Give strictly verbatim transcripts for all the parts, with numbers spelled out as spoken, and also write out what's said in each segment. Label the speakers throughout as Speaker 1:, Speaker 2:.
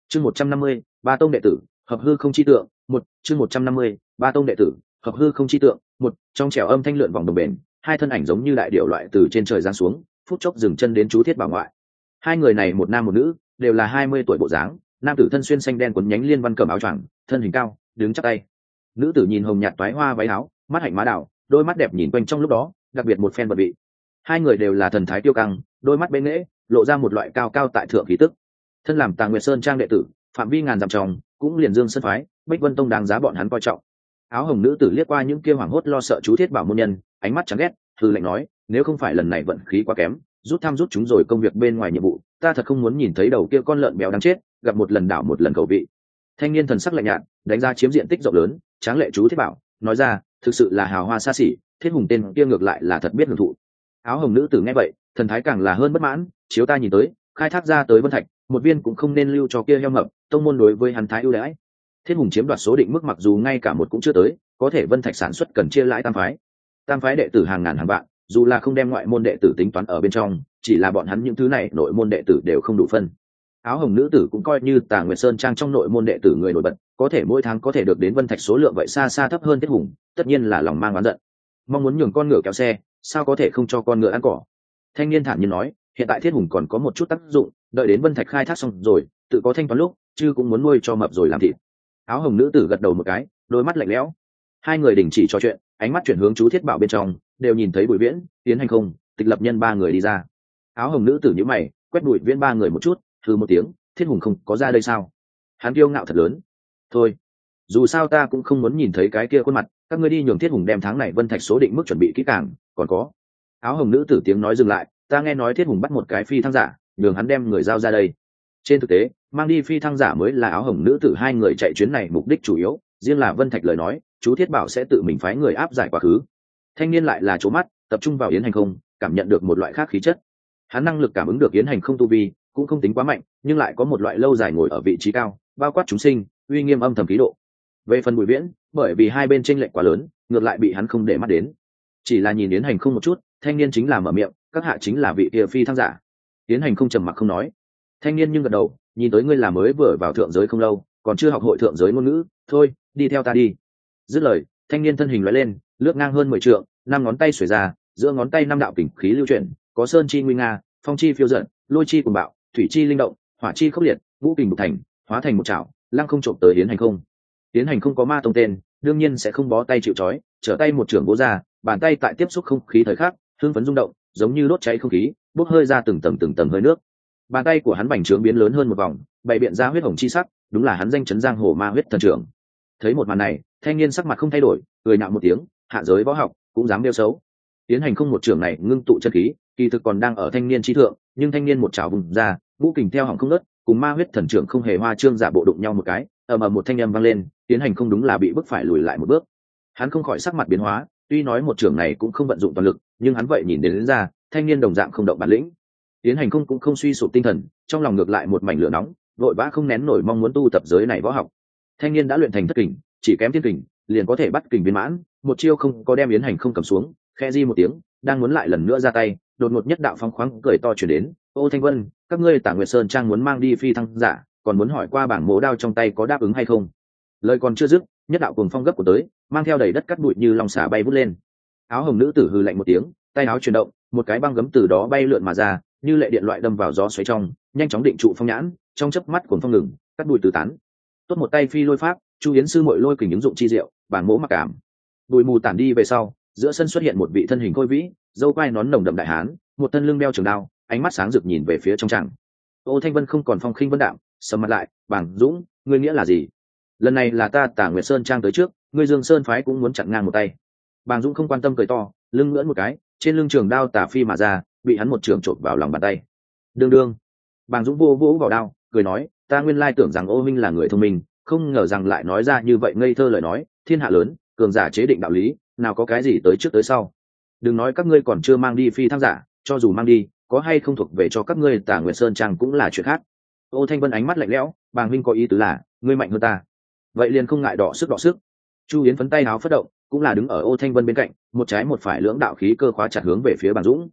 Speaker 1: chương một trăm năm mươi ba tông đệ tử hợp hư không chi tượng một chương một trăm năm mươi ba tông đệ tử hợp hư không chi tượng một trong trẻo âm thanh lượn vòng đồng bền, hai thân ảnh giống như đại điểu loại từ trên trời giáng xuống, phút chốc dừng chân đến chú thiết bảo ngoại. Hai người này một nam một nữ, đều là hai mươi tuổi bộ dáng, nam tử thân xuyên xanh đen quấn nhánh liên văn cẩm áo choàng, thân hình cao, đứng chắp tay. Nữ tử nhìn hồng nhạt toái hoa váy áo, mắt hạnh má đào, đôi mắt đẹp nhìn quanh trong lúc đó, đặc biệt một phen bật vị. Hai người đều là thần thái tiêu căng, đôi mắt bên nghễ, lộ ra một loại cao cao tại thượng khí tức. Thân làm Tà Nguyệt Sơn trang đệ tử, phạm vi ngàn dặm tròng, cũng liền dương sân phái, Bích Vân Tông đáng giá bọn hắn coi trọng. Áo hồng nữ tử liếc qua những kia hoảng hốt lo sợ chú thiết bảo môn nhân, ánh mắt chán ghét, thư lệnh nói, nếu không phải lần này vận khí quá kém, rút thăm rút chúng rồi công việc bên ngoài nhiệm vụ, ta thật không muốn nhìn thấy đầu kia con lợn béo đáng chết, gặp một lần đảo một lần cầu vị. Thanh niên thần sắc lạnh nhạt, đánh ra chiếm diện tích rộng lớn, tráng lệ chú thiết bảo, nói ra, thực sự là hào hoa xa xỉ, thiết hùng tên kia ngược lại là thật biết hưởng thụ. Áo hồng nữ tử nghe vậy, thần thái càng là hơn bất mãn, chiếu ta nhìn tới, khai thác ra tới Vân Thạch, một viên cũng không nên lưu cho kia heo mập, tông môn đối với hắn thái ưu đãi. Thiết hùng chiếm đoạt số định mức mặc dù ngay cả một cũng chưa tới, có thể Vân Thạch sản xuất cần chia lãi tam phái. Tam phái đệ tử hàng ngàn hàng vạn, dù là không đem ngoại môn đệ tử tính toán ở bên trong, chỉ là bọn hắn những thứ này nội môn đệ tử đều không đủ phân. Áo hồng nữ tử cũng coi như Tà Nguyệt Sơn trang trong nội môn đệ tử người nổi bật, có thể mỗi tháng có thể được đến Vân Thạch số lượng vậy xa xa thấp hơn Thiết hùng, tất nhiên là lòng mang oán giận. Mong muốn nhường con ngựa kéo xe, sao có thể không cho con ngựa ăn cỏ. Thanh niên thản nhiên nói, hiện tại Thiết hùng còn có một chút tác dụng, đợi đến Vân Thạch khai thác xong rồi, tự có thanh toán lúc, chứ cũng muốn nuôi cho mập rồi làm thịt. Áo hồng nữ tử gật đầu một cái, đôi mắt lạnh lẽo. Hai người đình chỉ trò chuyện, ánh mắt chuyển hướng chú thiết bảo bên trong, đều nhìn thấy Bùi Viễn, Tiến Hành Không, Tịch Lập Nhân ba người đi ra. Áo hồng nữ tử nhíu mày, quét Bùi Viễn ba người một chút, hừ một tiếng, Thiết hùng không có ra đây sao? Hắn kiêu ngạo thật lớn. Thôi, dù sao ta cũng không muốn nhìn thấy cái kia khuôn mặt, các ngươi đi nhường Thiết hùng đem tháng này Vân Thạch số định mức chuẩn bị kỹ càng, còn có. Áo hồng nữ tử tiếng nói dừng lại, ta nghe nói Thiết hùng bắt một cái phi thăng giả, nhường hắn đem người giao ra đây. Trên thực tế, mang đi phi thăng giả mới là áo hồng nữ tử hai người chạy chuyến này mục đích chủ yếu, riêng là Vân Thạch lời nói, chú Thiết Bảo sẽ tự mình phái người áp giải quá khứ. Thanh niên lại là chố mắt, tập trung vào Yến Hành Không, cảm nhận được một loại khác khí chất. Hắn năng lực cảm ứng được Yến Hành Không tu vi, cũng không tính quá mạnh, nhưng lại có một loại lâu dài ngồi ở vị trí cao, bao quát chúng sinh, uy nghiêm âm thầm khí độ. Về phần Bùi Viễn, bởi vì hai bên chênh lệch quá lớn, ngược lại bị hắn không để mắt đến. Chỉ là nhìn Yến Hành Không một chút, thanh niên chính là mở miệng, các hạ chính là vị kia phi thăng giả. Yến Hành Không trầm mặc không nói. Thanh niên nhưng gật đầu, nhìn tới ngươi là mới vừa vào thượng giới không lâu, còn chưa học hội thượng giới ngôn ngữ, thôi, đi theo ta đi. Dứt lời, thanh niên thân hình lóe lên, lướt ngang hơn mười trượng, năm ngón tay xuề ra, giữa ngón tay năm đạo kình khí lưu chuyển, có sơn chi nguy nga, phong chi phiêu dật, lôi chi cuồng bạo, thủy chi linh động, hỏa chi khốc liệt, ngũ kình bộc thành, hóa thành một chảo, lăng không trộm tới Yến Hành Không. Yến Hành Không có ma tông tên, đương nhiên sẽ không bó tay chịu trói, trở tay một trường vỗ ra, bàn tay tại tiếp xúc không khí thời khắc, hương phấn rung động, giống như đốt cháy không khí, bốc hơi ra từng tầng từng tầng hơi nước. Bàn tay của hắn bành trướng biến lớn hơn một vòng, bày biện ra huyết hồng chi sắc, đúng là hắn danh chấn giang hồ ma huyết thần trưởng. Thấy một màn này, thanh niên sắc mặt không thay đổi, cười nhạo một tiếng, hạ giới võ học cũng dám đeo xấu. Tiến Hành Không một trường này ngưng tụ chân khí, kỳ thực còn đang ở thanh niên chi thượng, nhưng thanh niên một chảo vùng ra, ngũ kình theo họng không nứt, cùng ma huyết thần trưởng không hề hoa trương giả bộ đụng nhau một cái, ầm ầm một thanh âm vang lên, Tiến Hành Không đúng là bị bức phải lùi lại một bước. Hắn không khỏi sắc mặt biến hóa, tuy nói một trường này cũng không vận dụng toàn lực, nhưng hắn vậy nhìn đến, đến ra, thanh niên đồng dạng không động bản lĩnh. Tiến Hành Không cũng không suy sụp tinh thần, trong lòng ngược lại một mảnh lửa nóng, vội vã không nén nổi mong muốn tu tập giới này võ học. Thanh niên đã luyện thành thất kình, chỉ kém thiên kình, liền có thể bắt kình viên mãn, một chiêu không có đem Yến Hành Không cầm xuống, khe di một tiếng, đang muốn lại lần nữa ra tay, đột ngột nhất đạo phong khoáng cười to truyền đến, "Ô Thanh Vân, các ngươi Tả Nguyệt Sơn trang muốn mang đi phi thăng giả, còn muốn hỏi qua bảng mố đao trong tay có đáp ứng hay không?" Lời còn chưa dứt, nhất đạo cuồng phong gấp của tới, mang theo đầy đất cắt bụi như long xả bay vút lên. Áo hồng nữ tử hừ lạnh một tiếng, tay áo chuyển động, một cái băng gấm từ đó bay lượn mà ra, như lệ điện loại đâm vào gió xoáy trong, nhanh chóng định trụ phong nhãn, trong chớp mắt cuồng phong ngừng, cắt bụi tứ tán. Tốt một tay phi lôi pháp, Chu Yến sư muội lôi kình ứng dụng chi diệu, bản mỗ mặc cảm. Bụi mù tản đi về sau, giữa sân xuất hiện một vị thân hình khôi vĩ, dâu quai nón nồng đậm đại hán, một thân lưng đeo trường đao, ánh mắt sáng rực nhìn về phía trong tràng. Ô Thanh Vân không còn phong khinh vân đạm, sầm mặt lại, "Bàng Dũng, ngươi nghĩa là gì? Lần này là ta Tả Nguyệt Sơn trang tới trước, ngươi Dương Sơn phái cũng muốn chặn ngang một tay." Bàng Dũng không quan tâm cười to, lưng ngưỡng một cái, trên lưng trường đao tả phi mà ra, bị hắn một trường chộp vào lòng bàn tay. Đương đương. Bàng Dũng vô vỗ vào đao, cười nói, "Ta nguyên lai tưởng rằng Ô Minh là người thông minh, không ngờ rằng lại nói ra như vậy ngây thơ lời nói, thiên hạ lớn, cường giả chế định đạo lý, nào có cái gì tới trước tới sau. Đừng nói các ngươi còn chưa mang đi phi thăng giả, cho dù mang đi, có hay không thuộc về cho các ngươi Tả Nguyệt Sơn trang cũng là chuyện khác." Ô Thanh Vân ánh mắt lạnh lẽo, "Bàng huynh có ý tứ là, ngươi mạnh hơn ta, vậy liền không ngại đọ sức đọ sức." Chu Yến phấn tay áo phất động, cũng là đứng ở Ô Thanh Vân bên cạnh, một trái một phải lưỡng đạo khí cơ khóa chặt hướng về phía Bàng Dũng.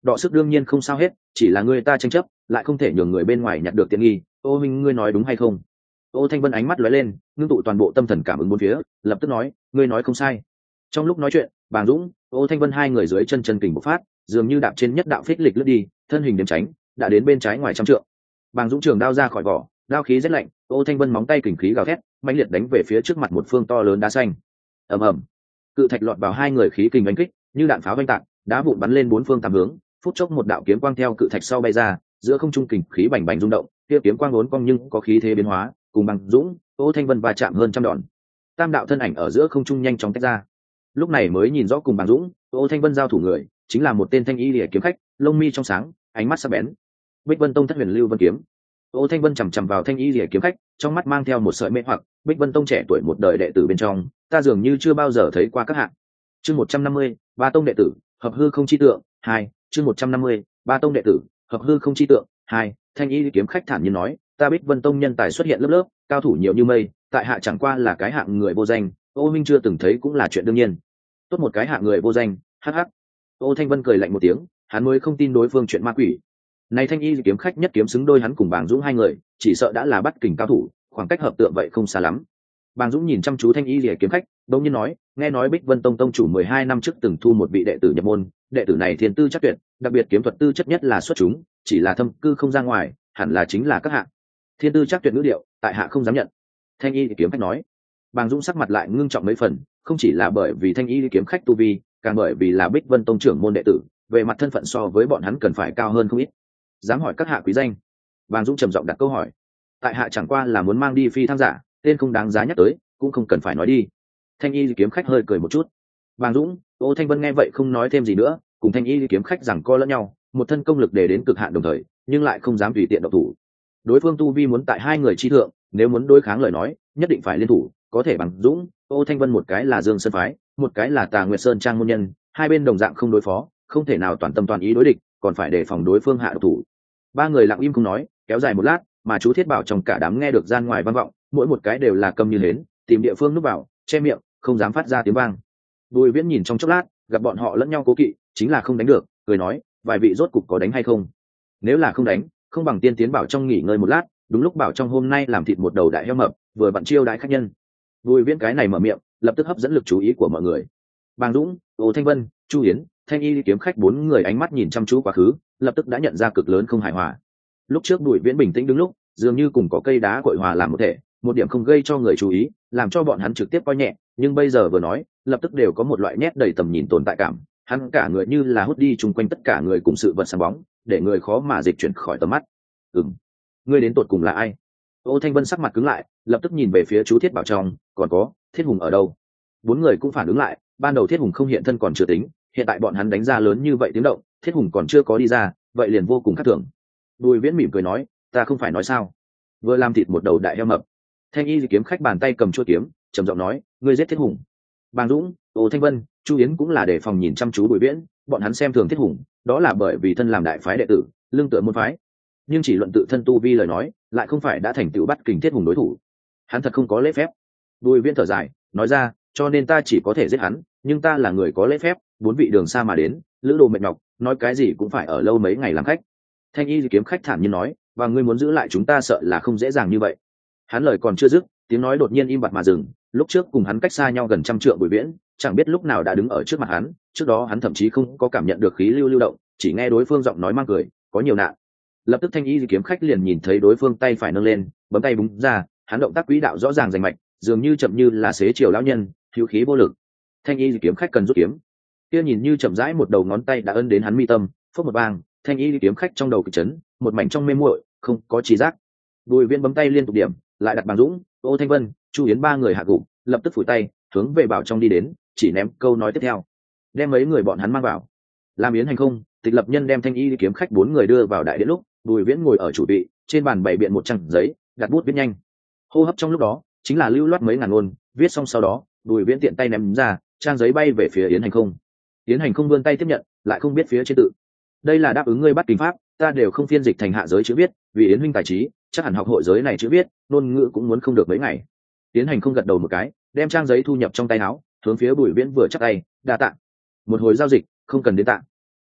Speaker 1: đọ sức đương nhiên không sao hết, chỉ là người ta tranh chấp lại không thể nhường người bên ngoài nhặt được tiện nghi. Ô minh, ngươi nói đúng hay không? Ô Thanh Vân ánh mắt lóe lên, ngưng tụ toàn bộ tâm thần cảm ứng bốn phía, lập tức nói, ngươi nói không sai. Trong lúc nói chuyện, Bàng Dũng, Ô Thanh Vân hai người dưới chân chân kình bộc phát, dường như đạp trên nhất đạo phích lịch lướt đi, thân hình điểm tránh, đã đến bên trái ngoài trăm trượng. Bàng Dũng trường đao ra khỏi vỏ, đao khí rất lạnh, Ô Thanh Vân móng tay kình khí gào thét, mãnh liệt đánh về phía trước mặt một phương to lớn đá xanh. Ầm ầm, cự thạch lọt vào hai người khí kình đánh kích, như đạn pháo vang tạc, đá vụn bắn lên bốn phương tám hướng, phút chốc một đạo kiếm quang theo cự thạch sau bay ra, giữa không trung kình khí bành bành rung động, kia kiếm quang uốn cong nhưng có khí thế biến hóa, cùng Bàng Dũng, Ô Thanh Vân va chạm hơn trăm đòn. Tam đạo thân ảnh ở giữa không trung nhanh chóng tách ra. Lúc này mới nhìn rõ cùng Bàng Dũng, Ô Thanh Vân giao thủ người, chính là một tên thanh y liễu kiếm khách, lông mi trong sáng, ánh mắt sắc bén. Bích Vân Tông thất huyền lưu vân kiếm. Ô Thanh Vân chằm chằm vào thanh y liễu kiếm khách, trong mắt mang theo một sợi mê hoặc. Bích Vân Tông trẻ tuổi một đời đệ tử bên trong, ta dường như chưa bao giờ thấy qua các hạng. Chương một trăm năm mươi, ba tông đệ tử, hợp hư không chi tượng, hai. Chương một trăm năm mươi, ba tông đệ tử, hợp hư không chi tượng, hai. Thanh y kiếm khách thản nhiên nói, ta Bích Vân Tông nhân tài xuất hiện lớp lớp, cao thủ nhiều như mây, tại hạ chẳng qua là cái hạng người vô danh, Ô minh chưa từng thấy cũng là chuyện đương nhiên. Tốt một cái hạng người vô danh, hắc hắc. Ô Thanh Vân cười lạnh một tiếng, hắn mới không tin đối phương chuyện ma quỷ. Này thanh y kiếm khách nhất kiếm xứng đôi hắn cùng Bàng Dũng hai người, chỉ sợ đã là bắt kình cao thủ, khoảng cách hợp tượng vậy không xa lắm. Bàng Dũng nhìn chăm chú thanh y kiếm khách, đống nhiên nói, nghe nói Bích Vân Tông tông chủ mười hai năm trước từng thu một vị đệ tử nhập môn, đệ tử này thiên tư chắc tuyệt, đặc biệt kiếm thuật tư chất nhất là xuất chúng, chỉ là thâm cư không ra ngoài, hẳn là chính là các hạng. Thiên tư chắc tuyệt ngữ điệu, tại hạ không dám nhận. Thanh y kiếm khách nói. Bàng Dũng sắc mặt lại ngưng trọng mấy phần, không chỉ là bởi vì thanh y kiếm khách tu vi, càng bởi vì là Bích Vân Tông trưởng môn đệ tử, về mặt thân phận so với bọn hắn cần phải cao hơn không ít. Dám hỏi các hạ quý danh? Bàng Dũng trầm giọng đặt câu hỏi. Tại hạ chẳng qua là muốn mang đi phi thăng giả, tên không đáng giá nhắc tới, cũng không cần phải nói đi. Thanh y kiếm khách hơi cười một chút. Bàng Dũng, Ô Thanh Vân nghe vậy không nói thêm gì nữa, cùng thanh y kiếm khách rằng co lẫn nhau, một thân công lực để đến cực hạn đồng thời, nhưng lại không dám tùy tiện động thủ. Đối phương tu vi muốn tại hai người chi thượng, nếu muốn đối kháng lời nói, nhất định phải liên thủ. Có thể Bàng Dũng, Ô Thanh Vân một cái là Dương Sơn phái, một cái là Tà Nguyệt Sơn trang môn nhân, hai bên đồng dạng không đối phó, không thể nào toàn tâm toàn ý đối địch, còn phải đề phòng đối phương hạ độc thủ. Ba người lặng im không nói, kéo dài một lát, mà chú Thiết Bảo trong cả đám nghe được gian ngoài vang vọng, mỗi một cái đều là câm như hến, tìm địa phương núp vào, che miệng, không dám phát ra tiếng vang. Bùi Viễn nhìn trong chốc lát, gặp bọn họ lẫn nhau cố kỵ, chính là không đánh được, cười nói, vài vị rốt cục có đánh hay không? Nếu là không đánh, không bằng tiên tiến Bảo trong nghỉ ngơi một lát, đúng lúc Bảo trong hôm nay làm thịt một đầu đại heo mập, vừa bận chiêu đại khách nhân. Bùi Viễn cái này mở miệng, lập tức hấp dẫn lực chú ý của mọi người. Bàng Dũng, Ô Thanh Vân, Chu Yến, Thanh Y kiếm khách bốn người ánh mắt nhìn chăm chú quá khứ, lập tức đã nhận ra cực lớn không hài hòa. Lúc trước Bùi Viễn bình tĩnh đứng lúc, dường như cùng có cây đá cội hòa làm một thể, một điểm không gây cho người chú ý, làm cho bọn hắn trực tiếp coi nhẹ, nhưng bây giờ vừa nói, lập tức đều có một loại nét đầy tầm nhìn tồn tại cảm, hắn cả người như là hút đi chung quanh tất cả người cùng sự vật sáng bóng, để người khó mà dịch chuyển khỏi tầm mắt. Ừm, ngươi đến tột cùng là ai? Ô Thanh Vân sắc mặt cứng lại, lập tức nhìn về phía chú Thiết Bảo trong, còn có Thiết Hùng ở đâu? Bốn người cũng phản ứng lại, ban đầu Thiết Hùng không hiện thân còn chưa tính, hiện tại bọn hắn đánh ra lớn như vậy tiếng động, Thiết Hùng còn chưa có đi ra, vậy liền vô cùng khác thường. Bùi Viễn mỉm cười nói, ta không phải nói sao? Vừa làm thịt một đầu đại heo mập. Thanh Y kiếm khách bàn tay cầm chuôi kiếm, trầm giọng nói, ngươi giết Thiết Hùng. Bàng Dũng, Ô Thanh Vân, Chu Yến cũng là để phòng nhìn chăm chú Bùi Viễn, bọn hắn xem thường Thiết Hùng, đó là bởi vì thân làm đại phái đệ tử, lương tựa môn phái. Nhưng chỉ luận tự thân tu vi lời nói, lại không phải đã thành tựu bắt kình Thiết Hùng đối thủ. Hắn thật không có lễ phép. Bùi Viễn thở dài, nói ra, cho nên ta chỉ có thể giết hắn, nhưng ta là người có lễ phép, bốn vị đường xa mà đến, lữ đồ mệt nhọc, nói cái gì cũng phải ở lâu mấy ngày làm khách. Thanh Y kiếm khách thản nhiên nói, và ngươi muốn giữ lại chúng ta sợ là không dễ dàng như vậy. Hắn lời còn chưa dứt, tiếng nói đột nhiên im bặt mà dừng. Lúc trước cùng hắn cách xa nhau gần trăm trượng Bùi Viễn, chẳng biết lúc nào đã đứng ở trước mặt hắn, trước đó hắn thậm chí không có cảm nhận được khí lưu lưu động, chỉ nghe đối phương giọng nói mang cười, có nhiều nạn. Lập tức Thanh Y kiếm khách liền nhìn thấy đối phương tay phải nâng lên, bấm tay búng ra, hắn động tác quỹ đạo rõ ràng rành mạch, dường như chậm như là xế chiều lão nhân, hữu khí vô lực. Thanh Y kiếm khách cần rút kiếm, kia nhìn như chậm rãi một đầu ngón tay đã ân đến hắn mi tâm, phốc một bang, Thanh Y kiếm khách trong đầu kịch chấn, một mảnh trong mê muội, không có trí giác. Bùi Viễn bấm tay liên tục điểm, lại đặt Bàng Dũng, Ô Thanh Vân, Chu Yến ba người hạ gục, lập tức phủi tay, hướng về Bảo trong đi đến, chỉ ném câu nói tiếp theo, đem mấy người bọn hắn mang vào. Làm yến hành không, Tịch Lập Nhân đem Thanh Y kiếm khách bốn người đưa vào đại điện lúc, Bùi Viễn ngồi ở chủ vị, trên bàn bày biện một trang giấy, đặt bút viết nhanh. Hô hấp trong lúc đó, chính là lưu loát mấy ngàn ngôn, viết xong sau đó, Bùi Viễn tiện tay ném ra, trang giấy bay về phía yến hành không. Yến hành không vươn tay tiếp nhận, lại không biết phía trên tự. Đây là đáp ứng ngươi bắt kinh pháp, ta đều không phiên dịch thành hạ giới chữ viết, vì yến huynh tài trí, chắc hẳn học hội giới này chữ viết, ngôn ngữ cũng muốn không được mấy ngày. Yến hành không gật đầu một cái, đem trang giấy thu nhập trong tay áo, hướng phía Bùi Viễn vừa chắp tay, đa tạ. Một hồi giao dịch, không cần đến tạ.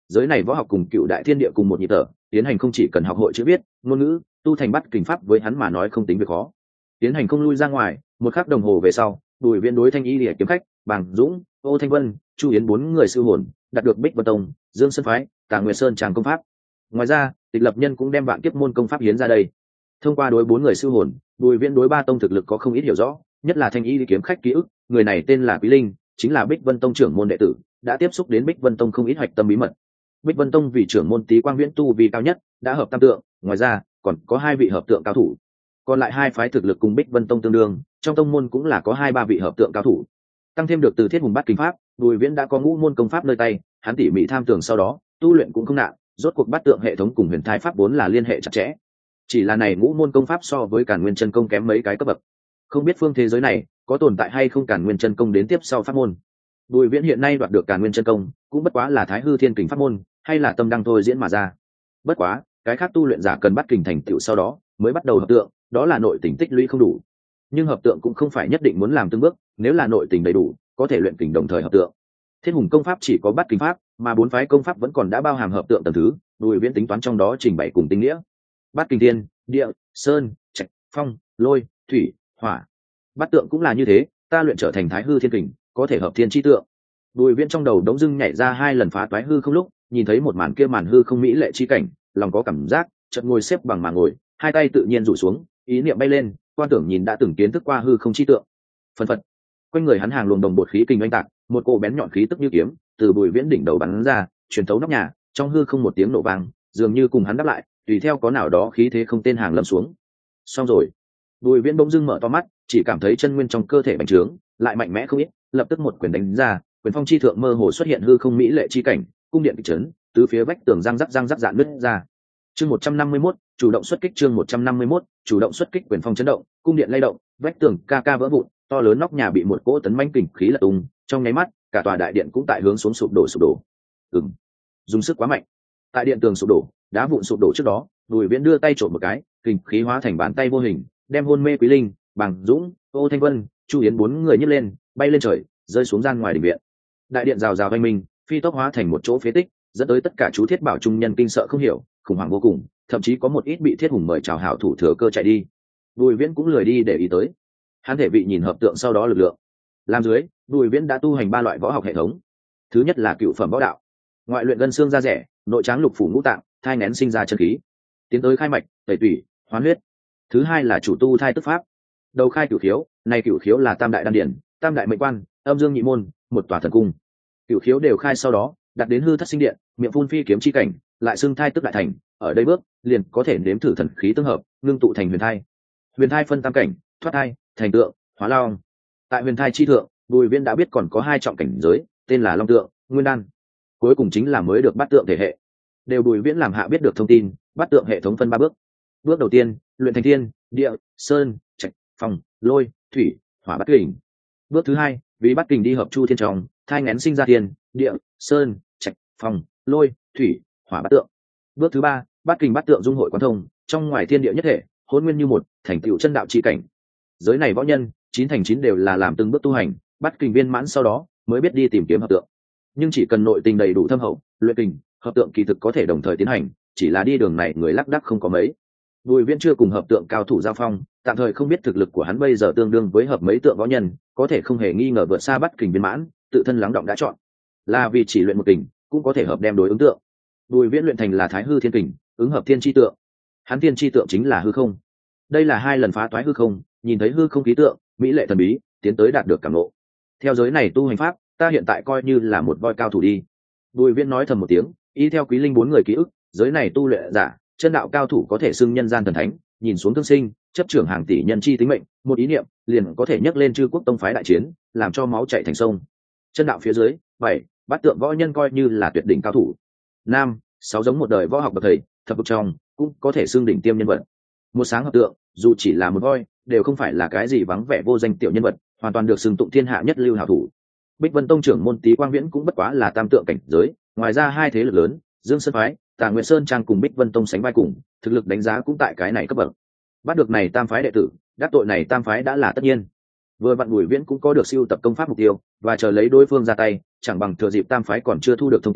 Speaker 1: giới này võ học cùng cựu đại thiên địa cùng một nhịp thở, tiến hành không chỉ cần học hội chữ viết ngôn ngữ, tu thành bắt kình pháp với hắn mà nói không tính việc khó. Tiến hành không lui ra ngoài, một khắc đồng hồ về sau, Bùi Viễn đối Thanh Y Lìa kiếm khách, Bàng Dũng, Ô Thanh Vân, Chu Yến bốn người sư hồn đạt được Bích Vân Tông, Dương Sơn phái, Tà Nguyệt Sơn tràng công pháp. Ngoài ra, Tịch Lập Nhân cũng đem vạn kiếp môn công pháp hiến ra đây. Thông qua đối bốn người sư hồn, Bùi Viễn đối ba tông thực lực có không ít hiểu rõ, nhất là Thanh Y Lìa kiếm khách ký ức, người này tên là Quý Linh, chính là Bích Vân Tông trưởng môn đệ tử, đã tiếp xúc đến Bích Vân Tông không ít hoạch tâm bí mật. Bích Vân Tông vì trưởng môn Tý Quang Viễn tu vì cao nhất, đã hợp tam tượng, ngoài ra còn có hai vị hợp tượng cao thủ. Còn lại hai phái thực lực cùng Bích Vân Tông tương đương, trong tông môn cũng là có hai ba vị hợp tượng cao thủ. Tăng thêm được từ Thiết Hùng Bát Kình pháp, Bùi Viễn đã có ngũ môn công pháp nơi tay, hắn tỉ mỉ tham tưởng sau đó, tu luyện cũng không nặng, rốt cuộc Bát Tượng hệ thống cùng Huyền Thai pháp vốn là liên hệ chặt chẽ. Chỉ là này ngũ môn công pháp so với Càn Nguyên chân công kém mấy cái cấp bậc. Không biết phương thế giới này có tồn tại hay không Càn Nguyên chân công đến tiếp sau pháp môn. Bùi Viễn hiện nay đoạt được Càn Nguyên chân công, cũng bất quá là Thái Hư Thiên Kình pháp môn, hay là tâm đăng thôi diễn mà ra. Bất quá, cái khác tu luyện giả cần bắt kình thành tựu sau đó mới bắt đầu hợp tượng, đó là nội tình tích lũy không đủ. Nhưng hợp tượng cũng không phải nhất định muốn làm từng bước, nếu là nội tình đầy đủ, có thể luyện kình đồng thời hợp tượng. Thiên Hùng công pháp chỉ có bắt kình pháp, mà bốn phái công pháp vẫn còn đã bao hàm hợp tượng tầng thứ, Bùi Viễn tính toán trong đó trình bày cùng tinh nghĩa. Bát kình thiên, địa, sơn, trạch, phong, lôi, thủy, hỏa. Bát tượng cũng là như thế, ta luyện trở thành Thái Hư Thiên Kình, có thể hợp thiên chi tượng. Bùi Viễn trong đầu đống dưng nhảy ra hai lần phá toái hư không lúc, nhìn thấy một màn kia màn hư không mỹ lệ chi cảnh, lòng có cảm giác, chợt ngồi xếp bằng mà ngồi, hai tay tự nhiên rủ xuống, ý niệm bay lên, quan tưởng nhìn đã từng kiến thức qua hư không chi tượng. Phần phật, quanh người hắn hàng luồng đồng bột khí kinh oanh tạc, một cô bén nhọn khí tức như kiếm, từ Bùi Viễn đỉnh đầu bắn ra, truyền thấu nóc nhà, trong hư không một tiếng nổ vang, dường như cùng hắn đáp lại, tùy theo có nào đó khí thế không tên hàng lâm xuống. Xong rồi. Bùi Viễn bỗng dưng mở to mắt, chỉ cảm thấy chân nguyên trong cơ thể bành trướng, lại mạnh mẽ không ít, lập tức một quyền đánh ra, quyền phong chi thượng mơ hồ xuất hiện hư không mỹ lệ chi cảnh, cung điện kịch trấn, tứ phía vách tường răng rắc răng rắc dạn nứt ra. Chương một trăm năm mươi mốt, chủ động xuất kích chương một trăm năm mươi mốt, chủ động xuất kích quyền phong chấn động, cung điện lay động, vách tường ca ca vỡ vụn, to lớn nóc nhà bị một cỗ tấn mãnh kình khí lật tung, trong nháy mắt, cả tòa đại điện cũng tại hướng xuống sụp đổ sụp đổ. Ừm, dùng sức quá mạnh. Tại điện tường sụp đổ, đá vụn sụp đổ trước đó, Bùi Viễn đưa tay trộm một cái, kình khí hóa thành bàn tay vô hình, đem hôn mê Quý Linh, Bàng Dũng, Ô Thanh Vân, Chu Yến bốn người nhấc lên, bay lên trời, rơi xuống gian ngoài đình viện. Đại điện rào rào vang minh, phi tốc hóa thành một chỗ phế tích, dẫn tới tất cả chú Thiết Bảo trung nhân kinh sợ không hiểu, khủng hoảng vô cùng, thậm chí có một ít bị Thiết Hùng mời chào hảo thủ thừa cơ chạy đi. Bùi Viễn cũng lười đi để ý tới. Hắn thể vị nhìn hợp tượng sau đó lực lượng. Làm dưới, Bùi Viễn đã tu hành ba loại võ học hệ thống. Thứ nhất là cựu phẩm võ đạo, ngoại luyện gân xương da rẻ, nội tráng lục phủ ngũ tạng, thai nghén sinh ra chân khí, tiến tới khai mạch, tẩy tủy, hoán huyết. Thứ hai là chủ tu thai tức pháp, đầu khai cửu khiếu, này cửu khiếu là tam đại đan điển, tam đại mệnh quan, âm dương nhị môn, một tòa thần cung. Cửu khiếu đều khai sau đó, đặt đến hư thất sinh điện, miệng phun phi kiếm chi cảnh, lại xưng thai tức đại thành, ở đây bước liền có thể nếm thử thần khí tương hợp, ngưng tụ thành huyền thai. Huyền thai phân tam cảnh, thoát thai, thành tượng, hóa long. Tại huyền thai chi thượng, Bùi Viễn đã biết còn có hai trọng cảnh giới, tên là long tượng, nguyên đan. Cuối cùng chính là mới được bát tượng thể hệ. Đều Bùi Viễn làm hạ biết được thông tin, bát tượng hệ thống phân ba bước. Bước đầu tiên, luyện thành thiên, địa, sơn, trạch, phong, lôi, thủy, hỏa bát kình. Bước thứ hai, vì bát kình đi hợp chu thiên trọng, thai nghén sinh ra thiên, địa, sơn, trạch, phong, lôi, thủy, hỏa bát tượng. Bước thứ ba, bát kình bát tượng dung hội quán thông, trong ngoài thiên địa nhất thể, hỗn nguyên như một, thành tựu chân đạo chi cảnh. Giới này võ nhân, chín thành chín đều là làm từng bước tu hành, bát kình viên mãn sau đó mới biết đi tìm kiếm hợp tượng. Nhưng chỉ cần nội tình đầy đủ thâm hậu, luyện kình, hợp tượng kỳ thực có thể đồng thời tiến hành, chỉ là đi đường này người lác đác không có mấy. Bùi Viễn chưa cùng hợp tượng cao thủ giao phong, tạm thời không biết thực lực của hắn bây giờ tương đương với hợp mấy tượng võ nhân, có thể không hề nghi ngờ vượt xa bát kình viên mãn, tự thân lắng động đã chọn. Là vì chỉ luyện một kình, cũng có thể hợp đem đối ứng tượng. Bùi Viễn luyện thành là Thái Hư Thiên Kình, ứng hợp thiên chi tượng. Hắn thiên chi tượng chính là hư không. Đây là hai lần phá toái hư không, nhìn thấy hư không ký tượng, mỹ lệ thần bí, tiến tới đạt được cảm ngộ. Theo giới này tu hành pháp, ta hiện tại coi như là một voi cao thủ đi. Bùi Viễn nói thầm một tiếng, y theo Quý Linh bốn người ký ức, giới này tu luyện giả, chân đạo cao thủ có thể xưng nhân gian thần thánh, nhìn xuống thương sinh, chấp trưởng hàng tỷ nhân chi tính mệnh, một ý niệm liền có thể nhấc lên chư quốc tông phái đại chiến, làm cho máu chảy thành sông. Chân đạo phía dưới, bảy, bát tượng võ nhân coi như là tuyệt đỉnh cao thủ. Nam, sáu giống một đời võ học bậc thầy, thập vực trong cũng có thể xưng đỉnh tiêm nhân vật. Một sáng hợp tượng, dù chỉ là một voi, đều không phải là cái gì vắng vẻ vô danh tiểu nhân vật, hoàn toàn được xưng tụng thiên hạ nhất lưu hảo thủ. Bích Vân Tông trưởng môn Tý Quang Viễn cũng bất quá là tam tượng cảnh giới, ngoài ra hai thế lực lớn, Dương Sơn phái, Tà Nguyệt Sơn trang cùng Bích Vân Tông sánh vai cùng, thực lực đánh giá cũng tại cái này cấp bậc. Bắt được này tam phái đệ tử, đắc tội này tam phái đã là tất nhiên. Vừa vặn Bùi Viễn cũng có được siêu tập công pháp mục tiêu, và chờ lấy đối phương ra tay, chẳng bằng thừa dịp tam phái còn chưa thu được thông tin,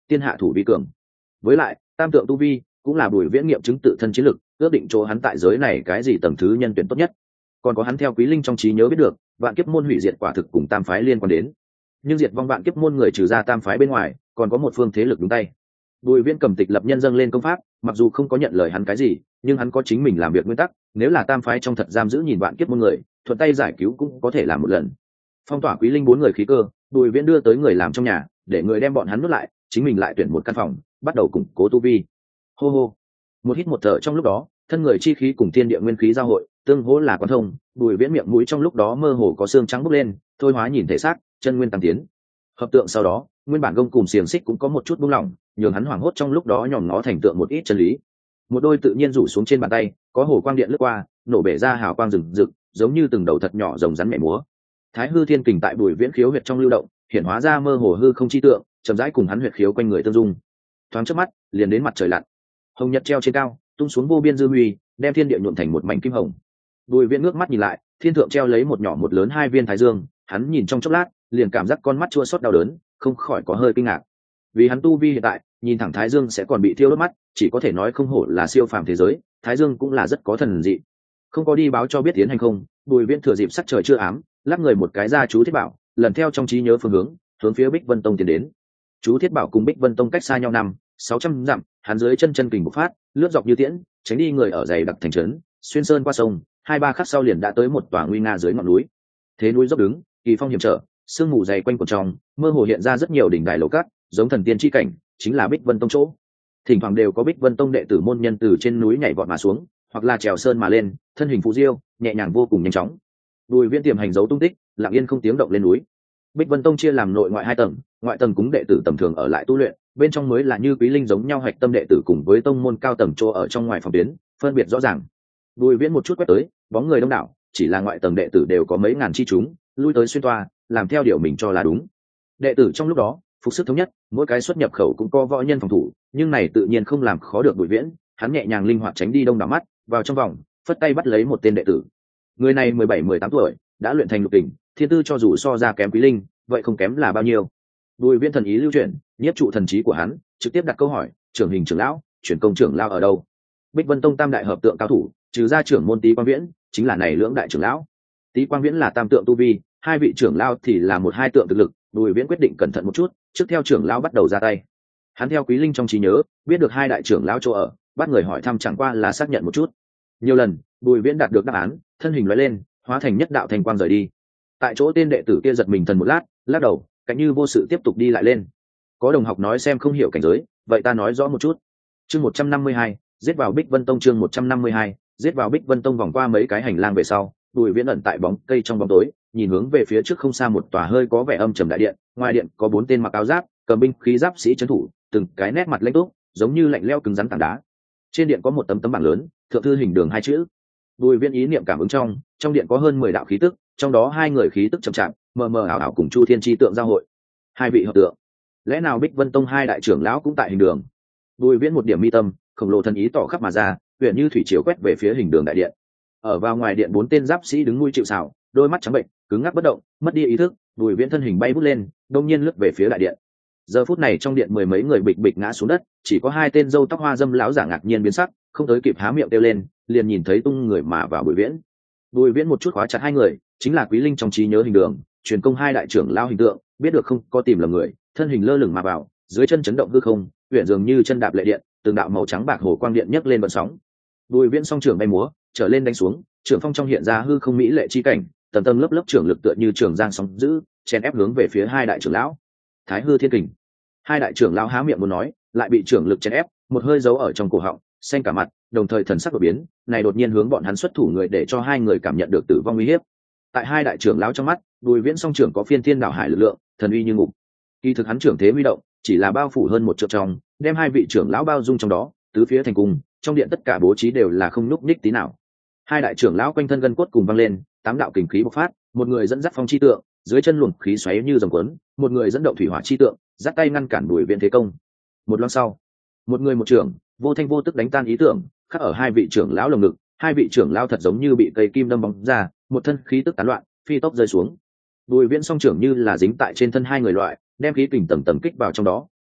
Speaker 1: tiên hạ thủ vi cường. Với lại tam tượng tu vi cũng là Bùi Viễn nghiệm chứng tự thân chiến lực, ước định chỗ hắn tại giới này cái gì tầng thứ nhân tuyển tốt nhất. Còn có hắn theo Quý Linh trong trí nhớ biết được, vạn kiếp môn hủy diệt quả thực cùng tam phái liên quan đến. Nhưng diệt vong vạn kiếp môn người trừ ra tam phái bên ngoài, còn có một phương thế lực đúng tay. Bùi Viễn cầm tịch lập nhân dâng lên công pháp, mặc dù không có nhận lời hắn cái gì, nhưng hắn có chính mình làm việc nguyên tắc, nếu là tam phái trong thật giam giữ nhìn vạn kiếp môn người, thuận tay giải cứu cũng có thể làm một lần. Phong tỏa Quý Linh bốn người khí cơ, Bùi Viễn đưa tới người làm trong nhà, để người đem bọn hắn nuốt lại, chính mình lại tuyển một căn phòng, bắt đầu củng cố tu vi. Hô hô, một hít một thở trong lúc đó, thân người chi khí cùng thiên địa nguyên khí giao hội, tương hỗ là quán thông. Bùi Viễn miệng mũi trong lúc đó mơ hồ có xương trắng bốc lên, thôi hóa nhìn thể xác, chân nguyên tăng tiến. Hợp tượng sau đó, nguyên bản gông cùng xiềng xích cũng có một chút buông lỏng, nhường hắn hoảng hốt trong lúc đó nhòm nó thành tượng một ít chân lý. Một đôi tự nhiên rủ xuống trên bàn tay, có hồ quang điện lướt qua, nổ bể ra hào quang rừng rực, giống như từng đầu thật nhỏ rồng rắn mẹ múa. Thái hư thiên kình tại Bùi Viễn khiếu huyệt trong lưu động, hiện hóa ra mơ hồ hư không chi tượng, chậm rãi cùng hắn huyệt khiếu quanh người tương dung. Thoáng chớp mắt, liền đến mặt trời lặn. Hồng nhật treo trên cao, tung xuống vô biên dư huy, đem thiên địa nhuộm thành một mảnh kim hồng. Bùi Viễn ngước mắt nhìn lại, thiên thượng treo lấy một nhỏ một lớn hai viên thái dương, hắn nhìn trong chốc lát, liền cảm giác con mắt chua xót đau đớn, không khỏi có hơi kinh ngạc. Vì hắn tu vi hiện tại, nhìn thẳng thái dương sẽ còn bị thiêu đốt mắt, chỉ có thể nói không hổ là siêu phàm thế giới, thái dương cũng là rất có thần dị. Không có đi báo cho biết tiến hành không, Bùi Viễn thừa dịp sắc trời chưa ám, lắc người một cái ra chú thiết bảo, lần theo trong trí nhớ phương hướng, hướng phía Bích Vân Tông tiến đến. Chú thiết bảo cùng Bích Vân Tông cách xa nhau năm, sáu trăm dặm, hắn dưới chân chân kình bộc phát, lướt dọc như tiễn, tránh đi người ở dày đặc thành trấn, xuyên sơn qua sông, hai ba khắc sau liền đã tới một tòa nguy nga dưới ngọn núi. Thế núi dốc đứng, kỳ phong hiểm trở, sương mù dày quanh quần trong, mơ hồ hiện ra rất nhiều đỉnh đài lầu cát, giống thần tiên chi cảnh, chính là Bích Vân Tông chỗ. Thỉnh thoảng đều có Bích Vân Tông đệ tử môn nhân từ trên núi nhảy vọt mà xuống, hoặc là trèo sơn mà lên, thân hình phù diêu, nhẹ nhàng vô cùng nhanh chóng. Bùi Viễn tiềm hành dấu tung tích, lặng yên không tiếng động lên núi. Bích Vân Tông chia làm nội ngoại hai tầng, ngoại tầng cúng đệ tử tầm thường ở lại tu luyện, bên trong mới là như Quý Linh giống nhau hạch tâm đệ tử cùng với tông môn cao tầng chỗ ở trong ngoài phòng biến, phân biệt rõ ràng. Bùi Viễn một chút quét tới, bóng người đông đảo, chỉ là ngoại tầng đệ tử đều có mấy ngàn chi chúng, lui tới xuyên toa, làm theo điều mình cho là đúng. Đệ tử trong lúc đó, phục sức thống nhất, mỗi cái xuất nhập khẩu cũng có võ nhân phòng thủ, nhưng này tự nhiên không làm khó được Bùi Viễn, hắn nhẹ nhàng linh hoạt tránh đi đông đảo mắt, vào trong vòng, phất tay bắt lấy một tên đệ tử. Người này mười bảy mười tám tuổi, đã luyện thành lục kình, thiên tư cho dù so ra kém Quý Linh, vậy không kém là bao nhiêu. Bùi Viễn thần ý lưu chuyển, nhiếp trụ thần trí của hắn, trực tiếp đặt câu hỏi, trưởng hình trưởng lão, chuyển công trưởng lão ở đâu? Bích Vân Tông tam đại hợp tượng cao thủ, trừ ra trưởng môn Tý Quang Viễn, chính là này lưỡng đại trưởng lão. Tý Quang Viễn là tam tượng tu vi, hai vị trưởng lão thì là một hai tượng thực lực. Bùi Viễn quyết định cẩn thận một chút, trước theo trưởng lão bắt đầu ra tay. Hắn theo Quý Linh trong trí nhớ, biết được hai đại trưởng lão chỗ ở, bắt người hỏi thăm chẳng qua là xác nhận một chút. Nhiều lần, Bùi Viễn đạt được đáp án, thân hình lóe lên, hóa thành nhất đạo thành quang rời đi. Tại chỗ tên đệ tử kia giật mình thần một lát, lắc đầu, cảnh như vô sự tiếp tục đi lại lên. Có đồng học nói xem không hiểu cảnh giới, vậy ta nói rõ một chút. Chương một trăm năm mươi hai, giết vào Bích Vân Tông. Chương một trăm năm mươi hai, giết vào Bích Vân Tông. Vòng qua mấy cái hành lang về sau, Bùi Viễn ẩn tại bóng cây trong bóng tối, nhìn hướng về phía trước không xa một tòa hơi có vẻ âm trầm đại điện. Ngoài điện có bốn tên mặc áo giáp, cầm binh khí giáp sĩ trấn thủ, từng cái nét mặt lãnh túc, giống như lạnh lẽo cứng rắn tảng đá. Trên điện có một tấm tấm bảng lớn, thượng thư hình đường hai chữ. Bùi Viễn ý niệm cảm ứng trong, trong điện có hơn mười đạo khí tức, trong đó hai người khí tức chậm chạp, mờ mờ ảo ảo cùng Chu Thiên chi tượng giao hội. Hai vị hợp tượng, lẽ nào Bích Vân Tông hai đại trưởng lão cũng tại hình đường? Bùi Viễn một điểm mi tâm, khổng lồ thần ý tỏ khắp mà ra, huyền như thủy chiều quét về phía hình đường đại điện. Ở vào ngoài điện bốn tên giáp sĩ đứng nuôi chịu sào, đôi mắt trắng bệnh, cứng ngắc bất động, mất đi ý thức. Bùi Viễn thân hình bay vút lên, đông nhiên lướt về phía đại điện. Giờ phút này trong điện mười mấy người bịch bịch ngã xuống đất, chỉ có hai tên râu tóc hoa dâm lão giả ngạc nhiên biến sắc, không tới kịp há miệng kêu lên, liền nhìn thấy tung người mà vào Bùi Viễn. Bùi Viễn một chút khóa chặt hai người, chính là Quý Linh trong trí nhớ hình đường, truyền công hai đại trưởng lao hình tượng, biết được không có tìm lầm người, thân hình lơ lửng mà vào, dưới chân chấn động hư không, huyền dường như chân đạp lệ điện, từng đạo màu trắng bạc hồ quang điện nhấc lên vận sóng. Bùi Viễn song trưởng bay múa, trở lên đánh xuống, trưởng phong trong hiện ra hư không mỹ lệ chi cảnh, tầng tầng lớp lớp trưởng lực tựa như trường giang sóng dữ, chen ép hướng về phía hai đại trưởng lão. Thái hư thiên kình. Hai đại trưởng lão há miệng muốn nói, lại bị trưởng lực chen ép, một hơi giấu ở trong cổ họng, xanh cả mặt, đồng thời thần sắc đổi biến, này đột nhiên hướng bọn hắn xuất thủ người để cho hai người cảm nhận được tử vong uy hiếp. Tại hai đại trưởng lão trong mắt, Bùi Viễn song trưởng có phiên thiên đảo hải lực lượng, thần uy như ngục. Kỳ thực hắn trưởng thế huy động, chỉ là bao phủ hơn một trượng trong, đem hai vị trưởng lão bao dung trong đó, tứ phía thành cung, trong điện tất cả bố trí đều là không nhúc nhích tí nào. Hai đại trưởng lão quanh thân gân cốt cùng văng lên, tám đạo kình khí bộc phát, một người dẫn dắt phong chi tượng, dưới chân luồng khí xoáy như dòng cuốn, một người dẫn động thủy hỏa chi tượng, dắt tay ngăn cản Bùi Viễn thế công. Một loan sau, một người một trưởng, vô thanh vô tức đánh tan ý tưởng, khắc ở hai vị trưởng lão lồng ngực, hai vị trưởng lão thật giống như bị cây kim đâm bóng ra, một thân khí tức tán loạn, phi tốc rơi xuống. Bùi Viễn song trưởng như là dính tại trên thân hai người loại, đem khí kình tầng tầng kích vào trong đó,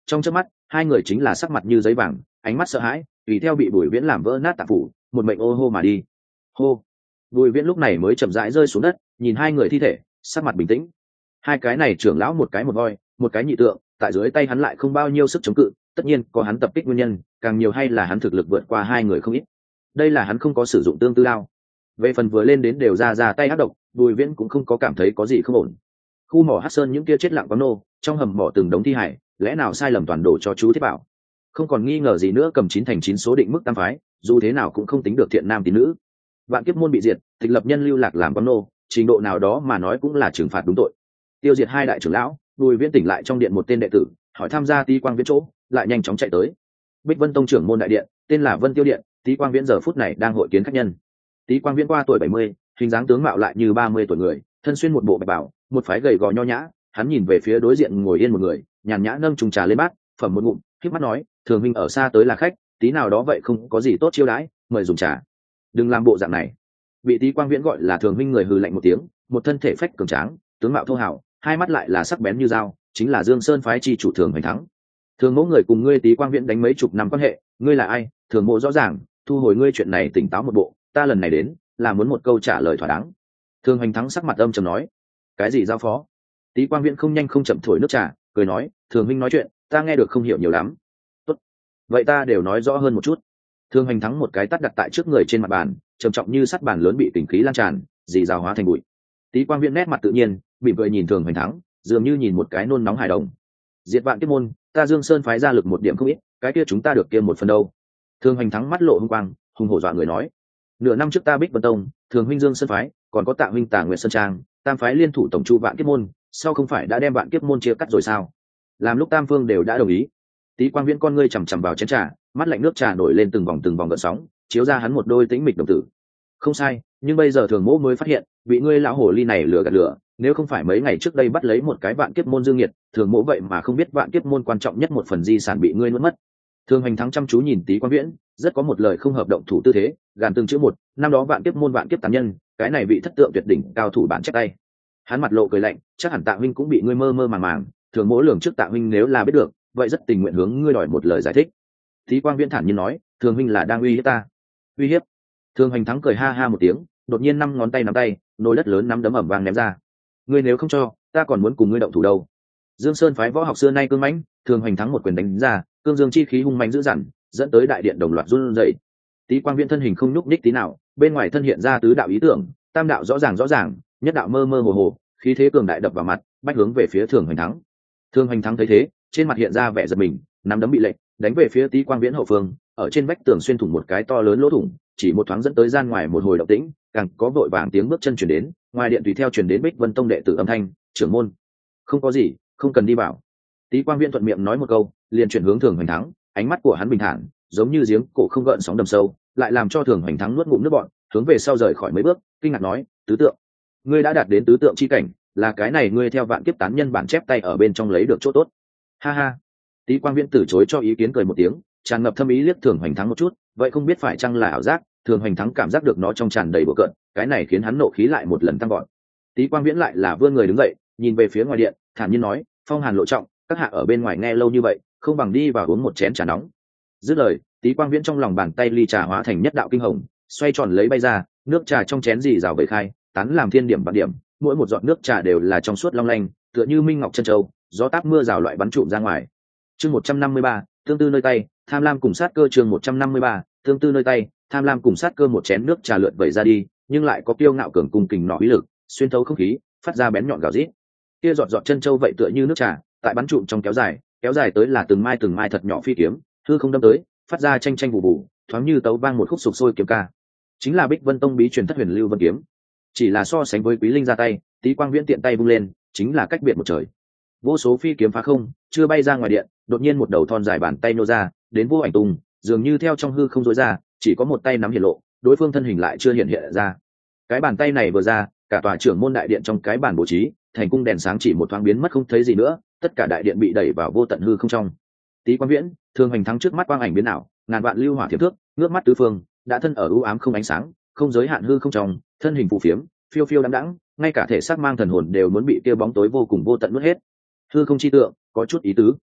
Speaker 1: Trong chớp mắt hai người chính là sắc mặt như giấy vàng, ánh mắt sợ hãi tùy theo bị Bùi Viễn làm vỡ nát tạng phủ, một mệnh ô hô mà đi. Hô. Bùi Viễn lúc này mới chậm rãi rơi xuống đất, nhìn hai người thi thể, sắc mặt bình tĩnh. Hai cái này trưởng lão một cái một voi, một cái nhị tượng, tại dưới tay hắn lại không bao nhiêu sức chống cự, tất nhiên có hắn tập kích nguyên nhân, càng nhiều hay là hắn thực lực vượt qua hai người không ít. Đây là hắn không có sử dụng tương tư đao. Về phần vừa lên đến đều ra ra tay ác độc, Bùi Viễn cũng không có cảm thấy có gì không ổn. Khu mỏ Hắc Sơn những kia chết lặng quáng nô, trong hầm mỏ từng đống thi hải, lẽ nào sai lầm toàn đổ cho chú Thiết Bảo? Không còn nghi ngờ gì nữa, cầm chín thành chín số định mức tam phái, dù thế nào cũng không tính được thiện nam tín nữ. Vạn Kiếp môn bị diệt, tịch lập nhân lưu lạc làm quáng nô, trình độ nào đó mà nói cũng là trừng phạt đúng tội. Tiêu diệt hai đại trưởng lão, Bùi Viễn tỉnh lại trong điện một tên đệ tử, hỏi tham gia Tý Quang Viễn chỗ, lại nhanh chóng chạy tới. Bích Vân Tông trưởng môn đại điện, tên là Vân Tiêu điện, Tý Quang Viễn giờ phút này đang hội kiến khách nhân. Tý Quang Viễn qua tuổi bảy mươi, hình dáng tướng mạo lại như ba mươi tuổi người, thân xuyên một bộ bạch bào, một phái gầy gò nho nhã, hắn nhìn về phía đối diện ngồi yên một người, nhàn nhã nâng chung trà lên bát, phẩm một ngụm, khép mắt nói, thường huynh ở xa tới là khách, tí nào đó vậy không có gì tốt chiêu đãi, mời dùng trà. Đừng làm bộ dạng này. Bị Tý Quang Viễn gọi là thường huynh người hừ lạnh một tiếng, một thân thể phách cường tráng, tướng mạo thô hào, hai mắt lại là sắc bén như dao, chính là Dương Sơn phái chi chủ Thường Hoành Thắng. Thường mẫu người cùng ngươi Tý Quang Viễn đánh mấy chục năm quan hệ, ngươi là ai? Thường mộ rõ ràng, thu hồi ngươi chuyện này tỉnh táo một bộ, ta lần này đến là muốn một câu trả lời thỏa đáng. Thường Hoành Thắng sắc mặt âm trầm nói, cái gì giao phó? Tý Quang Viễn không nhanh không chậm thổi nước trà, cười nói, thường huynh nói chuyện, ta nghe được không hiểu nhiều lắm. Tốt, vậy ta đều nói rõ hơn một chút. Thường Hoành Thắng một cái tát đặt tại trước người trên mặt bàn, trầm trọng như sắt bàn lớn bị kình khí lan tràn, dì rào hóa thành bụi. Tý Quang Viễn nét mặt tự nhiên, mỉm cười nhìn Thường Hoành Thắng, dường như nhìn một cái nôn nóng hài đồng. Diệt Vạn Kiếp môn, ta Dương Sơn phái ra lực một điểm không ít, cái kia chúng ta được kia một phần đâu? Thường Hoành Thắng mắt lộ hung quang, hùng hổ dọa người nói, nửa năm trước ta Bích Vân Tông, Thường huynh Dương Sơn phái, còn có Tạ huynh Tả Nguyệt Sơn Trang, tam phái liên thủ tổng chu Vạn Kiếp môn, sau không phải đã đem Vạn Kiếp môn chia cắt rồi sao? Làm lúc tam phương đều đã đồng ý. Tý Quang Viễn con ngươi chằm chằm vào chén trà, mắt lạnh nước trà nổi lên từng vòng từng vòng gợn sóng, chiếu ra hắn một đôi tĩnh mịch đồng tử. Không sai, nhưng bây giờ Thường mỗ mới phát hiện, bị ngươi lão hồ ly này lừa gạt lừa, nếu không phải mấy ngày trước đây bắt lấy một cái Vạn Kiếp môn dương nghiệt, Thường mỗ vậy mà không biết Vạn Kiếp môn quan trọng nhất một phần di sản bị ngươi nuốt mất. Thường Hoành Thắng chăm chú nhìn Tý Quang Viễn, rất có một lời không hợp động thủ tư thế, gàn từng chữ một, năm đó Vạn Kiếp môn Vạn Kiếp tán nhân, cái này vị thất tượng tuyệt đỉnh cao thủ bản chép tay. Hắn mặt lộ cười lạnh, chắc hẳn Tạ huynh cũng bị ngươi mơ mơ màng màng, Thường mỗ lường trước Tạ huynh nếu là biết được, vậy rất tình nguyện hướng ngươi đòi một lời giải thích. Tý Quang Viễn thản nhiên nói, Thường huynh là đang uy hiếp ta. Uy hiếp? Thường Hoành Thắng cười ha ha một tiếng, đột nhiên năm ngón tay nắm tay, nồi đất lớn nắm đấm ẩm vàng ném ra. Ngươi nếu không cho, ta còn muốn cùng ngươi động thủ đâu. Dương Sơn phái võ học xưa nay cương mãnh, Thường Hoành Thắng một quyền đánh ra, cương dương chi khí hung mạnh dữ dằn, dẫn tới đại điện đồng loạt run rẩy. Tý Quang Viễn thân hình không nhúc nhích tí nào, bên ngoài thân hiện ra tứ đạo ý tưởng, tam đạo rõ ràng rõ ràng, nhất đạo mơ mơ hồ hồ, khí thế cường đại đập vào mặt, bách hướng về phía Thường Hoành Thắng. Thường Hoành Thắng thấy thế, trên mặt hiện ra vẻ giật mình, nắm đấm bị lệch, đánh về phía Tý Quang Viễn hậu phương, ở trên vách tường xuyên thủng một cái to lớn lỗ thủng, chỉ một thoáng dẫn tới gian ngoài một hồi động tĩnh, càng có vội vàng tiếng bước chân truyền đến, ngoài điện tùy theo truyền đến Bích Vân Tông đệ tử âm thanh, trưởng môn, không có gì, không cần đi vào. Tý Quang Viễn thuận miệng nói một câu, liền chuyển hướng Thường Hoành Thắng, ánh mắt của hắn bình thản, giống như giếng cổ không gợn sóng đầm sâu, lại làm cho Thường Hoành Thắng nuốt ngụm nước bọt, hướng về sau rời khỏi mấy bước, kinh ngạc nói, tứ tượng, ngươi đã đạt đến tứ tượng chi cảnh, là cái này ngươi theo Vạn Kiếp tán nhân bản chép tay ở bên trong lấy được chỗ tốt. Ha ha. Tý Quang Viễn từ chối cho ý kiến cười một tiếng, tràn ngập thâm ý liếc Thường Hoành Thắng một chút, vậy không biết phải chăng là ảo giác, Thường Hoành Thắng cảm giác được nó trong tràn đầy bừa cợt, cái này khiến hắn nộ khí lại một lần tăng vọt. Tý Quang Viễn lại là vươn người đứng dậy, nhìn về phía ngoài điện, thản nhiên nói, phong hàn lộ trọng, các hạ ở bên ngoài nghe lâu như vậy, không bằng đi vào uống một chén trà nóng. Dứt lời, Tý Quang Viễn trong lòng bàn tay ly trà hóa thành nhất đạo kinh hồng, xoay tròn lấy bay ra, nước trà trong chén rì rào vẩy khai, tán làm thiên điểm bạc điểm, mỗi một giọt nước trà đều là trong suốt long lanh, tựa như minh ngọc chân châu, gió táp mưa rào loại bắn trụm ra ngoài. Chương một trăm năm mươi ba, tương tư nơi tay, tham lam cùng sát cơ. Chương một trăm năm mươi ba, tương tư nơi tay, tham lam cùng sát cơ. Một chén nước trà lượn vẩy ra đi, nhưng lại có kiêu ngạo cường cung kình nọ uy lực, xuyên thấu không khí, phát ra bén nhọn gào rít. Kia giọt giọt chân châu vậy tựa như nước trà, tại bắn trụm trong kéo dài, kéo dài tới là từng mai từng mai thật nhỏ phi kiếm, hư không đâm tới, phát ra tranh tranh bù bù, thoáng như tấu vang một khúc sục sôi kiếm ca. Chính là Bích Vân Tông bí truyền thất huyền lưu vân kiếm. Chỉ là so sánh với Quý Linh ra tay, Tý Quang Viễn tiện tay vung lên, chính là cách biệt một trời. Vô số phi kiếm phá không, chưa bay ra ngoài điện, đột nhiên một đầu thon dài bàn tay nô ra, đến vô ảnh tung, dường như theo trong hư không rối ra, chỉ có một tay nắm hiện lộ, đối phương thân hình lại chưa hiện hiện ra. Cái bàn tay này vừa ra, cả tòa trưởng môn đại điện trong cái bàn bố trí, thành cung đèn sáng chỉ một thoáng biến mất không thấy gì nữa, tất cả đại điện bị đẩy vào vô tận hư không trong. Tý Quang Viễn, Thường Hoành Thắng trước mắt quang ảnh biến ảo, ngàn vạn lưu hỏa thiệp thước, ngước mắt tứ phương, đã thân ở u ám không ánh sáng, không giới hạn hư không trong, thân hình phù phiếm, phiêu phiêu đãng đãng, ngay cả thể xác mang thần hồn đều muốn bị kia bóng tối vô cùng vô tận nuốt hết. Hư không chi tượng, có chút ý tứ.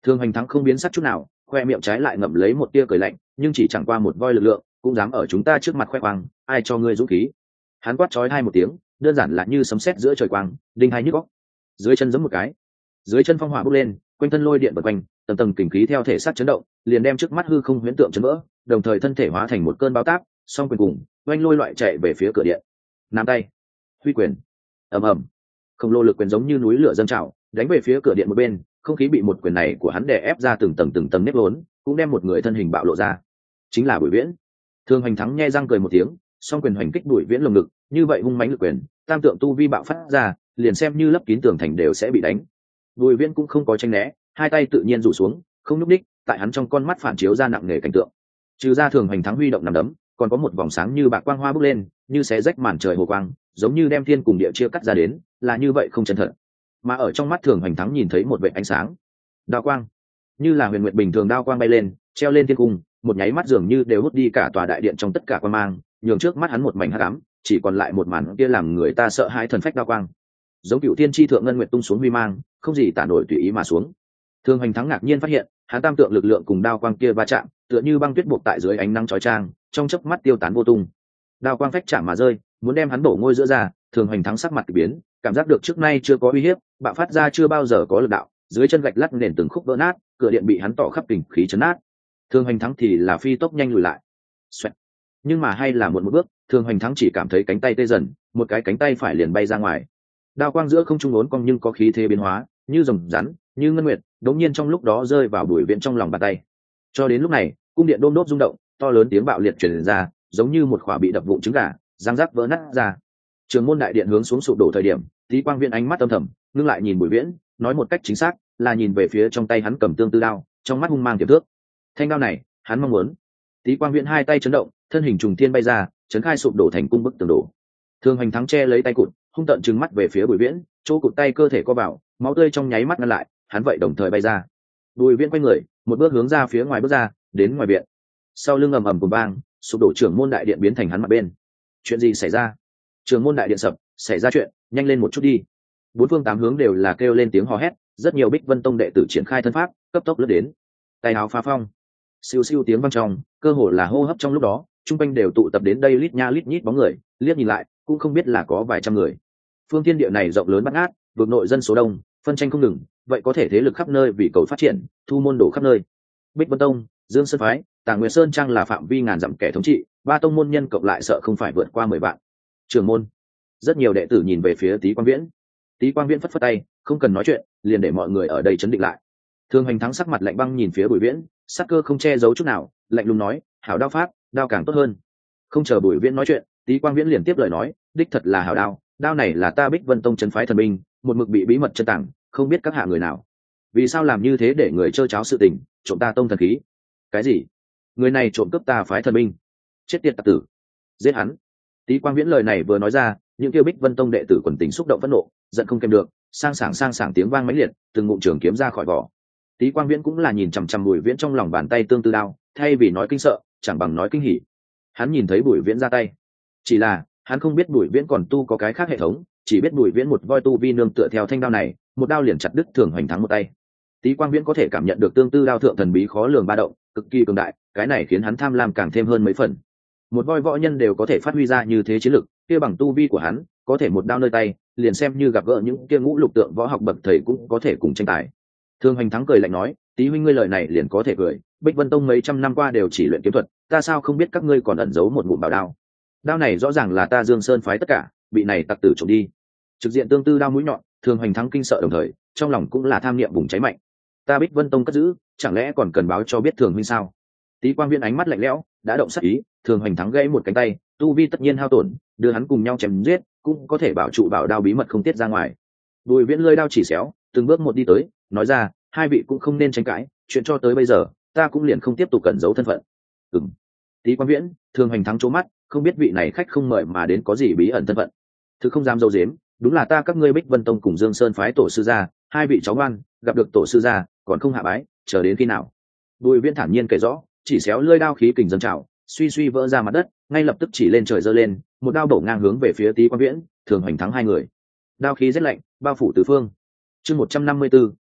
Speaker 1: Thường Hoành Thắng không biến sắc chút nào, khoe miệng trái lại ngậm lấy một tia cười lạnh, nhưng chỉ chẳng qua một voi lực lượng cũng dám ở chúng ta trước mặt khoe khoang, ai cho ngươi dũng khí? Hắn quát chói hai một tiếng, đơn giản là như sấm sét giữa trời quang, đinh hai nhức óc. Dưới chân giẫm một cái, dưới chân phong hỏa bốc lên, quanh thân lôi điện bật quanh, tầng tầng kình khí theo thể sát chấn động, liền đem trước mắt hư không huyễn tượng chấn vỡ, đồng thời thân thể hóa thành một cơn bão táp, song quyền cùng, oanh lôi loại chạy về phía cửa điện. Nam tay, huy quyền, ầm ầm, khổng lồ lực quyền giống như núi lửa dâng trào, đánh về phía cửa điện một bên, không khí bị một quyền này của hắn đè ép ra từng tầng từng tầng nếp vốn, cũng đem một người thân hình bạo lộ ra, chính là Bùi Viễn. Thường Hoành Thắng nhe răng cười một tiếng, song quyền hoành kích Bùi Viễn lồng ngực, như vậy hung mãnh lực quyền, tam tượng tu vi bạo phát ra, liền xem như lấp kín tường thành đều sẽ bị đánh. Bùi Viễn cũng không có tranh né, hai tay tự nhiên rủ xuống, không nhúc đích, tại hắn trong con mắt phản chiếu ra nặng nề cảnh tượng. Trừ ra Thường Hoành Thắng huy động nằm đấm, còn có một vòng sáng như bạc quang hoa bốc lên, như xé rách màn trời hồ quang, giống như đem thiên cùng địa chia cắt ra đến, là như vậy không chân thật. Mà ở trong mắt Thường Hoành Thắng nhìn thấy một vệt ánh sáng, đao quang, như là huyền nguyệt bình thường đao quang bay lên, treo lên thiên cung, một nháy mắt dường như đều hút đi cả tòa đại điện trong tất cả quang mang, nhường trước mắt hắn một mảnh hắc ám, chỉ còn lại một màn kia làm người ta sợ hãi thần phách đao quang. Giống cựu thiên chi thượng ngân nguyệt tung xuống huy mang, không gì tả nổi tùy ý mà xuống. Thường Hoành Thắng ngạc nhiên phát hiện, hắn tam tượng lực lượng cùng đao quang kia va chạm, tựa như băng tuyết buộc tại dưới ánh nắng chói chang, trong chớp mắt tiêu tán vô tung. Đao quang phách chạm mà rơi, muốn đem hắn đổ ngôi giữa ra. Thường Hoành Thắng sắc mặt kỳ biến, cảm giác được trước nay chưa có uy hiếp, bạo phát ra chưa bao giờ có lực đạo, dưới chân gạch lắt nền từng khúc vỡ nát, cửa điện bị hắn tỏ khắp kình khí chấn nát. Thường Hoành Thắng thì là phi tốc nhanh lùi lại. Xoẹt. Nhưng mà hay là muộn một bước, Thường Hoành Thắng chỉ cảm thấy cánh tay tê dần, một cái cánh tay phải liền bay ra ngoài. Đao quang giữa không trung uốn cong nhưng có khí thế biến hóa, như rồng rắn, như ngân nguyệt, đống nhiên trong lúc đó rơi vào Bùi Viễn trong lòng bàn tay. Cho đến lúc này, cung điện đôm đốp rung động, to lớn tiếng bạo liệt truyền ra, giống như một quả bị đập vụn trứng gà, răng rắc vỡ nát ra. Trường môn đại điện hướng xuống sụp đổ thời điểm, Tý Quang Viễn ánh mắt âm thầm, ngưng lại nhìn Bùi Viễn, nói một cách chính xác, là nhìn về phía trong tay hắn cầm tương tư đao, trong mắt hung mang tiềm thước. Thanh đao này, hắn mong muốn. Tý Quang Viễn hai tay chấn động, thân hình trùng thiên bay ra, chấn khai sụp đổ thành cung bức tường đổ. Thường Hoành Thắng che lấy tay cụt, hung tợn trừng mắt về phía Bùi Viễn, chỗ cụt tay cơ thể co vào, máu tươi trong nháy mắt ngăn lại, hắn vậy đồng thời bay ra. Bùi Viễn quay người, một bước hướng ra phía ngoài bước ra, đến ngoài viện. Sau lưng ầm ầm cùng bang, sụp đổ trưởng môn đại điện biến thành hắn mặt bên. Chuyện gì xảy ra? Trưởng môn đại điện sập, xảy ra chuyện, nhanh lên một chút đi. Bốn phương tám hướng đều là kêu lên tiếng hò hét, rất nhiều Bích Vân Tông đệ tử triển khai thân pháp, cấp tốc lướt đến. Tay áo phá phong, siêu siêu tiếng vang trong, cơ hồ là hô hấp trong lúc đó, trung quanh đều tụ tập đến đây lít nha lít nhít bóng người, liếc nhìn lại, cũng không biết là có vài trăm người. Phương thiên địa này rộng lớn bát ngát, vực nội dân số đông, phân tranh không ngừng, vậy có thể thế lực khắp nơi vì cầu phát triển, thu môn đổ khắp nơi. Bích Vân Tông, Dương Sơn phái, Tàng Nguyệt Sơn trang là phạm vi ngàn dặm kẻ thống trị, ba tông môn nhân cộng lại sợ không phải vượt qua mười vạn. Trưởng môn, rất nhiều đệ tử nhìn về phía Tý Quang Viễn. Tý Quang Viễn phất phất tay, không cần nói chuyện, liền để mọi người ở đây chấn định lại. Thường Hoành Thắng sắc mặt lạnh băng nhìn phía Bùi Viễn, sắc cơ không che giấu chút nào, lạnh lùng nói, hảo đao pháp, đao càng tốt hơn. Không chờ Bùi Viễn nói chuyện, Tý Quang Viễn liền tiếp lời nói, đích thật là hảo đao, đao này là ta Bích Vân Tông trấn phái thần binh, một mực bị bí mật chân tàng, không biết các hạ người nào. Vì sao làm như thế để người trơ cháo sự tình, trộm ta tông thần khí? Cái gì? Người này trộm cướp ta phái thần binh? Chết tiệt tặc tử! Giết hắn! Tý Quang Viễn lời này vừa nói ra, những kêu Bích Vân Tông đệ tử quần tình xúc động phẫn nộ, giận không kèm được, sang sảng sang sảng tiếng vang mãnh liệt, từng ngụm trường kiếm ra khỏi vỏ. Tý Quang Viễn cũng là nhìn chằm chằm Bùi Viễn trong lòng bàn tay tương tư đao, thay vì nói kinh sợ, chẳng bằng nói kinh hỉ. Hắn nhìn thấy Bùi Viễn ra tay, chỉ là hắn không biết Bùi Viễn còn tu có cái khác hệ thống, chỉ biết Bùi Viễn một voi tu vi nương tựa theo thanh đao này, một đao liền chặt đứt Thường Hoành Thắng một tay. Tý Quang Viễn có thể cảm nhận được tương tư đao thượng thần bí khó lường ba động, cực kỳ cường đại, cái này khiến hắn tham lam càng thêm hơn mấy phần. Một voi võ nhân đều có thể phát huy ra như thế chiến lực, kia bằng tu vi của hắn, có thể một đao nơi tay, liền xem như gặp gỡ những kia ngũ lục tượng võ học bậc thầy cũng có thể cùng tranh tài. Thường Hoành Thắng cười lạnh nói, Tý huynh ngươi lời này liền có thể cười, Bích Vân Tông mấy trăm năm qua đều chỉ luyện kiếm thuật, ta sao không biết các ngươi còn ẩn giấu một ngụm bảo đao. Đao này rõ ràng là ta Dương Sơn phái tất cả, bị này tặc tử trộm đi. Trực diện tương tư đao mũi nhọn, Thường Hoành Thắng kinh sợ đồng thời, trong lòng cũng là tham niệm bùng cháy mạnh. Ta Bích Vân Tông cất giữ, chẳng lẽ còn cần báo cho biết Thường huynh sao? Tý Quang Viễn ánh mắt lạnh lẽo, đã động sát ý, Thường Hoành Thắng gãy một cánh tay, tu vi tất nhiên hao tổn, đưa hắn cùng nhau chém giết, cũng có thể bảo trụ bảo đao bí mật không tiết ra ngoài. Bùi Viễn lơi đao chỉ xéo, từng bước một đi tới, nói ra, hai vị cũng không nên tranh cãi, chuyện cho tới bây giờ, ta cũng liền không tiếp tục cẩn giấu thân phận. Ừm. Tý Quang Viễn, Thường Hoành Thắng trố mắt, không biết vị này khách không mời mà đến có gì bí ẩn thân phận. Thực không dám dâu dếm, đúng là ta các ngươi Bích Vân Tông cùng Dương Sơn phái tổ sư gia, hai vị cháu ngoan, gặp được tổ sư gia, còn không hạ bái, chờ đến khi nào? Bùi Viễn thản nhiên kể rõ, chỉ xéo lưỡi đao khí kình dâng trào, suy suy vỡ ra mặt đất, ngay lập tức chỉ lên trời giơ lên, một đao bổ ngang hướng về phía Tý Quang Viễn, Thường Hoành Thắng hai người. Đao khí rất lạnh, bao phủ tứ phương. Chương một trăm năm mươi tư,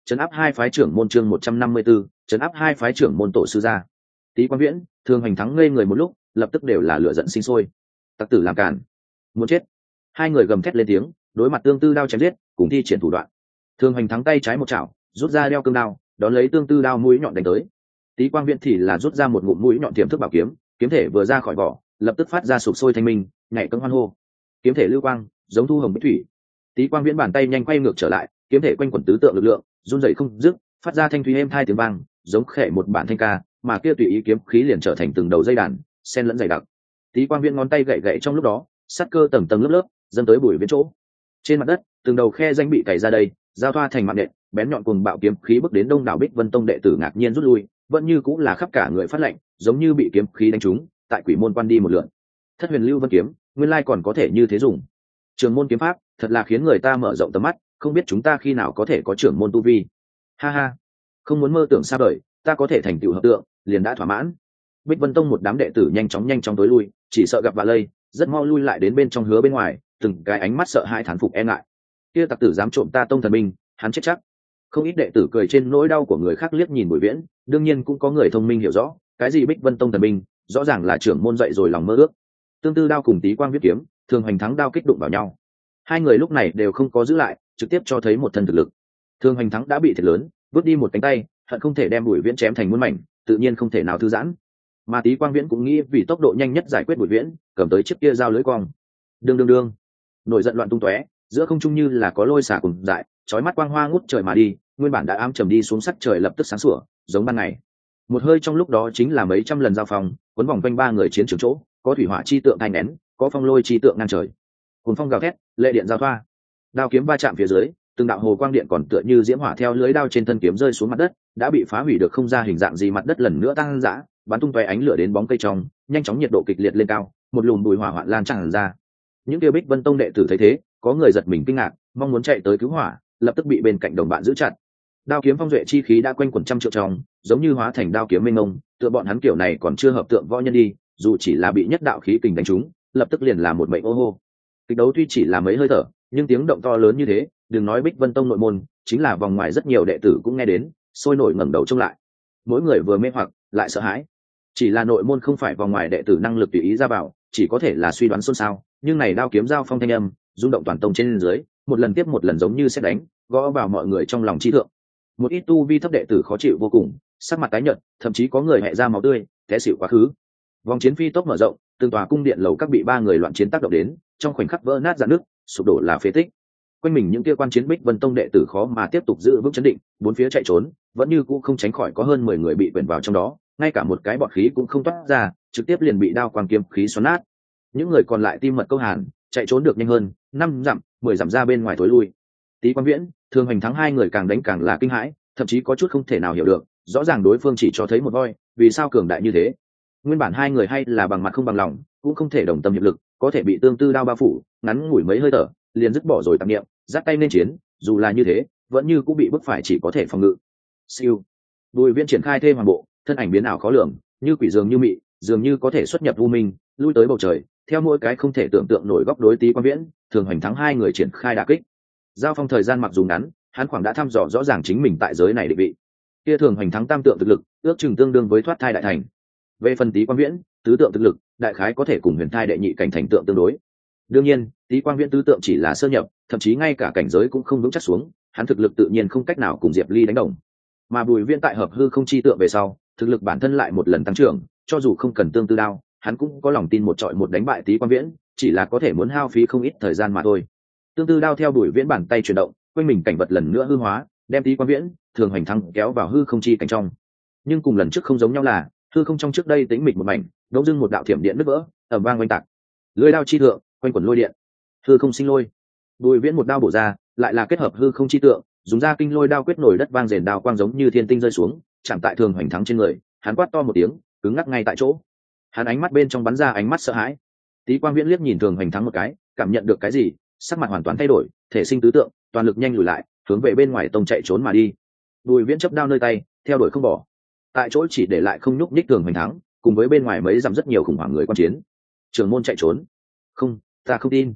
Speaker 1: trấn áp hai phái trưởng môn chương một trăm năm mươi 154, trấn áp hai phái trưởng môn tổ sư gia. Tý Quang Viễn, Thường Hoành Thắng ngây người một lúc, lập tức đều là lửa giận sinh sôi. Tặc tử làm cản, muốn chết. Hai người gầm thét lên tiếng, đối mặt Tương Tư đao chém giết, cùng thi triển thủ đoạn. Thường Hoành Thắng tay trái một chảo, rút ra đeo cương đao, đón lấy Tương Tư đao mũi nhọn đánh tới. Tý Quang Viễn thì là rút ra một ngụm mũi nhọn tiềm thức bảo kiếm, kiếm thể vừa ra khỏi vỏ, lập tức phát ra sụp sôi thanh minh, nhảy cẫng hoan hô. Kiếm thể lưu quang, giống thu hồng bích thủy. Tý Quang Viễn bàn tay nhanh quay ngược trở lại, kiếm thể quanh quẩn tứ tượng lực lượng, run rẩy không dứt, phát ra thanh thúy êm tai tiếng vang, giống khẽ một bản thanh ca, mà kia tùy ý kiếm khí liền trở thành từng đầu dây đàn, xen lẫn dày đặc. Tý Quang Viễn ngón tay gậy gậy trong lúc đó, sát cơ tầng tầng lớp lớp, dâng tới Bùi Viễn chỗ. Trên mặt đất, từng đầu khe danh bị cày ra đây, giao thoa thành mạng nện, bén nhọn cuồng bạo kiếm khí bước đến đông đảo Bích Vân Tông đệ tử ngạc nhiên rút lui, vẫn như cũng là khắp cả người phát lệnh, giống như bị kiếm khí đánh trúng, tại Quỷ Môn Quan đi một lượt. Thất Huyền Lưu Vân kiếm, nguyên lai còn có thể như thế dùng. Trường môn kiếm pháp, thật là khiến người ta mở rộng tầm mắt, không biết chúng ta khi nào có thể có trưởng môn tu vi. Ha ha, không muốn mơ tưởng xa vời, ta có thể thành tựu hợp tượng, liền đã thỏa mãn. Bích Vân Tông một đám đệ tử nhanh chóng nhanh chóng tối lui, chỉ sợ gặp vạ lây, rất mau lui lại đến bên trong hứa bên ngoài, từng cái ánh mắt sợ hãi thán phục e ngại. Kia tặc tử dám trộm ta tông thần binh, hắn chết chắc. Không ít đệ tử cười trên nỗi đau của người khác liếc nhìn Bùi Viễn, đương nhiên cũng có người thông minh hiểu rõ, cái gì Bích Vân Tông thần binh, rõ ràng là trưởng môn dạy rồi lòng mơ ước. Tương Tư đao cùng Tý Quang Viễn kiếm, Thường Hoành Thắng đao kích đụng vào nhau. Hai người lúc này đều không có giữ lại, trực tiếp cho thấy một thân thực lực. Thường Hoành Thắng đã bị thiệt lớn, vứt đi một cánh tay, hận không thể đem Bùi Viễn chém thành muôn mảnh, tự nhiên không thể nào thư giãn. Mà Tý Quang Viễn cũng nghĩ vì tốc độ nhanh nhất giải quyết Bùi Viễn, cầm tới chiếc kia dao lưỡi quang. Đương đương đương, nổi giận loạn tung tóe, giữa không trung như là có lôi xả cùng dại, chói mắt quang hoa ngút trời mà đi, nguyên bản đã ám trầm đi xuống sắc trời lập tức sáng sủa, giống ban ngày. Một hơi trong lúc đó chính là mấy trăm lần giao phong, cuốn vòng quanh ba người chiến trường chỗ, có thủy hỏa chi tượng thanh nén, có phong lôi chi tượng ngang trời. Cuồng phong gào thét, lệ điện giao thoa, đao kiếm va chạm phía dưới, từng đạo hồ quang điện còn tựa như diễm hỏa theo lưới đao trên thân kiếm rơi xuống mặt đất, đã bị phá hủy được không ra hình dạng gì, mặt đất lần nữa tăng dã, bắn tung tóe ánh lửa đến bóng cây trong, nhanh chóng nhiệt độ kịch liệt lên cao, một lùm bùi hỏa hoạn lan tràn ra. Những tiêu Bích Vân Tông đệ tử thấy thế, có người giật mình kinh ngạc, mong muốn chạy tới cứu hỏa, lập tức bị bên cạnh đồng bạn giữ chặt. Đao kiếm phong duệ chi khí đã quanh quẩn trăm triệu trong, giống như hóa thành đao kiếm mênh mông, tựa bọn hắn kiểu này còn chưa hợp tượng võ nhân đi, dù chỉ là bị nhất đạo khí kình đánh trúng, lập tức liền là một mệnh ô hô. Kịch đấu tuy chỉ là mấy hơi thở, nhưng tiếng động to lớn như thế, đừng nói Bích Vân Tông nội môn, chính là vòng ngoài rất nhiều đệ tử cũng nghe đến, sôi nổi ngẩng đầu trông lại. Mỗi người vừa mê hoặc, lại sợ hãi. Chỉ là nội môn không phải vòng ngoài đệ tử năng lực tùy ý ra vào, chỉ có thể là suy đoán xôn xao, nhưng này đao kiếm giao phong thanh âm, rung động toàn tông trên dưới, một lần tiếp một lần giống như sét đánh, gõ vào mọi người trong lòng trí thượng. Một ít tu vi thấp đệ tử khó chịu vô cùng, sắc mặt tái nhợt, thậm chí có người hẹ ra máu tươi, té xỉu quá khứ. Vòng chiến phi tốc mở rộng, từng tòa cung điện lầu các bị ba người loạn chiến tác động đến, trong khoảnh khắc vỡ nát rạn nước, sụp đổ là phế tích. Quanh mình những kia quan chiến Bích Vân Tông đệ tử khó mà tiếp tục giữ vững chấn định, bốn phía chạy trốn, vẫn như cũ không tránh khỏi có hơn mười người bị quyển vào trong đó, ngay cả một cái bọt khí cũng không toát ra, trực tiếp liền bị đao quang kiếm khí xoắn nát. Những người còn lại tim mật câu hàn, chạy trốn được nhanh hơn, năm dặm, mười dặm ra bên ngoài tối lui. Tý Quang Viễn, Thường Hoành Thắng hai người càng đánh càng là kinh hãi, thậm chí có chút không thể nào hiểu được, rõ ràng đối phương chỉ cho thấy một voi, vì sao cường đại như thế? Nguyên bản hai người hay là bằng mặt không bằng lòng, cũng không thể đồng tâm hiệp lực, có thể bị Tương Tư đao bao phủ, ngắn ngủi mấy hơi thở, liền dứt bỏ rồi tạp niệm, giắt tay lên chiến, dù là như thế, vẫn như cũng bị bức phải chỉ có thể phòng ngự. Siêu, Bùi Viễn triển khai thêm hoàn bộ, thân ảnh biến ảo khó lường, như quỷ dường như mị, dường như có thể xuất nhập u minh, lui tới bầu trời, theo mỗi cái không thể tưởng tượng nổi góc đối Tý Quang Viễn, Thường Hoành Thắng hai người triển khai đả kích. Giao phong thời gian mặc dù ngắn, hắn khoảng đã thăm dò rõ ràng chính mình tại giới này định vị. Kia Thường Hoành Thắng tam tượng thực lực, ước chừng tương đương với thoát thai đại thành. Về phần Tý Quang Viễn, tứ tượng thực lực, đại khái có thể cùng huyền thai đệ nhị cảnh thành tượng tương đối. Đương nhiên, Tý Quang Viễn tứ tượng chỉ là sơ nhập, thậm chí ngay cả cảnh giới cũng không vững chắc xuống, hắn thực lực tự nhiên không cách nào cùng Diệp Ly đánh đồng. Mà Bùi Viễn tại hợp hư không chi tượng về sau, thực lực bản thân lại một lần tăng trưởng, cho dù không cần tương tư đao, hắn cũng có lòng tin một trọi một đánh bại Tý Quang Viễn, chỉ là có thể muốn hao phí không ít thời gian mà thôi. Tương tư đao theo Bùi Viễn bàn tay chuyển động, quanh mình cảnh vật lần nữa hư hóa, đem Tý Quang Viễn, Thường Hoành Thắng kéo vào hư không chi cảnh trong. Nhưng cùng lần trước không giống nhau là, hư không trong trước đây tĩnh mịch một mảnh, đống dưng một đạo thiểm điện nứt vỡ, ầm vang oanh tạc. Lưỡi đao chi thượng, quanh quẩn lôi điện. Hư không sinh lôi. Bùi Viễn một đao bổ ra, lại là kết hợp hư không chi tượng, dùng ra kinh lôi đao quyết nổi đất vang rền, đao quang giống như thiên tinh rơi xuống, chạm tại Thường Hoành Thắng trên người, hắn quát to một tiếng, cứng ngắc ngay tại chỗ. Hắn ánh mắt bên trong bắn ra ánh mắt sợ hãi. Tý Quang Viễn liếc nhìn Thường Hoành Thắng một cái, cảm nhận được cái gì, sắc mặt hoàn toàn thay đổi, thể sinh tứ tượng, toàn lực nhanh lùi lại, hướng về bên ngoài tông chạy trốn mà đi. Bùi Viễn chấp đao nơi tay, theo đuổi không bỏ. Tại chỗ chỉ để lại không nhúc nhích Thường Hoành Thắng, cùng với bên ngoài mấy dặm rất nhiều khủng hoảng người quan chiến. Trưởng môn chạy trốn. Không, ta không tin.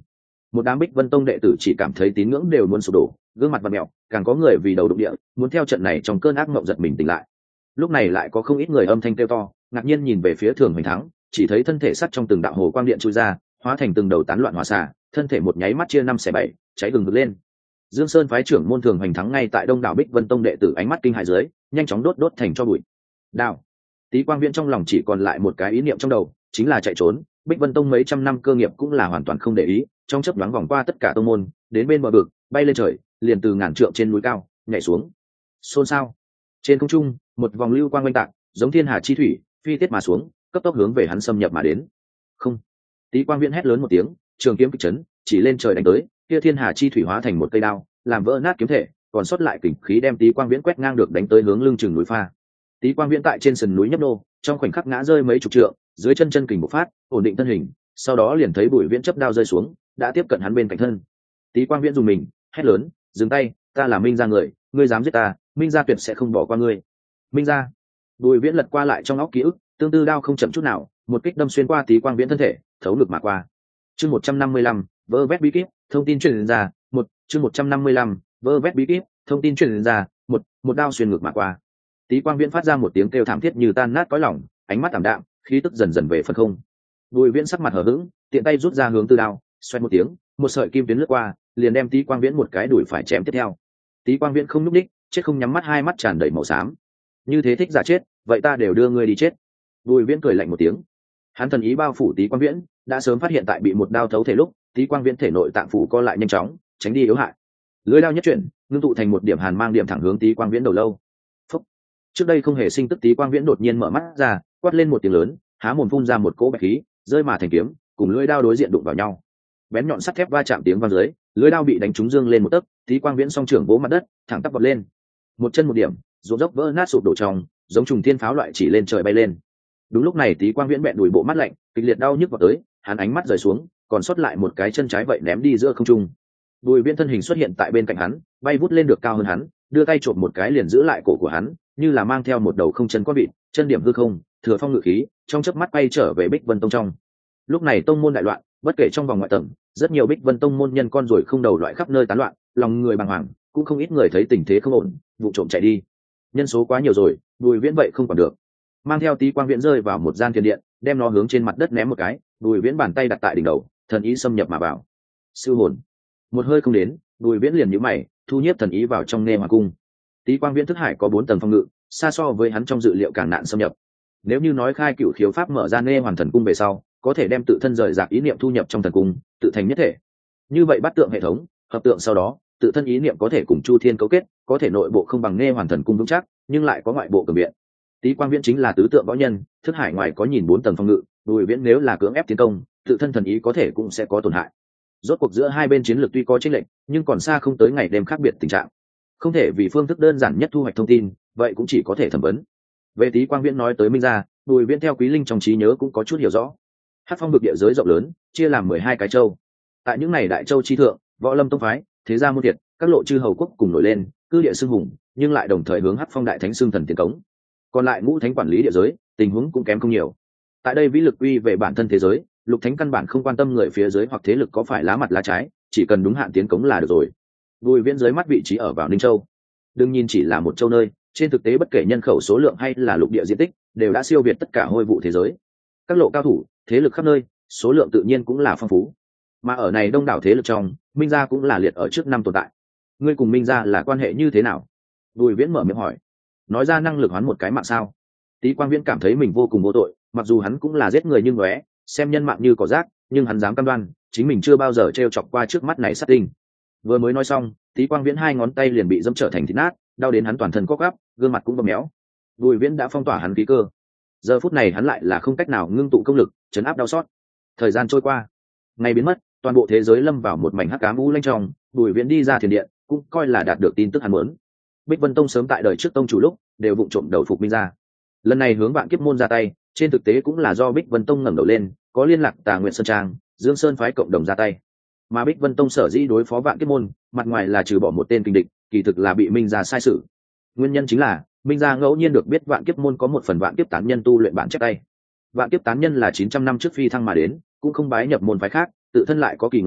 Speaker 1: một đám Bích Vân Tông đệ tử chỉ cảm thấy tín ngưỡng đều muốn sụp đổ, gương mặt vặn mèo, càng có người vì đầu đụng địa, muốn theo trận này trong cơn ác mộng giật mình tỉnh lại. Lúc này lại có không ít người âm thanh kêu to, ngạc nhiên nhìn về phía Thường Hoành Thắng, chỉ thấy thân thể sắt trong từng đạo hồ quang điện chui ra, hóa thành từng đầu tán loạn hỏa xả, thân thể một nháy mắt chia năm xẻ bảy, cháy gừng ngực lên. Dương Sơn phái trưởng môn Thường Hoành Thắng ngay tại đông đảo Bích Vân Tông đệ tử ánh mắt kinh hãi dưới, nhanh chóng đốt đốt thành cho bụi. Đao. Tý Quang Viễn trong lòng chỉ còn lại một cái ý niệm trong đầu, chính là chạy trốn. Bích Vân Tông mấy trăm năm cơ nghiệp cũng là hoàn toàn không để ý, trong chớp nhoáng vòng qua tất cả tông môn, đến bên bờ vực, bay lên trời, liền từ ngàn trượng trên núi cao nhảy xuống. Xôn xao. Trên không trung, một vòng lưu quang oanh tạc, giống thiên hà chi thủy, phi tiết mà xuống, cấp tốc hướng về hắn xâm nhập mà đến. Không. Tý Quang Viễn hét lớn một tiếng, trường kiếm kích chấn, chỉ lên trời đánh tới, kia thiên hà chi thủy hóa thành một cây đao, làm vỡ nát kiếm thể, còn sót lại kình khí đem Tý Quang Viễn quét ngang được đánh tới hướng lưng chừng núi pha. Tý Quang Viễn tại trên sườn núi nhấp nô, trong khoảnh khắc ngã rơi mấy chục trượng, dưới chân chân kình bộc phát, ổn định thân hình, sau đó liền thấy Bùi Viễn chấp đao rơi xuống, đã tiếp cận hắn bên cạnh thân. Tý Quang Viễn dùng mình, hét lớn, dừng tay, ta là Minh gia người, ngươi dám giết ta, Minh gia tuyệt sẽ không bỏ qua ngươi. Minh gia. Bùi Viễn lật qua lại trong óc ký ức, tương tư đao không chậm chút nào, một kích đâm xuyên qua Tý Quang Viễn thân thể, thấu ngực mà qua. Chương một trăm năm mươi lăm, vơ vét bí kíp, thông tin truyền ra, một, chương một trăm năm mươi lăm, vơ vét bí kíp, thông tin truyền ra, một, một đao xuyên ngực mà qua. Tý Quang Viễn phát ra một tiếng kêu thảm thiết như tan nát cõi lòng, ánh mắt ảm đạm, khí tức dần dần về phần không. Bùi Viễn sắc mặt hờ hững, tiện tay rút ra hướng tư đao, xoay một tiếng, một sợi kim tuyến lướt qua, liền đem Tý Quang Viễn một cái đuổi phải chém tiếp theo. Tý Quang Viễn không nhúc nhích, chết không nhắm mắt, hai mắt tràn đầy màu xám. Như thế thích giả chết, vậy ta đều đưa ngươi đi chết. Bùi Viễn cười lạnh một tiếng. Hắn thần ý bao phủ Tý Quang Viễn, đã sớm phát hiện tại bị một đao thấu thể lúc, Tý Quang Viễn thể nội tạng phủ co lại nhanh chóng, tránh đi yếu hại. Lưỡi đao nhất chuyển, ngưng tụ thành một điểm hàn mang điểm thẳng hướng Tý Quang Viễn đầu lâu. Phúc. Trước đây không hề sinh tức Tý Quang Viễn đột nhiên mở mắt ra, quát lên một tiếng lớn, há mồm phun ra một cỗ bạch khí, rơi mà thành kiếm, cùng lưỡi đao đối diện đụng vào nhau. Bén nhọn sắt thép va chạm tiếng vang dưới, lưỡi đao bị đánh trúng dương lên một tấc, Tý Quang Viễn song trưởng vỗ mặt đất, thẳng tắp vọt lên. Một chân một điểm, ruộng dốc vỡ nát sụp đổ trong, giống trùng thiên pháo loại chỉ lên trời bay lên. Đúng lúc này Tý Quang Viễn bẹn đùi bộ mắt lạnh, kịch liệt đau nhức vào tới, hắn ánh mắt rời xuống, còn sót lại một cái chân trái vậy ném đi giữa không trung. Bùi Viễn thân hình xuất hiện tại bên cạnh hắn, bay vút lên được cao hơn hắn, đưa tay trộm một cái liền giữ lại cổ của hắn, như là mang theo một đầu không chân có vịt, chân điểm hư không, thừa phong ngự khí, trong chớp mắt bay trở về Bích Vân Tông trong. Lúc này tông môn đại loạn, bất kể trong vòng ngoại tầng, rất nhiều Bích Vân Tông môn nhân con rồi không đầu loại khắp nơi tán loạn, lòng người bàng hoàng, cũng không ít người thấy tình thế không ổn, vụ trộm chạy đi. Nhân số quá nhiều rồi, Bùi Viễn vậy không còn được. Mang theo Tý Quang Viễn rơi vào một gian thiên điện, đem nó hướng trên mặt đất ném một cái, Bùi Viễn bàn tay đặt tại đỉnh đầu, thần ý xâm nhập mà vào. Siêu hồn. Một hơi không đến, Bùi Viễn liền nhíu mày, thu nhiếp thần ý vào trong Nghe Hoàng cung. Tý Quang Viễn thức hải có bốn tầng phòng ngự, xa so với hắn trong dự liệu càng nạn xâm nhập. Nếu như nói khai cựu khiếu pháp mở ra Nghe Hoàn thần cung về sau, có thể đem tự thân rời rạc ý niệm thu nhập trong thần cung, tự thành nhất thể. Như vậy bắt tượng hệ thống, hợp tượng sau đó, tự thân ý niệm có thể cùng Chu Thiên cấu kết, có thể nội bộ không bằng Nghe Hoàn thần cung vững chắc, nhưng lại có ngoại bộ cường biện. Tý Quang Viễn chính là tứ tượng võ nhân, thức hải ngoài có nhìn bốn tầng phòng ngự, Bùi Viễn nếu là cưỡng ép tiến công, tự thân thần ý có thể cũng sẽ có tổn hại. Rốt cuộc giữa hai bên chiến lược tuy có chênh lệch, nhưng còn xa không tới ngày đêm khác biệt tình trạng. Không thể vì phương thức đơn giản nhất thu hoạch thông tin, vậy cũng chỉ có thể thẩm vấn. Về Tý Quang Viễn nói tới Minh gia, Bùi Viễn theo Quý Linh trong trí nhớ cũng có chút hiểu rõ. Hắc Phong vực địa giới rộng lớn, chia làm mười hai cái châu. Tại những này đại châu chi thượng, Võ Lâm tông phái, thế gia môn thiệt, các lộ chư hầu quốc cùng nổi lên, cư địa xưng hùng, nhưng lại đồng thời hướng Hắc Phong đại thánh xưng thần tiến cống. Còn lại ngũ thánh quản lý địa giới, tình huống cũng kém không nhiều. Tại đây vĩ lực uy về bản thân thế giới, lục thánh căn bản không quan tâm người phía dưới hoặc thế lực có phải lá mặt lá trái, chỉ cần đúng hạn tiến cống là được rồi. Bùi Viễn dưới mắt vị trí ở vào Ninh Châu, đương nhiên chỉ là một châu nơi, trên thực tế bất kể nhân khẩu số lượng hay là lục địa diện tích, đều đã siêu việt tất cả hôi vụ thế giới. Các lộ cao thủ, thế lực khắp nơi, số lượng tự nhiên cũng là phong phú. Mà ở này đông đảo thế lực trong, Minh gia cũng là liệt ở trước năm tồn tại. Ngươi cùng Minh gia là quan hệ như thế nào? Bùi Viễn mở miệng hỏi. Nói ra năng lực hoán một cái mạng sao? Tý Quang Viễn cảm thấy mình vô cùng vô tội, mặc dù hắn cũng là giết người nhưng ngóe, xem nhân mạng như cỏ rác, nhưng hắn dám cam đoan, chính mình chưa bao giờ trêu chọc qua trước mắt này sát tinh. Vừa mới nói xong, Tý Quang Viễn hai ngón tay liền bị dẫm trở thành thịt nát, đau đến hắn toàn thân co quắp, gương mặt cũng bầm méo. Bùi Viễn đã phong tỏa hắn khí cơ. Giờ phút này hắn lại là không cách nào ngưng tụ công lực, chấn áp đau xót. Thời gian trôi qua, ngày biến mất, toàn bộ thế giới lâm vào một mảnh hắc ám u lanh trong. Bùi Viễn đi ra thiền điện, cũng coi là đạt được tin tức hắn muốn. Bích Vân Tông sớm tại đời trước tông chủ lúc đều vụng trộm đầu phục Minh gia. Lần này hướng Vạn Kiếp môn ra tay, trên thực tế cũng là do Bích Vân Tông ngẩng đầu lên, có liên lạc Tà Nguyện Sơn Trang, Dương Sơn phái cộng đồng ra tay. Mà Bích Vân Tông sở dĩ đối phó Vạn Kiếp môn, mặt ngoài là trừ bỏ một tên kình địch, kỳ thực là bị Minh gia sai sử. Nguyên nhân chính là Minh gia ngẫu nhiên được biết Vạn Kiếp môn có một phần Vạn Kiếp tán nhân tu luyện bản chép tay. Vạn Kiếp tán nhân là chín trăm năm trước phi thăng mà đến, cũng không bái nhập môn phái khác, tự thân lại có kỳ ngộ khác,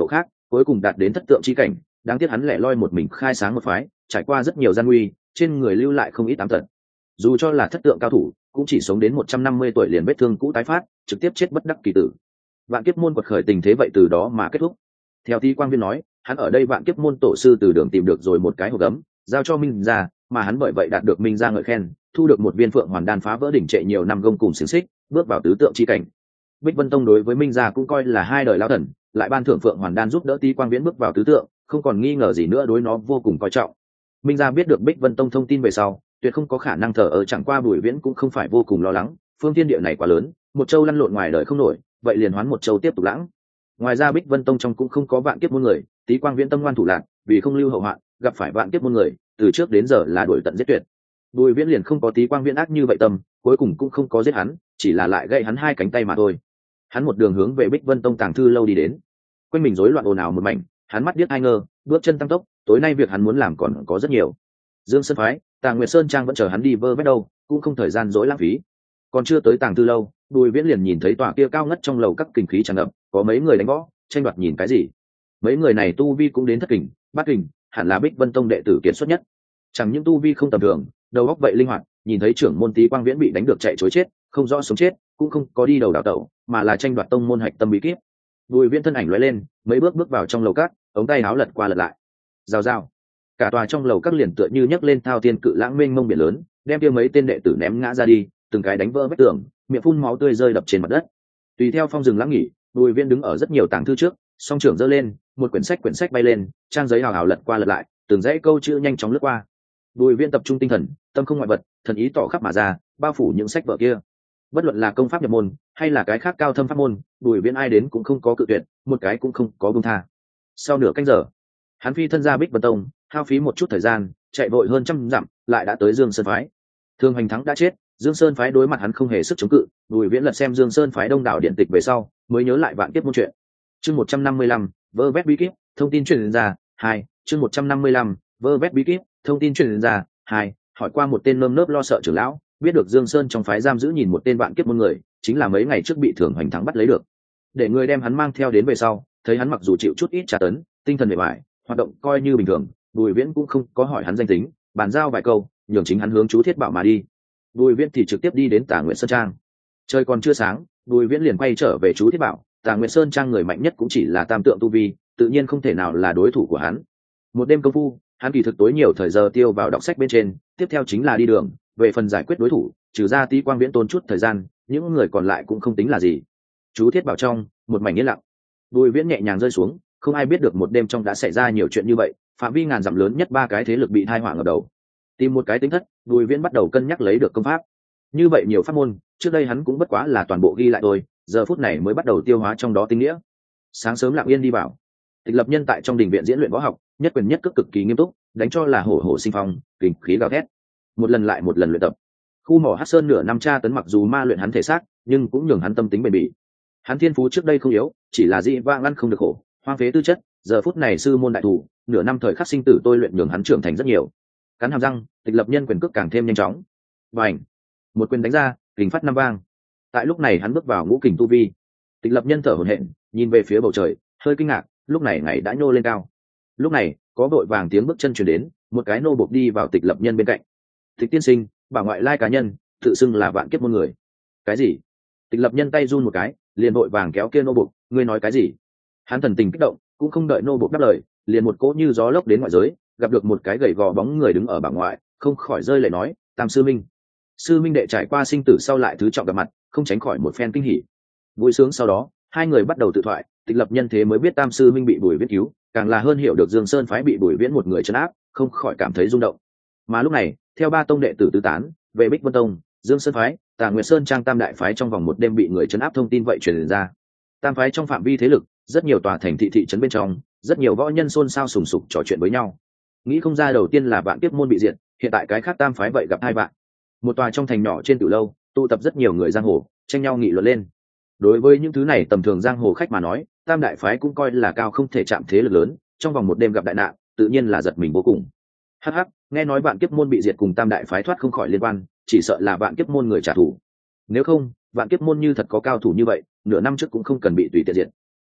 Speaker 1: cuối cùng đạt đến thất tượng chi cảnh. Đáng tiếc hắn lẻ loi một mình khai sáng một phái, trải qua rất nhiều gian nguy, trên người lưu lại không ít ám tật. Dù cho là thất tượng cao thủ, cũng chỉ sống đến một trăm năm mươi tuổi liền vết thương cũ tái phát, trực tiếp chết bất đắc kỳ tử. Vạn kiếp môn quật khởi tình thế vậy từ đó mà kết thúc. Theo Tí Quang Viên nói, hắn ở đây vạn kiếp môn tổ sư từ đường tìm được rồi một cái hộp gấm, giao cho Minh gia, mà hắn bởi vậy đạt được Minh gia ngợi khen, thu được một viên phượng hoàn đan phá vỡ đỉnh trệ nhiều năm gông cùng xiềng xích, bước vào tứ tượng chi cảnh. Bích Vân Tông đối với Minh gia cũng coi là hai đời lão thần, lại ban thưởng phượng hoàn đan giúp đỡ Tí Quang Viễn bước vào tứ tượng, không còn nghi ngờ gì nữa đối nó vô cùng coi trọng. Minh gia biết được Bích Vân Tông thông tin về sau, tuyệt không có khả năng thờ ở, chẳng qua Bùi Viễn cũng không phải vô cùng lo lắng, phương thiên địa này quá lớn, một châu lăn lộn ngoài đời không nổi, vậy liền hoán một châu tiếp tục lãng. Ngoài ra Bích Vân Tông trong cũng không có vạn kiếp môn người, Tí Quang Viễn tâm ngoan thủ lạc, vì không lưu hậu hoạn, gặp phải vạn kiếp môn người, từ trước đến giờ là đuổi tận giết tuyệt. Bùi Viễn liền không có Tí Quang Viễn ác như vậy tâm, cuối cùng cũng không có giết hắn, chỉ là lại gãy hắn hai cánh tay mà thôi. Hắn một đường hướng về Bích Vân Tông tàng thư lâu đi đến. Quanh mình rối loạn ồn ào một mảnh, hắn mắt điếc hai ngơ, bước chân tăng tốc, tối nay việc hắn muốn làm còn có rất nhiều. Dương Sơn phái, Tàng Nguyệt Sơn trang vẫn chờ hắn đi vơ vét đâu, cũng không thời gian dối lãng phí. Còn chưa tới tàng thư lâu, Bùi Viễn liền nhìn thấy tòa kia cao ngất trong lầu các kình khí tràn ngập, có mấy người đánh võ, tranh đoạt nhìn cái gì. Mấy người này tu vi cũng đến thất kình, bát kình, hẳn là Bích Vân Tông đệ tử kiệt xuất nhất. Chẳng những tu vi không tầm thường, đầu óc vậy linh hoạt, nhìn thấy trưởng môn Tí Quang Viễn bị đánh được chạy trối chết, không rõ sống chết, cũng không có đi đầu đảo tẩu, mà là tranh đoạt tông môn hạch tâm bí kíp. Bùi Viễn thân ảnh lóe lên, mấy bước bước vào trong lầu các, ống tay áo lật qua lật lại. Rào rào. Cả tòa trong lầu các liền tựa như nhấc lên thao thiên cự lãng mênh mông biển lớn, đem kia mấy tên đệ tử ném ngã ra đi, từng cái đánh vỡ vách tường, miệng phun máu tươi rơi đập trên mặt đất. Tùy theo phong rừng lãng nghỉ, Bùi Viễn đứng ở rất nhiều tàng thư trước, song trưởng giơ lên, một quyển sách quyển sách bay lên, trang giấy hào hào lật qua lật lại, từng dãy câu chữ nhanh chóng lướt qua. Bùi Viễn tập trung tinh thần, tâm không ngoại vật, thần ý tỏ khắp mà ra, bao phủ những sách vở kia. Bất luận là công pháp nhập môn hay là cái khác cao thâm pháp môn, Bùi Viễn ai đến cũng không có cự tuyệt, một cái cũng không có buông tha. Sau nửa canh giờ, hắn phi thân ra Bích Vân Tông, hao phí một chút thời gian, chạy vội hơn trăm dặm, lại đã tới Dương Sơn phái. Thương Hoành Thắng đã chết, Dương Sơn phái đối mặt hắn không hề sức chống cự. Bùi Viễn lật xem Dương Sơn phái đông đảo điện tịch về sau, mới nhớ lại vạn kiếp môn chuyện. Chương một trăm năm mươi lăm, vơ vét bí kíp, thông tin truyền ra. Hai, chương một trăm năm mươi lăm, vơ vét bí kíp, thông tin truyền ra. Hai, hỏi qua một tên nơm nớp lo sợ trưởng lão, biết được Dương Sơn trong phái giam giữ nhìn một tên vạn kiếp môn người, chính là mấy ngày trước bị Thường Hoành Thắng bắt lấy được. Để người đem hắn mang theo đến về sau, thấy hắn mặc dù chịu chút ít tra tấn, tinh thần mệt mỏi, hoạt động coi như bình thường, Bùi Viễn cũng không có hỏi hắn danh tính, bàn giao vài câu, nhường chính hắn hướng chú Thiết Bảo mà đi. Bùi Viễn thì trực tiếp đi đến Tà Nguyệt Sơn trang. Trời còn chưa sáng, Bùi Viễn liền quay trở về chú Thiết Bảo. Tà Nguyệt Sơn trang người mạnh nhất cũng chỉ là tam tượng tu vi, tự nhiên không thể nào là đối thủ của hắn. Một đêm công phu, hắn kỳ thực tối nhiều thời giờ tiêu vào đọc sách bên trên, tiếp theo chính là đi đường. Về phần giải quyết đối thủ, trừ ra Tí Quang Viễn tốn chút thời gian, những người còn lại cũng không tính là gì. Chú Thiết Bảo trong, một mảnh yên lặng. Bùi Viễn nhẹ nhàng rơi xuống, không ai biết được một đêm trong đã xảy ra nhiều chuyện như vậy, phạm vi ngàn dặm lớn nhất ba cái thế lực bị thai họa ngập đầu. Tìm một cái tính thất, Bùi Viễn bắt đầu cân nhắc lấy được công pháp. Như vậy nhiều pháp môn, trước đây hắn cũng bất quá là toàn bộ ghi lại thôi, giờ phút này mới bắt đầu tiêu hóa trong đó tinh nghĩa. Sáng sớm lặng yên đi vào, Tịch Lập Nhân tại trong đình viện diễn luyện võ học, nhất quyền nhất cước cực kỳ nghiêm túc, đánh cho là hổ hổ sinh phong, kình khí gào thét. Một lần lại một lần luyện tập. Khu mỏ Hắc Sơn nửa năm tra tấn mặc dù ma luyện hắn thể xác, nhưng cũng nhường hắn tâm tính bền bỉ. Hắn thiên phú trước đây không yếu, chỉ là dị vãng ăn không được khổ, hoang phế tư chất, giờ phút này sư môn đại thủ, nửa năm thời khắc sinh tử tôi luyện nhường hắn trưởng thành rất nhiều. Cắn hàm răng, Tịch Lập Nhân quyền cước càng thêm nhanh chóng. Bành! Một quyền đánh ra, kình phát năm vang. Tại lúc này hắn bước vào ngũ kình tu vi. Tịch Lập Nhân thở hổn hển, nhìn về phía bầu trời, hơi kinh ngạc, lúc này ngày đã nhô lên cao. Lúc này, có vội vàng tiếng bước chân truyền đến, một cái nô bộc đi vào Tịch Lập Nhân bên cạnh. Tịch tiên sinh, bảo ngoại lai cá nhân, tự xưng là vạn kiếp môn người. Cái gì? Tịch Lập Nhân tay run một cái, liền vội vàng kéo kia nô bộc, ngươi nói cái gì? Hắn thần tình kích động, cũng không đợi nô bộc đáp lời, liền một cỗ như gió lốc đến ngoại giới, gặp được một cái gầy gò bóng người đứng ở bảng ngoại, không khỏi rơi lệ nói, Tam sư minh. Sư minh đệ trải qua sinh tử sau lại thứ trọng gặp mặt, không tránh khỏi một phen kinh hỉ. Vui sướng sau đó, hai người bắt đầu tự thoại. Tịch Lập Nhân thế mới biết Tam sư minh bị Bùi Viễn cứu, càng là hơn hiểu được Dương Sơn phái bị Bùi Viễn một người trấn áp, không khỏi cảm thấy rung động. Mà lúc này, theo ba tông đệ tử tứ tán, về Bích Vân Tông, Dương Sơn phái, Tà Nguyệt Sơn trang tam đại phái trong vòng một đêm bị người trấn áp thông tin vậy truyền ra. Tam phái trong phạm vi thế lực, rất nhiều tòa thành thị thị trấn bên trong, rất nhiều võ nhân xôn xao sùng sục trò chuyện với nhau. Nghĩ không ra đầu tiên là Vạn Kiếp môn bị diệt, hiện tại cái khác tam phái vậy gặp hai vạn. Một tòa trong thành nhỏ trên tiểu lâu, tụ tập rất nhiều người giang hồ, tranh nhau nghị luận lên. Đối với những thứ này tầm thường giang hồ khách mà nói, tam đại phái cũng coi là cao không thể chạm thế lực lớn, trong vòng một đêm gặp đại nạn, tự nhiên là giật mình vô cùng. Hắc hắc, nghe nói Vạn Kiếp môn bị diệt cùng tam đại phái thoát không khỏi liên quan, chỉ sợ là Vạn Kiếp môn người trả thù. Nếu không, Vạn Kiếp môn như thật có cao thủ như vậy, nửa năm trước cũng không cần bị tùy tiện diệt.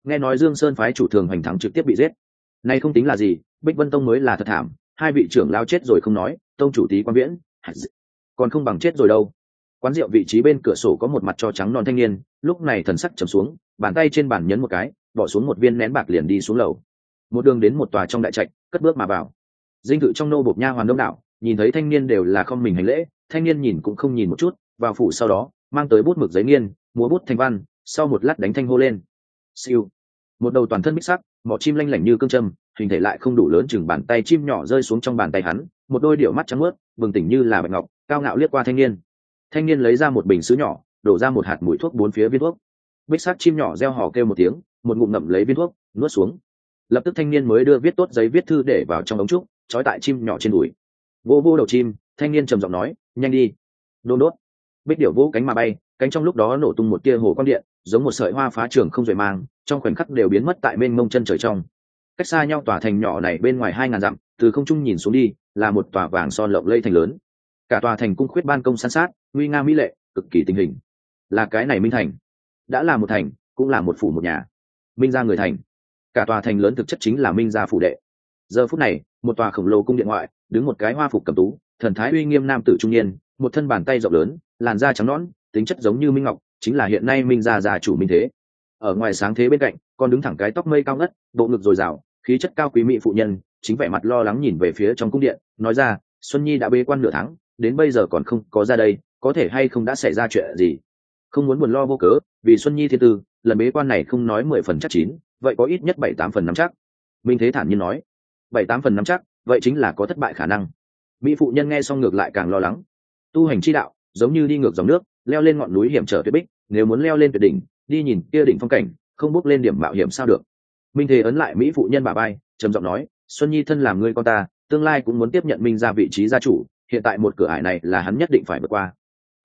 Speaker 1: nghe nói Dương Sơn phái chủ thường Hoành Thắng trực tiếp bị giết, nay không tính là gì, Bích Vân Tông mới là thật thảm, hai vị trưởng lao chết rồi không nói, tông chủ Tý Quan Viễn còn không bằng chết rồi đâu. Quán rượu vị trí bên cửa sổ có một mặt cho trắng non thanh niên, lúc này thần sắc trầm xuống, bàn tay trên bàn nhấn một cái, bỏ xuống một viên nén bạc liền đi xuống lầu. Một đường đến một tòa trong đại trạch, cất bước mà vào. Dinh thự trong nô bộc nha hoàn đông đảo, nhìn thấy thanh niên đều là không mình hành lễ, thanh niên nhìn cũng không nhìn một chút, vào phủ sau đó mang tới bút mực giấy nghiên, múa bút thành văn, sau một lát đánh thanh hô lên. Siêu. Một đầu toàn thân bích sắc, mỏ chim lanh lảnh như cương châm, hình thể lại không đủ lớn chừng bàn tay chim nhỏ rơi xuống trong bàn tay hắn, một đôi điệu mắt trắng mướt, bừng tỉnh như là bạch ngọc, cao ngạo liếc qua thanh niên. Thanh niên lấy ra một bình sứ nhỏ, đổ ra một hạt mũi thuốc bốn phía viên thuốc. Bích sắc chim nhỏ reo hò kêu một tiếng, một ngụm ngậm lấy viên thuốc, nuốt xuống. Lập tức thanh niên mới đưa viết tốt giấy viết thư để vào trong ống trúc, trói tại chim nhỏ trên đùi. Vô vô đầu chim, thanh niên trầm giọng nói, nhanh đi. Đôn đốt. Bích điểu vỗ cánh mà bay, cánh trong lúc đó nổ tung một tia hồ quang điện, giống một sợi hoa phá trường không rời mang, trong khoảnh khắc đều biến mất tại bên mông chân trời trong. Cách xa nhau tòa thành nhỏ này bên ngoài hai ngàn dặm, từ không trung nhìn xuống đi, là một tòa vàng son lộng lẫy thành lớn. Cả tòa thành cung khuyết ban công san sát, nguy nga mỹ lệ, cực kỳ tình hình. Là cái này Minh thành, đã là một thành, cũng là một phủ một nhà. Minh gia người thành, cả tòa thành lớn thực chất chính là Minh gia phủ đệ. Giờ phút này, một tòa khổng lồ cung điện ngoại, đứng một cái hoa phục cẩm tú, thần thái uy nghiêm nam tử trung niên, một thân bàn tay rộng lớn, làn da trắng nõn, tính chất giống như minh ngọc, chính là hiện nay Minh gia gia chủ Minh Thế. Ở ngoài sáng thế bên cạnh, còn đứng thẳng cái tóc mây cao ngất, bộ ngực dồi dào, khí chất cao quý mỹ phụ nhân, chính vẻ mặt lo lắng nhìn về phía trong cung điện, nói ra, Xuân Nhi đã bế quan nửa tháng, đến bây giờ còn không có ra đây, có thể hay không đã xảy ra chuyện gì? Không muốn buồn lo vô cớ, vì Xuân Nhi thiên tư, lần bế quan này không nói mười phần chắc chín, vậy có ít nhất bảy tám phần nắm chắc. Minh Thế thản nhiên nói, bảy tám phần nắm chắc, vậy chính là có thất bại khả năng. Mỹ phụ nhân nghe xong ngược lại càng lo lắng. Tu hành chi đạo, giống như đi ngược dòng nước, leo lên ngọn núi hiểm trở tuyệt bích, nếu muốn leo lên tuyệt đỉnh, đi nhìn kia đỉnh phong cảnh, không bước lên điểm mạo hiểm sao được? Minh Thế ấn lại Mỹ phụ nhân bả vai, trầm giọng nói, Xuân Nhi thân làm người con ta, tương lai cũng muốn tiếp nhận Minh gia vị trí gia chủ, hiện tại một cửa ải này là hắn nhất định phải vượt qua.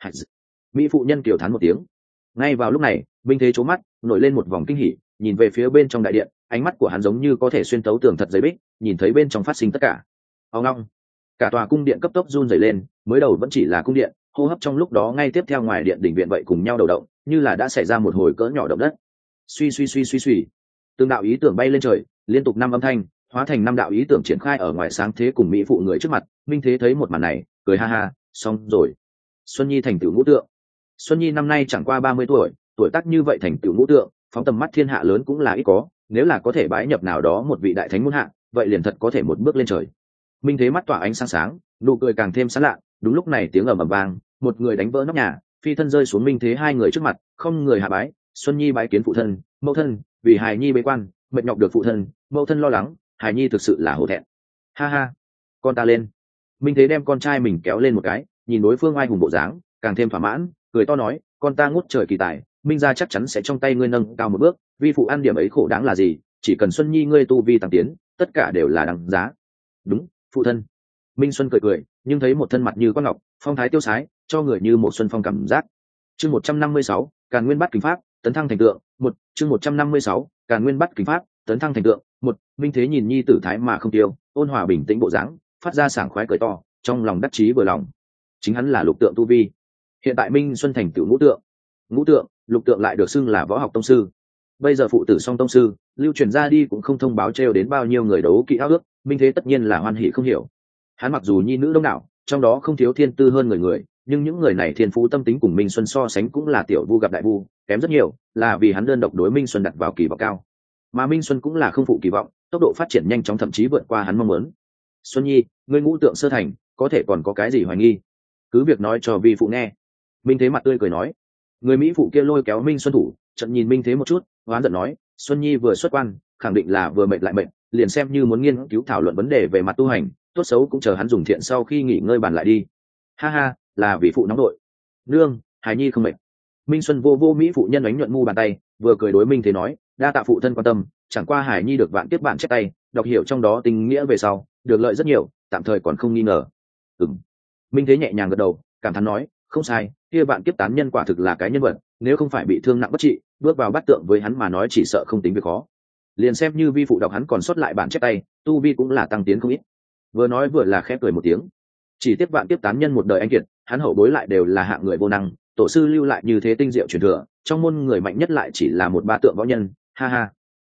Speaker 1: Mỹ phụ nhân kiều thán một tiếng. Ngay vào lúc này, Minh Thế chố mắt, nổi lên một vòng kinh hỉ, nhìn về phía bên trong đại điện, ánh mắt của hắn giống như có thể xuyên tấu tường thật giấy bích, nhìn thấy bên trong phát sinh tất cả. Ông long, cả tòa cung điện cấp tốc run rẩy lên, mới đầu vẫn chỉ là cung điện, hô hấp trong lúc đó ngay tiếp theo ngoài điện đỉnh viện vậy cùng nhau đầu động, như là đã xảy ra một hồi cỡ nhỏ động đất. Suy suy suy suy suy, từng đạo ý tưởng bay lên trời, liên tục năm âm thanh, hóa thành năm đạo ý tưởng triển khai ở ngoài sáng thế cùng mỹ phụ người trước mặt. Minh Thế thấy một màn này, cười ha ha, xong rồi. Xuân Nhi thành tựu ngũ tượng. Xuân Nhi năm nay chẳng qua ba mươi tuổi, tuổi tác như vậy thành tựu ngũ tượng, phóng tầm mắt thiên hạ lớn cũng là ít có, nếu là có thể bái nhập nào đó một vị đại thánh muôn hạ, vậy liền thật có thể một bước lên trời. Minh Thế mắt tỏa ánh sáng sáng, nụ cười càng thêm sáng lạ. Đúng lúc này tiếng ầm ầm vang, một người đánh vỡ nóc nhà, phi thân rơi xuống Minh Thế hai người trước mặt, không người hạ bái. Xuân Nhi bái kiến phụ thân, mẫu thân, vì hài nhi bế quan, mệt nhọc được phụ thân, mẫu thân lo lắng, hài nhi thực sự là hổ thẹn. Ha ha, con ta lên. Minh Thế đem con trai mình kéo lên một cái, nhìn đối phương ai hùng bộ dáng, càng thêm thỏa mãn, cười to nói, con ta ngút trời kỳ tài, Minh gia chắc chắn sẽ trong tay ngươi nâng cao một bước, vi phụ ăn điểm ấy khổ đáng là gì, chỉ cần Xuân Nhi ngươi tu vi tăng tiến, tất cả đều là đáng giá. Đúng, phụ thân. Minh Xuân cười cười, nhưng thấy một thân mặt như quan ngọc, phong thái tiêu sái, cho người như một xuân phong cảm giác. Chương một trăm năm mươi sáu, Càn Nguyên Bát Kính Pháp, tấn thăng thành tượng. Một, chương một trăm năm mươi sáu, Càn Nguyên Bát Kính Pháp, tấn thăng thành tượng. Một, Minh Thế nhìn nhi tử thái mà không tiêu, ôn hòa bình tĩnh bộ dáng, phát ra sảng khoái cười to, trong lòng đắc chí vừa lòng. Chính hắn là lục tượng tu vi. Hiện tại Minh Xuân thành tựu ngũ tượng. Ngũ tượng, lục tượng lại được xưng là võ học tông sư. Bây giờ phụ tử song tông sư, lưu truyền ra đi cũng không thông báo trêu đến bao nhiêu người đấu kỵ ao ước, Minh Thế tất nhiên là hoan hỉ không hiểu. Hắn mặc dù nhi nữ đông đảo, trong đó không thiếu thiên tư hơn người người, nhưng những người này thiên phú tâm tính cùng Minh Xuân so sánh cũng là tiểu vu gặp đại vu, kém rất nhiều, là vì hắn đơn độc đối Minh Xuân đặt vào kỳ vọng cao. Mà Minh Xuân cũng là không phụ kỳ vọng, tốc độ phát triển nhanh chóng thậm chí vượt qua hắn mong muốn. Xuân Nhi, ngươi ngũ tượng sơ thành, có thể còn có cái gì hoài nghi? Cứ việc nói cho vi phụ nghe. Minh Thế mặt tươi cười nói. Người mỹ phụ kia lôi kéo Minh Xuân thủ, trận nhìn Minh Thế một chút, hoán giận nói, Xuân Nhi vừa xuất quan, khẳng định là vừa mệt lại mệt, liền xem như muốn nghiên cứu thảo luận vấn đề về mặt tu hành, tốt xấu cũng chờ hắn dùng thiện sau khi nghỉ ngơi bàn lại đi. Ha ha, là vì phụ nóng đội. Nương, hài nhi không mệt. Minh Xuân vô vô mỹ phụ nhân đánh nhuận mu bàn tay, vừa cười đối Minh Thế nói, đa tạ phụ thân quan tâm, chẳng qua hài nhi được vạn tiếp bạn chép tay, đọc hiểu trong đó tình nghĩa về sau, được lợi rất nhiều, tạm thời còn không nghi ngờ. Ừm. Minh Thế nhẹ nhàng gật đầu, cảm thán nói, không sai, kia bạn kiếp tán nhân quả thực là cái nhân vật, nếu không phải bị thương nặng bất trị, bước vào bát tượng với hắn mà nói chỉ sợ không tính việc khó. Liền xem như vi phụ đọc hắn còn sót lại bản chép tay, tu vi cũng là tăng tiến không ít. Vừa nói vừa là khép cười một tiếng. Chỉ tiếc bạn kiếp tán nhân một đời anh kiệt, hắn hậu bối lại đều là hạng người vô năng, tổ sư lưu lại như thế tinh diệu truyền thừa, trong môn người mạnh nhất lại chỉ là một ba tượng võ nhân, ha ha.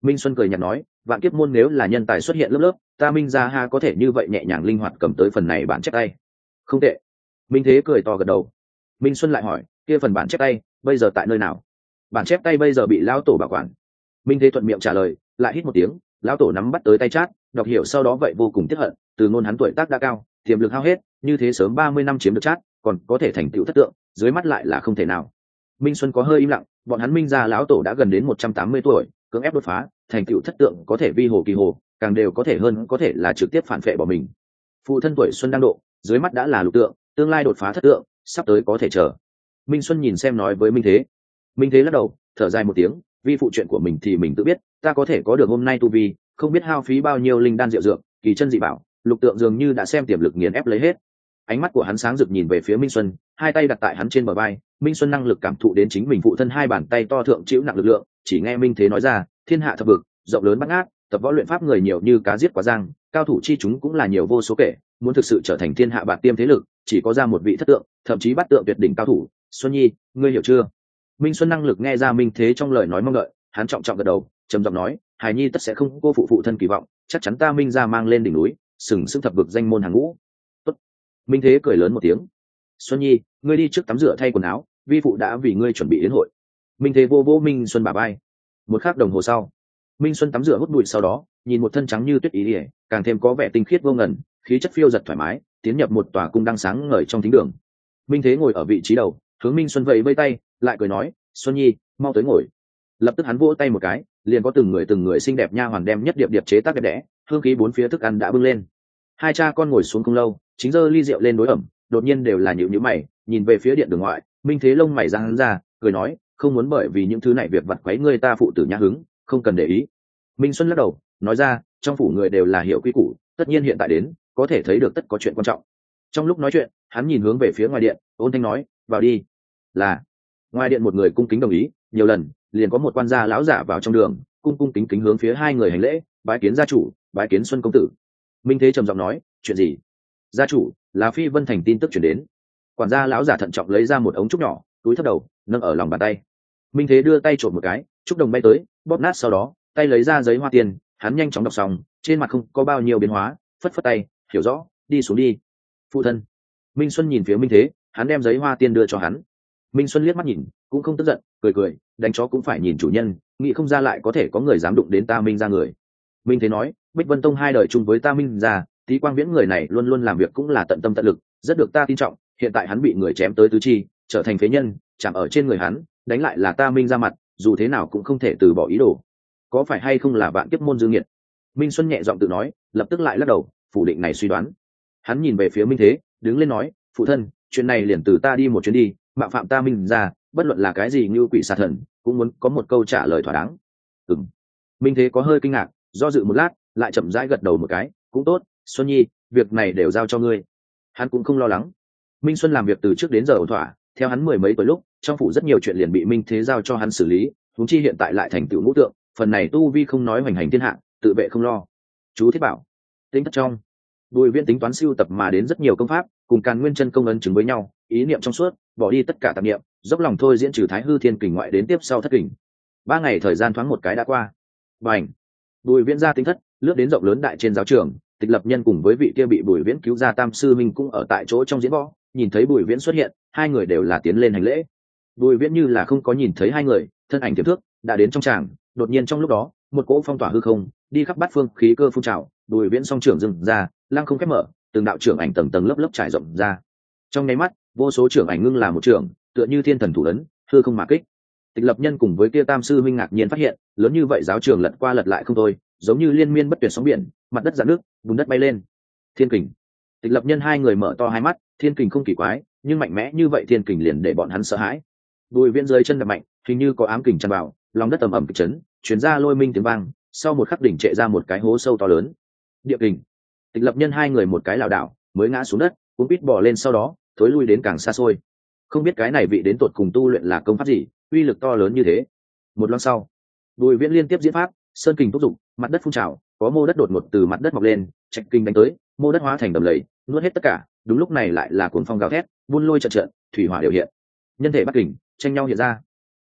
Speaker 1: Minh Xuân cười nhạt nói, vạn kiếp môn nếu là nhân tài xuất hiện lớp lớp, ta Minh gia ha có thể như vậy nhẹ nhàng linh hoạt cầm tới phần này bản chép tay. Không tệ. Minh Thế cười to gật đầu. Minh Xuân lại hỏi, kia phần bản chép tay bây giờ tại nơi nào? Bản chép tay bây giờ bị lão tổ bảo quản. Minh Thế thuận miệng trả lời, lại hít một tiếng, lão tổ nắm bắt tới tay chát, đọc hiểu sau đó vậy vô cùng tiếc hận, từ ngôn hắn tuổi tác đã cao, tiềm lực hao hết, như thế sớm ba mươi năm chiếm được chát, còn có thể thành tựu thất tượng, dưới mắt lại là không thể nào. Minh Xuân có hơi im lặng, bọn hắn Minh gia lão tổ đã gần đến một trăm tám mươi tuổi, cưỡng ép đột phá, thành tựu thất tượng có thể vi hồ kỳ hồ, càng đều có thể hơn có thể là trực tiếp phản phệ bỏ mình. Phụ thân tuổi xuân đang độ, dưới mắt đã là lục tượng, tương lai đột phá thất tượng, sắp tới có thể chờ. Minh Xuân nhìn xem nói với Minh Thế. Minh Thế lắc đầu, thở dài một tiếng, vi phụ chuyện của mình thì mình tự biết, ta có thể có được hôm nay tu vi, không biết hao phí bao nhiêu linh đan diệu dược, kỳ chân dị bảo, lục tượng dường như đã xem tiềm lực nghiền ép lấy hết. Ánh mắt của hắn sáng rực nhìn về phía Minh Xuân, hai tay đặt tại hắn trên bờ vai. Minh Xuân năng lực cảm thụ đến chính mình phụ thân hai bàn tay to thượng chịu nặng lực lượng, chỉ nghe Minh Thế nói ra, thiên hạ thập vực, rộng lớn bát ngát, tập võ luyện pháp người nhiều như cá giết quá giang, cao thủ chi chúng cũng là nhiều vô số kể, muốn thực sự trở thành thiên hạ bạt tiêm thế lực, chỉ có ra một vị thất tượng, thậm chí bắt tượng tuyệt đỉnh cao thủ. Xuân Nhi, ngươi hiểu chưa? Minh Xuân năng lực nghe ra Minh Thế trong lời nói mong đợi, hắn trọng trọng gật đầu, trầm giọng nói, hài nhi tất sẽ không cô phụ phụ thân kỳ vọng, chắc chắn ta Minh gia mang lên đỉnh núi, sừng sững thập vực danh môn hàng ngũ. Tốt. Minh Thế cười lớn một tiếng. Xuân Nhi, ngươi đi trước tắm rửa thay quần áo, vi phụ đã vì ngươi chuẩn bị đến hội. Minh Thế vô vô Minh Xuân bả vai. Một khắc đồng hồ sau, Minh Xuân tắm rửa hút bụi sau đó, nhìn một thân trắng như tuyết ý ỉa, càng thêm có vẻ tinh khiết vô ngần, khí chất phiêu giật thoải mái, tiến nhập một tòa cung đang sáng ngời trong thính đường. Minh Thế ngồi ở vị trí đầu, hướng Minh Xuân vẫy vẫy tay, lại cười nói, Xuân Nhi, mau tới ngồi. Lập tức hắn vỗ tay một cái, liền có từng người từng người xinh đẹp nha hoàn đem nhất điệp điệp chế tác đẹp đẽ, hương khí bốn phía thức ăn đã bưng lên. Hai cha con ngồi xuống không lâu, chính giơ ly rượu lên đối ẩm, đột nhiên đều là nhịu nhữ mày, nhìn về phía điện đường ngoại. Minh Thế lông mày giang ra, cười nói, không muốn bởi vì những thứ này việc vặt quấy người ta phụ tử nhã hứng, không cần để ý. Minh Xuân lắc đầu, nói ra, trong phủ người đều là hiểu quy củ, tất nhiên hiện tại đến, có thể thấy được tất có chuyện quan trọng. Trong lúc nói chuyện, hắn nhìn hướng về phía ngoài điện, ôn thanh nói, vào đi. Là. Ngoài điện một người cung kính đồng ý, nhiều lần, liền có một quan gia lão giả vào trong đường, cung cung kính kính hướng phía hai người hành lễ, bái kiến gia chủ, bái kiến Xuân công tử. Minh Thế trầm giọng nói, chuyện gì? Gia chủ, là Phi Vân Thành tin tức chuyển đến. Quản gia lão giả thận trọng lấy ra một ống trúc nhỏ, túi thấp đầu, nâng ở lòng bàn tay. Minh Thế đưa tay trộn một cái, trúc đồng bay tới, bóp nát sau đó, tay lấy ra giấy hoa tiền, hắn nhanh chóng đọc xong, trên mặt không có bao nhiêu biến hóa, phất phất tay, hiểu rõ, đi xuống đi. Phụ thân. Minh Xuân nhìn phía Minh Thế, hắn đem giấy hoa tiên đưa cho hắn. Minh Xuân liếc mắt nhìn, cũng không tức giận, cười cười, đánh chó cũng phải nhìn chủ nhân, nghĩ không ra lại có thể có người dám đụng đến ta Minh ra người. Minh Thế nói, Bích Vân Tông hai đời chung với ta Minh ra, Tý Quang Viễn người này luôn luôn làm việc cũng là tận tâm tận lực, rất được ta tin trọng, hiện tại hắn bị người chém tới tứ chi, trở thành phế nhân, chạm ở trên người hắn, đánh lại là ta Minh ra mặt, dù thế nào cũng không thể từ bỏ ý đồ. Có phải hay không là vạn kiếp môn dư nghiệt? Minh Xuân nhẹ giọng tự nói, lập tức lại lắc đầu, phủ định này suy đoán. Hắn nhìn về phía Minh Thế, đứng lên nói, phụ thân, chuyện này liền từ ta đi một chuyến đi, mạo phạm ta Minh ra, bất luận là cái gì như quỷ xà thần, cũng muốn có một câu trả lời thỏa đáng. Ừm. Minh Thế có hơi kinh ngạc, do dự một lát, lại chậm rãi gật đầu một cái, cũng tốt, Xuân Nhi, việc này đều giao cho ngươi. Hắn cũng không lo lắng. Minh Xuân làm việc từ trước đến giờ ổn thỏa, theo hắn mười mấy tuổi lúc, trong phủ rất nhiều chuyện liền bị Minh Thế giao cho hắn xử lý, huống chi hiện tại lại thành tựu ngũ tượng, phần này tu vi không nói hoành hành thiên hạ, tự vệ không lo. Chú Thiết Bảo, tính thất trong, Bùi Viễn tính toán siêu tập mà đến rất nhiều công pháp, cùng Càn Nguyên chân công ấn chứng với nhau, ý niệm trong suốt, bỏ đi tất cả tạp niệm, dốc lòng thôi diễn trừ Thái Hư Thiên Kình ngoại đến tiếp sau thất kình. Ba ngày thời gian thoáng một cái đã qua. Bành. Bùi Viễn ra tính thất, lướt đến rộng lớn đại trên giáo trường, Tịch Lập Nhân cùng với vị kia bị Bùi Viễn cứu ra Tam sư minh cũng ở tại chỗ trong diễn võ, nhìn thấy Bùi Viễn xuất hiện, hai người đều là tiến lên hành lễ. Bùi Viễn như là không có nhìn thấy hai người, thân ảnh tiềm thước, đã đến trong tràng, đột nhiên trong lúc đó, một cỗ phong tỏa hư không, đi khắp bát phương khí cơ phun trào, Bùi Viễn song trưởng dừng ra, lăng không khép mở, từng đạo trưởng ảnh tầng tầng lớp lớp trải rộng ra. Trong nháy mắt, vô số trưởng ảnh ngưng là một trưởng, tựa như thiên thần thủ ấn, hư không mà kích. Tịch Lập Nhân cùng với kia Tam sư minh ngạc nhiên phát hiện, lớn như vậy giáo trường lật qua lật lại không thôi, giống như liên miên bất tuyệt sóng biển, mặt đất rạn nước, bùn đất bay lên. Thiên kình. Tịch Lập Nhân hai người mở to hai mắt, thiên kình không kỳ quái, nhưng mạnh mẽ như vậy thiên kình liền để bọn hắn sợ hãi. Bùi Viễn rơi chân đập mạnh, hình như có ám kình tràn vào, lòng đất ầm ầm kịch chấn, truyền ra lôi minh tiếng vang, sau một khắc đỉnh trệ ra một cái hố sâu to lớn. Địa kình. Tịch Lập Nhân hai người một cái lảo đảo, mới ngã xuống đất, cũng biết bò lên sau đó, thối lui đến càng xa xôi. Không biết cái này vị đến tột cùng tu luyện là công pháp gì, uy lực to lớn như thế. Một lát sau, Bùi Viễn liên tiếp diễn pháp, sơn kình thúc dục, mặt đất phun trào, có mô đất đột ngột từ mặt đất mọc lên, trạch kinh đánh tới, mô đất hóa thành đầm lầy, nuốt hết tất cả. Đúng lúc này lại là cuồng phong gào thét, buôn lôi trận trận, thủy hỏa đều hiện, nhân thể bắt kình tranh nhau hiện ra.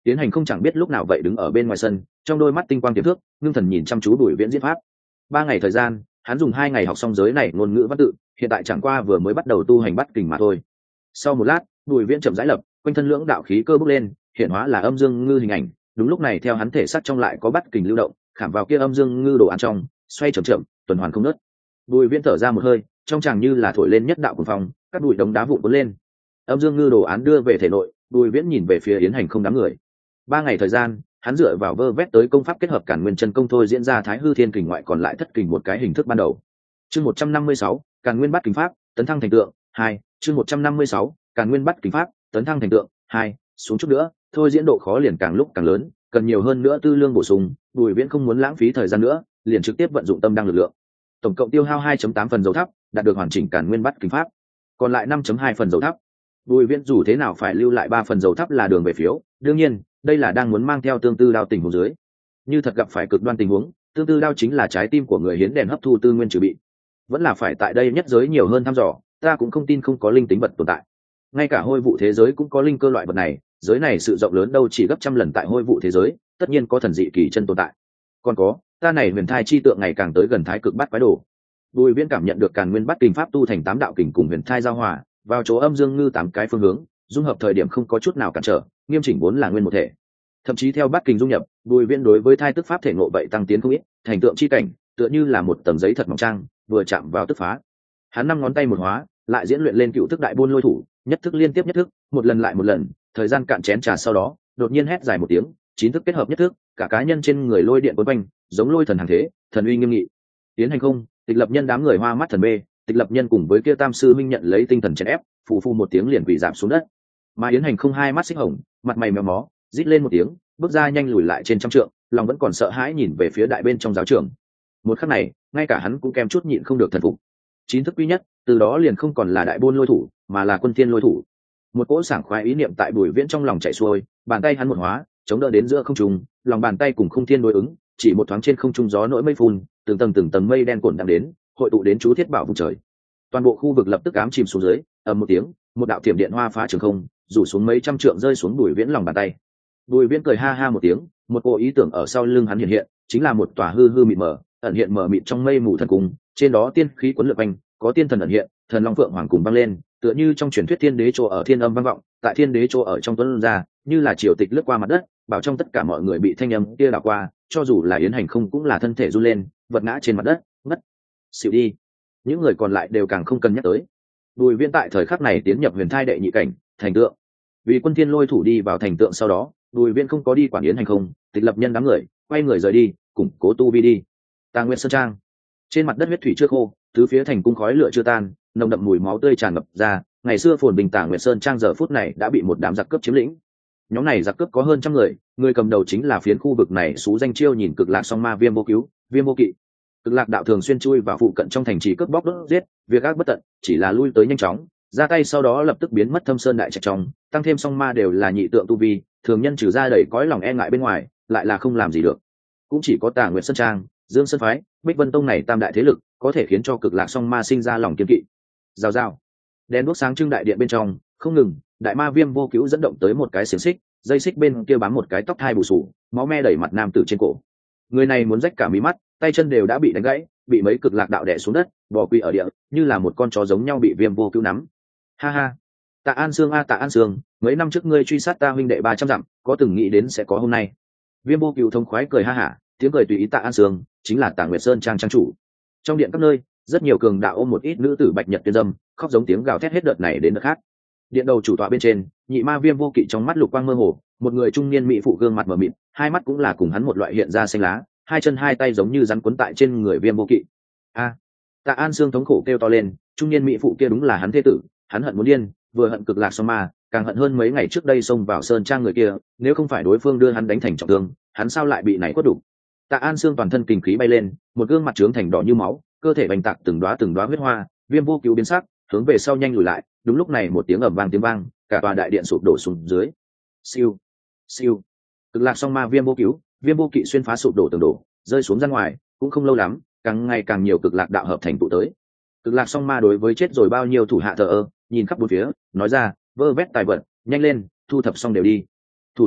Speaker 1: Tiến Hành không chẳng biết lúc nào vậy đứng ở bên ngoài sân, trong đôi mắt tinh quang tiềm thước, ngưng thần nhìn chăm chú Bùi Viễn diễn pháp. Ba ngày thời gian, hắn dùng hai ngày học xong giới này ngôn ngữ văn tự, hiện tại chẳng qua vừa mới bắt đầu tu hành bắt kình mà thôi. Sau một lát, Bùi Viễn chậm rãi lập, quanh thân lưỡng đạo khí cơ bốc lên, hiện hóa là âm dương ngư hình ảnh. Đúng lúc này theo hắn thể xác trong lại có bắt kình lưu động, khảm vào kia âm dương ngư đồ án trong, xoay chậm chậm, tuần hoàn không ngớt. Bùi Viễn thở ra một hơi, trong chàng như là thổi lên nhất đạo cuồng phong, các bụi đống đá vụn cuốn lên. Âm dương ngư đồ án đưa về thể nội, Bùi Viễn nhìn về phía Yến Hành không đám người. Ba ngày thời gian, hắn dựa vào vơ vét tới công pháp kết hợp Càn Nguyên chân công thôi diễn ra Thái Hư Thiên kình ngoại còn lại thất kình một cái hình thức ban đầu. Chương một trăm năm mươi sáu, Càn Nguyên bắt kình pháp, tấn thăng thành tượng, hai, chương một trăm năm mươi sáu, Càn Nguyên bắt kình pháp, tấn thăng thành tượng, hai, xuống chút nữa, thôi diễn độ khó liền càng lúc càng lớn, cần nhiều hơn nữa tư lương bổ sung, Bùi Viễn không muốn lãng phí thời gian nữa, liền trực tiếp vận dụng tâm đăng lực lượng. Tổng cộng tiêu hao hai chấm tám phần dầu thắp, đạt được hoàn chỉnh Càn Nguyên bắt kình pháp. Còn lại năm chấm hai phần dầu thắp. Bùi Viễn dù thế nào phải lưu lại ba phần dầu thắp là đường về phiếu, đương nhiên, đây là đang muốn mang theo tương tư đao tình huống dưới. Như thật gặp phải cực đoan tình huống, tương tư đao chính là trái tim của người hiến đèn hấp thu tư nguyên trừ bị. Vẫn là phải tại đây nhất giới nhiều hơn thăm dò, ta cũng không tin không có linh tính vật tồn tại. Ngay cả hôi vụ thế giới cũng có linh cơ loại vật này, giới này sự rộng lớn đâu chỉ gấp trăm lần tại hôi vụ thế giới, tất nhiên có thần dị kỳ chân tồn tại. Còn có, ta này huyền thai chi tượng ngày càng tới gần thái cực bát quái đồ. Bùi Viễn cảm nhận được Càn Nguyên bắt kình pháp tu thành tám đạo kình cùng huyền thai giao hòa, vào chỗ âm dương ngư tám cái phương hướng, dung hợp thời điểm không có chút nào cản trở, nghiêm chỉnh vốn là nguyên một thể. Thậm chí theo bắt kình dung nhập, Bùi Viễn đối với thai tức pháp thể ngộ vậy tăng tiến không ít, thành tượng chi cảnh, tựa như là một tầng giấy thật mỏng trang, vừa chạm vào tức phá. Hắn năm ngón tay một hóa, lại diễn luyện lên cựu thức đại buôn lôi thủ, nhất thức liên tiếp nhất thức, một lần lại một lần, thời gian cạn chén trà sau đó, đột nhiên hét dài một tiếng, chín thức kết hợp nhất thức, cả cá nhân trên người lôi điện quấn quanh, giống lôi thần hàng thế, thần uy nghiêm nghị. Tiến Hành không, Tịch Lập Nhân đám người hoa mắt thần mê, Tịch Lập Nhân cùng với kia Tam sư minh nhận lấy tinh thần chèn ép, phù phù một tiếng liền quỳ giảm xuống đất. Mà Yến Hành không hai mắt xích hồng, mặt mày méo mó, rít lên một tiếng, bước ra nhanh lùi lại trên trăm trượng, lòng vẫn còn sợ hãi nhìn về phía đại bên trong giáo trường. Một khắc này, ngay cả hắn cũng kèm chút nhịn không được thần phục. Chín thức quý nhất, từ đó liền không còn là đại buôn lôi thủ, mà là quân thiên lôi thủ. Một cỗ sảng khoái ý niệm tại Bùi Viễn trong lòng chạy xuôi, bàn tay hắn một hóa, chống đỡ đến giữa không trung, lòng bàn tay cùng không thiên đối ứng, chỉ một thoáng trên không trung gió nổi mây phun, từng tầng từng tầng mây đen cuộn đang đến, hội tụ đến chú thiết bảo vùng trời. Toàn bộ khu vực lập tức ám chìm xuống dưới, ầm một tiếng, một đạo thiểm điện hoa phá trường không, rủ xuống mấy trăm trượng rơi xuống Bùi Viễn lòng bàn tay. Bùi Viễn cười ha ha một tiếng, một bộ ý tưởng ở sau lưng hắn hiện hiện, chính là một tòa hư hư mịt mờ, ẩn hiện mờ mịt trong mây mù thần cung, trên đó tiên khí cuốn lượn quanh, có tiên thần ẩn hiện, thần long phượng hoàng cùng vang lên, tựa như trong truyền thuyết thiên đế chỗ ở thiên âm vang vọng, tại thiên đế chỗ ở trong tuấn ra, như là triều tịch lướt qua mặt đất, bảo trong tất cả mọi người bị thanh âm kia đảo qua, cho dù là Yến Hành không cũng là thân thể run lên, vật ngã trên mặt đất, ngất xỉu đi. Những người còn lại đều càng không cần nhắc tới. Bùi Viễn tại thời khắc này tiến nhập huyền thai đệ nhị cảnh, thành tượng. Vì quân thiên lôi thủ đi vào thành tượng sau đó, Bùi Viễn không có đi quản Yến Hành không, Tịch Lập Nhân đám người, quay người rời đi, củng cố tu vi đi. Tà Nguyệt Sơn Trang. Trên mặt đất huyết thủy chưa khô, tứ phía thành cung khói lửa chưa tan, nồng đậm mùi máu tươi tràn ngập ra, ngày xưa phồn bình Tà Nguyệt Sơn Trang giờ phút này đã bị một đám giặc cướp chiếm lĩnh. Nhóm này giặc cướp có hơn trăm người, người cầm đầu chính là phiến khu vực này xú danh chiêu nhìn cực lạc song ma Viêm Vô Cứu, Viêm Vô Kỵ. Cực lạc đạo thường xuyên chui vào phụ cận trong thành trì cướp bóc đốt giết, việc ác bất tận, chỉ là lui tới nhanh chóng, ra tay sau đó lập tức biến mất thâm sơn đại trạch trong, tăng thêm song ma đều là nhị tượng tu vi, thường nhân trừ ra đẩy cõi lòng e ngại bên ngoài, lại là không làm gì được. Cũng chỉ có Tà Nguyệt Sơn Trang, Dương Sơn phái, Bích Vân Tông này tam đại thế lực, có thể khiến cho cực lạc song ma sinh ra lòng kiên kỵ. Rào rào, đèn đuốc sáng trưng đại điện bên trong, không ngừng, đại ma Viêm Vô Cứu dẫn động tới một cái xiềng xích, dây xích bên kia bám một cái tóc thai bù sù, máu me đẩy mặt nam tử trên cổ. Người này muốn rách cả mí mắt, tay chân đều đã bị đánh gãy, bị mấy cực lạc đạo đè xuống đất, bò quỳ ở địa, như là một con chó giống nhau bị Viêm Vô Cứu nắm. Ha ha, Tạ An Sương a Tạ An Sương, mấy năm trước ngươi truy sát ta huynh đệ ba trăm dặm, có từng nghĩ đến sẽ có hôm nay? Viêm Vô Cứu thông khoái cười ha hả, tiếng cười tùy ý. Tạ An Sương chính là Tà Nguyệt Sơn Trang trang chủ. Trong điện các nơi, rất nhiều cường đạo ôm một ít nữ tử bạch nhật tuyên dâm, khóc giống tiếng gào thét hết đợt này đến đợt khác. Điện đầu chủ tọa bên trên, nhị ma Viêm Vô Kỵ trong mắt lục quang mơ hồ, một người trung niên mỹ phụ gương mặt mờ mịt, hai mắt cũng là cùng hắn một loại hiện ra xanh lá, hai chân hai tay giống như rắn quấn tại trên người Viêm Vô Kỵ. A! Tạ An Sương thống khổ kêu to lên, trung niên mỹ phụ kia đúng là hắn thế tử, hắn hận muốn điên, vừa hận cực lạc song ma, càng hận hơn mấy ngày trước đây xông vào sơn trang người kia, nếu không phải đối phương đưa hắn đánh thành trọng thương, hắn sao lại bị này quất đủ. Tạ An Sương toàn thân kinh khí bay lên, một gương mặt trướng thành đỏ như máu, cơ thể bành tạc từng đóa từng đóa huyết hoa, Viêm Vô Cứu biến sắc, hướng về sau nhanh lùi lại, đúng lúc này một tiếng ầm vang tiếng vang, cả tòa đại điện sụp đổ xuống dưới. Siêu, siêu. Cực lạc song ma Viêm Vô Cứu, Viêm Vô Kỵ xuyên phá sụp đổ tường đổ, rơi xuống ra ngoài, cũng không lâu lắm, càng ngày càng nhiều cực lạc đạo hợp thành tụ tới. Cực lạc song ma đối với chết rồi bao nhiêu thủ hạ thờ ơ, nhìn khắp bốn phía, nói ra, vơ vét tài vật, nhanh lên, thu thập xong đều đi. Thủ lĩnh,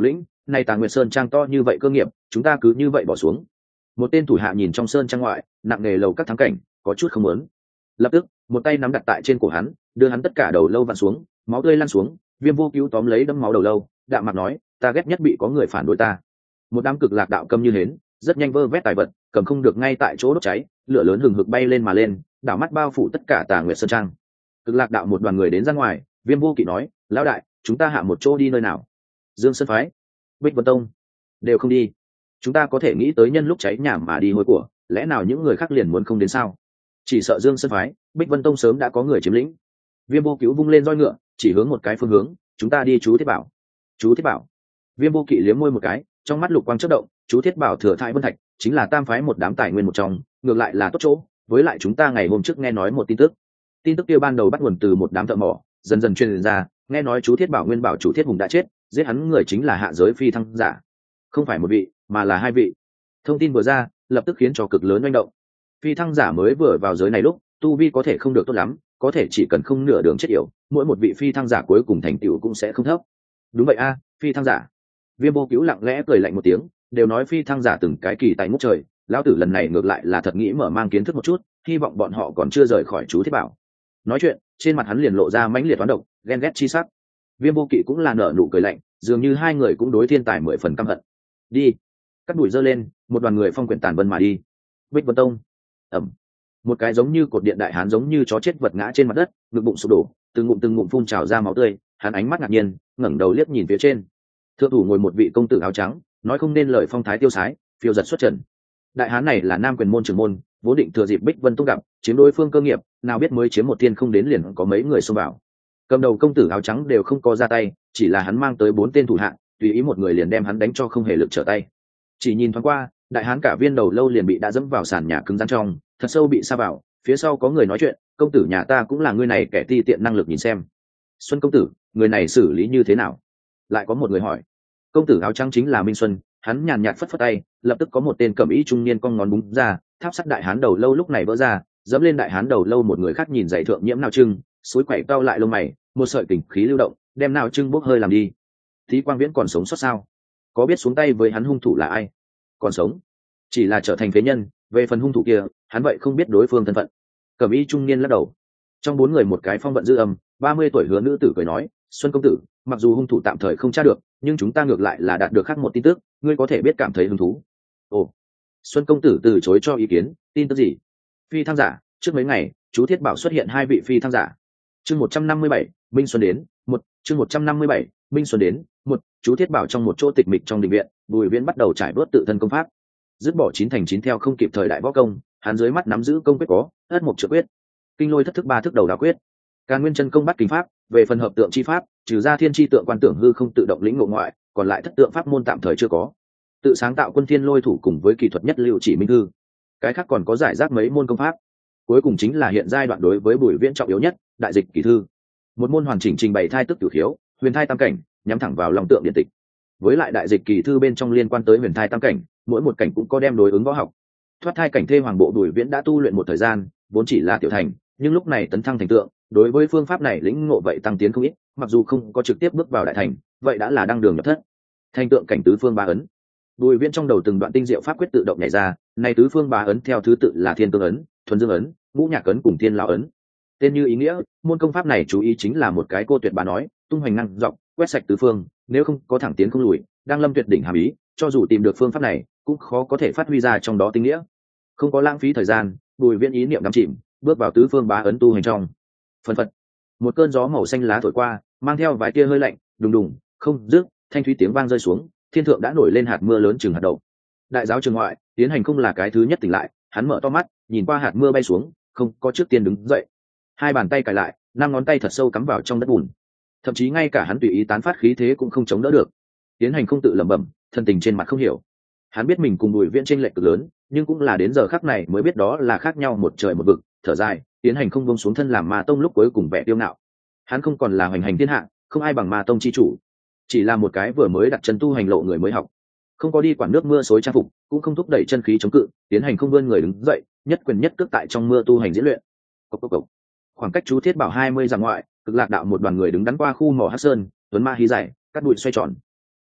Speaker 1: nay Tà Nguyệt Sơn trang to như vậy cơ nghiệp chúng ta cứ như vậy bỏ xuống. Một tên thủ hạ nhìn trong sơn trang ngoại nặng nề lầu các thắng cảnh có chút không muốn, lập tức một tay nắm đặt tại trên cổ hắn, đưa hắn tất cả đầu lâu vặn xuống, máu tươi lăn xuống. Viêm Vô Cứu tóm lấy đấm máu đầu lâu, đạm mặt nói, ta ghét nhất bị có người phản đối ta. Một đám cực lạc đạo câm như hến, rất nhanh vơ vét tài vật, cầm không được ngay tại chỗ đốt cháy, lửa lớn hừng hực bay lên mà lên, đảo mắt bao phủ tất cả Tà Nguyệt Sơn trang. Cực lạc đạo một đoàn người đến ra ngoài, Viêm Vô Kỵ nói, lão đại, chúng ta hạ một chỗ đi nơi nào? Dương Sơn phái, Bích Vân Tông, đều không đi. Chúng ta có thể nghĩ tới nhân lúc cháy nhà mà đi hôi của, lẽ nào những người khác liền muốn không đến sao? Chỉ sợ Dương Sơn phái, Bích Vân Tông sớm đã có người chiếm lĩnh. Viêm Vô Cứu vung lên roi ngựa, chỉ hướng một cái phương hướng, chúng ta đi chú Thiết Bảo. Chú Thiết Bảo. Viêm Vô Kỵ liếm môi một cái, trong mắt lục quang chớp động, chú Thiết Bảo thừa thãi vân thạch, chính là tam phái một đám tài nguyên một trong, ngược lại là tốt chỗ. Với lại chúng ta ngày hôm trước nghe nói một tin tức, tin tức kia ban đầu bắt nguồn từ một đám thợ mỏ, dần dần truyền ra, nghe nói chú Thiết Bảo nguyên bảo chủ Thiết Hùng đã chết, giết hắn người chính là hạ giới phi thăng giả, không phải một vị mà là hai vị. Thông tin vừa ra, lập tức khiến cho cực lớn manh động. Phi thăng giả mới vừa vào giới này lúc tu vi có thể không được tốt lắm, có thể chỉ cần không nửa đường chết yểu, mỗi một vị phi thăng giả cuối cùng thành tựu cũng sẽ không thấp. Đúng vậy a, phi thăng giả. Viêm Vô Cứu lặng lẽ cười lạnh một tiếng, đều nói phi thăng giả từng cái kỳ tài ngút trời, lão tử lần này ngược lại là thật nghĩ mở mang kiến thức một chút, hy vọng bọn họ còn chưa rời khỏi chú Thiết Bảo. Nói chuyện, trên mặt hắn liền lộ ra mãnh liệt toán độc, ghen ghét chi sắc. Viêm Vô Kỵ cũng là nở nụ cười lạnh, dường như hai người cũng đối thiên tài mười phần căm hận. Đi. Cắt đùi giơ lên, một đoàn người phong quyển tàn vân mà đi. Bích Vân Tông. Ẩm. Một cái giống như cột điện đại hán giống như chó chết vật ngã trên mặt đất, ngực bụng sụp đổ, từng ngụm từng ngụm phun trào ra máu tươi. Hắn ánh mắt ngạc nhiên, ngẩng đầu liếc nhìn phía trên. Thượng thủ ngồi một vị công tử áo trắng, nói không nên lời phong thái tiêu sái, phiêu giật xuất trần. Đại hán này là nam quyền môn trưởng môn, vốn định thừa dịp Bích Vân Tông gặp, chiếm đối phương cơ nghiệp, nào biết mới chiếm một tiên không đến liền có mấy người xông vào. Cầm đầu công tử áo trắng đều không có ra tay, chỉ là hắn mang tới bốn tên thủ hạ, tùy ý một người liền đem hắn đánh cho không hề lực trở tay. Chỉ nhìn thoáng qua, đại hán cả viên đầu lâu liền bị đã dẫm vào sàn nhà cứng rắn trong, thật sâu bị sa vào. Phía sau có người nói chuyện, công tử nhà ta cũng là người này kẻ ti tiện năng lực nhìn xem. Xuân công tử, người này xử lý như thế nào? Lại có một người hỏi. Công tử áo trắng chính là Minh Xuân, hắn nhàn nhạt phất phất tay, lập tức có một tên cẩm y trung niên cong ngón búng ra, tháp sắt đại hán đầu lâu lúc này vỡ ra, dẫm lên đại hán đầu lâu. Một người khác nhìn dày thượng nhiễm nào trưng, suối quẩy cao lại lông mày, một sợi kình khí lưu động, đem nào trưng bốc hơi làm đi. Thí Quang Viễn còn sống sót sao? Có biết xuống tay với hắn hung thủ là ai? Còn sống, chỉ là trở thành phế nhân. Về phần hung thủ kia, hắn vậy không biết đối phương thân phận. Cẩm y trung niên lắc đầu. Trong bốn người một cái phong vận dư âm, ba mươi tuổi hứa nữ tử cười nói, Xuân công tử, mặc dù hung thủ tạm thời không tra được, nhưng chúng ta ngược lại là đạt được khác một tin tức, ngươi có thể biết cảm thấy hứng thú. Ồ. Xuân công tử từ chối cho ý kiến, tin tức gì? Phi thăng giả, trước mấy ngày chú Thiết Bảo xuất hiện hai vị phi thăng giả. Chương một trăm năm mươi bảy, Minh Xuân đến. Một. Chương một trăm năm mươi bảy, Minh Xuân đến. Một. Chú Thiết Bảo trong một chỗ tịch mịch trong đình viện, Bùi Viễn bắt đầu trải bớt tự thân công pháp, dứt bỏ chín thành chín theo không kịp thời đại võ công. Hắn dưới mắt nắm giữ công quyết có ất mục trượng quyết, kinh lôi thất thức ba thức đầu đá quyết, Càn Nguyên chân công bắt kinh pháp. Về phần hợp tượng chi pháp, trừ ra thiên chi tượng quan tưởng hư không tự động lĩnh ngộ ngoại, còn lại thất tượng pháp môn tạm thời chưa có. Tự sáng tạo quân thiên lôi thủ cùng với kỹ thuật nhất lưu chỉ minh thư, cái khác còn có giải rác mấy môn công pháp. Cuối cùng chính là hiện giai đoạn đối với Bùi Viễn trọng yếu nhất, đại dịch kỳ thư, một môn hoàn chỉnh trình bày thai tức cửu khiếu, huyền thai tam cảnh, nhắm thẳng vào lòng tượng điện tịch. Với lại đại dịch kỳ thư bên trong liên quan tới huyền thai tam cảnh, mỗi một cảnh cũng có đem đối ứng võ học. Thoát thai cảnh thê hoàng bộ Bùi Viễn đã tu luyện một thời gian, vốn chỉ là tiểu thành, nhưng lúc này tấn thăng thành tượng, đối với phương pháp này lĩnh ngộ vậy tăng tiến không ít, mặc dù không có trực tiếp bước vào đại thành, vậy đã là đăng đường nhập thất. Thành tượng cảnh tứ phương ba ấn. Bùi Viễn trong đầu từng đoạn tinh diệu pháp quyết tự động nhảy ra, này tứ phương ba ấn theo thứ tự là Thiên Tương ấn, Thuần Dương ấn, Ngũ Nhạc ấn cùng Thiên Lão ấn. Tên như ý nghĩa, môn công pháp này chú ý chính là một cái cô tuyệt bà nói, tung hoành năng dọc, quét sạch tứ phương, nếu không có thẳng tiến không lùi, đang lâm tuyệt đỉnh hàm ý, cho dù tìm được phương pháp này, cũng khó có thể phát huy ra trong đó tinh nghĩa. Không có lãng phí thời gian, Bùi Viễn ý niệm đắm chìm, bước vào tứ phương bá ấn tu hành trong. Phần phật, một cơn gió màu xanh lá thổi qua, mang theo vài tia hơi lạnh, đùng đùng, không dứt, thanh thúy tiếng vang rơi xuống, thiên thượng đã nổi lên hạt mưa lớn chừng hạt đậu. Đại giáo trường ngoại, Tiến Hành không là cái thứ nhất tỉnh lại, hắn mở to mắt, nhìn qua hạt mưa bay xuống, không có trước tiên đứng dậy, hai bàn tay cài lại, năm ngón tay thật sâu cắm vào trong đất bùn, thậm chí ngay cả hắn tùy ý tán phát khí thế cũng không chống đỡ được. Tiến Hành không tự lẩm bẩm, thân tình trên mặt không hiểu. Hắn biết mình cùng Bùi Viễn chênh lệch cực lớn, nhưng cũng là đến giờ khắc này mới biết đó là khác nhau một trời một vực. Thở dài, Tiến Hành không buông xuống thân làm Ma tông lúc cuối cùng vẻ tiêu ngạo. Hắn không còn là hoành hành thiên hạ, không ai bằng Ma tông chi chủ, chỉ là một cái vừa mới đặt chân tu hành lộ người mới học, không có đi quản nước mưa xối trang phục, cũng không thúc đẩy chân khí chống cự. Tiến Hành không vươn người đứng dậy, nhất quyền nhất cước tại trong mưa tu hành diễn luyện. Cốc cốc cốc. Khoảng cách chú Thiết Bảo hai mươi dặm ngoại, Cực Lạc đạo một đoàn người đứng đắn qua khu mỏ Hắc Sơn, tuấn ma hí dài, cắt bụi xoay tròn.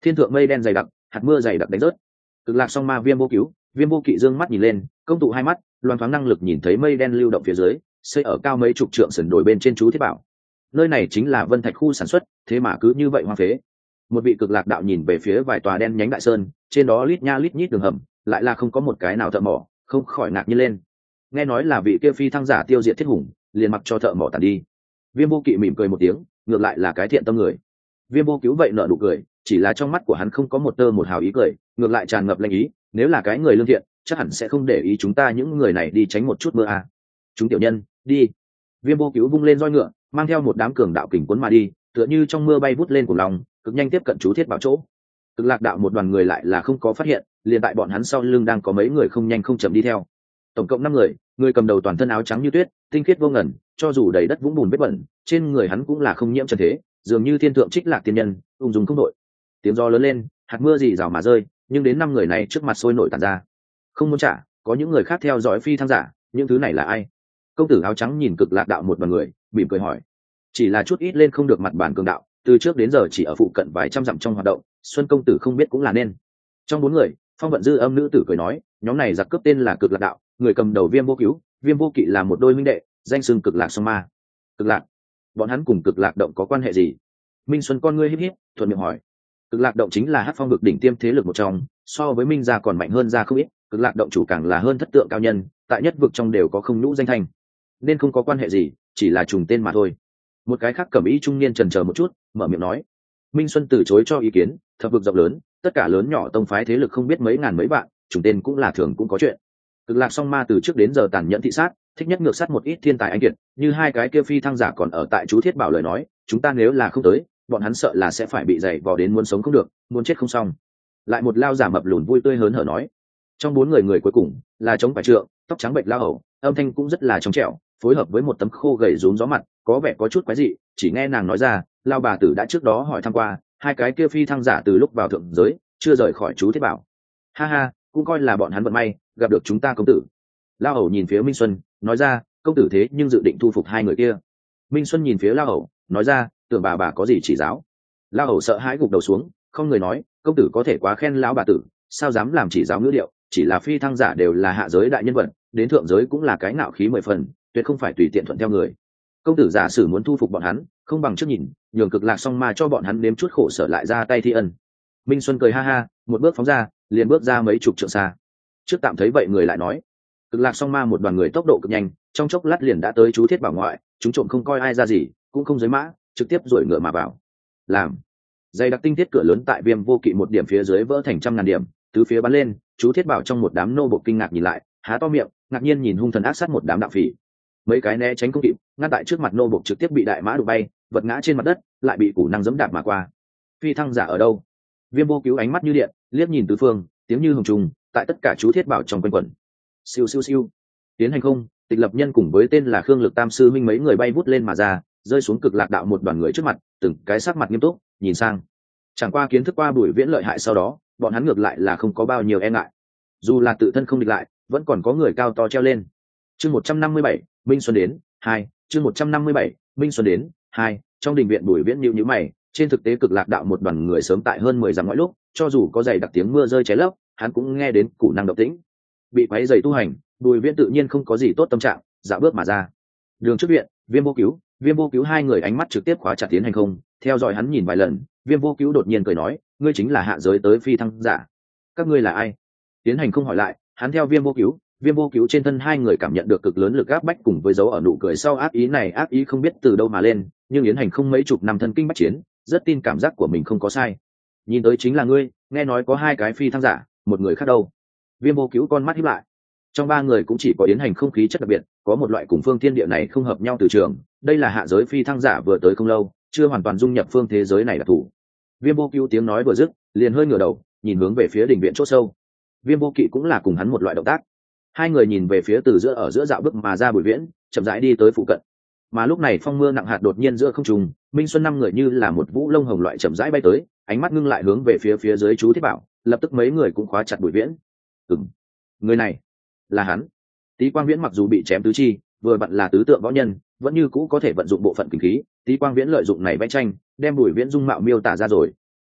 Speaker 1: thiên thượng mây đen dày đặc, hạt mưa dày đặc đánh rớt. Cực lạc song ma Viêm Vô Cứu, Viêm Vô Kỵ dương mắt nhìn lên, công tụ hai mắt, loan thoáng năng lực nhìn thấy mây đen lưu động phía dưới, xây ở cao mấy chục trượng sườn đồi bên trên chú thiết bảo. Nơi này chính là Vân Thạch khu sản xuất, thế mà cứ như vậy hoang phế. Một vị cực lạc đạo nhìn về phía vài tòa đen nhánh đại sơn, trên đó lít nha lít nhít đường hầm, lại là không có một cái nào thợ mỏ, không khỏi ngạc nhiên lên. Nghe nói là vị kia phi thăng giả tiêu diệt thiết hùng, liền mặc cho thợ mỏ tàn đi. Viêm Vô Kỵ mỉm cười một tiếng, ngược lại là cái thiện tâm người. Viêm Vô Cứu vậy nở nụ cười, chỉ là trong mắt của hắn không có một tơ một hào ý cười, ngược lại tràn ngập lanh ý. Nếu là cái người lương thiện, chắc hẳn sẽ không để ý chúng ta những người này đi tránh một chút mưa à. Chúng tiểu nhân, đi. Viêm Vô Cứu vung lên roi ngựa, mang theo một đám cường đạo kình cuốn mà đi, tựa như trong mưa bay vút lên cùng lòng, cực nhanh tiếp cận chú thiết bảo chỗ. Cực lạc đạo một đoàn người lại là không có phát hiện, liền tại bọn hắn sau lưng đang có mấy người không nhanh không chậm đi theo. Tổng cộng năm người, người cầm đầu toàn thân áo trắng như tuyết, tinh khiết vô ngần, cho dù đầy đất vũng bùn vết bẩn, trên người hắn cũng là không nhiễm trần thế, dường như thiên thượng trích lạc tiên nhân, ung dung không đội. Tiếng gió lớn lên, hạt mưa rì rào mà rơi, nhưng đến năm người này trước mặt sôi nổi tàn ra. Không muốn trả, có những người khác theo dõi phi thăng giả, những thứ này là ai? Công tử áo trắng nhìn cực lạc đạo một đoàn người, mỉm cười hỏi. Chỉ là chút ít lên không được mặt bản cường đạo, từ trước đến giờ chỉ ở phụ cận vài trăm dặm trong hoạt động, Xuân công tử không biết cũng là nên. Trong bốn người, Phong Vận Dư âm nữ tử cười nói, nhóm này giặc cướp tên là cực lạc đạo, người cầm đầu Viêm Vô Cứu, Viêm Vô Kỵ là một đôi minh đệ, danh xưng cực lạc song ma. Cực lạc, bọn hắn cùng cực lạc động có quan hệ gì? Minh Xuân con ngươi híp híp, thuận miệng hỏi. Cực lạc động chính là hắc phong vực đỉnh tiêm thế lực một trong, so với Minh gia còn mạnh hơn ra không ít, cực lạc động chủ càng là hơn thất tượng cao nhân, tại nhất vực trong đều có không nhũ danh thanh, nên không có quan hệ gì, chỉ là trùng tên mà thôi. Một cái khác cẩm y trung niên chần chờ một chút, mở miệng nói. Minh Xuân từ chối cho ý kiến, thập vực rộng lớn, tất cả lớn nhỏ tông phái thế lực không biết mấy ngàn mấy vạn, trùng tên cũng là thường cũng có chuyện. Cực lạc song ma từ trước đến giờ tàn nhẫn thị sát, thích nhất ngược sát một ít thiên tài anh kiệt, như hai cái kia phi thăng giả còn ở tại chú thiết bảo lời nói, chúng ta nếu là không tới, bọn hắn sợ là sẽ phải bị dày vò đến muốn sống không được, muốn chết không xong. Lại một lao giả mập lùn vui tươi hớn hở nói. Trong bốn người người cuối cùng là chống phải trượng, tóc trắng bệnh lao hầu, âm thanh cũng rất là trong trẻo, phối hợp với một tấm khô gầy rúm gió mặt, có vẻ có chút quái dị. Chỉ nghe nàng nói ra, lao bà tử đã trước đó hỏi thăm qua, hai cái kia phi thăng giả từ lúc vào thượng giới chưa rời khỏi chú thiết bảo. Ha ha, cũng coi là bọn hắn vận may gặp được chúng ta công tử. Lao hầu nhìn phía Minh Xuân, nói ra, công tử thế nhưng dự định thu phục hai người kia. Minh Xuân nhìn phía Lao hầu, nói ra, tưởng bà bà có gì chỉ giáo. Lao hầu sợ hãi gục đầu xuống, không người nói, công tử có thể quá khen lão bà tử, sao dám làm chỉ giáo ngữ điệu, chỉ là phi thăng giả đều là hạ giới đại nhân vật, đến thượng giới cũng là cái nạo khí mười phần, tuyệt không phải tùy tiện thuận theo người. Công tử giả sử muốn thu phục bọn hắn, không bằng trước nhìn, nhường cực lạc song ma cho bọn hắn nếm chút khổ sở lại ra tay thi ân. Minh Xuân cười ha ha, một bước phóng ra, liền bước ra mấy chục trượng xa. Trước tạm thấy vậy người lại nói, cực lạc song ma một đoàn người tốc độ cực nhanh, trong chốc lát liền đã tới chú thiết bảo ngoại, chúng trộm không coi ai ra gì, cũng không giới mã, trực tiếp rồi ngựa mà vào. Làm dày đặc tinh thiết cửa lớn tại Viêm Vô Kỵ một điểm phía dưới vỡ thành trăm ngàn điểm, tứ phía bắn lên, chú thiết bảo trong một đám nô bộc kinh ngạc nhìn lại, há to miệng, ngạc nhiên nhìn hung thần ác sát một đám đạo phỉ. Mấy cái né tránh không kịp, ngăn tại trước mặt nô bộc trực tiếp bị đại mã đụng bay, vật ngã trên mặt đất, lại bị củ năng giẫm đạp mà qua. Phi thăng giả ở đâu? Viêm Vô Cứu ánh mắt như điện, liếc nhìn tứ phương, tiếng như hồng trùng, tại tất cả chú thiết bảo trong quanh quẩn. Siêu siêu siêu. Tiến hành không, Tịch Lập Nhân cùng với tên là Khương Lực Tam sư minh mấy người bay vút lên mà ra, rơi xuống cực lạc đạo một đoàn người trước mặt, từng cái sắc mặt nghiêm túc, nhìn sang. Chẳng qua kiến thức qua Bùi Viễn lợi hại sau đó, bọn hắn ngược lại là không có bao nhiêu e ngại. Dù là tự thân không địch lại, vẫn còn có người cao to treo lên. Chương một trăm năm mươi bảy, Minh Xuân đến, hai, chương một trăm năm mươi bảy, Minh Xuân đến, hai, trong đình viện Bùi Viễn nhíu nhíu mày, trên thực tế cực lạc đạo một đoàn người sớm tại hơn mười dặm ngoại lúc, cho dù có dày đặc tiếng mưa rơi cháy lấp, hắn cũng nghe đến củ năng động tĩnh. Bị quấy rầy tu hành, Bùi Viễn tự nhiên không có gì tốt tâm trạng, dạo bước mà ra. Đường trước viện, Viêm Vô Cứu, Viêm Vô Cứu hai người ánh mắt trực tiếp khóa chặt Tiến Hành Không, theo dõi hắn nhìn vài lần, Viêm Vô Cứu đột nhiên cười nói, ngươi chính là hạ giới tới phi thăng giả. Các ngươi là ai? Tiến Hành Không hỏi lại, hắn theo Viêm Vô Cứu, Viêm Vô Cứu trên thân hai người cảm nhận được cực lớn lực áp bách cùng với dấu ở nụ cười sau ác ý này, ác ý không biết từ đâu mà lên, nhưng Yến Hành Không mấy chục năm thân kinh bách chiến, rất tin cảm giác của mình không có sai. Nhìn tới chính là ngươi, nghe nói có hai cái phi thăng giả, một người khác đâu? Viêm Vô Cứu con mắt híp lại. Trong ba người cũng chỉ có Yến Hành Không khí chất đặc biệt, có một loại cùng phương thiên địa này không hợp nhau từ trường, đây là hạ giới phi thăng giả vừa tới không lâu, chưa hoàn toàn dung nhập phương thế giới này đặc thù. Viêm Vô Cứu tiếng nói vừa dứt, liền hơi ngửa đầu, nhìn hướng về phía đỉnh viện chỗ sâu. Viêm Vô Kỵ cũng là cùng hắn một loại động tác. Hai người nhìn về phía từ giữa ở giữa dạo bước mà ra Bùi Viễn, chậm rãi đi tới phụ cận. Mà lúc này phong mưa nặng hạt đột nhiên giữa không trung, Minh Xuân năm người như là một vũ lông hồng loại chậm rãi bay tới, ánh mắt ngưng lại hướng về phía phía dưới chú thiết bảo, lập tức mấy người cũng khóa chặt Bùi Viễn. Ừm, người này là hắn. Tý Quang Viễn mặc dù bị chém tứ chi, vừa vặn là tứ tượng võ nhân, vẫn như cũ có thể vận dụng bộ phận kinh khí. Tý Quang Viễn lợi dụng này vẽ tranh, đem Bùi Viễn dung mạo miêu tả ra rồi.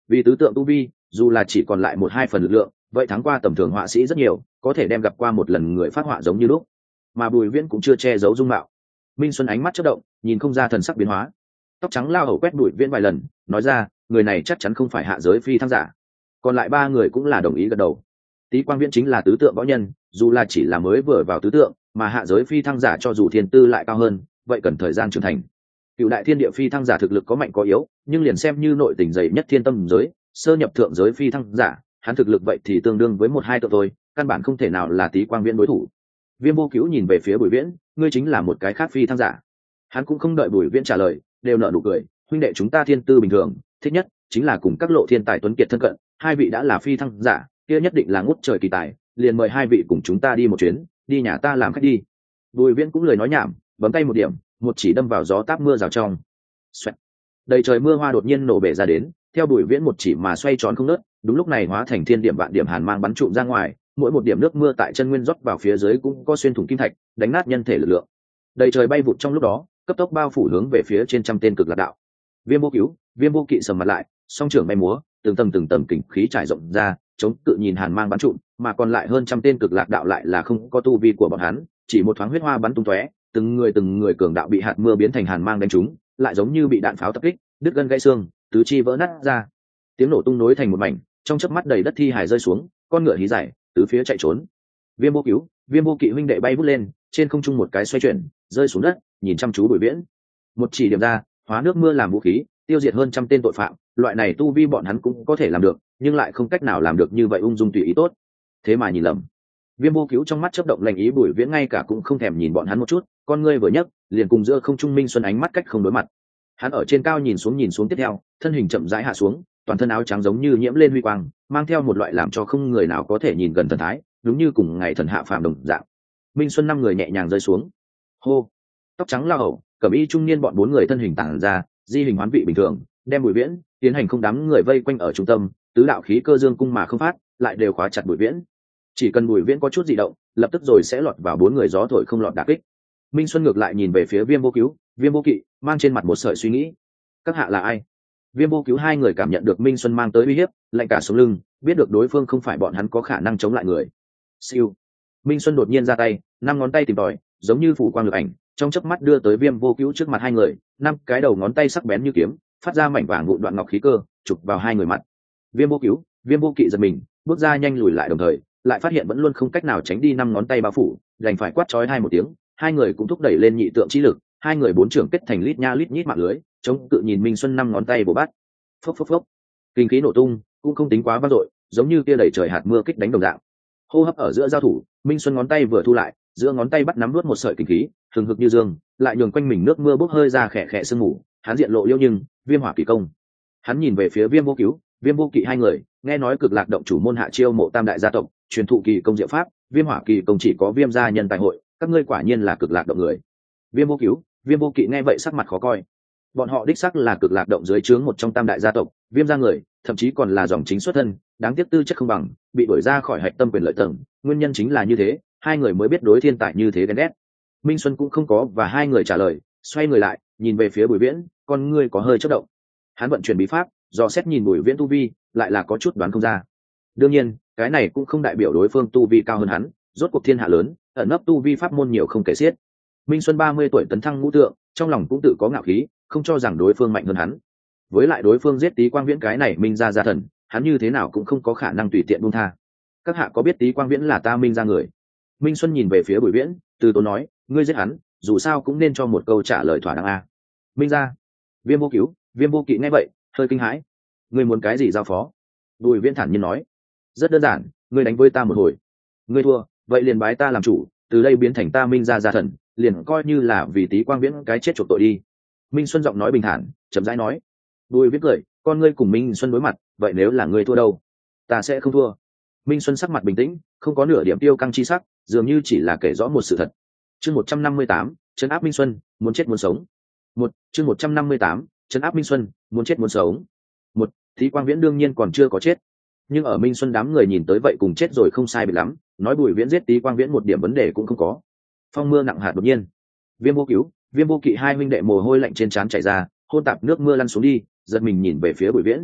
Speaker 1: vì tứ tượng tu vi dù là chỉ còn lại một hai phần lực lượng vậy thắng qua tầm thường họa sĩ rất nhiều, có thể đem gặp qua một lần người phát họa giống như lúc. Mà Bùi Viễn cũng chưa che giấu dung mạo. Minh Xuân ánh mắt chớp động, nhìn không ra thần sắc biến hóa. Tóc trắng lao hầu quét Bùi Viễn vài lần, nói ra, người này chắc chắn không phải hạ giới phi thăng giả. Còn lại ba người cũng là đồng ý gật đầu. Tý Quang Viễn chính là tứ tượng võ nhân, dù là chỉ là mới vừa vào tứ tượng, mà hạ giới phi thăng giả cho dù thiên tư lại cao hơn, vậy cần thời gian trưởng thành. Cựu đại thiên địa phi thăng giả thực lực có mạnh có yếu, nhưng liền xem như nội tình dày nhất thiên tâm giới, sơ nhập thượng giới phi thăng giả, hắn thực lực vậy thì tương đương với một hai tượng thôi, căn bản không thể nào là Tý Quang Viễn đối thủ. Viêm Vô Cứu nhìn về phía Bùi Viễn, ngươi chính là một cái khác phi thăng giả. Hắn cũng không đợi Bùi Viễn trả lời, đều nở nụ cười, huynh đệ chúng ta thiên tư bình thường, thích nhất chính là cùng các lộ thiên tài tuấn kiệt thân cận, hai vị đã là phi thăng giả, kia nhất định là ngút trời kỳ tài, liền mời hai vị cùng chúng ta đi một chuyến, đi nhà ta làm khách đi. Bùi Viễn cũng lời nói nhảm, bấm tay một điểm, một chỉ đâm vào gió táp mưa rào trong. Xoẹt. Đầy trời mưa hoa đột nhiên nổ bể ra đến, theo Bùi Viễn một chỉ mà xoay tròn không ngớt, đúng lúc này hóa thành thiên điểm vạn điểm hàn mang bắn trụm ra ngoài, mỗi một điểm nước mưa tại chân nguyên rót vào phía dưới cũng có xuyên thủng kim thạch, đánh nát nhân thể lực lượng. Đầy trời bay vụt trong lúc đó, cấp tốc bao phủ hướng về phía trên trăm tên cực lạc đạo. Viêm Vô Cứu, Viêm Vô Kỵ sầm mặt lại, song trưởng bay múa, từng tầng từng tầng kình khí trải rộng ra, chống cự nhìn hàn mang bắn trụm, mà còn lại hơn trăm tên cực lạc đạo lại là không có tu vi của bọn hắn, chỉ một thoáng huyết hoa bắn tung tóe, từng người từng người cường đạo bị hạt mưa biến thành hàn mang đánh trúng, lại giống như bị đạn pháo tập kích, đứt gân gãy xương, tứ chi vỡ nát ra. Tiếng nổ tung nối thành một mảnh, trong chớp mắt đầy đất thi hài rơi xuống, con ngựa hí giải, tứ phía chạy trốn. Viêm Vô Cứu, Viêm Vô Kỵ huynh đệ bay vút lên, trên không trung một cái xoay chuyển, rơi xuống đất, nhìn chăm chú Bùi Viễn. Một chỉ điểm ra, hóa nước mưa làm vũ khí, tiêu diệt hơn trăm tên tội phạm, loại này tu vi bọn hắn cũng có thể làm được, nhưng lại không cách nào làm được như vậy ung dung tùy ý tốt. Thế mà nhìn lầm. Viêm Vô Cứu trong mắt chớp động lành ý, Bùi Viễn ngay cả cũng không thèm nhìn bọn hắn một chút, con ngươi vừa nhấc, liền cùng giữa không trung Minh Xuân ánh mắt cách không đối mặt. Hắn ở trên cao nhìn xuống nhìn xuống tiếp theo, thân hình chậm rãi hạ xuống, toàn thân áo trắng giống như nhiễm lên huy quang, mang theo một loại làm cho không người nào có thể nhìn gần thần thái, đúng như cùng ngày thần hạ phàm đồng dạng. Minh Xuân năm người nhẹ nhàng rơi xuống. Hô. Tóc trắng lao hầu, cẩm y trung niên bọn bốn người thân hình tản ra, di hình hoán vị bình thường, đem Bùi Viễn tiến hành không đám người vây quanh ở trung tâm, tứ đạo khí cơ dương cung mà không phát, lại đều khóa chặt Bùi Viễn. Chỉ cần Bùi Viễn có chút dị động, lập tức rồi sẽ lọt vào bốn người gió thổi không lọt đả kích. Minh Xuân ngược lại nhìn về phía Viêm Vô Cứu, Viêm Vô Kỵ, mang trên mặt một sợi suy nghĩ. Các hạ là ai? Viêm Vô Cứu hai người cảm nhận được Minh Xuân mang tới uy hiếp, lạnh cả sống lưng, biết được đối phương không phải bọn hắn có khả năng chống lại người. Siêu. Minh Xuân đột nhiên ra tay, năm ngón tay tìm tòi, giống như phủ quang lực ảnh, trong chớp mắt đưa tới Viêm Vô Cứu trước mặt hai người, năm cái đầu ngón tay sắc bén như kiếm, phát ra mảnh vàng vụn đoạn ngọc khí cơ, chụp vào hai người mặt. Viêm Vô Cứu, Viêm Vô Kỵ giật mình, bước ra nhanh lùi lại, đồng thời lại phát hiện vẫn luôn không cách nào tránh đi năm ngón tay bao phủ, đành phải quát chói hai một tiếng, hai người cũng thúc đẩy lên nhị tượng chi lực, hai người bốn trưởng kết thành lít nha lít nhít mạng lưới, chống cự nhìn Minh Xuân năm ngón tay bổ bắt. Phốc phốc phốc. Kinh khí nổ tung, cũng không tính quá vang dội, giống như kia đẩy trời hạt mưa kích đánh đồng dạng. Hô hấp ở giữa giao thủ, Minh Xuân ngón tay vừa thu lại, giữa ngón tay bắt nắm nuốt một sợi kinh khí, hừng hực như dương, lại nhường quanh mình nước mưa bốc hơi ra khẽ khẽ sương mù, hắn diện lộ yêu nhưng, Viêm Hỏa Kỳ Công. Hắn nhìn về phía Viêm Vô Cứu, Viêm Vô Kỵ hai người, nghe nói Cực Lạc động chủ môn hạ chiêu mộ tam đại gia tộc, truyền thụ kỳ công diệu pháp, Viêm Hỏa Kỳ Công chỉ có Viêm gia nhân tài hội, các ngươi quả nhiên là Cực Lạc động người. Viêm Vô Cứu, Viêm Vô Kỵ nghe vậy sắc mặt khó coi. Bọn họ đích xác là Cực Lạc động dưới trướng một trong tam đại gia tộc, Viêm gia người, thậm chí còn là dòng chính xuất thân, đáng tiếc tư chất không bằng, bị đuổi ra khỏi hạch tâm quyền lợi tầng, nguyên nhân chính là như thế, hai người mới biết đối thiên tài như thế ghen ghét. Minh Xuân cũng không có và hai người trả lời, xoay người lại, nhìn về phía Bùi Viễn, con ngươi có hơi chớp động. Hắn vận chuyển bí pháp, dò xét nhìn Bùi Viễn tu vi, lại là có chút đoán không ra. Đương nhiên, cái này cũng không đại biểu đối phương tu vi cao hơn hắn, rốt cuộc thiên hạ lớn, ẩn nấp tu vi pháp môn nhiều không kể xiết. Minh Xuân ba mươi tuổi tấn thăng ngũ tượng, trong lòng cũng tự có ngạo khí, không cho rằng đối phương mạnh hơn hắn. Với lại đối phương giết Tý Quang Viễn cái này Minh gia gia thần, hắn như thế nào cũng không có khả năng tùy tiện buông tha. Các hạ có biết Tý Quang Viễn là ta Minh gia người? Minh Xuân nhìn về phía Bùi Viễn, từ tốn nói, ngươi giết hắn, dù sao cũng nên cho một câu trả lời thỏa đáng a. Minh gia. Viêm Vô Cứu, Viêm Vô Kỵ nghe vậy, hơi kinh hãi. Ngươi muốn cái gì giao phó? Bùi Viễn thản nhiên nói, rất đơn giản, ngươi đánh với ta một hồi, ngươi thua, vậy liền bái ta làm chủ, từ đây biến thành ta Minh gia gia thần, liền coi như là vì Tý Quang Viễn cái chết chuộc tội đi. Minh Xuân giọng nói bình thản, chậm rãi nói. Bùi Viễn cười, con ngươi cùng Minh Xuân đối mặt, vậy nếu là ngươi thua đâu? Ta sẽ không thua. Minh Xuân sắc mặt bình tĩnh, không có nửa điểm tiêu căng chi sắc, dường như chỉ là kể rõ một sự thật. Chương một trăm năm mươi tám, trấn áp Minh Xuân, muốn chết muốn sống. Một, chương một trăm năm mươi tám, trấn áp Minh Xuân, muốn chết muốn sống. Một, Tý Quang Viễn đương nhiên còn chưa có chết, nhưng ở Minh Xuân đám người nhìn tới vậy cùng chết rồi không sai biệt lắm, nói Bùi Viễn giết Tý Quang Viễn một điểm vấn đề cũng không có. Phong mưa nặng hạt đột nhiên, Viêm Vô Cứu, Viêm Vô Kỵ hai huynh đệ mồ hôi lạnh trên trán chảy ra, hôn tạp nước mưa lăn xuống đi, giật mình nhìn về phía Bùi Viễn.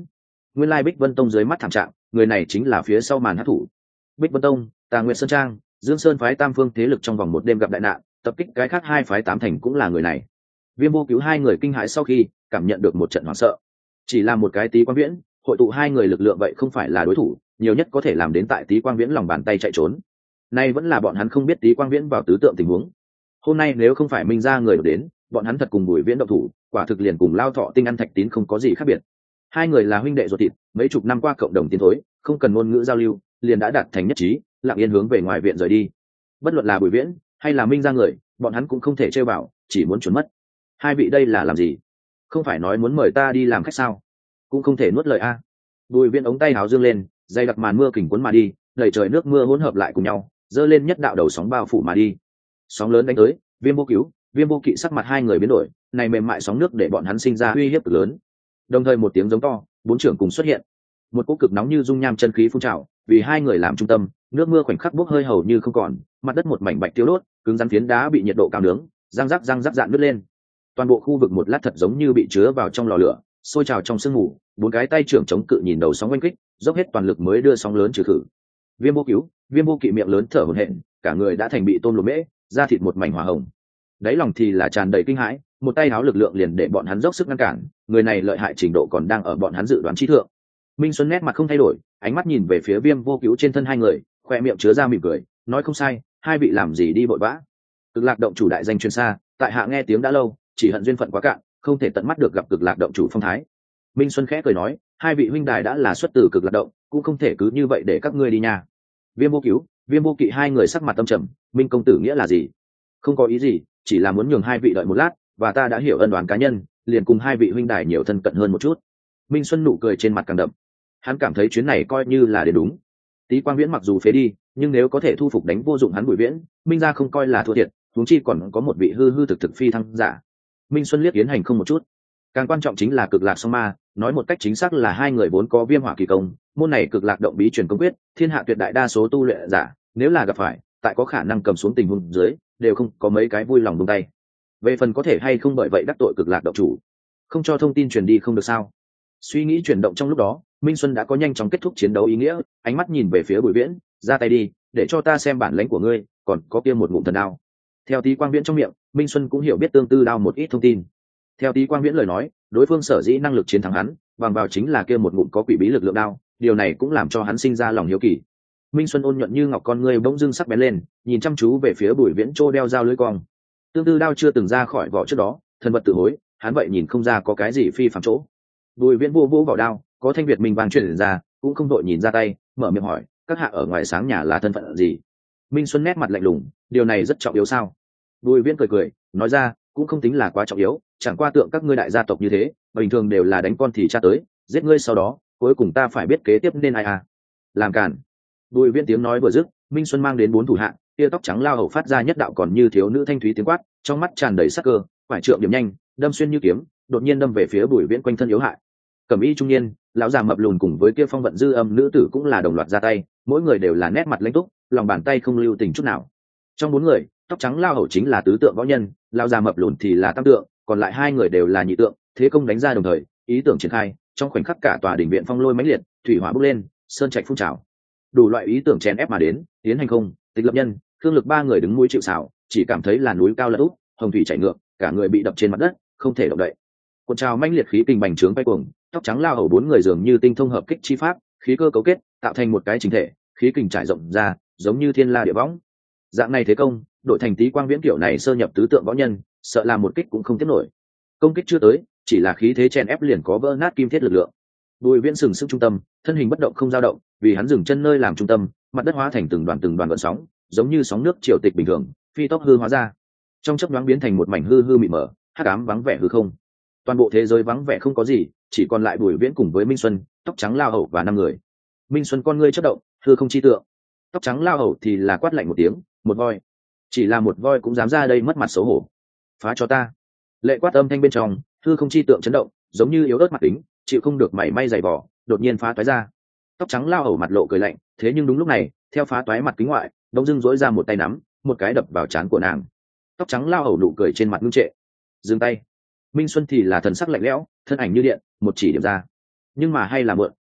Speaker 1: nguyên lai Bích Vân Tông dưới mắt thảm trạng, người này chính là phía sau màn hắc thủ. Bích Vân Tông, Tà Nguyệt Sơn Trang, Dương Sơn phái tam phương thế lực trong vòng một đêm gặp đại nạn, tập kích cái khác hai phái tám thành cũng là người này. Viêm Vô Cứu hai người kinh hãi sau khi cảm nhận được một trận hoảng sợ. Chỉ là một cái Tý Quang Viễn, hội tụ hai người lực lượng vậy không phải là đối thủ, nhiều nhất có thể làm đến tại Tý Quang Viễn lòng bàn tay chạy trốn. Nay vẫn là bọn hắn không biết Tý Quang Viễn vào tứ tượng tình huống. Hôm nay nếu không phải Minh ra người đột đến, bọn hắn thật cùng Bùi Viễn động thủ, quả thực liền cùng Lao Thọ Tinh ăn thạch tín không có gì khác biệt. Hai người là huynh đệ ruột thịt, mấy chục năm qua cộng đồng tiến thối, không cần ngôn ngữ giao lưu, liền đã đạt thành nhất trí, lặng yên hướng về ngoài viện rời đi. Bất luận là Bùi Viễn hay là Minh ra người, bọn hắn cũng không thể chơi vào, chỉ muốn trốn mất. Hai vị đây là làm gì? Không phải nói muốn mời ta đi làm khách sao? Cũng không thể nuốt lời a. Bùi Viễn ống tay háo dương lên, dây đặc màn mưa kình cuốn mà đi, đầy trời nước mưa hỗn hợp lại cùng nhau, dơ lên nhất đạo đầu sóng bao phủ mà đi. Sóng lớn đánh tới, Viêm Vô Cứu, Viêm Vô Kỵ sắc mặt hai người biến đổi, này mềm mại sóng nước để bọn hắn sinh ra uy hiếp cực lớn. Đồng thời một tiếng giống to, bốn trưởng cùng xuất hiện. Một cỗ cực nóng như dung nham chân khí phun trào, vì hai người làm trung tâm, nước mưa khoảnh khắc bốc hơi hầu như không còn, mặt đất một mảnh bạch tiêu đốt, cứng rắn phiến đá bị nhiệt độ cao nướng, răng rắc răng rắc dạn nứt lên. Toàn bộ khu vực một lát thật giống như bị chứa vào trong lò lửa, sôi trào trong sương mù, bốn cái tay trưởng chống cự nhìn đầu sóng oanh kích, dốc hết toàn lực mới đưa sóng lớn trừ khử. Viêm Vô Cứu, Viêm Vô Kỵ miệng lớn thở hổn hển, cả người đã thành bị tôm lỗ mễ, da thịt một mảnh hỏa hồng. Đáy lòng thì là tràn đầy kinh hãi, một tay háo lực lượng liền để bọn hắn dốc sức ngăn cản, người này lợi hại trình độ còn đang ở bọn hắn dự đoán trí thượng. Minh Xuân nét mặt không thay đổi, ánh mắt nhìn về phía Viêm Vô Cứu trên thân hai người, khoe miệng chứa ra mỉm cười, nói không sai, hai vị làm gì đi vội vã? Cực Lạc động chủ đại danh truyền xa, tại hạ nghe tiếng đã lâu, chỉ hận duyên phận quá cạn, không thể tận mắt được gặp Cực Lạc động chủ phong thái. Minh Xuân khẽ cười nói, hai vị huynh đài đã là xuất từ Cực Lạc động, cũng không thể cứ như vậy để các ngươi đi nha. Viêm Vô Cứu, Viêm Vô Kỵ hai người sắc mặt tâm trầm, Minh công tử nghĩa là gì? Không có ý gì, chỉ là muốn nhường hai vị đợi một lát, và ta đã hiểu ân oán cá nhân, liền cùng hai vị huynh đài nhiều thân cận hơn một chút. Minh Xuân nụ cười trên mặt càng đậm, hắn cảm thấy chuyến này coi như là đến đúng. Tý Quang Viễn mặc dù phế đi, nhưng nếu có thể thu phục đánh vô dụng hắn Bùi Viễn, Minh ra không coi là thua thiệt, huống chi còn có một vị hư hư thực thực phi thăng giả. Minh Xuân liếc Yến Hành không một chút. Càng quan trọng chính là Cực Lạc song ma, nói một cách chính xác là hai người vốn có viêm hỏa kỳ công, môn này Cực Lạc động bí truyền công quyết, thiên hạ tuyệt đại đa số tu luyện giả, nếu là gặp phải, tại có khả năng cầm xuống tình huống dưới, đều không có mấy cái vui lòng buông tay. Về phần có thể hay không bởi vậy đắc tội Cực Lạc động chủ, không cho thông tin truyền đi không được sao? Suy nghĩ chuyển động trong lúc đó, Minh Xuân đã có nhanh chóng kết thúc chiến đấu ý nghĩa, ánh mắt nhìn về phía Bùi Viễn, ra tay đi, để cho ta xem bản lãnh của ngươi, còn có kia một ngụm thần đao. Theo Tý Quang Viễn trong miệng, Minh Xuân cũng hiểu biết tương tư đao một ít thông tin. Theo Tý Quang Viễn lời nói, đối phương sở dĩ năng lực chiến thắng hắn, bằng vào chính là kia một ngụm có quỷ bí lực lượng đao, điều này cũng làm cho hắn sinh ra lòng hiếu kỳ. Minh Xuân ôn nhuận như ngọc con ngươi bỗng dưng sắc bén lên, nhìn chăm chú về phía Bùi Viễn trô đeo dao lưỡi cong. Tương tư đao chưa từng ra khỏi vỏ trước đó, thần vật tự hối, hắn vậy nhìn không ra có cái gì phi phàm chỗ. Bùi Viễn vô vô vào đao, có thanh việt minh vang truyền ra, cũng không đội nhìn ra tay, mở miệng hỏi, các hạ ở ngoài sáng nhà là thân phận gì? Minh Xuân nét mặt lạnh lùng, điều này rất trọng yếu sao? Bùi Viễn cười cười, nói ra, cũng không tính là quá trọng yếu, chẳng qua tượng các ngươi đại gia tộc như thế, bình thường đều là đánh con thì cha tới, giết ngươi sau đó, cuối cùng ta phải biết kế tiếp nên ai à? Làm cản. Bùi Viễn tiếng nói vừa dứt, Minh Xuân mang đến bốn thủ hạ, tia tóc trắng lao hầu phát ra nhất đạo còn như thiếu nữ thanh thúy tiếng quát, trong mắt tràn đầy sắc cơ, phải trượng điểm nhanh, đâm xuyên như kiếm, đột nhiên đâm về phía Bùi Viễn quanh thân yếu hại. Cẩm y trung niên, lão già mập lùn cùng với kia phong vận dư âm nữ tử cũng là đồng loạt ra tay, mỗi người đều là nét mặt lãnh túc, lòng bàn tay không lưu tình chút nào. Trong bốn người, tóc trắng lao hầu chính là tứ tượng võ nhân, lão già mập lùn thì là tam tượng, còn lại hai người đều là nhị tượng, thế công đánh ra đồng thời, ý tưởng triển khai, trong khoảnh khắc cả tòa đỉnh viện phong lôi mãnh liệt, thủy hỏa bốc lên, sơn trạch phun trào. Đủ loại ý tưởng chèn ép mà đến, tiến hành không, Tịch Lập Nhân, Khương Lực ba người đứng mũi chịu sào, chỉ cảm thấy là núi cao lật úp, hồng thủy chảy ngược, cả người bị đập trên mặt đất, không thể động đậy. Cuộn trào mãnh liệt khí kinh bành trướng bay cuồng, tóc trắng lao hầu bốn người dường như tinh thông hợp kích chi pháp, khí cơ cấu kết, tạo thành một cái chính thể, khí kình trải rộng ra, giống như thiên la địa võng. Dạng này thế công, đội thành Tý Quang Viễn kiểu này sơ nhập tứ tượng võ nhân, sợ làm một kích cũng không tiếp nổi. Công kích chưa tới, chỉ là khí thế chèn ép liền có vỡ nát kim thiết lực lượng. Bùi Viễn sừng sững trung tâm, thân hình bất động không dao động, vì hắn dừng chân nơi làm trung tâm, mặt đất hóa thành từng đoàn từng đoàn gợn sóng, giống như sóng nước triều tịch bình thường, phi tốc hư hóa ra. Trong chớp nhoáng biến thành một mảnh hư hư mịt mờ, hắc ám vắng vẻ hư không. Toàn bộ thế giới vắng vẻ không có gì, chỉ còn lại Bùi Viễn cùng với Minh Xuân, tóc trắng lao hầu và năm người. Minh Xuân con ngươi chớp động, hư không chi tượng. Tóc trắng lao hầu thì là quát lạnh một tiếng, một voi. Chỉ là một voi cũng dám ra đây mất mặt xấu hổ. Phá cho ta. Lệ quát âm thanh bên trong, hư không chi tượng chấn động, giống như yếu ớt mặt kính, chịu không được mảy may dày vỏ, đột nhiên phá toái ra. Tóc trắng lao hầu mặt lộ cười lạnh, thế nhưng đúng lúc này, theo phá toái mặt kính ngoại, đông dưng dỗi ra một tay nắm, một cái đập vào trán của nàng. Tóc trắng lao hầu nụ cười trên mặt ngưng trệ, dừng tay. Minh Xuân thì là thần sắc lạnh lẽo, thân ảnh như điện, một chỉ điểm ra. Nhưng mà hay là mượn,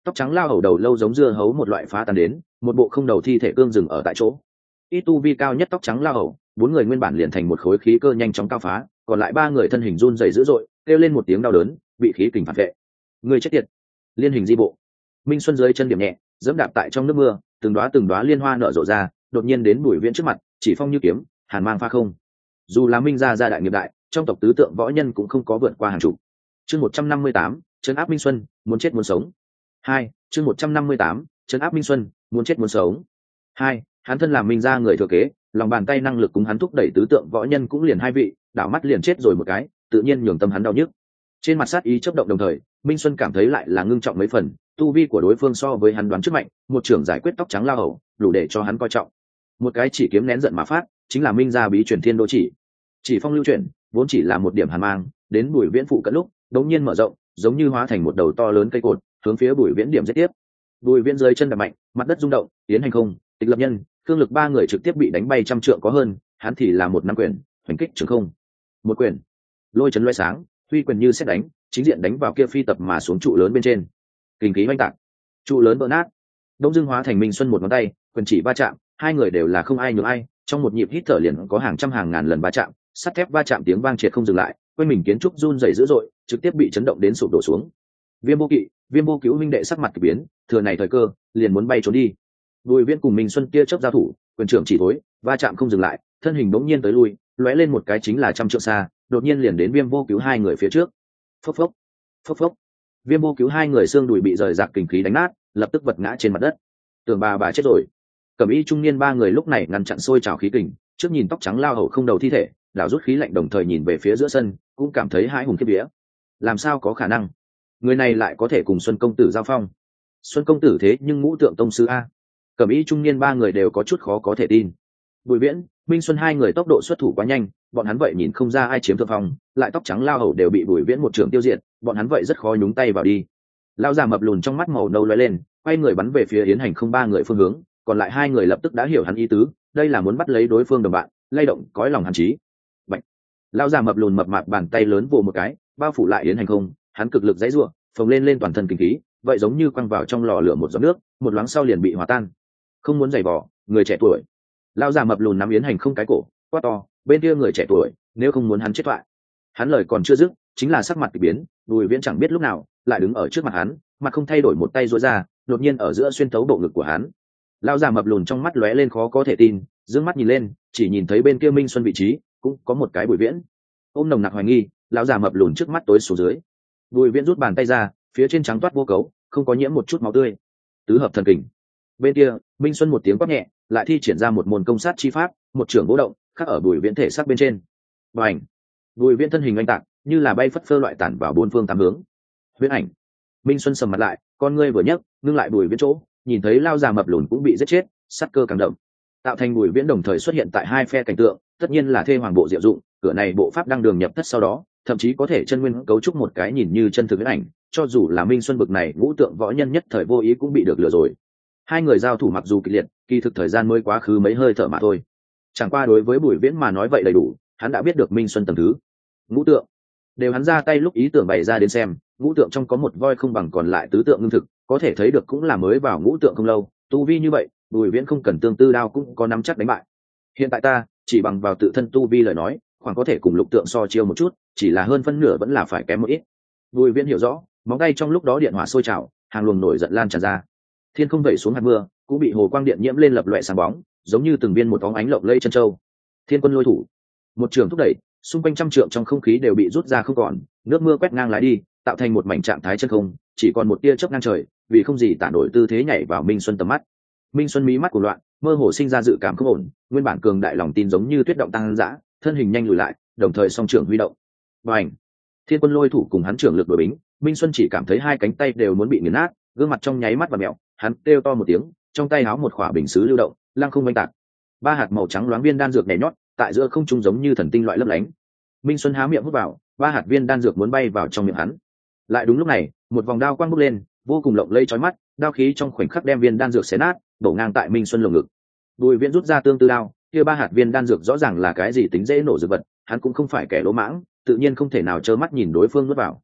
Speaker 1: tóc trắng lao hầu đầu lâu giống dưa hấu một loại phá tan đến, một bộ không đầu thi thể cương dừng ở tại chỗ. Ít tu vi cao nhất tóc trắng lao hầu, bốn người nguyên bản liền thành một khối khí cơ nhanh chóng cao phá, còn lại ba người thân hình run rẩy dữ dội, kêu lên một tiếng đau đớn, bị khí kình phản vệ. Người chết tiệt. Liên hình di bộ. Minh Xuân dưới chân điểm nhẹ, dẫm đạp tại trong nước mưa, từng đóa từng đóa liên hoa nở rộ ra, đột nhiên đến Bùi Viễn trước mặt, chỉ phong như kiếm, hàn mang pha không. Dù là Minh gia gia đại nghiệp đại, trong tộc tứ tượng võ nhân cũng không có vượt qua hàng chục. Chương một trăm năm mươi tám, trấn áp Minh Xuân, muốn chết muốn sống. Hai, chương một trăm năm mươi tám, trấn áp Minh Xuân, muốn chết muốn sống. Hai, hắn thân làm Minh gia người thừa kế, lòng bàn tay năng lực cùng hắn thúc đẩy tứ tượng võ nhân cũng liền hai vị, đảo mắt liền chết rồi một cái, tự nhiên nhường tâm hắn đau nhức. Trên mặt sát ý chớp động đồng thời, Minh Xuân cảm thấy lại là ngưng trọng mấy phần, tu vi của đối phương so với hắn đoán trước mạnh, một trưởng giải quyết tóc trắng lao hầu, đủ để cho hắn coi trọng. Một cái chỉ kiếm nén giận mà phát, chính là Minh gia bí truyền thiên đô chỉ. Chỉ phong lưu chuyển, vốn chỉ là một điểm hàn mang, đến Bùi Viễn phụ cận lúc, đống nhiên mở rộng, giống như hóa thành một đầu to lớn cây cột, hướng phía Bùi Viễn điểm giết tiếp. Bùi Viễn dưới chân đạp mạnh, mặt đất rung động, tiến hành không, Tịch Lập Nhân, Cương Lực ba người trực tiếp bị đánh bay trăm trượng có hơn, hắn thì là một năm quyền, hoành kích trường không. Một quyền, lôi chấn loé sáng, huy quyền như sét đánh, chính diện đánh vào kia phi tập mà xuống trụ lớn bên trên. Kinh khí oanh tạc, trụ lớn vỡ nát. Đông Dương hóa thành Minh Xuân một ngón tay, quyền chỉ va chạm, hai người đều là không ai nhường ai, trong một nhịp hít thở liền có hàng trăm hàng ngàn lần va chạm, sắt thép va chạm tiếng vang triệt không dừng lại, quanh mình kiến trúc run rẩy dữ dội, trực tiếp bị chấn động đến sụp đổ xuống. Viêm Vô Kỵ, Viêm Vô Cứu huynh đệ sắc mặt kỳ biến, thừa này thời cơ, liền muốn bay trốn đi. Bùi Viễn cùng Minh Xuân kia chớp giao thủ, quyền trưởng chỉ thối, va chạm không dừng lại, thân hình bỗng nhiên tới lui, lóe lên một cái chính là trăm trượng xa, đột nhiên liền đến Viêm Vô Cứu hai người phía trước. Phốc phốc, phốc phốc. Viêm Vô Cứu hai người xương đùi bị rời rạc kình khí đánh nát, lập tức vật ngã trên mặt đất. Tưởng bà bà chết rồi. Cẩm Y trung niên ba người lúc này ngăn chặn sôi trào khí kình, trước nhìn tóc trắng lao hầu không đầu thi thể, đảo rút khí lạnh đồng thời nhìn về phía giữa sân, cũng cảm thấy hãi hùng khiếp vía. Làm sao có khả năng? Người này lại có thể cùng Xuân công tử giao phong? Xuân công tử thế nhưng ngũ tượng tông sư a. Cẩm Y trung niên ba người đều có chút khó có thể tin. Bùi Viễn, Minh Xuân hai người tốc độ xuất thủ quá nhanh, bọn hắn vậy nhìn không ra ai chiếm thượng phong, lại tóc trắng lao hầu đều bị Bùi Viễn một trường tiêu diệt, bọn hắn vậy rất khó nhúng tay vào đi. Lao già mập lùn trong mắt màu nâu lóe lên, quay người bắn về phía Yến Hành không ba người phương hướng, còn lại hai người lập tức đã hiểu hắn ý tứ, đây là muốn bắt lấy đối phương đồng bạn, lay động cõi lòng hắn chí. Bạch. Lao già mập lùn mập mạp bàn tay lớn vồ một cái, bao phủ lại Yến Hành không, hắn cực lực dãy rủa, phồng lên lên toàn thân kinh khí, vậy giống như quăng vào trong lò lửa một giọt nước, một loáng sau liền bị hòa tan. Không muốn giày vò, người trẻ tuổi. Lao già mập lùn nắm Yến Hành không cái cổ, quát to, bên kia người trẻ tuổi, nếu không muốn hắn chết thoại. Hắn lời còn chưa dứt, chính là sắc mặt kỳ biến, Bùi Viễn chẳng biết lúc nào lại đứng ở trước mặt hắn, mặt không thay đổi một tay duỗi ra, đột nhiên ở giữa xuyên thấu bộ ngực của hắn. Lao già mập lùn trong mắt lóe lên khó có thể tin, dương mắt nhìn lên, chỉ nhìn thấy bên kia Minh Xuân vị trí cũng có một cái Bùi Viễn. Ôm nồng nặc hoài nghi, lão già mập lùn trước mắt tối xuống dưới. Bùi Viễn rút bàn tay ra, phía trên trắng toát vô cấu, không có nhiễm một chút máu tươi. Tứ hợp thần kình. Bên kia, Minh Xuân một tiếng quát nhẹ, lại thi triển ra một môn công sát chi pháp, một trường vô động, khắc ở Bùi Viễn thể xác bên trên. Bành! Bùi Viễn thân hình oanh tạc, như là bay phất phơ loại tản vào bốn phương tám hướng. Viễn ảnh. Minh Xuân sầm mặt lại, con ngươi vừa nhấc, ngưng lại Bùi Viễn chỗ, nhìn thấy lao già mập lùn cũng bị giết chết, sát cơ càng đậm. Tạo thành Bùi Viễn đồng thời xuất hiện tại hai phe cảnh tượng, tất nhiên là thê hoàng bộ diệu dụng, cửa này bộ pháp đang đường nhập thất sau đó, thậm chí có thể chân nguyên cấu trúc một cái nhìn như chân thực viễn ảnh, cho dù là Minh Xuân bực này ngũ tượng võ nhân nhất thời vô ý cũng bị được lừa rồi. Hai người giao thủ mặc dù kịch liệt, kỳ thực thời gian mới quá khứ mấy hơi thở mà thôi. Chẳng qua đối với Bùi Viễn mà nói vậy đầy đủ, hắn đã biết được Minh Xuân tầng thứ. Ngũ tượng, đều hắn ra tay lúc ý tưởng bày ra đến xem, ngũ tượng trong có một voi không bằng còn lại tứ tượng ngưng thực, có thể thấy được cũng là mới vào ngũ tượng không lâu, tu vi như vậy, Bùi Viễn không cần tương tư đao cũng có nắm chắc đánh bại. Hiện tại ta chỉ bằng vào tự thân tu vi lời nói, khoảng có thể cùng lục tượng so chiêu một chút, chỉ là hơn phân nửa vẫn là phải kém một ít. Bùi Viễn hiểu rõ, móng tay trong lúc đó điện hỏa sôi trào, hàng luồng nổi giận lan tràn ra. Thiên không vẩy xuống hạt mưa, cũng bị hồ quang điện nhiễm lên lập loè sáng bóng, giống như từng viên một bóng ánh lộng lây chân châu. Thiên quân lôi thủ, một trường thúc đẩy, xung quanh trăm trượng trong không khí đều bị rút ra không còn, nước mưa quét ngang lái đi, tạo thành một mảnh trạng thái chân không, chỉ còn một tia chớp ngang trời, vì không gì tản nổi tư thế nhảy vào Minh Xuân tầm mắt. Minh Xuân mí mắt của loạn, mơ hồ sinh ra dự cảm không ổn, nguyên bản cường đại lòng tin giống như tuyết động tăng dã, thân hình nhanh lùi lại, đồng thời song trưởng huy động. Bành! Thiên quân lôi thủ cùng hắn trưởng lực đối bính, Minh Xuân chỉ cảm thấy hai cánh tay đều muốn bị nghiền nát, gương mặt trong nháy mắt và mèo, hắn kêu to một tiếng, trong tay háo một khỏa bình sứ lưu động, lăng không oanh tạc. Ba hạt màu trắng loáng viên đan dược nhảy nhót, tại giữa không trung giống như thần tinh loại lấp lánh. Minh Xuân há miệng hút vào, ba hạt viên đan dược muốn bay vào trong miệng hắn. Lại đúng lúc này, một vòng đao quang bốc lên, vô cùng lộng lẫy chói mắt, đao khí trong khoảnh khắc đem viên đan dược xé nát, đổ ngang tại Minh Xuân lồng ngực. Bùi Viễn rút ra tương tư đao, kia ba hạt viên đan dược rõ ràng là cái gì tính dễ nổ dược vật, hắn cũng không phải kẻ lỗ mãng, tự nhiên không thể nào trơ mắt nhìn đối phương nuốt vào.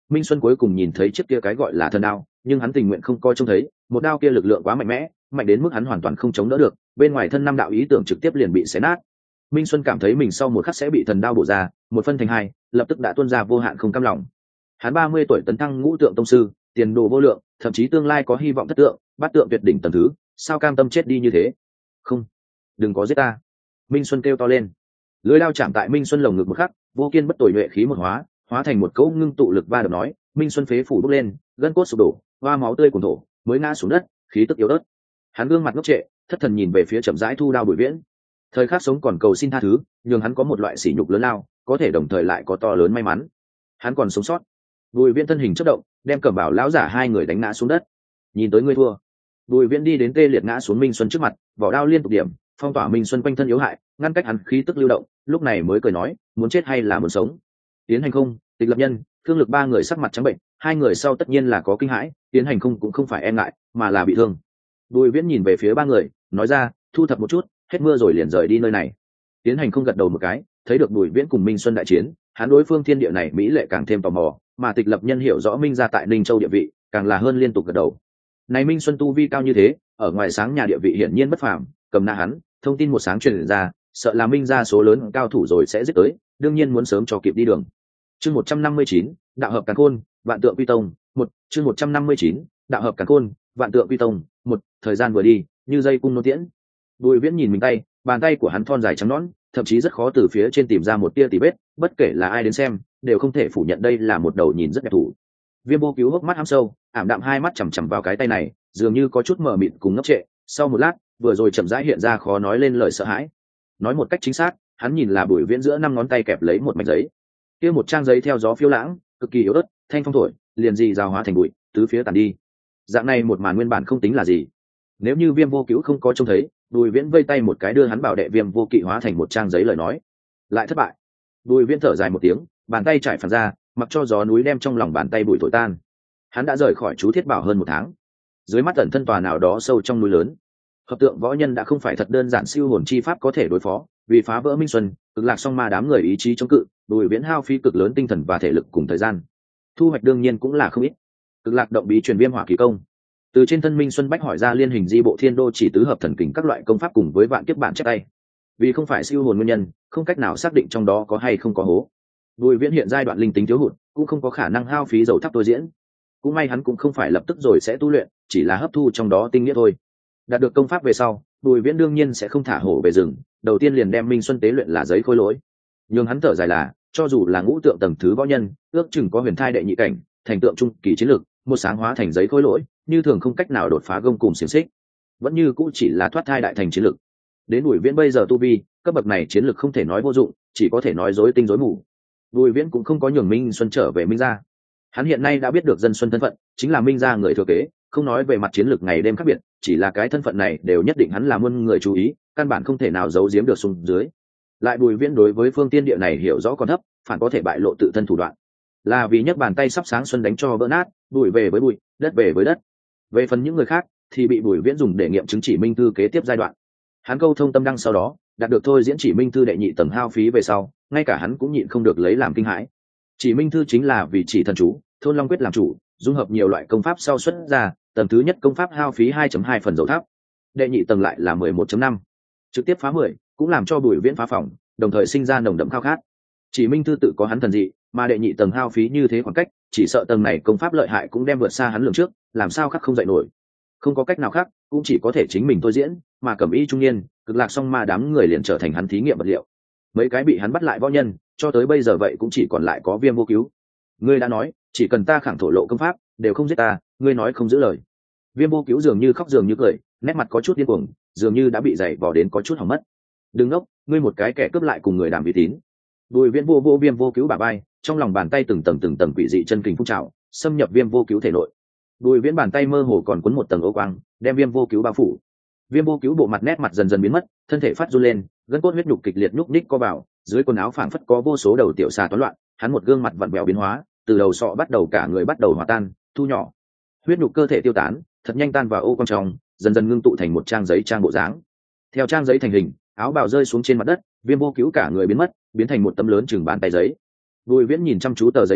Speaker 1: Minh Xuân cuối cùng nhìn thấy chiếc kia cái gọi là thần đao, nhưng hắn tình nguyện không coi trông thấy, một đao kia lực lượng quá mạnh mẽ, mạnh đến mức hắn hoàn toàn không chống đỡ được, bên ngoài thân năm đạo ý tưởng trực tiếp liền bị xé nát. Minh Xuân cảm thấy mình sau một khắc sẽ bị thần đao bổ ra, một phân thành hai, lập tức đã tuôn ra vô hạn không cam lòng. Hắn ba mươi tuổi tấn thăng ngũ tượng tông sư, tiền đồ vô lượng, thậm chí tương lai có hy vọng thất tượng, bát tượng tuyệt đỉnh tầng thứ, sao cam tâm chết đi như thế? Không, đừng có giết ta! Minh Xuân kêu to lên. Lưỡi lao chạm tại Minh Xuân lồng ngực một khắc, vô kiên bất tồi nhuệ khí một hóa, hóa thành một cỗ ngưng tụ lực ba đập nói, Minh Xuân phế phủ bốc lên, gân cốt sụp đổ, hoa máu tươi cuồn thổ, mới ngã xuống đất, khí tức yếu ớt. Hắn gương mặt ngốc trệ, thất thần nhìn về phía chậm rãi thu đao Bùi Viễn. Thời khắc sống còn cầu xin tha thứ, nhưng hắn có một loại sỉ nhục lớn lao, có thể đồng thời lại có to lớn may mắn. Hắn còn sống sót. Bùi Viễn thân hình chớp động, đem Cẩm Bảo lão giả hai người đánh ngã xuống đất. Nhìn tới ngươi thua. Bùi Viễn đi đến tê liệt ngã xuống Minh Xuân trước mặt, vỏ đao liên tục điểm, phong tỏa Minh Xuân quanh thân yếu hại, ngăn cách hắn khí tức lưu động, lúc này mới cười nói, muốn chết hay là muốn sống? Tiến Hành Không, Tịch Lập Nhân, Thương Lực ba người sắc mặt trắng bệnh, hai người sau tất nhiên là có kinh hãi, Tiến Hành Không cũng không phải e ngại, mà là bị thương. Bùi Viễn nhìn về phía ba người, nói ra, thu thập một chút, hết mưa rồi liền rời đi nơi này. Tiến Hành Không gật đầu một cái, thấy được Bùi Viễn cùng Minh Xuân đại chiến, hắn đối phương thiên địa này mỹ lệ càng thêm tò mò, mà Tịch Lập Nhân hiểu rõ Minh gia tại Ninh Châu địa vị, càng là hơn liên tục gật đầu. Này Minh Xuân tu vi cao như thế, ở ngoài sáng nhà địa vị hiển nhiên bất phàm, cầm na hắn, thông tin một sáng truyền ra, sợ là Minh gia số lớn cao thủ rồi sẽ giết tới, đương nhiên muốn sớm cho kịp đi đường. Chương một trăm năm mươi chín, đạo hợp càn khôn, vạn tượng quy tông, một, chương một trăm năm mươi chín, đạo hợp càn khôn, vạn tượng quy tông, một, thời gian vừa đi, như dây cung nô tiễn. Bùi Viễn nhìn mình tay, bàn tay của hắn thon dài trắng nõn, thậm chí rất khó từ phía trên tìm ra một tia tì vết, bất kể là ai đến xem, đều không thể phủ nhận đây là một đầu nhìn rất đẹp thủ. Viêm Vô Cứu hốc mắt hăm sâu, ảm đạm hai mắt chằm chằm vào cái tay này, dường như có chút mờ mịt cùng ngốc trệ. Sau một lát, vừa rồi chậm rãi hiện ra khó nói lên lời sợ hãi. Nói một cách chính xác, hắn nhìn là Bùi Viễn giữa năm ngón tay kẹp lấy một mảnh giấy. Kia một trang giấy theo gió phiêu lãng, cực kỳ yếu ớt, thanh phong thổi, liền gì rào hóa thành bụi, tứ phía tàn đi. Dạng này một màn nguyên bản không tính là gì. Nếu như Viêm Vô Cứu không có trông thấy, Bùi Viễn vây tay một cái đưa hắn bảo đệ Viêm Vô Kỵ hóa thành một trang giấy lời nói, lại thất bại. Bùi Viễn thở dài một tiếng, bàn tay trải phản ra, mặc cho gió núi đem trong lòng bàn tay bụi thổi tan. Hắn đã rời khỏi chú Thiết Bảo hơn một tháng. Dưới mắt tận thân tòa nào đó sâu trong núi lớn, hợp tượng võ nhân đã không phải thật đơn giản siêu hồn chi pháp có thể đối phó, vì phá vỡ Minh Xuân, cực lạc song ma đám người ý chí chống cự, Bùi Viễn hao phí cực lớn tinh thần và thể lực cùng thời gian. Thu hoạch đương nhiên cũng là không ít. Cực lạc động bí truyền viêm hỏa kỳ công, từ trên thân Minh Xuân bách hỏi ra liên hình di bộ thiên đô chỉ tứ hợp thần kình các loại công pháp cùng với vạn kiếp bản chép tay. Vì không phải siêu hồn nguyên nhân, không cách nào xác định trong đó có hay không có hố. Bùi Viễn hiện giai đoạn linh tính thiếu hụt, cũng không có khả năng hao phí dầu thắp tôi diễn. Cũng may hắn cũng không phải lập tức rồi sẽ tu luyện, chỉ là hấp thu trong đó tinh nghĩa thôi. Đạt được công pháp về sau, Bùi Viễn đương nhiên sẽ không thả hổ về rừng, đầu tiên liền đem Minh Xuân tế luyện là giấy khôi lỗi. Nhưng hắn thở dài là, cho dù là ngũ tượng tầng thứ võ nhân, ước chừng có huyền thai đệ nhị cảnh, thành tượng trung kỳ chiến lược, một sáng hóa thành giấy khôi lỗi, như thường không cách nào đột phá gông cùng xiềng xích, vẫn như cũ chỉ là thoát thai đại thành chiến lược. Đến Bùi Viễn bây giờ tu vi, cấp bậc này chiến lược không thể nói vô dụng, chỉ có thể nói rối tinh rối mù. Bùi Viễn cũng không có nhường Minh Xuân trở về Minh gia. Hắn hiện nay đã biết được dân Xuân thân phận, chính là Minh gia người thừa kế, không nói về mặt chiến lược ngày đêm khác biệt, chỉ là cái thân phận này đều nhất định hắn là muôn người chú ý, căn bản không thể nào giấu giếm được xuống dưới. Lại Bùi Viễn đối với phương tiên địa này hiểu rõ còn thấp, phản có thể bại lộ tự thân thủ đoạn. Là vì nhấc bàn tay sắp sáng xuân đánh cho vỡ nát, bụi về với bụi, đất về với đất. Về phần những người khác thì bị Bùi Viễn dùng để nghiệm chứng chỉ minh thư kế tiếp giai đoạn. Hắn câu thông tâm đăng sau đó, đạt được thôi diễn chỉ minh thư đệ nhị tầng hao phí về sau, ngay cả hắn cũng nhịn không được lấy làm kinh hãi. Chỉ minh thư chính là vì chỉ thần chú, thôn long quyết làm chủ, dung hợp nhiều loại công pháp sau xuất ra, tầng thứ nhất công pháp hao phí hai chấm hai phần dầu tháp, đệ nhị tầng lại là mười một chấm năm, trực tiếp phá mười, cũng làm cho Bùi Viễn phá phòng, đồng thời sinh ra nồng đậm khao khát. Chỉ minh thư tự có hắn thần dị, mà đệ nhị tầng hao phí như thế khoảng cách, chỉ sợ tầng này công pháp lợi hại cũng đem vượt xa hắn lường trước, làm sao khắc không dậy nổi. Không có cách nào khác, cũng chỉ có thể chính mình thôi diễn, mà Cẩm Y trung niên, cực lạc song ma đám người liền trở thành hắn thí nghiệm vật liệu. Mấy cái bị hắn bắt lại võ nhân, cho tới bây giờ vậy cũng chỉ còn lại có Viêm Vô Cứu. Ngươi đã nói, chỉ cần ta khẳng thổ lộ công pháp, đều không giết ta, ngươi nói không giữ lời. Viêm Vô Cứu dường như khóc dường như cười, nét mặt có chút điên cuồng, dường như đã bị dày vò đến có chút hỏng mất. Đừng ngốc, ngươi một cái kẻ cướp lại cùng người đàm uy tín. Bùi Viễn vô vô Viêm Vô Cứu bả vai, trong lòng bàn tay từng tầng từng tầng quỷ dị chân kình phun trào, xâm nhập Viêm Vô Cứu thể nội. Bùi Viễn bàn tay mơ hồ còn cuốn một tầng ô quang, đem Viêm Vô Cứu bao phủ. Viêm Vô Cứu bộ mặt nét mặt dần dần biến mất, thân thể phát run lên, gân cốt huyết nhục kịch liệt nhúc nhích co vào, dưới quần áo phảng phất có vô số đầu tiểu xà toán loạn, hắn một gương mặt vặn vẹo biến hóa, từ đầu sọ bắt đầu cả người bắt đầu hòa tan, thu nhỏ. Huyết nhục cơ thể tiêu tán, thật nhanh tan vào ô quang trong, dần dần ngưng tụ thành một trang giấy trang bộ dáng. Theo trang giấy thành hình, áo bào rơi xuống trên mặt đất, Viêm Vô Cứu cả người biến mất, biến thành một tấm lớn chừng bàn tay giấy. Bùi Viễn nhìn chăm chú tờ giấy này,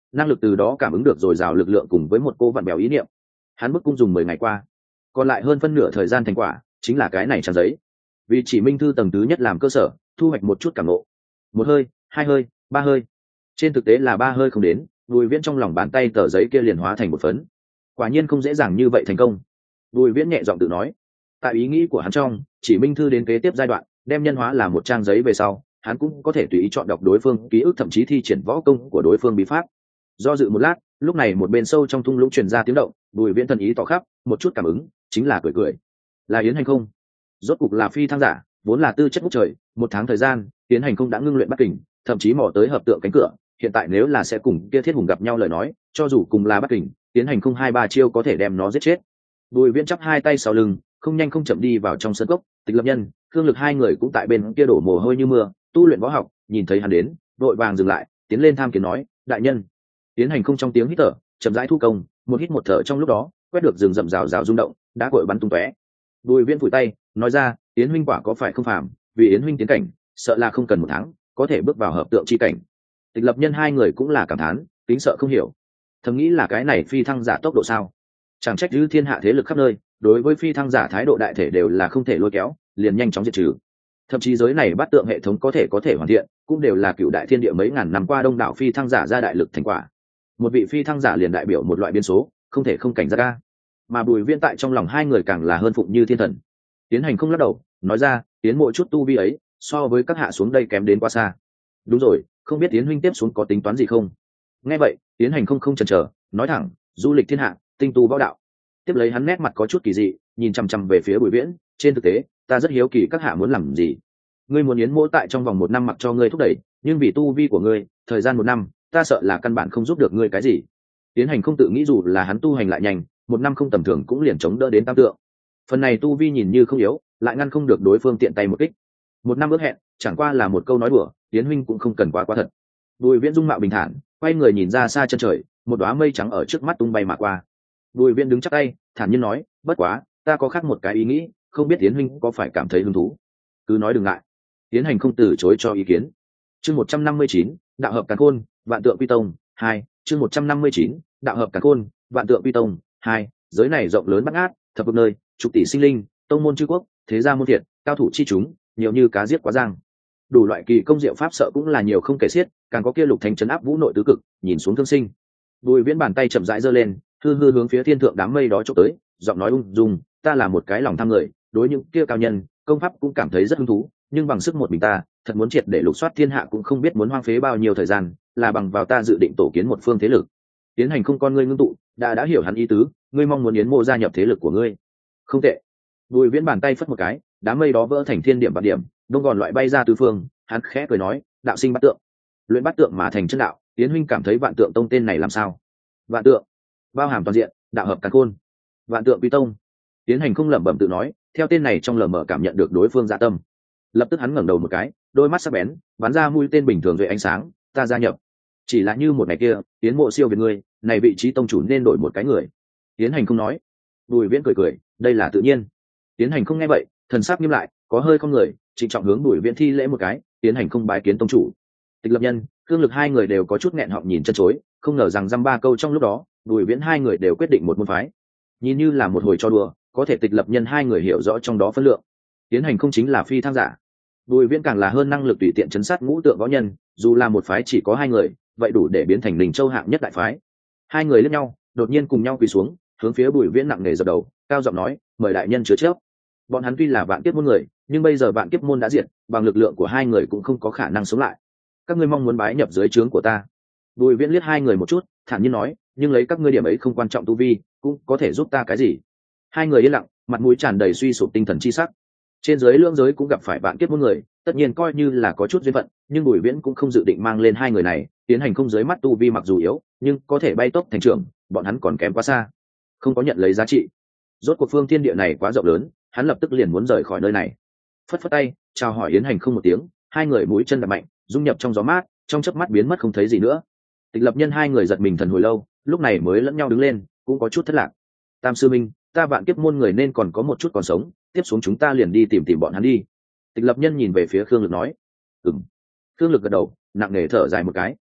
Speaker 1: năng lực từ đó cảm ứng được dồi dào lực lượng cùng với một cô vặn bèo ý niệm. Hắn bức cung dùng mười ngày qua, còn lại hơn phân nửa thời gian thành quả chính là cái này trang giấy. Vì chỉ minh thư tầng thứ nhất làm cơ sở, thu hoạch một chút cảm ngộ. Một hơi, hai hơi, ba hơi, trên thực tế là ba hơi không đến, Bùi Viễn trong lòng bàn tay tờ giấy kia liền hóa thành một phấn. Quả nhiên không dễ dàng như vậy thành công. Bùi Viễn nhẹ giọng tự nói. Tại ý nghĩ của hắn trong, chỉ minh thư đến kế tiếp giai đoạn, đem nhân hóa làm một trang giấy về sau, hắn cũng có thể tùy ý chọn đọc đối phương ký ức, thậm chí thi triển võ công của đối phương bí pháp. Do dự một lát, lúc này một bên sâu trong thung lũng truyền ra tiếng động, Bùi Viễn thần ý tỏ khắp, một chút cảm ứng, chính là cười cười. Là Yến Hành không? Rốt cục là phi thăng giả, vốn là tư chất ngút trời, một tháng thời gian, Yến Hành không đã ngưng luyện bắt kình, thậm chí mò tới hợp tượng cánh cửa. Hiện tại nếu là sẽ cùng kia Thiết Hùng gặp nhau lời nói, cho dù cùng là bắt kình, Yến Hành không hai ba chiêu có thể đem nó giết chết. Bùi Viễn chắp hai tay sau lưng, không nhanh không chậm đi vào trong sân cốc. Tịch Lập Nhân, Khương Lực hai người cũng tại bên kia đổ mồ hôi như mưa, tu luyện võ học, nhìn thấy hắn đến, vội vàng dừng lại, tiến lên tham kiến nói, đại nhân. Yến Hành không trong tiếng hít thở, chậm rãi thu công, một hít một thở trong lúc đó, quét được rừng rậm rào rào rung động, đá cội bắn tung tóe. Bùi Viễn phủi tay, nói ra, Yến huynh quả có phải không phàm, vì Yến huynh tiến cảnh, sợ là không cần một tháng, có thể bước vào hợp tượng chi cảnh. Tịch Lập Nhân hai người cũng là cảm thán, kính sợ không hiểu, thầm nghĩ là cái này phi thăng giả tốc độ sao? Chẳng trách dư thiên hạ thế lực khắp nơi, đối với phi thăng giả thái độ đại thể đều là không thể lôi kéo, liền nhanh chóng diệt trừ. Thậm chí giới này bắt tượng hệ thống có thể có thể hoàn thiện, cũng đều là cựu đại thiên địa mấy ngàn năm qua đông đảo phi thăng giả ra đại lực thành quả. Một vị phi thăng giả liền đại biểu một loại biến số, không thể không cảnh giác ra. Mà Bùi Viễn tại trong lòng hai người càng là hơn phụng như thiên thần. Tiến Hành không lắc đầu, nói ra, tiến mỗi chút tu vi ấy, so với các hạ xuống đây kém đến quá xa. Đúng rồi, không biết Tiến huynh tiếp xuống có tính toán gì không? Nghe vậy, Tiến Hành không không chần chờ, nói thẳng, du lịch thiên hạ, tinh tu võ đạo. Tiếp lấy hắn nét mặt có chút kỳ dị, nhìn chăm chăm về phía Bùi Viễn, trên thực tế, ta rất hiếu kỳ các hạ muốn làm gì. Ngươi muốn Yến Mỗ tại trong vòng một năm mặc cho ngươi thúc đẩy, nhưng vì tu vi của ngươi, thời gian một năm, ta sợ là căn bản không giúp được ngươi cái gì. Tiến Hành không tự nghĩ dù là hắn tu hành lại nhanh, một năm không tầm thường cũng liền chống đỡ đến tam tượng. Phần này tu vi nhìn như không yếu, lại ngăn không được đối phương tiện tay một kích. Một năm ước hẹn, chẳng qua là một câu nói đùa, Tiến huynh cũng không cần quá quá thật. Bùi Viễn dung mạo bình thản, quay người nhìn ra xa chân trời, một đóa mây trắng ở trước mắt tung bay mà qua. Bùi Viễn đứng chắp tay, thản nhiên nói, bất quá, ta có khác một cái ý nghĩ, không biết Tiến huynh có phải cảm thấy hứng thú. Cứ nói đừng ngại. Tiến Hành không từ chối cho ý kiến. Chương một trăm năm mươi chín, đạo hợp càn khôn, vạn tượng quy tông, hai, chương một trăm năm mươi chín, đạo hợp càn khôn, vạn tượng quy tông, hai, giới này rộng lớn bát ngát, thập vực nơi, chục tỷ sinh linh, tông môn chư quốc, thế gia môn thiệt, cao thủ chi chúng, nhiều như cá giết quá giang. Đủ loại kỳ công diệu pháp sợ cũng là nhiều không kể xiết, càng có kia lục thánh trấn áp vũ nội tứ cực, nhìn xuống thương sinh. Bùi Viễn bàn tay chậm rãi giơ lên, hư hư hướng phía thiên thượng đám mây đó chụp tới, giọng nói ung dung, ta là một cái lòng tham người, đối những kia cao nhân, công pháp cũng cảm thấy rất hứng thú, nhưng bằng sức một mình ta, thật muốn triệt để lục soát thiên hạ cũng không biết muốn hoang phế bao nhiêu thời gian, là bằng vào ta dự định tổ kiến một phương thế lực. Tiến Hành không con ngươi ngưng tụ, đã đã hiểu hắn ý tứ, ngươi mong muốn Yến Mộ gia nhập thế lực của ngươi. Không tệ. Bùi Viễn bàn tay phất một cái, đám mây đó vỡ thành thiên điểm bát điểm, đông gòn loại bay ra tứ phương, hắn khẽ cười nói, đạo sinh bát tượng, luyện bát tượng mà thành chân đạo, Tiến huynh cảm thấy vạn tượng tông tên này làm sao? Vạn tượng, bao hàm toàn diện, đạo hợp càn khôn. Vạn tượng quy tông. Tiến Hành không lẩm bẩm tự nói, theo tên này trong lờ mờ cảm nhận được đối phương dạ tâm. Lập tức hắn ngẩng đầu một cái, đôi mắt sắc bén, bắn ra mũi tên bình thường dưới ánh sáng, ta gia nhập. Chỉ là như một ngày kia, Tiến Mộ siêu việt ngươi, này vị trí tông chủ nên đổi một cái người. Tiến Hành không nói. Bùi Viễn cười cười, đây là tự nhiên. Tiến Hành không nghe vậy, thần sắc nghiêm lại, có hơi không người, trịnh trọng hướng Bùi Viễn thi lễ một cái, Tiến Hành không bái kiến tông chủ. Tịch Lập Nhân, Khương Lực hai người đều có chút nghẹn họng nhìn chân chối, không ngờ rằng dăm ba câu trong lúc đó, Bùi Viễn hai người đều quyết định một môn phái. Nhìn như là một hồi cho đùa, có thể Tịch Lập Nhân hai người hiểu rõ trong đó phân lượng. Tiến Hành không chính là phi thăng giả, Bùi Viễn càng là hơn năng lực tùy tiện chấn sát ngũ tượng võ nhân, dù là một phái chỉ có hai người, vậy đủ để biến thành Linh Châu hạng nhất đại phái. Hai người liếc nhau, đột nhiên cùng nhau quỳ xuống, hướng phía Bùi Viễn nặng nề dập đầu, cao giọng nói, mời đại nhân chứa chấp. Bọn hắn tuy là vạn kiếp môn người, nhưng bây giờ vạn kiếp môn đã diệt, bằng lực lượng của hai người cũng không có khả năng sống lại. Các ngươi mong muốn bái nhập dưới trướng của ta? Bùi Viễn liếc hai người một chút, thản nhiên nói, nhưng lấy các ngươi điểm ấy không quan trọng tu vi, cũng có thể giúp ta cái gì? Hai người yên lặng, mặt mũi tràn đầy suy sụp tinh thần chi sắc. Trên dưới lưỡng giới cũng gặp phải vạn kiếp môn người, tất nhiên coi như là có chút duyên phận, nhưng Bùi Viễn cũng không dự định mang lên hai người này, Tiến Hành không dưới mắt tu vi mặc dù yếu, nhưng có thể bay tốc thành trưởng, bọn hắn còn kém quá xa, không có nhận lấy giá trị. Rốt cuộc phương thiên địa này quá rộng lớn, hắn lập tức liền muốn rời khỏi nơi này. Phất phất tay, chào hỏi Yến Hành không một tiếng, hai người mũi chân đạp mạnh, dung nhập trong gió mát, trong chớp mắt biến mất không thấy gì nữa. Tịch Lập Nhân hai người giật mình thần hồi lâu, lúc này mới lẫn nhau đứng lên, cũng có chút thất lạc. Tam sư minh, ta vạn kiếp môn người nên còn có một chút còn sống, tiếp xuống chúng ta liền đi tìm tìm bọn hắn đi. Tịch Lập Nhân nhìn về phía Khương Lực nói. Ừm. Khương Lực gật đầu, nặng nề thở dài một cái.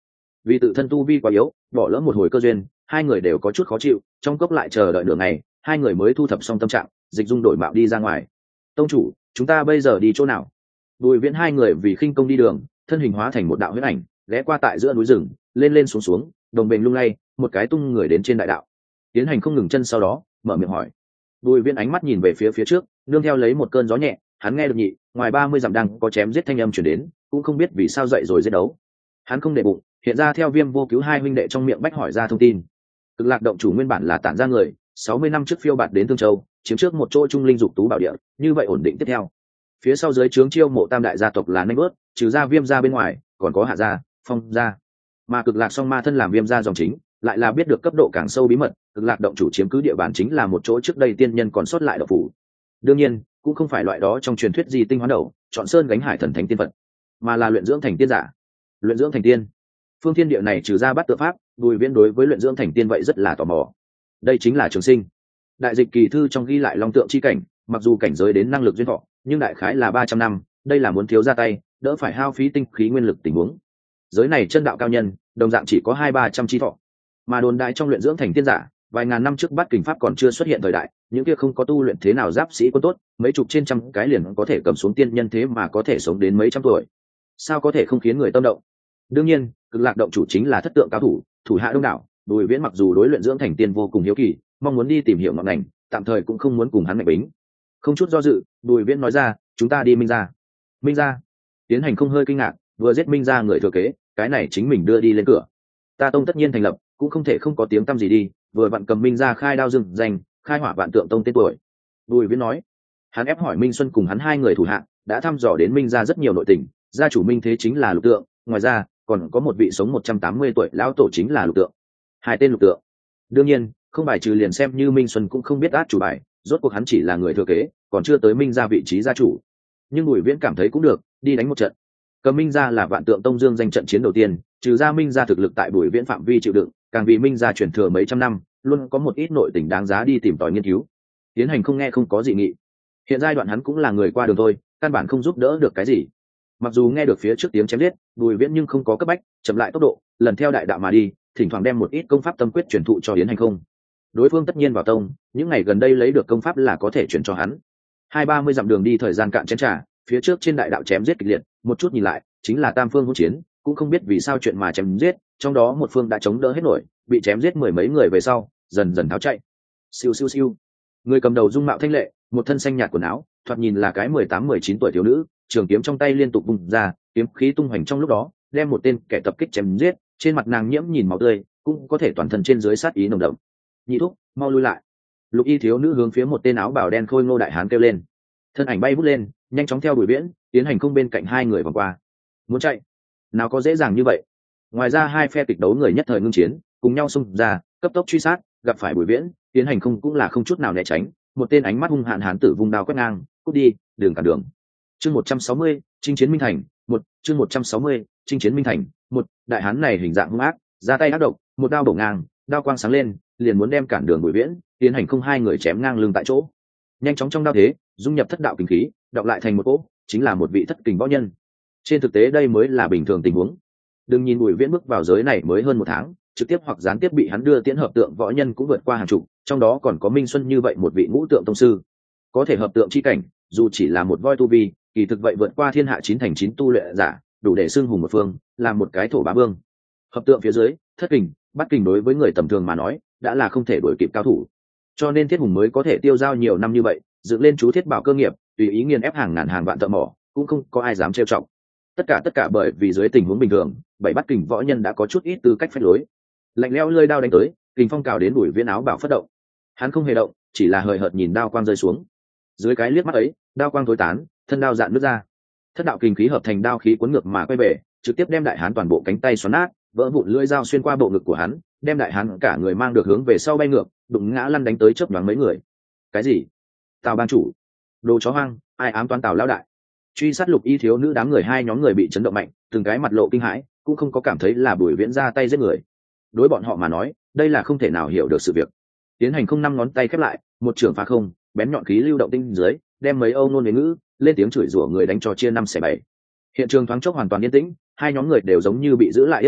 Speaker 1: vì tự thân tu vi quá yếu, bỏ lỡ một hồi cơ duyên, hai người đều có chút khó chịu, trong cốc lại chờ đợi nửa ngày, hai người mới thu thập xong tâm trạng, dịch dung đổi mạo đi ra ngoài. Tông chủ, chúng ta bây giờ đi chỗ nào? Bùi Viễn hai người vì khinh công đi đường, thân hình hóa thành một đạo huyết ảnh, ghé qua tại giữa núi rừng, lên lên xuống xuống, đồng bền lung lay, một cái tung người đến trên đại đạo. Tiến hành không ngừng chân sau đó, mở miệng hỏi. Bùi Viễn ánh mắt nhìn về phía phía trước, nương theo lấy một cơn gió nhẹ, hắn nghe được nhị, ngoài ba mươi dặm đang có chém giết thanh âm truyền đến, cũng không biết vì sao dậy rồi giết đấu. Hắn không để bụng, hiện ra theo Viêm Vô Cứu hai huynh đệ trong miệng bách hỏi ra thông tin. Cực Lạc động chủ nguyên bản là tản ra người, sáu mươi năm trước phiêu bạt đến Thương Châu, chiếm trước một chỗ trung linh dục tú bảo địa, như vậy ổn định tiếp theo. Phía sau dưới trướng chiêu mộ tam đại gia tộc là nanh bớt, trừ ra Viêm gia bên ngoài, còn có Hạ gia, Phong gia. Mà Cực Lạc song ma thân làm Viêm gia dòng chính, lại là biết được cấp độ càng sâu bí mật, Cực Lạc động chủ chiếm cứ địa bàn chính là một chỗ trước đây tiên nhân còn sót lại độc phủ. Đương nhiên, cũng không phải loại đó trong truyền thuyết gì tinh hóa đầu, chọn sơn gánh hải thần thánh tiên vật, mà là luyện dưỡng thành tiên giả. Luyện dưỡng thành tiên. Phương thiên địa này trừ ra bắt tự pháp, Bùi Viễn đối với luyện dưỡng thành tiên vậy rất là tò mò. Đây chính là trường sinh. Đại dịch kỳ thư trong ghi lại long tượng chi cảnh, mặc dù cảnh giới đến năng lực duyên thọ, nhưng đại khái là ba trăm năm, đây là muốn thiếu ra tay, đỡ phải hao phí tinh khí nguyên lực tình huống. Giới này chân đạo cao nhân, đồng dạng chỉ có hai ba trăm chi thọ. Mà đồn đại trong luyện dưỡng thành tiên giả, vài ngàn năm trước Bát Kình pháp còn chưa xuất hiện thời đại, những kia không có tu luyện thế nào giáp sĩ quân tốt, mấy chục trên trăm cái liền có thể cầm xuống tiên nhân thế mà có thể sống đến mấy trăm tuổi. Sao có thể không khiến người tâm động? Đương nhiên, Cực Lạc động chủ chính là thất tượng cao thủ, thủ hạ đông đảo, Bùi Viễn mặc dù đối luyện dưỡng thành tiên vô cùng hiếu kỳ, mong muốn đi tìm hiểu ngọn ngành, tạm thời cũng không muốn cùng hắn mạnh bính. Không chút do dự, Bùi Viễn nói ra, chúng ta đi Minh gia. Minh gia? Tiến hành không hơi kinh ngạc, vừa giết Minh gia người thừa kế, cái này chính mình đưa đi lên cửa. Ta tông tất nhiên thành lập, cũng không thể không có tiếng tăm gì đi, vừa vặn cầm Minh gia khai đao dừng danh, khai hỏa vạn tượng tông tên tuổi. Bùi Viễn nói. Hắn ép hỏi Minh Xuân cùng hắn hai người thủ hạ, đã thăm dò đến Minh gia rất nhiều nội tình, gia chủ Minh Thế chính là Lục Tượng, ngoài ra còn có một vị sống một trăm tám mươi tuổi lão tổ chính là Lục Tượng. Hai tên Lục Tượng. Đương nhiên, không bài trừ liền xem như Minh Xuân cũng không biết át chủ bài, rốt cuộc hắn chỉ là người thừa kế, còn chưa tới Minh gia vị trí gia chủ. Nhưng Bùi Viễn cảm thấy cũng được, đi đánh một trận. Cầm Minh gia là vạn tượng tông dương danh trận chiến đầu tiên, trừ ra Minh gia thực lực tại Bùi Viễn phạm vi chịu đựng, càng vì Minh gia truyền thừa mấy trăm năm, luôn có một ít nội tình đáng giá đi tìm tòi nghiên cứu. Tiến hành không nghe không có dị nghị. Hiện giai đoạn hắn cũng là người qua đường thôi, căn bản không giúp đỡ được cái gì. Mặc dù nghe được phía trước tiếng chém giết, Bùi Viễn nhưng không có cấp bách, chậm lại tốc độ, lần theo đại đạo mà đi, thỉnh thoảng đem một ít công pháp tâm quyết truyền thụ cho Yến Hành không. Đối phương tất nhiên vào tông, những ngày gần đây lấy được công pháp là có thể chuyển cho hắn. Hai ba mươi dặm đường đi thời gian cạn chén trà, phía trước trên đại đạo chém giết kịch liệt, một chút nhìn lại, chính là tam phương hỗn chiến, cũng không biết vì sao chuyện mà chém giết, trong đó một phương đã chống đỡ hết nổi, bị chém giết mười mấy người về sau, dần dần tháo chạy. Siêu siêu siêu. Người cầm đầu dung mạo thanh lệ, một thân xanh nhạt quần áo, thoạt nhìn là cái mười tám mười chín tuổi thiếu nữ, trường kiếm trong tay liên tục bung ra, kiếm khí tung hoành trong lúc đó, đem một tên kẻ tập kích chém giết, trên mặt nàng nhiễm nhìn máu tươi, cũng có thể toàn thân trên dưới sát ý nồng đậm. Nhị thúc, mau lui lại. Lục y thiếu nữ hướng phía một tên áo bào đen khôi ngô đại hán kêu lên. Thân ảnh bay vút lên, nhanh chóng theo Bùi Viễn, Tiến Hành không bên cạnh hai người vòng qua. Muốn chạy, nào có dễ dàng như vậy. Ngoài ra hai phe kịch đấu người nhất thời ngưng chiến, cùng nhau xung ra, cấp tốc truy sát, gặp phải Bùi Viễn, Tiến Hành không cũng là không chút nào né tránh, một tên ánh mắt hung hạn hán tử vung đao quét ngang, cút đi, đường cản đường. Chương một trăm sáu mươi, chinh chiến Minh Thành, một, chương một trăm sáu mươi, chinh chiến Minh Thành, một, đại hán này hình dạng hung ác, ra tay ác độc, một đao bổ ngang, đao quang sáng lên, liền muốn đem cản đường Bùi Viễn, Tiến Hành không hai người chém ngang lưng tại chỗ. Nhanh chóng trong đao thế, dung nhập thất đạo kình khí, đọc lại thành một cỗ, chính là một vị thất kình võ nhân. Trên thực tế đây mới là bình thường tình huống. Đừng nhìn Bùi Viễn bước vào giới này mới hơn một tháng, trực tiếp hoặc gián tiếp bị hắn đưa tiễn hợp tượng võ nhân cũng vượt qua hàng chục, trong đó còn có Minh Xuân như vậy một vị ngũ tượng tông sư. Có thể hợp tượng chi cảnh, dù chỉ là một voi tu vi, kỳ thực vậy vượt qua thiên hạ chín thành chín tu luyện giả, đủ để xưng hùng một phương, là một cái thổ bá vương. Hợp tượng phía dưới, thất kình, bát kình đối với người tầm thường mà nói, đã là không thể đuổi kịp cao thủ. Cho nên Thiết Hùng mới có thể tiêu dao nhiều năm như vậy, dựng lên chú thiết bảo cơ nghiệp, tùy ý nghiền ép hàng ngàn hàng vạn thợ mỏ, cũng không có ai dám trêu chọc. Tất cả tất cả bởi vì dưới tình huống bình thường, bảy bát kình võ nhân đã có chút ít tư cách phép lối. Lạnh lẽo lơi đao đánh tới, kình phong cào đến Bùi Viễn áo bảo phất động. Hắn không hề động, chỉ là hời hợt nhìn đao quang rơi xuống. Dưới cái liếc mắt ấy, đao quang tối tán, thân đao dạn nứt ra. Thất đạo kình khí hợp thành đao khí cuốn ngược mà quay về, trực tiếp đem đại hán toàn bộ cánh tay xoắn nát, vỡ vụn lưỡi dao xuyên qua bộ ngực của hắn, đem đại hán cả người mang được hướng về sau bay ngược, đụng ngã lăn đánh tới chớp nhoáng mấy người. Cái gì? Tào ban chủ, đồ chó hoang, ai ám toán Tào lão đại? Truy sát Lục y thiếu nữ đám người hai nhóm người bị chấn động mạnh, từng cái mặt lộ kinh hãi, cũng không có cảm thấy là Bùi Viễn ra tay giết người. Đối bọn họ mà nói, đây là không thể nào hiểu được sự việc. Tiến Hành không năm ngón tay khép lại, một trường phá không, bén nhọn khí lưu động tinh dưới, đem mấy âu nôn đến ngữ, lên tiếng chửi rủa người đánh cho chia năm xẻ bảy. Hiện trường thoáng chốc hoàn toàn yên tĩnh, hai nhóm người đều giống như bị giữ lại yết hầu,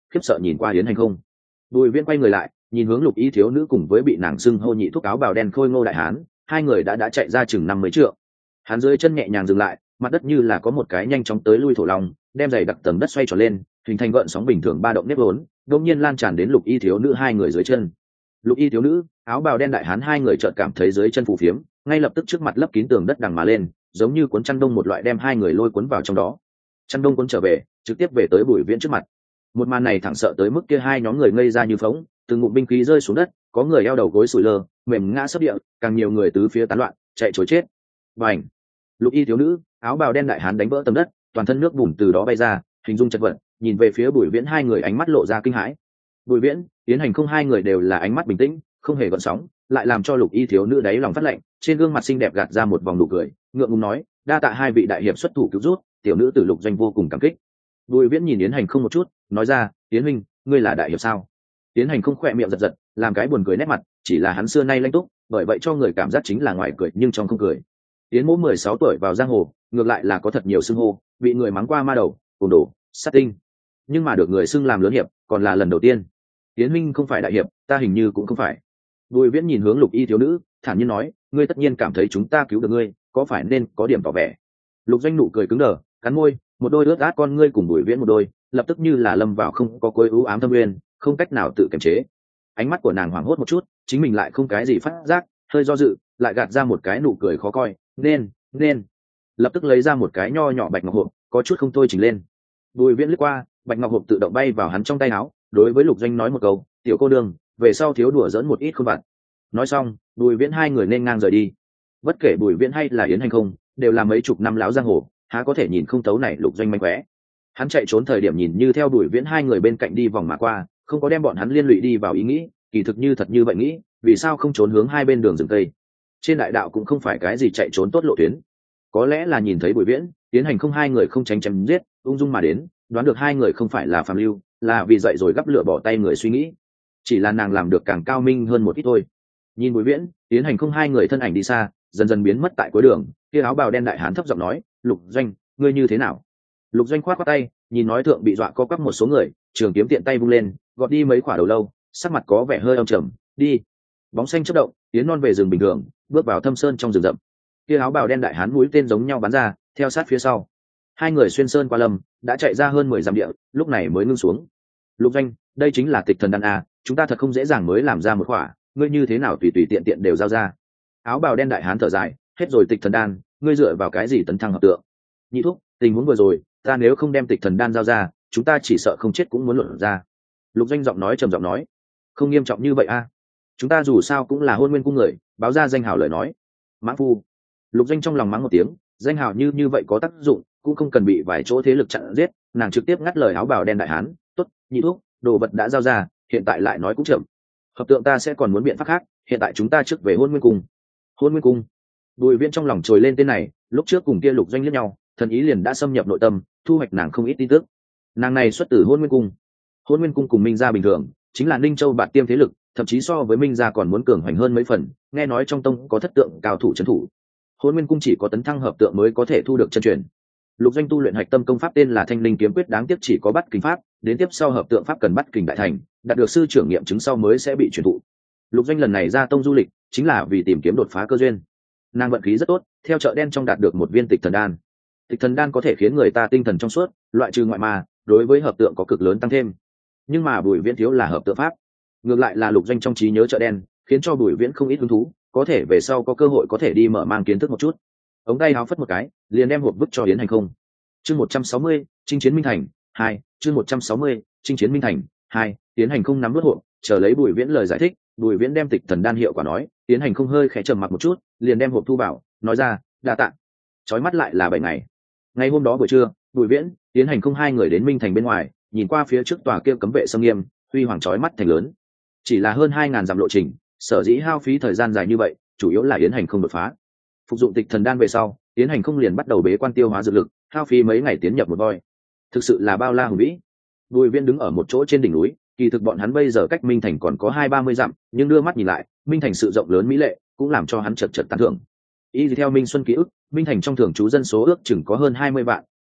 Speaker 1: khiếp sợ nhìn qua yến hành không. Bùi viễn quay người lại nhìn hướng lục y thiếu nữ cùng với bị nàng xưng hô nhị thuốc áo bào đen khôi ngô đại hán, hai người đã đã chạy ra chừng năm mươi trượng. Hắn dưới chân nhẹ nhàng dừng lại, mặt đất như là có một cái nhanh chóng tới lui thổ long, đem giày đặc tầng đất xoay tròn lên, hình thành gợn sóng bình thường ba động nếp vốn, đột nhiên lan tràn đến lục y thiếu nữ hai người dưới chân. Lục y thiếu nữ, áo bào đen đại hán hai người chợt cảm thấy dưới chân phù phiếm, ngay lập tức trước mặt lấp kín tường đất đằng mà lên, giống như cuốn chăn đông một loại đem hai người lôi cuốn vào trong đó. Chăn đông cuốn trở về, trực tiếp về tới Bùi Viễn trước mặt. Một màn này thẳng sợ tới mức kia hai nhóm người ngây ra như phóng, từng ngụm binh khí rơi xuống đất, có người eo đầu gối sủi lơ, mềm ngã sấp địa, càng nhiều người tứ phía tán loạn, chạy trối chết. Bành! Lục y thiếu nữ, áo bào đen đại hán đánh vỡ tấm đất, toàn thân nước bùn từ đó bay ra, hình dung chật vật, nhìn về phía Bùi Viễn hai người ánh mắt lộ ra kinh hãi. Bùi Viễn, Tiến Hành không hai người đều là ánh mắt bình tĩnh, không hề gợn sóng, lại làm cho lục y thiếu nữ đáy lòng phát lạnh, trên gương mặt xinh đẹp gạt ra một vòng nụ cười, ngượng ngùng nói, đa tạ hai vị đại hiệp xuất thủ cứu rút, tiểu nữ tử Lục Doanh vô cùng cảm kích. Bùi Viễn nhìn Yến Hành không một chút, nói ra, Tiến huynh, ngươi là đại hiệp sao? Tiến Hành không khỏe miệng giật giật, làm cái buồn cười nét mặt, chỉ là hắn xưa nay lãnh túc, bởi vậy cho người cảm giác chính là ngoài cười nhưng trong không cười. Tiến Mỗ mười sáu tuổi vào giang hồ, ngược lại là có thật nhiều xưng hô, bị người mắng qua ma đầu, côn đồ, sát tinh, nhưng mà được người xưng làm lớn hiệp, còn là lần đầu tiên. Tiến huynh không phải đại hiệp, ta hình như cũng không phải. Bùi Viễn nhìn hướng lục y thiếu nữ, thản nhiên nói, ngươi tất nhiên cảm thấy chúng ta cứu được ngươi, có phải nên có điểm tỏ vẻ? Lục Doanh nụ cười cứng đờ, cắn môi, một đôi ướt át con ngươi cùng Bùi Viễn một đôi, lập tức như là lâm vào không có cối ưu ám thâm nguyên, không cách nào tự kiềm chế. Ánh mắt của nàng hoảng hốt một chút, chính mình lại không cái gì phát giác, hơi do dự, lại gạt ra một cái nụ cười khó coi, nên, nên, lập tức lấy ra một cái nho nhỏ bạch ngọc hộp, có chút không thôi chỉnh lên. Bùi Viễn lướt qua, bạch ngọc hộp tự động bay vào hắn trong tay áo, đối với Lục Doanh nói một câu, tiểu cô đương, về sau thiếu đùa dẫn một ít không vặt. Nói xong, Bùi Viễn hai người nên ngang rời đi. Bất kể Bùi Viễn hay là Yến Hành không, đều là mấy chục năm láo giang hồ, há có thể nhìn không thấu này Lục Doanh manh khóe. Hắn chạy trốn thời điểm nhìn như theo Bùi Viễn hai người bên cạnh đi vòng mà qua, không có đem bọn hắn liên lụy đi vào ý nghĩ, kỳ thực như thật như vậy nghĩ, vì sao không trốn hướng hai bên đường rừng tây? Trên đại đạo cũng không phải cái gì chạy trốn tốt lộ tuyến. Có lẽ là nhìn thấy Bùi Viễn, Yến Hành không hai người không tránh chém giết, ung dung mà đến, đoán được hai người không phải là phàm lưu, là vì dậy rồi gấp lửa bỏ tay người suy nghĩ. Chỉ là nàng làm được càng cao minh hơn một ít thôi. Nhìn Bùi Viễn, Yến Hành không hai người thân ảnh đi xa, dần dần biến mất tại cuối đường. Kia áo bào đen đại hán thấp giọng nói, Lục Doanh, ngươi như thế nào? Lục Doanh khoát khoát tay, nhìn nói thượng bị dọa co quắp một số người, trường kiếm tiện tay vung lên, gọt đi mấy quả đầu lâu, sắc mặt có vẻ hơi âm trầm. Đi. Bóng xanh chớp động, Yến non về rừng bình thường, bước vào thâm sơn trong rừng rậm. Kia áo bào đen đại hán mũi tên giống nhau bắn ra, theo sát phía sau. Hai người xuyên sơn qua lâm, đã chạy ra hơn mười dặm địa, lúc này mới ngưng xuống. Lục Doanh, đây chính là tịch thần đan a, chúng ta thật không dễ dàng mới làm ra một quả, ngươi như thế nào tùy tùy tiện tiện đều giao ra. Áo bào đen đại hán thở dài, hết rồi tịch thần đan, ngươi dựa vào cái gì tấn thăng hợp tượng? Nhị thúc, tình huống vừa rồi, ta nếu không đem tịch thần đan giao ra, chúng ta chỉ sợ không chết cũng muốn luận ra. Lục Doanh giọng nói trầm giọng nói, không nghiêm trọng như vậy a, chúng ta dù sao cũng là hôn nguyên cung người, báo ra danh hào lời nói. Mãng phu. Lục Doanh trong lòng mắng một tiếng, danh hào như như vậy có tác dụng, cũng không cần bị vài chỗ thế lực chặn giết. Nàng trực tiếp ngắt lời áo bào đen đại hán, tốt, nhị thúc, đồ vật đã giao ra, hiện tại lại nói cũng chậm. Hợp tượng ta sẽ còn muốn biện pháp khác, hiện tại chúng ta trước về hôn nguyên cung. Hôn nguyên cung. Bùi Viễn trong lòng trồi lên tên này, lúc trước cùng kia Lục Doanh liếc nhau, thần ý liền đã xâm nhập nội tâm, thu hoạch nàng không ít tin tức. Nàng này xuất từ hôn nguyên cung. Hôn nguyên cung cùng Minh gia bình thường, chính là Ninh Châu bạt tiêm thế lực, thậm chí so với Minh gia còn muốn cường hoành hơn mấy phần. Nghe nói trong tông có thất tượng cao thủ trấn thủ. Hôn nguyên cung chỉ có tấn thăng hợp tượng mới có thể thu được chân truyền. Lục Doanh tu luyện hạch tâm công pháp tên là Thanh Linh kiếm quyết, đáng tiếc chỉ có bắt kình pháp, đến tiếp sau hợp tượng pháp cần bắt kình đại thành, đạt được sư trưởng nghiệm chứng sau mới sẽ bị truyền thụ. Lục Doanh lần này ra tông du lịch, chính là vì tìm kiếm đột phá cơ duyên. Nàng vận khí rất tốt, theo chợ đen trong đạt được một viên tịch thần đan. Tịch thần đan có thể khiến người ta tinh thần trong suốt, loại trừ ngoại ma, đối với hợp tượng có cực lớn tăng thêm. Nhưng mà Bùi Viễn thiếu là hợp tượng pháp, ngược lại là Lục Doanh trong trí nhớ chợ đen, khiến cho Bùi Viễn không ít hứng thú, có thể về sau có cơ hội có thể đi mở mang kiến thức một chút. Ống tay háo phất một cái, liền đem hộp vứt cho Yến Hành không. Chương một trăm sáu mươi, chinh chiến Minh Thành hai. Chương một trăm sáu mươi, chinh chiến Minh Thành hai. Yến Hành không nắm vớt hộp, chờ lấy Bùi Viễn lời giải thích. Bùi Viễn đem tịch thần đan hiệu quả nói, Yến Hành không hơi khẽ trầm mặc một chút, liền đem hộp thu vào, nói ra, đa tạ. Chói mắt lại là bảy ngày. Ngày hôm đó buổi trưa, Bùi Viễn, Yến Hành không hai người đến Minh Thành bên ngoài, nhìn qua phía trước tòa kia cấm vệ sông nghiêm, huy hoàng chói mắt thành lớn. Chỉ là hơn hai ngàn dặm lộ trình, sở dĩ hao phí thời gian dài như vậy, chủ yếu là Yến Hành không đột phá. Phục dụng tịch thần đan về sau, Yến Hành không liền bắt đầu bế quan tiêu hóa dược lực, hao phí mấy ngày tiến nhập một voi. Thực sự là bao la hùng vĩ. Bùi Viễn đứng ở một chỗ trên đỉnh núi, kỳ thực bọn hắn bây giờ cách Minh Thành còn có hai ba mươi dặm, nhưng đưa mắt nhìn lại, Minh Thành sự rộng lớn mỹ lệ, cũng làm cho hắn chợt chợt tán thưởng. Y theo Minh Xuân ký ức, Minh Thành trong thường trú dân số ước chừng có hơn hai mươi vạn,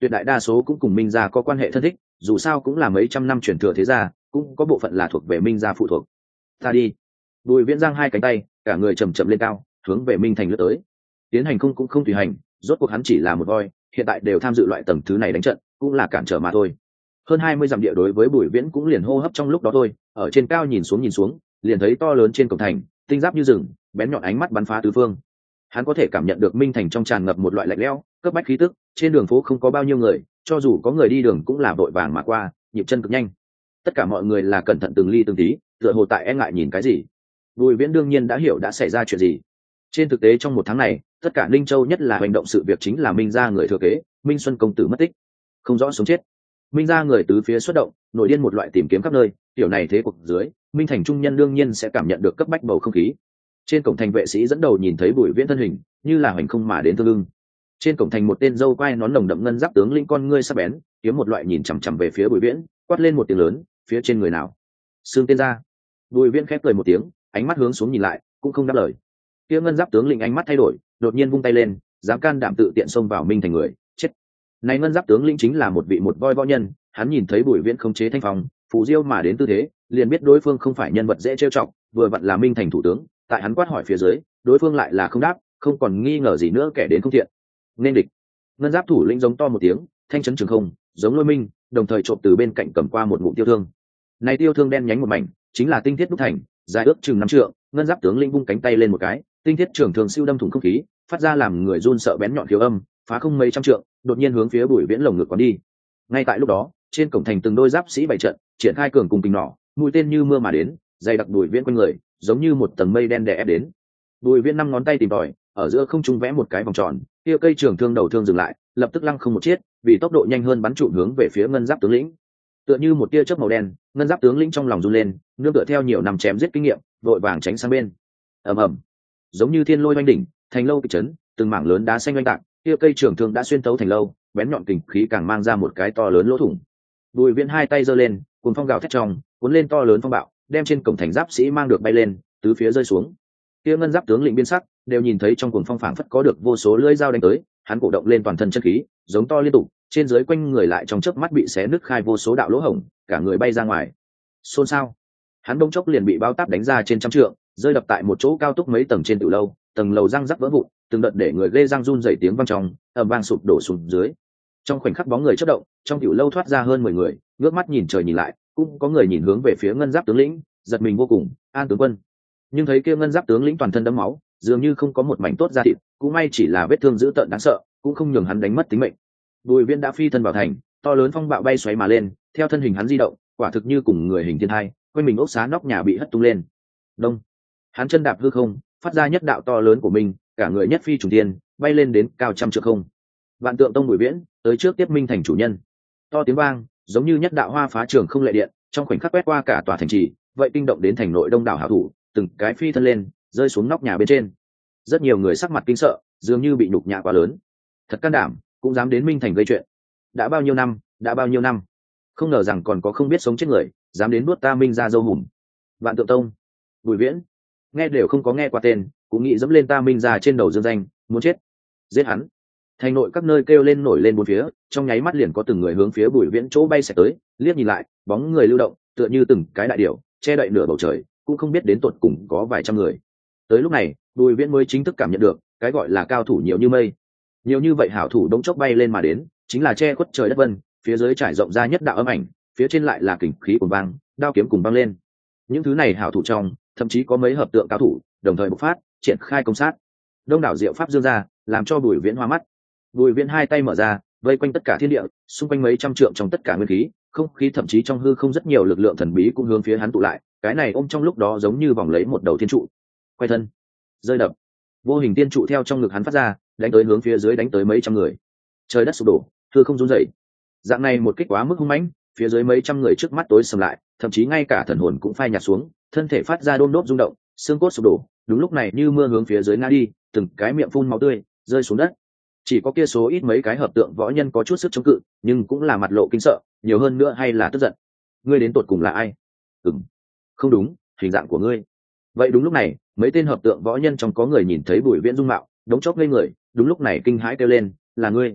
Speaker 1: tuyệt đại đa số cũng cùng minh gia có quan hệ thân thích, dù sao cũng là mấy trăm năm truyền thừa thế gia, cũng có bộ phận là thuộc về minh gia phụ thuộc. Ta đi. Bùi Viễn giang hai cánh tay, cả người chầm chậm lên cao, hướng về minh thành lướt tới. Tiến hành không cũng không tùy hành, rốt cuộc hắn chỉ là một voi, hiện tại đều tham dự loại tầng thứ này đánh trận, cũng là cản trở mà thôi. Hơn hai mươi dặm địa đối với Bùi Viễn cũng liền hô hấp trong lúc đó thôi, ở trên cao nhìn xuống nhìn xuống, liền thấy to lớn trên cổng thành, tinh giáp như rừng, bén nhọn ánh mắt bắn phá tứ phương. Hắn có thể cảm nhận được minh thành trong tràn ngập một loại lạnh lẽo, cấp bách khí tức, trên đường phố không có bao nhiêu người, cho dù có người đi đường cũng là vội vàng mà qua, nhịp chân cực nhanh. Tất cả mọi người là cẩn thận từng ly từng tí, tựa hồ tại e ngại nhìn cái gì. Bùi Viễn đương nhiên đã hiểu đã xảy ra chuyện gì. Trên thực tế trong một tháng này, tất cả Ninh Châu nhất là hành động sự việc chính là Minh gia người thừa kế, Minh Xuân công tử mất tích, không rõ sống chết. Minh gia người tứ phía xuất động, nổi điên một loại tìm kiếm khắp nơi, tiểu này thế cục dưới, Minh thành trung nhân đương nhiên sẽ cảm nhận được cấp bách bầu không khí. Trên cổng thành vệ sĩ dẫn đầu nhìn thấy Bùi Viễn thân hình, như là hoành không mà đến thương lưng. Trên cổng thành một tên dâu quai nón nồng đậm ngân giáp tướng lĩnh con ngươi sắc bén, kiếm một loại nhìn chằm chằm về phía Bùi Viễn, quát lên một tiếng lớn, phía trên người nào? Xương tên ra. Bùi Viễn khép cười một tiếng, ánh mắt hướng xuống nhìn lại, cũng không đáp lời. Kia ngân giáp tướng lĩnh ánh mắt thay đổi, đột nhiên vung tay lên, dám can đảm tự tiện xông vào Minh thành người, chết. Này ngân giáp tướng lĩnh chính là một vị một voi võ nhân, hắn nhìn thấy Bùi Viễn không chế thanh phong, phù diêu mà đến tư thế, liền biết đối phương không phải nhân vật dễ trêu chọc, vừa vặn là Minh thành thủ tướng, tại hắn quát hỏi phía dưới, đối phương lại là không đáp, không còn nghi ngờ gì nữa kẻ đến không thiện. Nên địch. Ngân giáp thủ lĩnh giống to một tiếng, thanh chấn trường không, giống lôi minh, đồng thời trộm từ bên cạnh cầm qua một ngụm tiêu thương. Này tiêu thương đen nhánh một mảnh, chính là tinh thiết đúc thành, dài ước chừng năm trượng, ngân giáp tướng lĩnh vung cánh tay lên một cái, tinh thiết trường thường siêu đâm thủng không khí, phát ra làm người run sợ bén nhọn thiếu âm, phá không mấy trăm trượng, đột nhiên hướng phía Bùi Viễn lồng ngực quán đi. Ngay tại lúc đó, trên cổng thành từng đôi giáp sĩ bày trận, triển khai cường cùng kình nỏ, mũi tên như mưa mà đến, dày đặc Bùi Viễn quanh người, giống như một tầng mây đen đè ép đến. Bùi Viễn năm ngón tay tìm tòi, ở giữa không trung vẽ một cái vòng tròn, kia cây trường thương đầu thương dừng lại, lập tức lăng không một chiết, vì tốc độ nhanh hơn bắn trụm hướng về phía ngân giáp tướng lĩnh. Tựa như một tia chớp màu đen, ngân giáp tướng lĩnh trong lòng run lên, nương tựa theo nhiều năm chém giết kinh nghiệm, vội vàng tránh sang bên. Ầm ầm, giống như thiên lôi oanh đỉnh, thành lâu kịch chấn, từng mảng lớn đá xanh oanh tạc, kia cây trường thương đã xuyên tấu thành lâu, bén nhọn kình khí càng mang ra một cái to lớn lỗ thủng. Bùi Viễn hai tay giơ lên, cuồng phong gào thét trong, cuốn lên to lớn phong bạo, đem trên cổng thành giáp sĩ mang được bay lên, tứ phía rơi xuống. Kia ngân giáp tướng lĩnh biên sắc, đều nhìn thấy trong cuồng phong phảng phất có được vô số lưỡi dao đánh tới, hắn cổ động lên toàn thân chân khí, giống to liên tục, trên dưới quanh người lại trong chớp mắt bị xé nứt khai vô số đạo lỗ hổng, cả người bay ra ngoài. Xôn xao. Hắn đông chốc liền bị bao táp đánh ra trên trăm trượng, rơi đập tại một chỗ cao túc mấy tầng trên tiểu lâu, tầng lầu răng rắc vỡ vụn, từng đợt để người ghê răng run rẩy tiếng vang trong, ầm vang sụp đổ xuống dưới. Trong khoảnh khắc bóng người chớp động, trong tiểu lâu thoát ra hơn mười người, ngước mắt nhìn trời nhìn lại, cũng có người nhìn hướng về phía ngân giáp tướng lĩnh, giật mình vô cùng, An tướng quân. Nhưng thấy kia ngân giáp tướng lĩnh toàn thân đẫm máu, dường như không có một mảnh tốt da thịt, cũng may chỉ là vết thương dữ tợn đáng sợ, cũng không nhường hắn đánh mất tính mệnh. Bùi Viễn đã phi thân vào thành, to lớn phong bạo bay xoáy mà lên, theo thân hình hắn di động, quả thực như cùng người hình thiên hai, quanh mình ốc xá nóc nhà bị hất tung lên. Đông, hắn chân đạp hư không, phát ra nhất đạo to lớn của mình, cả người nhất phi trùng thiên, bay lên đến cao trăm trượng không. Vạn Tượng Tông Bùi Viễn tới trước tiếp Minh thành chủ nhân. To tiếng vang, giống như nhất đạo hoa phá trường không lệ điện, trong khoảnh khắc quét qua cả tòa thành trì, vậy kinh động đến thành nội đông đảo hảo thủ, từng cái phi thân lên, rơi xuống nóc nhà bên trên. Rất nhiều người sắc mặt kinh sợ, dường như bị nhục nhã quá lớn. Thật can đảm, cũng dám đến Minh thành gây chuyện. Đã bao nhiêu năm, đã bao nhiêu năm, không ngờ rằng còn có không biết sống chết người, dám đến nuốt ta Minh ra dâu hùm. Vạn Tượng Tông, Bùi Viễn, nghe đều không có nghe qua tên, cũng nghĩ dẫm lên ta Minh ra trên đầu dương danh, muốn chết, giết hắn. Thành nội các nơi kêu lên nổi lên bốn phía, trong nháy mắt liền có từng người hướng phía Bùi Viễn chỗ bay xẹt tới, liếc nhìn lại, bóng người lưu động, tựa như từng cái đại điểu, che đậy nửa bầu trời, cũng không biết đến tột cùng có vài trăm người. Tới lúc này, Bùi Viễn mới chính thức cảm nhận được, cái gọi là cao thủ nhiều như mây. Nhiều như vậy hảo thủ đống chốc bay lên mà đến, chính là che khuất trời đất vân, phía dưới trải rộng ra nhất đạo âm ảnh, phía trên lại là kình khí cuồng vang, đao kiếm cùng băng lên. Những thứ này hảo thủ trong, thậm chí có mấy hợp tượng cao thủ, đồng thời bộc phát, triển khai công sát. Đông đảo diệu pháp dương ra, làm cho Bùi Viễn hoa mắt. Bùi Viễn hai tay mở ra, vây quanh tất cả thiên địa, xung quanh mấy trăm trượng trong tất cả nguyên khí, không khí thậm chí trong hư không rất nhiều lực lượng thần bí cũng hướng phía hắn tụ lại, cái này ôm trong lúc đó giống như vòng lấy một đầu thiên trụ. Quay thân, rơi đập. Vô hình tiên trụ theo trong ngực hắn phát ra, đánh tới hướng phía dưới đánh tới mấy trăm người. Trời đất sụp đổ, hư không rung rẩy. Dạng này một kích quá mức hung mãnh, phía dưới mấy trăm người trước mắt tối sầm lại, thậm chí ngay cả thần hồn cũng phai nhạt xuống, thân thể phát ra đôm đốp rung động, xương cốt sụp đổ. Đúng lúc này như mưa hướng phía dưới ngã đi, từng cái miệng phun máu tươi, rơi xuống đất. Chỉ có kia số ít mấy cái hợp tượng võ nhân có chút sức chống cự, nhưng cũng là mặt lộ kinh sợ, nhiều hơn nữa hay là tức giận. Ngươi đến tột cùng là ai? Ừm, không đúng, hình dạng của ngươi. Vậy đúng lúc này, mấy tên hợp tượng võ nhân trong có người nhìn thấy Bùi Viễn dung mạo, đống chốc ngây người, đúng lúc này kinh hãi kêu lên, là ngươi.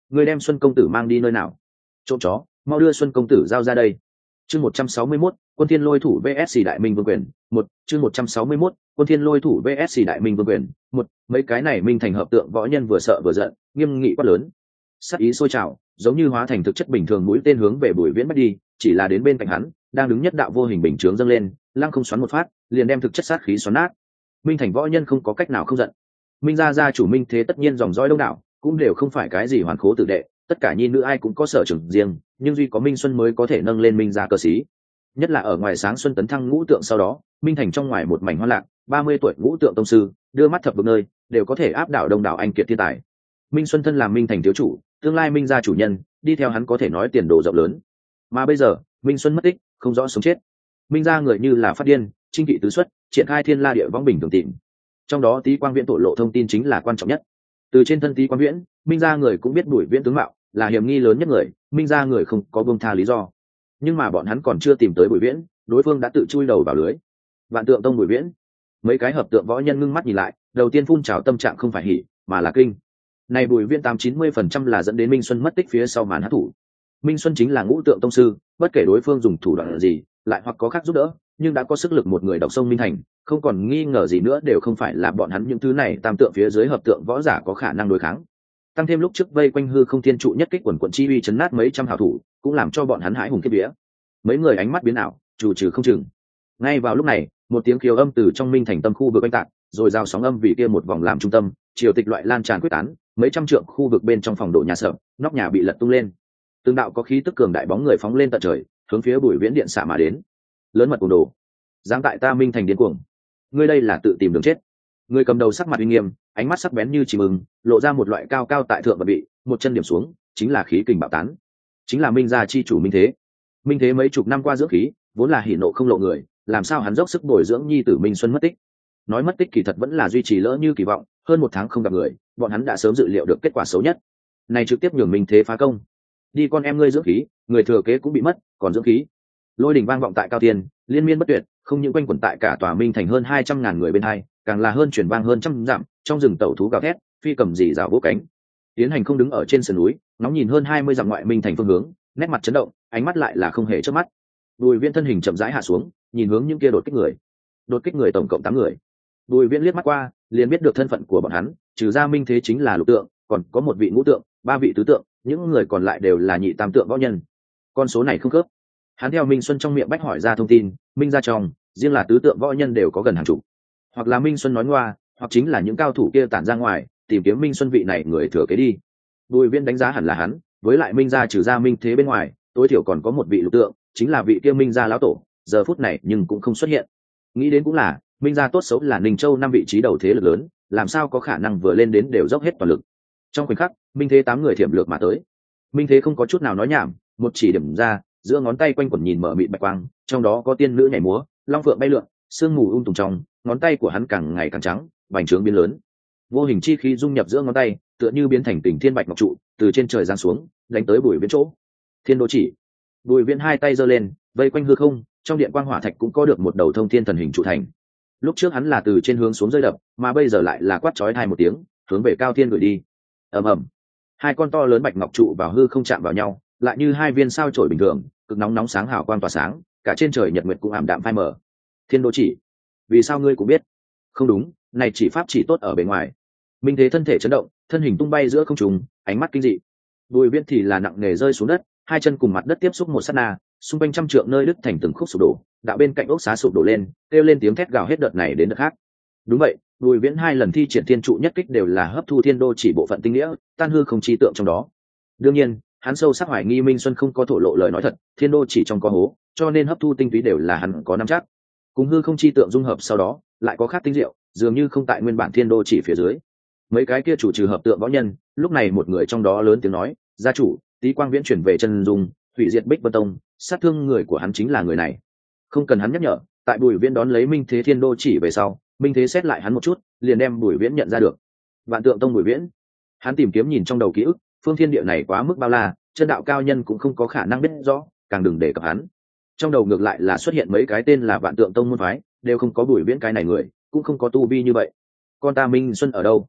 Speaker 1: Người đem Xuân công tử mang đi nơi nào? Trộm chó, mau đưa Xuân công tử giao ra đây. Chương một trăm sáu mươi mốt, Quân Thiên Lôi thủ vs Đại Minh Vương Quyền, một, chương một trăm sáu mươi mốt, Quân Thiên Lôi thủ vs Đại Minh Vương Quyền, một, mấy cái này minh thành hợp tượng võ nhân vừa sợ vừa giận, nghiêm nghị quát lớn. Sát ý sôi trào, giống như hóa thành thực chất bình thường mũi tên hướng về Bùi Viễn bắt đi, chỉ là đến bên cạnh hắn, đang đứng nhất đạo vô hình bình chướng dâng lên, lăng không xoắn một phát, liền đem thực chất sát khí xoắn nát. Minh thành võ nhân không có cách nào không giận. Minh gia gia chủ Minh Thế tất nhiên dòng dõi đông đảo, cũng đều không phải cái gì hoàn khố tử đệ, tất cả nhi nữ ai cũng có sở trường riêng, nhưng duy có Minh Xuân mới có thể nâng lên Minh gia cờ sĩ. Nhất là ở ngoài sáng xuân tấn thăng ngũ tượng sau đó, Minh thành trong ngoài một mảnh hoa lạc, ba mươi tuổi ngũ tượng tông sư, đưa mắt thập bậc nơi, đều có thể áp đảo đông đảo anh kiệt thiên tài. Minh Xuân thân làm Minh thành thiếu chủ, tương lai Minh gia chủ nhân, đi theo hắn có thể nói tiền đồ rộng lớn. Mà bây giờ, Minh Xuân mất tích, không rõ sống chết. Minh gia người như là phát điên, chinh kỵ tứ xuất, triển khai thiên la địa võng bình thường tìm. Trong đó Tý Quang Viễn tổ lộ thông tin chính là quan trọng nhất. Từ trên thân Tý Quang Viễn, Minh gia người cũng biết Bùi Viễn tướng mạo, là hiểm nghi lớn nhất người, Minh gia người không có buông tha lý do. Nhưng mà bọn hắn còn chưa tìm tới Bùi Viễn, đối phương đã tự chui đầu vào lưới. Vạn Tượng Tông Bùi Viễn, mấy cái hợp tượng võ nhân ngưng mắt nhìn lại, đầu tiên phun trào tâm trạng không phải hỉ, mà là kinh. Này Bùi Viễn tám chín mươi phần trăm là dẫn đến Minh Xuân mất tích phía sau màn hắc thủ. Minh Xuân chính là ngũ tượng tông sư, bất kể đối phương dùng thủ đoạn gì, lại hoặc có khác giúp đỡ, nhưng đã có sức lực một người đọc sông Minh thành, không còn nghi ngờ gì nữa đều không phải là bọn hắn những thứ này tam tượng phía dưới hợp tượng võ giả có khả năng đối kháng. Tăng thêm lúc trước vây quanh hư không thiên trụ nhất kích quần quận chi uy chấn nát mấy trăm hảo thủ, cũng làm cho bọn hắn hãi hùng kiếp vía. Mấy người ánh mắt biến ảo, trù trừ không chừng. Ngay vào lúc này, một tiếng kiều âm từ trong Minh thành tâm khu vực oanh tạc, rồi giao sóng âm vì kia một vòng làm trung tâm, triều tịch loại lan tràn quyết tán, mấy trăm trượng khu vực bên trong phòng độ nhà sợ, nóc nhà bị lật tung lên. Tương đạo có khí tức cường đại bóng người phóng lên tận trời, hướng phía Bùi Viễn điện xạ mà đến. Lớn mật cuồng đồ, giáng tại ta Minh thành điên cuồng, ngươi đây là tự tìm đường chết. Người cầm đầu sắc mặt uy nghiêm, ánh mắt sắc bén như chim ưng, lộ ra một loại cao cao tại thượng và bị, một chân điểm xuống, chính là khí kình bạo tán. Chính là Minh gia chi chủ Minh Thế. Minh Thế mấy chục năm qua dưỡng khí, vốn là hỉ nộ không lộ người, làm sao hắn dốc sức bồi dưỡng nhi tử Minh Xuân mất tích. Nói mất tích kỳ thật vẫn là duy trì lỡ như kỳ vọng, hơn một tháng không gặp người, bọn hắn đã sớm dự liệu được kết quả xấu nhất. Này trực tiếp nhường Minh Thế phá công. Đi con em ngươi dưỡng khí, người thừa kế cũng bị mất, còn dưỡng khí. Lôi đình vang vọng tại cao thiên, liên miên bất tuyệt, không những quanh quẩn tại cả tòa Minh thành hơn hai trăm ngàn người bên hai, càng là hơn chuyển vang hơn trăm dặm, trong rừng tẩu thú gào thét, phi cầm dì rào vỗ cánh. Tiến hành không đứng ở trên sườn núi, ngóng nhìn hơn hai mươi dặm ngoại Minh thành phương hướng, nét mặt chấn động, ánh mắt lại là không hề chớp mắt. Bùi Viễn thân hình chậm rãi hạ xuống, nhìn hướng những kia đột kích người. Đột kích người tổng cộng tám người. Bùi Viễn liếc mắt qua, liền biết được thân phận của bọn hắn, trừ ra Minh Thế chính là lục tượng, còn có một vị ngũ tượng, ba vị tứ tượng, những người còn lại đều là nhị tam tượng võ nhân. Con số này không khớp. Hắn theo Minh Xuân trong miệng bách hỏi ra thông tin, Minh gia trong, riêng là tứ tượng võ nhân đều có gần hàng chục. Hoặc là Minh Xuân nói ngoa, hoặc chính là những cao thủ kia tản ra ngoài, tìm kiếm Minh Xuân vị này người thừa kế đi. Bùi Viễn đánh giá hẳn là hắn, với lại Minh gia trừ ra Minh Thế bên ngoài, tối thiểu còn có một vị lục tượng, chính là vị kia Minh gia lão tổ, giờ phút này nhưng cũng không xuất hiện. Nghĩ đến cũng là, Minh gia tốt xấu là Ninh Châu năm vị trí đầu thế lực lớn, làm sao có khả năng vừa lên đến đều dốc hết toàn lực. Trong khoảnh khắc, Minh Thế tám người thiểm lược mà tới. Minh Thế không có chút nào nói nhảm, một chỉ điểm ra, giữa ngón tay quanh quẩn nhìn mở mịt bạch quang, trong đó có tiên nữ nhảy múa, long phượng bay lượn, sương mù um tùm trong, ngón tay của hắn càng ngày càng trắng, bành trướng biến lớn. Vô hình chi khí dung nhập giữa ngón tay, tựa như biến thành tình thiên bạch ngọc trụ, từ trên trời giáng xuống, đánh tới Bùi Viễn chỗ. Thiên Đô chỉ. Bùi Viễn hai tay giơ lên, vây quanh hư không, trong điện quang hỏa thạch cũng có được một đầu thông thiên thần hình trụ thành. Lúc trước hắn là từ trên hướng xuống rơi đập, mà bây giờ lại là quát chói tai một tiếng, hướng về cao thiên gửi đi. Ầm ầm. Hai con to lớn bạch ngọc trụ vào hư không chạm vào nhau, lại như hai viên sao chổi bình thường, cực nóng nóng sáng hào quang tỏa sáng, cả trên trời nhật nguyệt cũng ảm đạm phai mờ. Thiên Đô chỉ, vì sao ngươi cũng biết? Không đúng, này chỉ pháp chỉ tốt ở bề ngoài. Minh Thế thân thể chấn động, thân hình tung bay giữa không trung, ánh mắt kinh dị. Bùi Viễn thì là nặng nề rơi xuống đất, hai chân cùng mặt đất tiếp xúc một sát na, xung quanh trăm trượng nơi đứt thành từng khúc sụp đổ, đạo bên cạnh ốc xá sụp đổ lên, kêu lên tiếng thét gào hết đợt này đến đợt khác. Đúng vậy, Bùi Viễn hai lần thi triển thiên trụ nhất kích đều là hấp thu thiên đô chỉ bộ phận tinh nghĩa, tan hư không chi tượng trong đó. Đương nhiên, hắn sâu sắc hoài nghi Minh Xuân không có thổ lộ lời nói thật, thiên đô chỉ trong có hố, cho nên hấp thu tinh túy đều là hắn có nắm chắc. Cùng hư không chi tượng dung hợp sau đó, lại có khác tinh diệu, dường như không tại nguyên bản thiên đô chỉ phía dưới. Mấy cái kia chủ trừ hợp tượng võ nhân, lúc này một người trong đó lớn tiếng nói, gia chủ, Tý Quang Viễn chuyển về chân dung, hủy diệt Bích Vân Tông, sát thương người của hắn chính là người này. Không cần hắn nhắc nhở, tại Bùi Viễn đón lấy Minh Thế thiên đô chỉ về sau, Minh Thế xét lại hắn một chút, liền đem Bùi Viễn nhận ra được. Vạn Tượng Tông Bùi Viễn. Hắn tìm kiếm nhìn trong đầu ký ức, phương thiên địa này quá mức bao la, chân đạo cao nhân cũng không có khả năng biết rõ, càng đừng để cập hắn. Trong đầu ngược lại là xuất hiện mấy cái tên là Vạn Tượng Tông môn phái, đều không có Bùi Viễn cái này người, cũng không có tu vi như vậy. Con ta Minh Xuân ở đâu?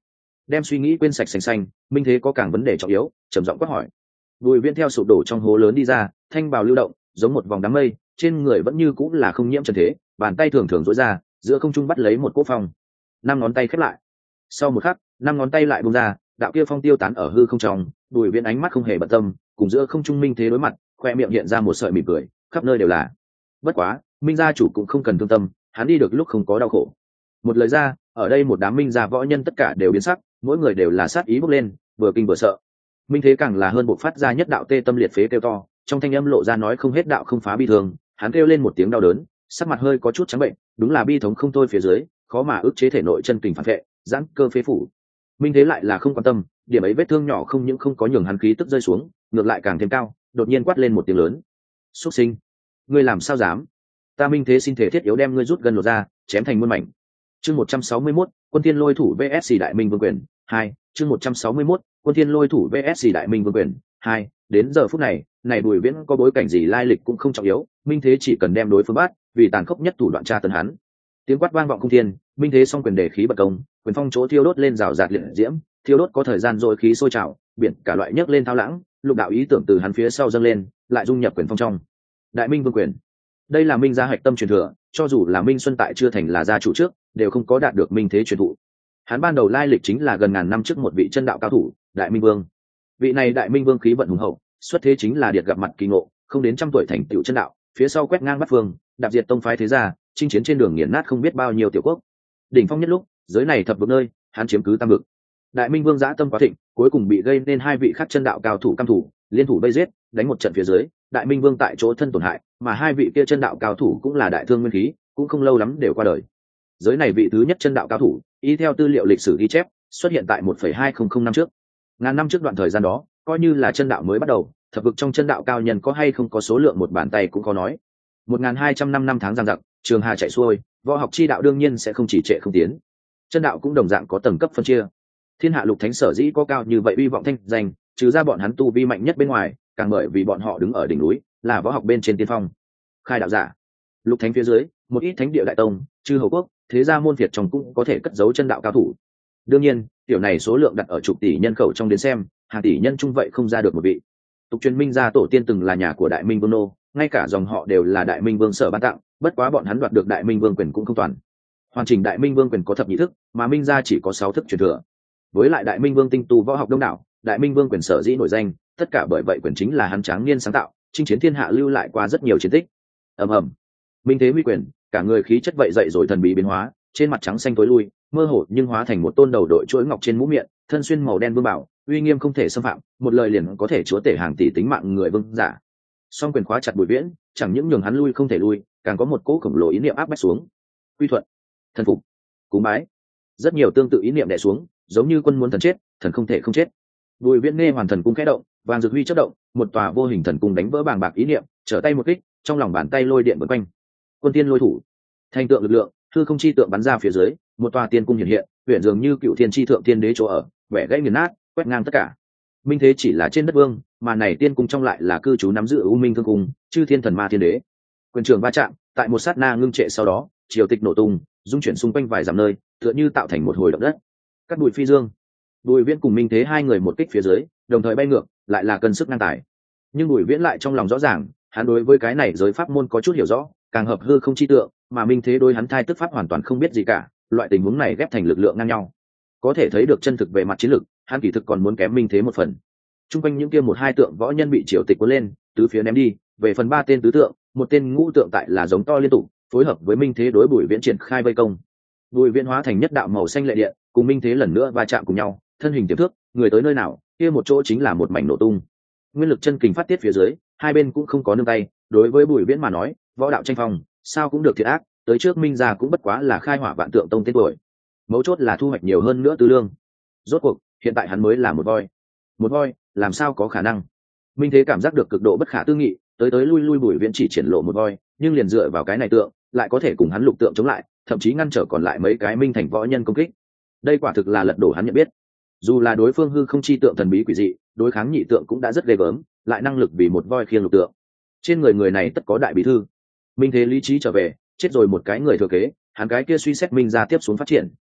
Speaker 1: đem suy nghĩ quên sạch sành xanh. Minh thế có càng vấn đề trọng yếu, trầm giọng quát hỏi. Bùi Viễn theo sụp đổ trong hố lớn đi ra, thanh bào lưu động giống một vòng đám mây, trên người vẫn như cũng là không nhiễm trần thế, bàn tay thường thường duỗi ra, giữa không trung bắt lấy một cỗ phong. Năm ngón tay khép lại, sau một khắc năm ngón tay lại buông ra, đạo kia phong tiêu tán ở hư không trong. Bùi Viễn ánh mắt không hề bận tâm, cùng giữa không trung Minh thế đối mặt, khoe miệng hiện ra một sợi mỉm cười, khắp nơi đều là. Bất quá Minh gia chủ cũng không cần thương tâm, hắn đi được lúc không có đau khổ. Một lời ra, ở đây một đám Minh gia võ nhân tất cả đều biến sắc, mỗi người đều là sát ý bốc lên, vừa kinh vừa sợ. Minh thế càng là hơn bộc phát ra nhất đạo tê tâm liệt phế kêu to, trong thanh âm lộ ra nói không hết đạo không phá bi thương. Hắn kêu lên một tiếng đau đớn, sắc mặt hơi có chút trắng bệnh, đúng là bi thống không thôi phía dưới, khó mà ức chế thể nội chân kình phản vệ, giãn cơ phế phủ. Minh thế lại là không quan tâm, điểm ấy vết thương nhỏ không những không có nhường hắn khí tức rơi xuống, ngược lại càng thêm cao, đột nhiên quát lên một tiếng lớn. Xuất sinh, ngươi làm sao dám? Ta Minh thế xin thể thiết yếu đem ngươi rút gần lột ra, chém thành muôn mảnh. Chương một trăm sáu mươi mốt, Quân Thiên Lôi thủ vs Đại Minh Vương Quyền hai. Chương một trăm sáu mươi mốt, Quân Thiên Lôi thủ vs Đại Minh Vương Quyền hai. Đến giờ phút này, này Bùi Viễn có bối cảnh gì lai lịch cũng không trọng yếu, Minh thế chỉ cần đem đối phương bắt, vì tàn khốc nhất thủ đoạn tra tấn hắn. Tiếng quát vang vọng cung thiên, Minh thế song quyền đề khí bật công, quyền phong chỗ thiêu đốt lên rào rạt liệt diễm, thiêu đốt có thời gian rồi khí sôi trào, biển cả loại nhấc lên thao lãng, lục đạo ý tưởng từ hắn phía sau dâng lên, lại dung nhập quyền phong trong. Đại Minh Vương Quyền, đây là Minh gia hạch tâm truyền thừa, cho dù là Minh Xuân tại chưa thành là gia chủ trước, đều không có đạt được Minh thế truyền thụ. Hắn ban đầu lai lịch chính là gần ngàn năm trước một vị chân đạo cao thủ, Đại Minh Vương. Vị này Đại Minh Vương khí vận hùng hậu, xuất thế chính là điệt gặp mặt kỳ ngộ, không đến trăm tuổi thành tựu chân đạo, phía sau quét ngang bắt phương, đạp diệt tông phái thế gia, chinh chiến trên đường nghiền nát không biết bao nhiêu tiểu quốc. Đỉnh phong nhất lúc, giới này thập vực nơi, hắn chiếm cứ tam vực. Đại Minh Vương dã tâm quá thịnh, cuối cùng bị gây nên hai vị khác chân đạo cao thủ cam thủ, liên thủ vây giết, đánh một trận phía dưới, Đại Minh Vương tại chỗ thân tổn hại, mà hai vị kia chân đạo cao thủ cũng là đại thương nguyên khí, cũng không lâu lắm đều qua đời. Giới này vị thứ nhất chân đạo cao thủ, y theo tư liệu lịch sử ghi chép, xuất hiện tại một phẩy hai không không năm trước. Ngàn năm trước đoạn thời gian đó, coi như là chân đạo mới bắt đầu, thập vực trong chân đạo cao nhân có hay không có số lượng một bàn tay cũng có nói. một nghìn hai trăm năm năm tháng giang dặc, trường hà chạy xuôi, võ học chi đạo đương nhiên sẽ không chỉ trệ không tiến. Chân đạo cũng đồng dạng có tầng cấp phân chia. Thiên hạ lục thánh sở dĩ có cao như vậy uy vọng thanh danh, trừ ra bọn hắn tu vi mạnh nhất bên ngoài, càng bởi vì bọn họ đứng ở đỉnh núi, là võ học bên trên tiên phong. Khai đạo giả, lục thánh phía dưới, một ít thánh địa đại tông, chư hầu quốc, thế gia môn việt trong cũng có thể cất giấu chân đạo cao thủ. Đương nhiên, tiểu này số lượng đặt ở chục tỷ nhân khẩu trong đến xem, hàng tỷ nhân chung vậy không ra được một vị. Tục truyền Minh gia tổ tiên từng là nhà của Đại Minh Vương nô, ngay cả dòng họ đều là Đại Minh Vương sở ban tặng, bất quá bọn hắn đoạt được Đại Minh Vương quyền cũng không toàn. Hoàn chỉnh Đại Minh Vương quyền có thập nhị thức, mà Minh gia chỉ có sáu thức truyền thừa. Với lại Đại Minh Vương tinh tu võ học đông đảo, Đại Minh Vương quyền sở dĩ nổi danh, tất cả bởi vậy quyền chính là hắn tráng niên sáng tạo, chinh chiến thiên hạ lưu lại qua rất nhiều chiến tích. Ầm ầm, Minh thế huy quyền, cả người khí chất vậy dậy rồi thần bí biến hóa, trên mặt trắng xanh tối lui, mơ hồ nhưng hóa thành một tôn đầu đội chuỗi ngọc trên mũ miệng, thân xuyên màu đen vương bảo, uy nghiêm không thể xâm phạm, một lời liền có thể chúa tể hàng tỷ tính mạng người vương giả. Song quyền khóa chặt Bùi Viễn, chẳng những nhường hắn lui không thể lui, càng có một cỗ khổng lồ ý niệm áp bách xuống. Quy thuận, thần phục, cúng bái, rất nhiều tương tự ý niệm đè xuống, giống như quân muốn thần chết, thần không thể không chết. Bùi Viễn nghe hoàn thần cung khẽ động, vàng dược huy chớp động, một tòa vô hình thần cung đánh vỡ bàng bạc ý niệm, trở tay một kích, trong lòng bàn tay lôi điện vần quanh. Quân tiên lôi thủ, thành tượng lực lượng, hư không chi tượng bắn ra phía dưới, một tòa tiên cung hiện hiện, huyền dường như cựu thiên chi thượng tiên đế chỗ ở, vẻ gãy nghiền nát, quét ngang tất cả. Minh thế chỉ là trên đất vương, mà này tiên cung trong lại là cư trú nắm giữ u minh thương cung, chư thiên thần ma thiên đế. Quyền trường va chạm, tại một sát na ngưng trệ sau đó, triều tịch nổ tung, dung chuyển xung quanh vài dặm nơi, tựa như tạo thành một hồi động đất. Cắt bụi phi dương, Bùi Viễn cùng Minh thế hai người một kích phía dưới, đồng thời bay ngược, lại là cân sức ngang tài. Nhưng Bùi Viễn lại trong lòng rõ ràng, hắn đối với cái này giới pháp môn có chút hiểu rõ, càng hợp hư không chi tượng, mà Minh thế đối hắn thai tức pháp hoàn toàn không biết gì cả, loại tình huống này ghép thành lực lượng ngang nhau, có thể thấy được chân thực về mặt chiến lược, hắn kỳ thực còn muốn kém Minh thế một phần. Trung quanh những kia một hai tượng võ nhân bị triều tịch cuốn lên, tứ phía ném đi, về phần ba tên tứ tượng, một tên ngũ tượng tại là giống to liên tục, phối hợp với Minh thế đối Bùi Viễn triển khai vây công. Bùi Viễn hóa thành nhất đạo màu xanh lệ điện, cùng Minh thế lần nữa va chạm cùng nhau, thân hình tiềm thước, người tới nơi nào, kia một chỗ chính là một mảnh nổ tung. Nguyên lực chân kình phát tiết phía dưới, hai bên cũng không có nương tay, đối với Bùi Viễn mà nói, võ đạo tranh phong, sao cũng được thiệt ác, tới trước Minh gia cũng bất quá là khai hỏa vạn tượng tông tên tuổi. Mấu chốt là thu hoạch nhiều hơn nữa tư lương. Rốt cuộc, hiện tại hắn mới là một voi. Một voi, làm sao có khả năng? Minh thế cảm giác được cực độ bất khả tư nghị, tới tới lui lui Bùi Viễn chỉ triển lộ một voi, nhưng liền dựa vào cái này tượng, lại có thể cùng hắn lục tượng chống lại, thậm chí ngăn trở còn lại mấy cái minh thành võ nhân công kích. Đây quả thực là lật đổ hắn nhận biết. Dù là đối phương hư không chi tượng thần bí quỷ dị, đối kháng nhị tượng cũng đã rất ghê gớm, lại năng lực vì một voi khiêng lục tượng. Trên người người này tất có đại bí thư. Minh thế lý trí trở về, chết rồi một cái người thừa kế, hắn cái kia suy xét Minh gia tiếp xuống phát triển.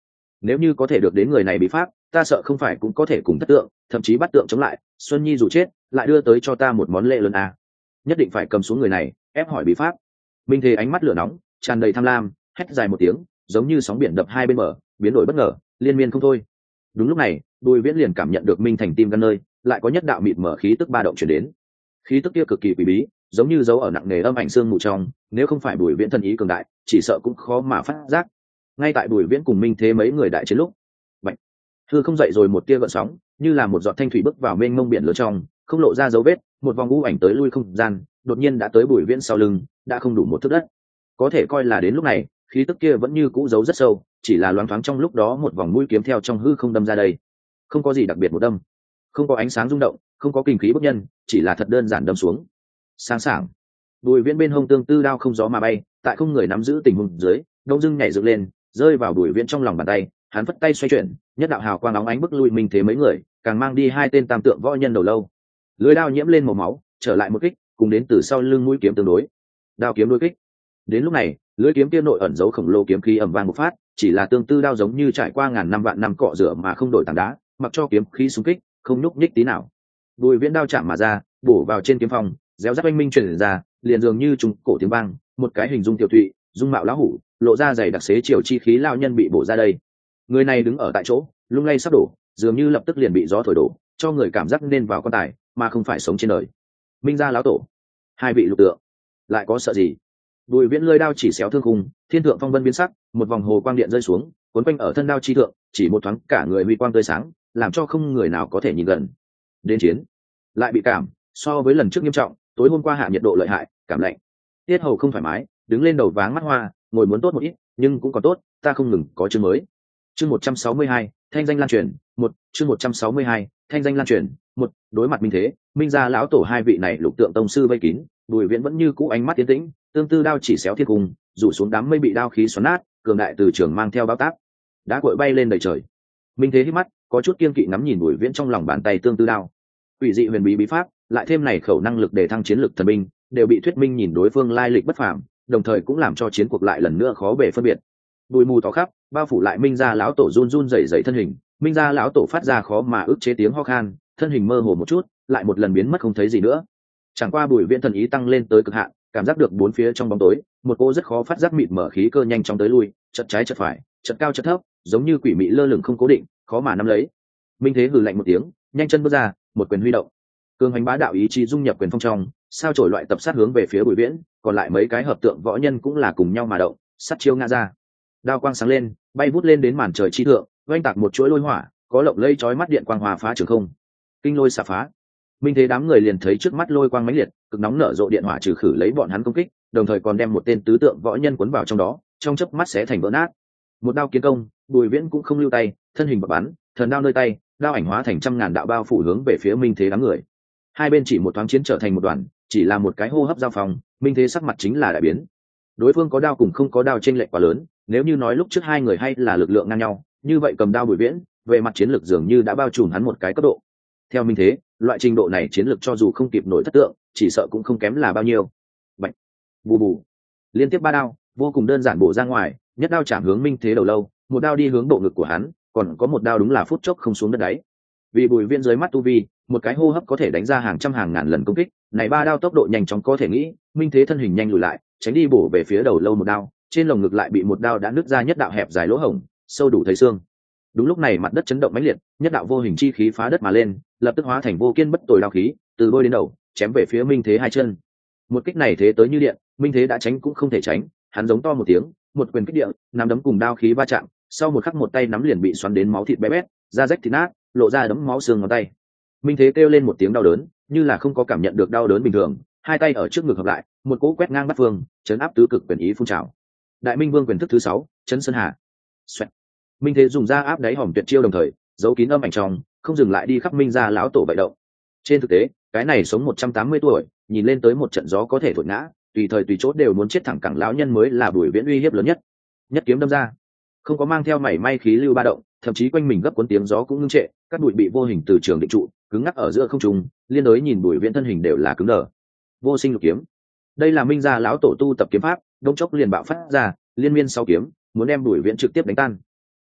Speaker 1: nếu như có thể được đến người này bí pháp, ta sợ không phải cũng có thể cùng thất tượng thậm chí bắt tượng chống lại. Xuân Nhi dù chết lại đưa tới cho ta một món lễ lớn à. Nhất định phải cầm xuống người này, ép hỏi bí pháp. Minh Thế ánh mắt lửa nóng, tràn đầy tham lam, hét dài một tiếng, giống như sóng biển đập hai bên bờ, biến đổi bất ngờ, liên miên không thôi. Đúng lúc này, Bùi Viễn liền cảm nhận được Minh Thành tim gan nơi lại có nhất đạo mịt mở khí tức ba động chuyển đến. Khí tức kia cực kỳ quỷ bí, giống như dấu ở nặng nề âm ảnh xương mù trong, nếu không phải Bùi Viễn thần ý cường đại, chỉ sợ cũng khó mà phát giác. Ngay tại Bùi Viễn cùng Minh Thế mấy người đại chiến lúc, bạch, hư không dậy rồi một tia gợn sóng, như là một giọt thanh thủy bước vào mênh mông biển lớn trong, không lộ ra dấu vết, một vòng u ảnh tới lui không gian, đột nhiên đã tới Bùi Viễn sau lưng, đã không đủ một thước đất. Có thể coi là đến lúc này, khí tức kia vẫn như cũ giấu rất sâu, chỉ là loáng thoáng trong lúc đó một vòng mũi kiếm theo trong hư không đâm ra đây. Không có gì đặc biệt một đâm, không có ánh sáng rung động, không có kinh khí bức nhân, chỉ là thật đơn giản đâm xuống. Sáng sảng, Bùi Viễn bên hông tương tư đao không gió mà bay, tại không người nắm giữ tình huống dưới, đông dưng nhảy dựng lên, rơi vào Bùi Viễn trong lòng bàn tay, hắn vất tay xoay chuyển, nhất đạo hào quang óng ánh bức lui Minh Thế mấy người, càng mang đi hai tên tam tượng võ nhân đầu lâu. Lưỡi đao nhiễm lên màu máu, trở lại một kích, cùng đến từ sau lưng mũi kiếm tương đối. Đao kiếm đối kích. Đến lúc này, lưỡi kiếm kia nội ẩn dấu khổng lồ kiếm khí ầm vang một phát, chỉ là tương tư đao giống như trải qua ngàn năm vạn năm cọ rửa mà không đổi tảng đá, mặc cho kiếm khí xung kích, không nhúc nhích tí nào. Bùi Viễn đao chạm mà ra, bổ vào trên kiếm phong, réo rắt oanh minh truyền ra, liền dường như trùng cổ tiếng vang, một cái hình dung tiểu thụy, dung mạo lão hủ, lộ ra dày đặc xế chiều chi khí lão nhân bị bổ ra đây. Người này đứng ở tại chỗ, lung lay sắp đổ, dường như lập tức liền bị gió thổi đổ, cho người cảm giác nên vào quan tài, mà không phải sống trên đời. Minh gia lão tổ, hai vị lục tượng, lại có sợ gì? Bùi Viễn lưỡi đao chỉ xéo thương khung, thiên thượng phong vân biến sắc, một vòng hồ quang điện rơi xuống, cuốn quanh ở thân đao chi thượng, chỉ một thoáng cả người huy quang tươi sáng, làm cho không người nào có thể nhìn gần. Đến chiến, lại bị cảm, so với lần trước nghiêm trọng, tối hôm qua hạ nhiệt độ lợi hại, cảm lạnh, tiết hầu không thoải mái, đứng lên đầu váng mắt hoa, ngồi muốn tốt một ít, nhưng cũng còn tốt, ta không ngừng có chương mới. Chương một trăm sáu mươi hai, thanh danh lan truyền, một, chương một trăm sáu mươi hai, thanh danh lan truyền, một, đối mặt Minh Thế, Minh gia lão tổ hai vị này lục tượng tông sư vây kín, Bùi Viễn vẫn như cũ ánh mắt tiến tĩnh, tương tư đao chỉ xéo thiên cung, rủ xuống đám mây bị đao khí xoắn nát, cường đại từ trường mang theo báo táp, đá cội bay lên đầy trời. Minh Thế hít mắt, có chút kiên kỵ ngắm nhìn Bùi Viễn trong lòng bàn tay tương tư đao. Quỷ dị huyền bí bí pháp, lại thêm này khẩu năng lực để thăng chiến lực thần binh, đều bị thuyết minh nhìn đối phương lai lịch bất phàm, đồng thời cũng làm cho chiến cuộc lại lần nữa khó bề phân biệt. Bụi mù tỏ khắp, bao phủ lại Minh gia lão tổ run run rẩy rẩy thân hình, Minh gia lão tổ phát ra khó mà ức chế tiếng ho khan, thân hình mơ hồ một chút, lại một lần biến mất không thấy gì nữa. Chẳng qua Bùi Viễn thần ý tăng lên tới cực hạn, cảm giác được bốn phía trong bóng tối, một cô rất khó phát giác mịt mở khí cơ nhanh chóng tới lui, chật trái chật phải, chật cao chật thấp, giống như quỷ mị lơ lửng không cố định, khó mà nắm lấy. Minh Thế hừ lạnh một tiếng, nhanh chân bước ra, một quyền huy động. Cường hành bá đạo ý chí dung nhập quyền phong trong, sao chổi loại tập sát hướng về phía Bùi Viễn, còn lại mấy cái hợp tượng võ nhân cũng là cùng nhau mà động, sát chiêu ngã ra. Đao quang sáng lên, bay vút lên đến màn trời chi thượng, oanh tạc một chuỗi lôi hỏa, có lộng lây chói mắt điện quang hòa phá trường không. Kinh lôi xạ phá. Minh Thế đám người liền thấy trước mắt lôi quang mãnh liệt, cực nóng nở rộ điện hỏa trừ khử lấy bọn hắn công kích, đồng thời còn đem một tên tứ tượng võ nhân cuốn vào trong đó, trong chớp mắt sẽ thành vỡ nát. Một đao kiến công, Bùi Viễn cũng không lưu tay, thân hình bập bắn, thần đao nơi tay, đao ảnh hóa thành trăm ngàn đạo bao phủ hướng về phía Minh Thế đám người. Hai bên chỉ một thoáng chiến trở thành một đoàn, chỉ là một cái hô hấp giao phòng, Minh Thế sắc mặt chính là đại biến. Đối phương có đao cùng không có đao chênh lệch quá lớn, nếu như nói lúc trước hai người hay là lực lượng ngang nhau, như vậy cầm đao Bùi Viễn, về mặt chiến lược dường như đã bao trùm hắn một cái cấp độ. Theo Minh Thế, loại trình độ này chiến lược cho dù không kịp nổi thất tượng, chỉ sợ cũng không kém là bao nhiêu. Bạch, bù bù, liên tiếp ba đao, vô cùng đơn giản bổ ra ngoài, nhất đao chạm hướng Minh Thế đầu lâu, một đao đi hướng bộ ngực của hắn, còn có một đao đúng là phút chốc không xuống đất đáy. Vì Bùi Viễn dưới mắt tu vi, một cái hô hấp có thể đánh ra hàng trăm hàng ngàn lần công kích, này ba đao tốc độ nhanh chóng có thể nghĩ, Minh Thế thân hình nhanh lùi lại, tránh đi bổ về phía đầu lâu một đao, trên lồng ngực lại bị một đao đã nứt ra nhất đạo hẹp dài lỗ hổng, sâu đủ thấy xương. Đúng lúc này mặt đất chấn động mãnh liệt, nhất đạo vô hình chi khí phá đất mà lên, lập tức hóa thành vô kiên bất tồi đao khí, từ đôi đến đầu, chém về phía Minh Thế hai chân. Một kích này thế tới như điện, Minh Thế đã tránh cũng không thể tránh, hắn giống to một tiếng, một quyền kích địa, nắm đấm cùng đao khí va chạm, sau một khắc một tay nắm liền bị xoắn đến máu thịt bé bét, da rách thịt nát, lộ ra đấm máu xương ngón tay. Minh Thế kêu lên một tiếng đau đớn, như là không có cảm nhận được đau đớn bình thường, hai tay ở trước ngực hợp lại, một cỗ quét ngang bắt phương, chấn áp tứ cực quyền ý phun trào. Đại Minh Vương quyền thức thứ sáu, chấn sơn hà. Xoẹt. Minh Thế dùng ra áp đáy hòm tuyệt chiêu đồng thời, giấu kín âm ảnh trong, không dừng lại đi khắp Minh gia lão tổ vậy động. Trên thực tế, cái này sống một trăm tám mươi tuổi, nhìn lên tới một trận gió có thể thổi ngã, tùy thời tùy chỗ đều muốn chết thẳng cẳng lão nhân mới là Bùi Viễn uy hiếp lớn nhất. Nhất kiếm đâm ra, không có mang theo mảy may khí lưu ba động, thậm chí quanh mình gấp cuốn tiếng gió cũng ngưng trệ, các bụi bị vô hình từ trường định trụ, cứng ngắc ở giữa không trung, liên đối nhìn Bùi Viễn thân hình đều là cứng đờ. Vô sinh lục kiếm, đây là Minh gia lão tổ tu tập kiếm pháp, đông chốc liền bạo phát ra, liên miên sau kiếm, muốn đem Bùi Viễn trực tiếp đánh tan.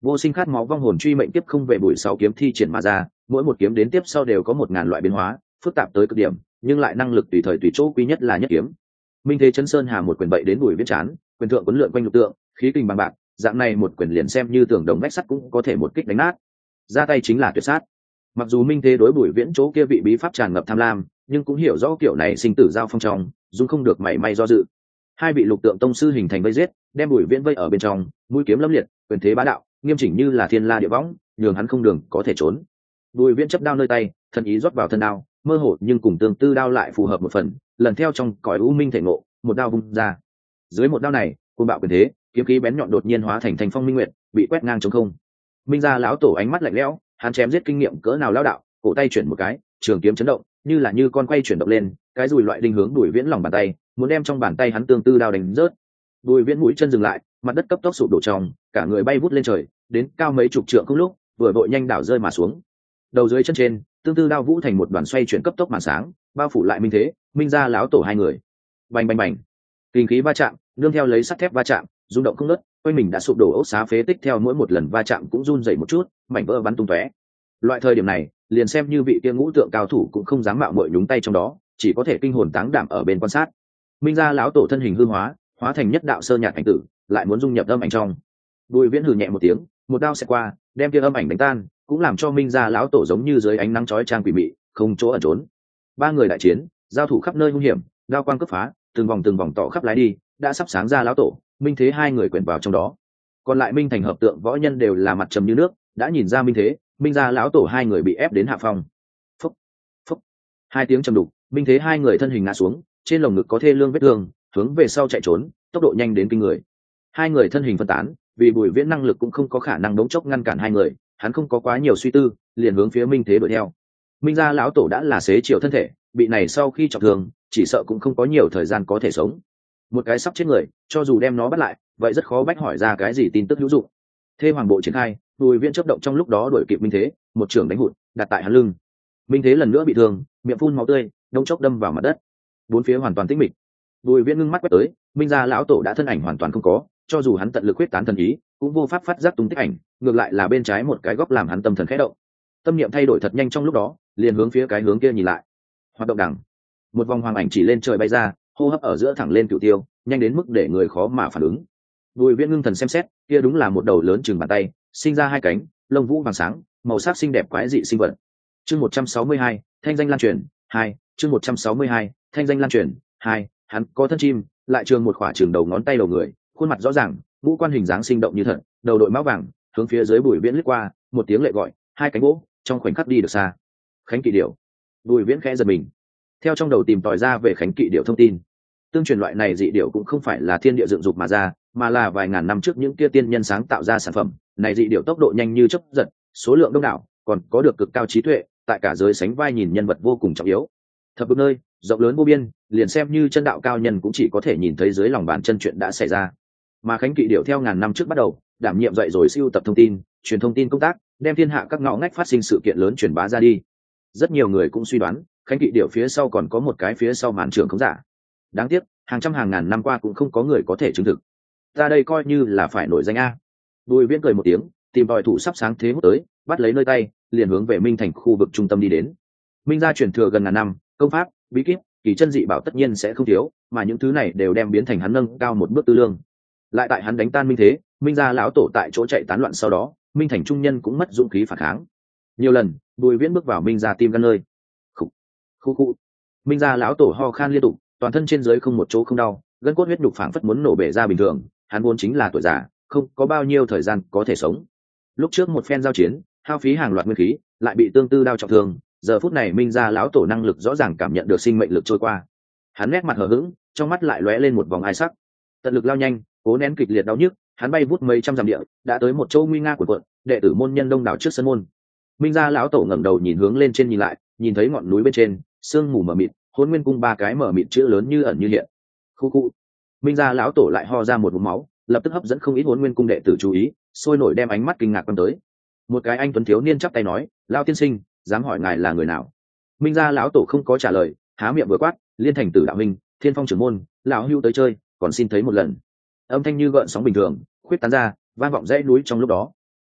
Speaker 1: Vô sinh khát máu vong hồn truy mệnh tiếp không về bụi sáu kiếm thi triển mà ra, mỗi một kiếm đến tiếp sau đều có một ngàn loại biến hóa, phức tạp tới cực điểm, nhưng lại năng lực tùy thời tùy chỗ, quý nhất là nhất kiếm. Minh thế chấn sơn hà một quyền bậy đến bùi viễn chán, quyền thượng quấn lượn quanh lục tượng, khí kình bằng bạc, dạng này một quyền liền xem như tường đồng vách sắt cũng có thể một kích đánh nát. Ra tay chính là tuyệt sát. Mặc dù Minh thế đối bùi viễn chỗ kia vị bí pháp tràn ngập tham lam, nhưng cũng hiểu rõ kiểu này sinh tử giao phong trong, dung không được mảy may do dự. Hai vị lục tượng tông sư hình thành vây giết, đem bùi viễn vây ở bên trong, mũi kiếm lâm liệt, quyền thế bá đạo, nghiêm chỉnh như là thiên la địa võng, nhường hắn không đường có thể trốn. Bùi viễn chấp đao nơi tay, thần ý rót vào thân đao, mơ hồ nhưng cùng tương tư đao lại phù hợp một phần, lần theo trong cõi u minh thể ngộ, một đao vung ra. Dưới một đao này, cuồng bạo quyền thế, kiếm khí bén nhọn đột nhiên hóa thành thành phong minh nguyệt, bị quét ngang trống không. Minh gia lão tổ ánh mắt lạnh lẽo, hắn chém giết kinh nghiệm cỡ nào lão đạo, cổ tay chuyển một cái, trường kiếm chấn động, như là như con quay chuyển động lên, cái dùi loại đinh hướng Bùi Viễn lòng bàn tay, muốn đem trong bàn tay hắn tương tư đao đánh rớt. Bùi Viễn mũi chân dừng lại, mặt đất cấp tốc sụp đổ trong, cả người bay vút lên trời, đến cao mấy chục trượng không lúc, vừa vội nhanh đảo rơi mà xuống. Đầu dưới chân trên, tương tư đao vũ thành một đoàn xoay chuyển cấp tốc màn sáng, bao phủ lại Minh thế, Minh gia lão tổ hai người. Bành bành bành. Kinh khí va chạm, nương theo lấy sắt thép va chạm, rung động không ngớt, quanh mình đã sụp đổ ốc xá phế tích theo mỗi một lần va chạm cũng run rẩy một chút, mảnh vỡ bắn tung tóe. Loại thời điểm này, liền xem như vị kia ngũ tượng cao thủ cũng không dám mạo muội nhúng tay trong đó, chỉ có thể kinh hồn táng đảm ở bên quan sát. Minh gia lão tổ thân hình hư hóa, hóa thành nhất đạo sơ nhạt ảnh tử, lại muốn dung nhập âm ảnh trong. Bùi Viễn hừ nhẹ một tiếng, một đao sẽ qua, đem kia âm ảnh đánh tan, cũng làm cho Minh gia lão tổ giống như dưới ánh nắng chói chang quỷ mị, không chỗ ẩn trốn. Ba người đại chiến, giao thủ khắp nơi hung hiểm, đao quang cướp phá, từng vòng từng vòng tỏ khắp lái đi, đã sắp sáng ra lão tổ, Minh thế hai người quyện vào trong đó. Còn lại Minh thành hợp tượng võ nhân đều là mặt trầm như nước, đã nhìn ra Minh thế, Minh gia lão tổ hai người bị ép đến hạ phong. Phúc, phúc, hai tiếng trầm đục, Minh thế hai người thân hình ngã xuống, trên lồng ngực có thê lương vết thương, hướng về sau chạy trốn, tốc độ nhanh đến kinh người. Hai người thân hình phân tán, vì Bùi Viễn năng lực cũng không có khả năng đống chốc ngăn cản hai người, hắn không có quá nhiều suy tư, liền hướng phía Minh thế đuổi theo. Minh gia lão tổ đã là xế chiều thân thể, bị này sau khi trọng thương, chỉ sợ cũng không có nhiều thời gian có thể sống. Một cái sắp chết người, cho dù đem nó bắt lại, vậy rất khó bách hỏi ra cái gì tin tức hữu dụng. Thê hoàng bộ triển khai, Bùi Viễn chớp động trong lúc đó đuổi kịp Minh thế, một trường đánh hụt, đặt tại hắn lưng. Minh thế lần nữa bị thương, miệng phun máu tươi, đống chốc đâm vào mặt đất. Bốn phía hoàn toàn tĩnh mịch. Bùi Viễn ngưng mắt quét tới, Minh gia lão tổ đã thân ảnh hoàn toàn không có, cho dù hắn tận lực quyết tán thần ý, cũng vô pháp phát giác tung tích ảnh, ngược lại là bên trái một cái góc làm hắn tâm thần khẽ động. Tâm niệm thay đổi thật nhanh trong lúc đó, liền hướng phía cái hướng kia nhìn lại. Hoạt động đằng, một vòng hoàng ảnh chỉ lên trời bay ra, hô hấp ở giữa thẳng lên cửu tiêu, nhanh đến mức để người khó mà phản ứng. Bùi Viễn ngưng thần xem xét, kia đúng là một đầu lớn chừng bàn tay, sinh ra hai cánh, lông vũ vàng sáng, màu sắc xinh đẹp quái dị sinh vật. Chương một trăm sáu mươi hai, thanh danh lan truyền, hai, chương một trăm sáu mươi hai, thanh danh lan truyền, hai, hắn có thân chim, lại trường một khỏa trường đầu ngón tay đầu người, khuôn mặt rõ ràng, ngũ quan hình dáng sinh động như thật, đầu đội mão vàng, hướng phía dưới Bùi Viễn lướt qua, một tiếng lệ gọi, hai cánh gỗ, trong khoảnh khắc đi được xa. Khánh Kỵ Điểu. Bùi Viễn khẽ giật mình, theo trong đầu tìm tòi ra về Khánh Kỵ Điểu thông tin. Tương truyền loại này dị điểu cũng không phải là thiên địa dựng dục mà ra, mà là vài ngàn năm trước những kia tiên nhân sáng tạo ra sản phẩm. Này dị điểu tốc độ nhanh như chớp giật, số lượng đông đảo, còn có được cực cao trí tuệ, tại cả giới sánh vai nhìn nhân vật vô cùng trọng yếu. Thập vực nơi, rộng lớn vô biên, liền xem như chân đạo cao nhân cũng chỉ có thể nhìn thấy dưới lòng bàn chân chuyện đã xảy ra. Mà Khánh Kỵ Điểu theo ngàn năm trước bắt đầu, đảm nhiệm dậy rồi siêu tập thông tin, truyền thông tin công tác, đem thiên hạ các ngõ ngách phát sinh sự kiện lớn truyền bá ra đi. Rất nhiều người cũng suy đoán, Khánh Kỵ Điểu phía sau còn có một cái phía sau màn trường không giả. Đáng tiếc, hàng trăm hàng ngàn năm qua cũng không có người có thể chứng thực. Ta đây coi như là phải nổi danh a. Bùi Viễn cười một tiếng, tìm tòi thủ sắp sáng thế hút tới, bắt lấy nơi tay, liền hướng về Minh thành khu vực trung tâm đi đến. Minh gia truyền thừa gần ngàn năm, công pháp, bí kíp, kỳ chân dị bảo tất nhiên sẽ không thiếu, mà những thứ này đều đem biến thành hắn nâng cao một bước tư lương. Lại tại hắn đánh tan Minh thế, Minh gia lão tổ tại chỗ chạy tán loạn sau đó, Minh thành trung nhân cũng mất dũng khí phản kháng. Nhiều lần, Bùi Viễn bước vào Minh gia tim gan nơi. Khủ, khu khu. Minh gia lão tổ ho khan liên tục, toàn thân trên dưới không một chỗ không đau, gân cốt huyết nhục phảng phất muốn nổ bể ra bình thường. Hắn vốn chính là tuổi già, không có bao nhiêu thời gian có thể sống. Lúc trước một phen giao chiến, hao phí hàng loạt nguyên khí, lại bị tương tư đao trọng thương. Giờ phút này Minh gia lão tổ năng lực rõ ràng cảm nhận được sinh mệnh lực trôi qua. Hắn nét mặt hờ hững, trong mắt lại lóe lên một vòng ai sắc. Tận lực lao nhanh, cố nén kịch liệt đau nhức, hắn bay vút mấy trăm dặm địa, đã tới một châu nguy nga của quận, đệ tử môn nhân đông đảo trước sân môn. Minh gia lão tổ ngẩng đầu nhìn hướng lên trên nhìn lại, nhìn thấy ngọn núi bên trên, sương mù mờ mịt, Hỗn Nguyên cung ba cái mở mịt chữ lớn như ẩn như hiện. Khu khu. Minh gia lão tổ lại ho ra một ngụm máu, lập tức hấp dẫn không ít Hỗn Nguyên cung đệ tử chú ý, sôi nổi đem ánh mắt kinh ngạc quan tới. Một cái anh tuấn thiếu niên chắp tay nói, lão tiên sinh, dám hỏi ngài là người nào? Minh gia lão tổ không có trả lời, há miệng vừa quát, Liên Thành Tử đạo huynh, Thiên Phong trưởng môn, lão hưu tới chơi, còn xin thấy một lần. Âm thanh như gợn sóng bình thường, khuyết tán ra, vang vọng dãy núi trong lúc đó.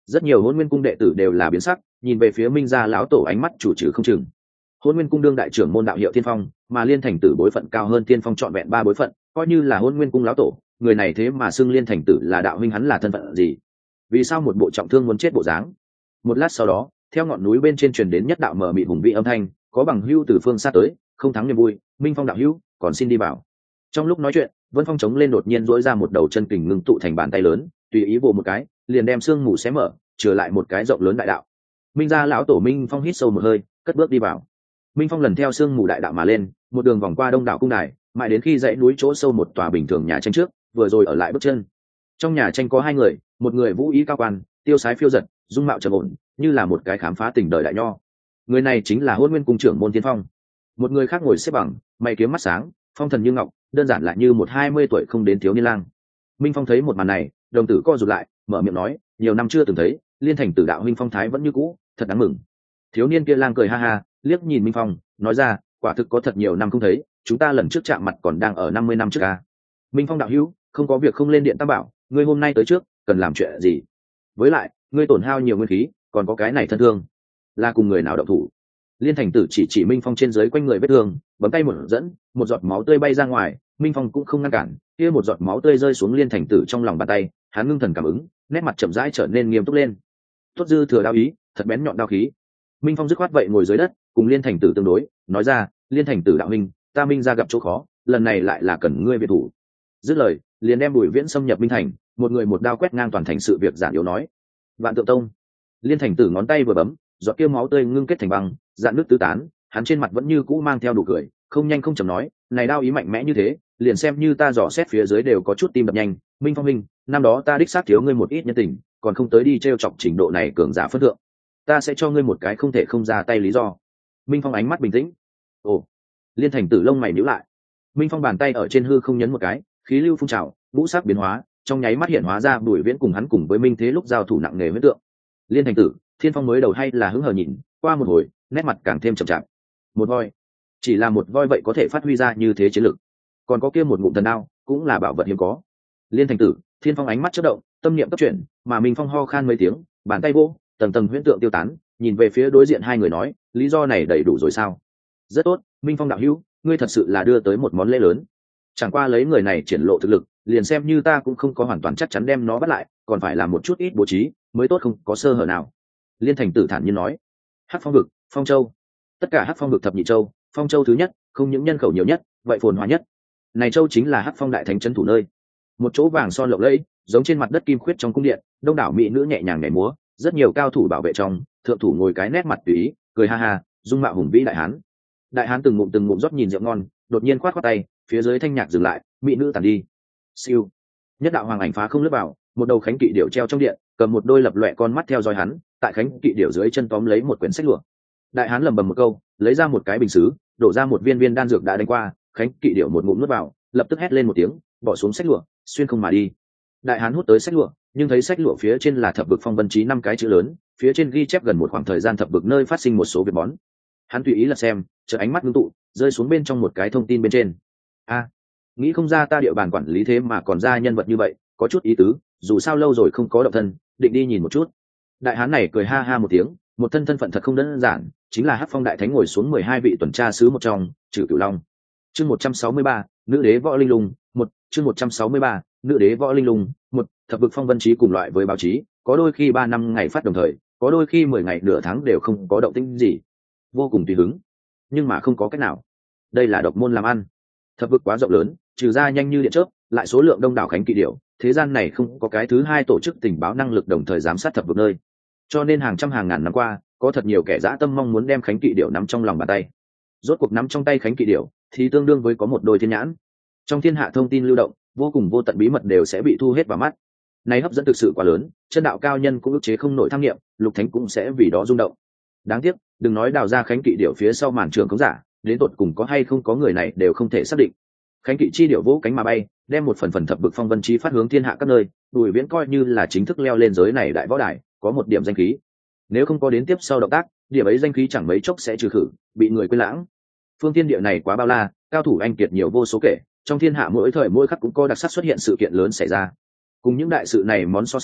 Speaker 1: Rất nhiều hôn nguyên cung đệ tử đều là biến sắc, nhìn về phía minh gia lão tổ ánh mắt chủ trừ không chừng. Hôn nguyên cung đương đại trưởng môn đạo hiệu Thiên Phong, mà Liên Thành Tử bối phận cao hơn Thiên Phong trọn vẹn ba bối phận, coi như là hôn nguyên cung lão tổ, người này thế mà xưng Liên Thành Tử là đạo huynh, hắn là thân phận gì? Vì sao một bộ trọng thương muốn chết bộ dáng? Một lát sau đó, theo ngọn núi bên trên truyền đến nhất đạo mở mịt hùng vị âm thanh, có bằng hữu từ phương xa tới, không thắng niềm vui, Minh Phong đạo hữu, còn xin đi vào. Trong lúc nói chuyện, Vân Phong chống lên đột nhiên duỗi ra một đầu chân kình ngưng tụ thành bàn tay lớn, tùy ý vồ một cái, liền đem xương mù xé mở, trở lại một cái rộng lớn đại đạo. Minh gia lão tổ Minh Phong hít sâu một hơi, cất bước đi vào. Minh Phong lần theo xương mù đại đạo mà lên, một đường vòng qua đông đảo cung đài, mãi đến khi dãy núi chỗ sâu một tòa bình thường nhà tranh trước, vừa rồi ở lại bước chân. Trong nhà tranh có hai người, một người vũ ý cao quan, tiêu sái phiêu giật, dung mạo trầm ổn, như là một cái khám phá tình đời đại nho. Người này chính là Hôn Nguyên cung trưởng môn Thiên Phong. Một người khác ngồi xếp bằng, mày kiếm mắt sáng, phong thần như ngọc, đơn giản lại như một hai mươi tuổi không đến thiếu niên lang. Minh Phong thấy một màn này, đồng tử co rụt lại, mở miệng nói, nhiều năm chưa từng thấy, Liên Thành Tử đạo huynh phong thái vẫn như cũ, thật đáng mừng. Thiếu niên kia lang cười ha ha, liếc nhìn Minh Phong, nói ra, quả thực có thật nhiều năm không thấy, chúng ta lần trước chạm mặt còn đang ở năm mươi năm trước a. Minh Phong đạo hữu, không có việc không lên điện tam bảo, ngươi hôm nay tới trước, cần làm chuyện gì? Với lại, ngươi tổn hao nhiều nguyên khí, còn có cái này thân thương, là cùng người nào động thủ? Liên Thành Tử chỉ chỉ Minh Phong trên dưới quanh người vết thương, bấm tay một dẫn, một giọt máu tươi bay ra ngoài, Minh Phong cũng không ngăn cản, kia một giọt máu tươi rơi xuống Liên Thành Tử trong lòng bàn tay, hắn ngưng thần cảm ứng, nét mặt chậm rãi trở nên nghiêm túc lên. Tốt dư thừa đao ý, thật bén nhọn đao khí. Minh Phong dứt khoát vậy ngồi dưới đất, cùng Liên Thành Tử tương đối, nói ra, Liên Thành Tử đạo huynh, ta Minh gia gặp chỗ khó, lần này lại là cần ngươi viện thủ. Dứt lời, liền đem Bùi Viễn xâm nhập Minh thành, một người một đao quét ngang toàn thành sự việc giản yếu nói. Vạn Tượng Tông. Liên Thành Tử ngón tay vừa bấm, giọt kia máu tươi ngưng kết thành băng, dạn nước tứ tán, hắn trên mặt vẫn như cũ mang theo nụ cười, không nhanh không chậm nói, này đao ý mạnh mẽ như thế, liền xem như ta dò xét phía dưới đều có chút tim đập nhanh. Minh Phong minh, năm đó ta đích xác thiếu ngươi một ít nhân tình, còn không tới đi trêu chọc trình độ này cường giả phân thượng, ta sẽ cho ngươi một cái không thể không ra tay lý do. Minh Phong ánh mắt bình tĩnh. Ồ. Liên Thành Tử lông mày nhíu lại. Minh Phong bàn tay ở trên hư không nhấn một cái, khí lưu phun trào, ngũ sắc biến hóa, trong nháy mắt hiện hóa ra Bùi Viễn cùng hắn cùng với Minh Thế lúc giao thủ nặng nề huyết tượng. Liên Thành Tử, Thiên Phong mới đầu hay là hứng hờ nhìn, qua một hồi, nét mặt càng thêm chậm chạp. Một voi, chỉ là một voi vậy có thể phát huy ra như thế chiến lực. Còn có kia một ngụm thần đao, cũng là bảo vật hiếm có. Liên Thành Tử, Thiên Phong ánh mắt chớp động, tâm niệm cấp chuyển, mà Minh Phong ho khan mấy tiếng, bàn tay vô, tầng tầng huyễn tượng tiêu tán, nhìn về phía đối diện hai người nói, lý do này đầy đủ rồi sao? Rất tốt, Minh Phong đạo hữu, ngươi thật sự là đưa tới một món lễ lớn. Chẳng qua lấy người này triển lộ thực lực, liền xem như ta cũng không có hoàn toàn chắc chắn đem nó bắt lại, còn phải làm một chút ít bố trí, mới tốt không có sơ hở nào. Liên Thành Tử thản nhiên nói. Hắc Phong vực, Phong Châu, tất cả Hắc Phong vực thập nhị châu, Phong Châu thứ nhất, không những nhân khẩu nhiều nhất, vậy phồn hoa nhất. Này châu chính là Hắc Phong đại thánh trấn thủ nơi, một chỗ vàng son lộng lẫy, giống trên mặt đất kim khuyết trong cung điện, đông đảo mỹ nữ nhẹ nhàng nhảy múa, rất nhiều cao thủ bảo vệ trong, thượng thủ ngồi cái nét mặt tùy ý, cười ha ha, dung mạo hùng vĩ đại hán. Đại hán từng ngụm từng ngụm rót nhìn rượu ngon, đột nhiên khoát khoát tay, phía dưới thanh nhạc dừng lại, mỹ nữ tàn đi. Siêu, nhất đạo hoàng ảnh phá không lướt vào, một đầu khánh kỵ điểu treo trong điện, cầm một đôi lập loè con mắt theo dõi hắn, tại khánh kỵ điểu dưới chân tóm lấy một quyển sách lụa. Đại hán lẩm bẩm một câu, lấy ra một cái bình sứ, đổ ra một viên viên đan dược đã đánh qua, khánh kỵ điểu một ngụm nuốt vào, lập tức hét lên một tiếng, bỏ xuống sách lụa, xuyên không mà đi. Đại hán hút tới sách lụa, nhưng thấy sách lụa phía trên là thập vực phong vân chí năm cái chữ lớn, phía trên ghi chép gần một khoảng thời gian thập vực nơi phát sinh một số việc bón. Hắn tùy ý lật xem, chợt ánh mắt ngưng tụ, rơi xuống bên trong một cái thông tin bên trên. A, nghĩ không ra ta địa bàn quản lý thế mà còn ra nhân vật như vậy, có chút ý tứ, dù sao lâu rồi không có động thân, định đi nhìn một chút. Đại hán này cười ha ha một tiếng, một thân thân phận thật không đơn giản, chính là Hắc Phong đại thánh ngồi xuống mười hai vị tuần tra sứ một trong, Trừ Cửu Long. Chương một trăm sáu mươi ba, nữ đế võ linh lung, một, chương một trăm sáu mươi ba, nữ đế võ linh lung, một, thập vực phong vân chí cùng loại với báo chí, có đôi khi ba năm ngày phát đồng thời, có đôi khi mười ngày nửa tháng đều không có động tĩnh gì, vô cùng tùy hứng, nhưng mà không có cách nào. Đây là độc môn làm ăn. Thập vực quá rộng lớn, trừ ra nhanh như điện chớp, lại số lượng đông đảo khánh kỵ điểu, thế gian này không có cái thứ hai tổ chức tình báo năng lực đồng thời giám sát thập vực nơi. Cho nên hàng trăm hàng ngàn năm qua, có thật nhiều kẻ dã tâm mong muốn đem khánh kỵ điểu nắm trong lòng bàn tay. Rốt cuộc nắm trong tay khánh kỵ điểu, thì tương đương với có một đôi thiên nhãn. Trong thiên hạ thông tin lưu động, vô cùng vô tận bí mật đều sẽ bị thu hết vào mắt. Này hấp dẫn thực sự quá lớn, chân đạo cao nhân cũng ức chế không nổi tham nghiệm, lục thánh cũng sẽ vì đó rung động. Đáng tiếc, đừng nói đào ra khánh kỵ điểu phía sau màn trường cống giả, đến tột cùng có hay không có người này đều không thể xác định. Khánh kỵ chi điểu vỗ cánh mà bay, đem một phần phần thập vực phong vân chí phát hướng thiên hạ các nơi, Bùi Viễn coi như là chính thức leo lên giới này đại võ đài, có một điểm danh khí. Nếu không có đến tiếp sau động tác, điểm ấy danh khí chẳng mấy chốc sẽ trừ khử, bị người quên lãng. Phương thiên địa này quá bao la, cao thủ anh kiệt nhiều vô số kể, trong thiên hạ mỗi thời mỗi khắc cũng có đặc sắc xuất hiện sự kiện lớn xảy ra. Cùng những đại sự này món so sánh,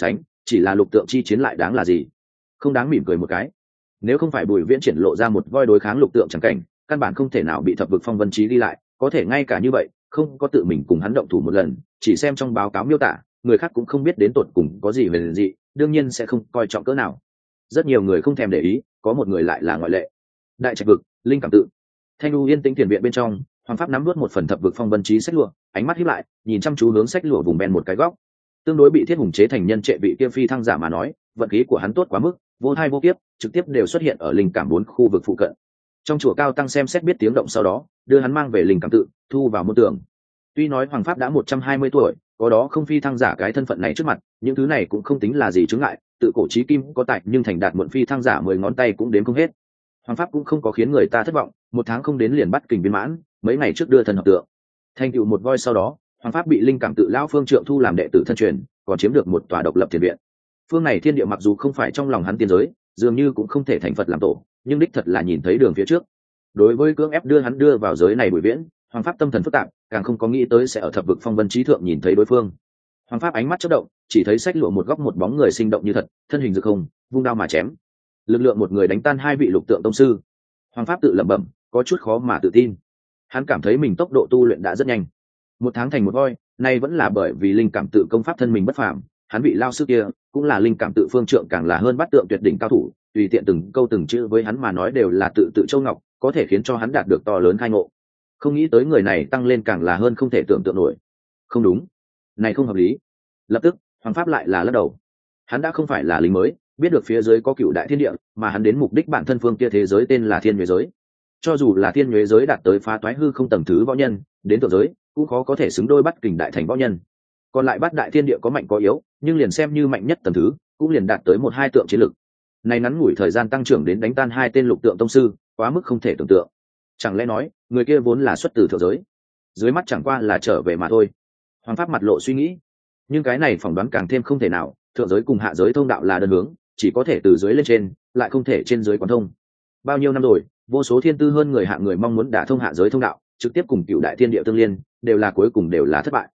Speaker 1: chỉ là lục tượng chi chiến lại đáng là gì? Không đáng mỉm cười một cái. Nếu không phải Bùi Viễn triển lộ ra một voi đối kháng lục tượng chẳng cảnh, căn bản không thể nào bị thập vực phong vân chí đi lại, có thể ngay cả như vậy không có tự mình cùng hắn động thủ một lần, chỉ xem trong báo cáo miêu tả, người khác cũng không biết đến tột cùng có gì về liền gì, đương nhiên sẽ không coi trọng cỡ nào. Rất nhiều người không thèm để ý, có một người lại là ngoại lệ. Đại trạch vực, linh cảm tự. Thanh u yên tĩnh tiền viện bên trong, Hoàng Pháp nắm nuốt một phần thập vực phong vân chí sách lụa, ánh mắt híp lại, nhìn chăm chú hướng sách lụa vùng ven một cái góc. Tương đối bị thiết hùng chế thành nhân trệ vị kia phi thăng giả mà nói, vận khí của hắn tốt quá mức, vô thai vô kiếp, trực tiếp đều xuất hiện ở linh cảm bốn khu vực phụ cận. Trong chùa cao tăng xem xét biết tiếng động sau đó, đưa hắn mang về linh cảm tự, thu vào môn tưởng. Tuy nói Hoàng Pháp đã một trăm hai mươi tuổi, có đó không phi thăng giả cái thân phận này trước mặt, những thứ này cũng không tính là gì chướng ngại, tự cổ chí kim có tại nhưng thành đạt muộn phi thăng giả mười ngón tay cũng đếm không hết. Hoàng Pháp cũng không có khiến người ta thất vọng, một tháng không đến liền bắt kình viên mãn, mấy ngày trước đưa thần hợp tượng. Thành tựu một voi sau đó, Hoàng Pháp bị linh cảm tự lão phương trượng thu làm đệ tử thân truyền, còn chiếm được một tòa độc lập thiền viện. Phương này thiên địa mặc dù không phải trong lòng hắn tiên giới, dường như cũng không thể thành Phật làm tổ, nhưng đích thật là nhìn thấy đường phía trước. Đối với cưỡng ép đưa hắn đưa vào giới này Bùi Viễn, Hoàng Pháp tâm thần phức tạp, càng không có nghĩ tới sẽ ở thập vực phong vân trí thượng nhìn thấy đối phương. Hoàng Pháp ánh mắt chớp động, chỉ thấy sách lụa một góc một bóng người sinh động như thật, thân hình rực không, vung đao mà chém. Lực lượng một người đánh tan hai vị lục tượng tông sư. Hoàng Pháp tự lẩm bẩm, có chút khó mà tự tin. Hắn cảm thấy mình tốc độ tu luyện đã rất nhanh. Một tháng thành một voi, nay vẫn là bởi vì linh cảm tự công pháp thân mình bất phàm. Hắn bị lao sư kia, cũng là linh cảm tự phương trượng càng là hơn bắt tượng tuyệt đỉnh cao thủ, tùy tiện từng câu từng chữ với hắn mà nói đều là tự tự châu ngọc, có thể khiến cho hắn đạt được to lớn khai ngộ. Không nghĩ tới người này tăng lên càng là hơn không thể tưởng tượng nổi. Không đúng, này không hợp lý. Lập tức, Hoàng Pháp lại là lắc đầu. Hắn đã không phải là lính mới, biết được phía dưới có cựu đại thiên địa, mà hắn đến mục đích bản thân phương kia thế giới tên là thiên nhuế giới. Cho dù là thiên nhuế giới đạt tới phá toái hư không tầng thứ võ nhân, đến thượng giới cũng khó có thể xứng đôi bắt kình đại thành võ nhân. Còn lại bắt đại thiên địa có mạnh có yếu, nhưng liền xem như mạnh nhất tầng thứ, cũng liền đạt tới một hai tượng chiến lực. Này ngắn ngủi thời gian tăng trưởng đến đánh tan hai tên lục tượng tông sư, quá mức không thể tưởng tượng. Chẳng lẽ nói, người kia vốn là xuất từ thượng giới, dưới mắt chẳng qua là trở về mà thôi. Hoàng Pháp mặt lộ suy nghĩ, nhưng cái này phỏng đoán càng thêm không thể nào, thượng giới cùng hạ giới thông đạo là đơn hướng, chỉ có thể từ dưới lên trên, lại không thể trên dưới quán thông. Bao nhiêu năm rồi, vô số thiên tư hơn người hạ người mong muốn đả thông hạ giới thông đạo, trực tiếp cùng cựu đại thiên địa tương liên, đều là cuối cùng đều là thất bại.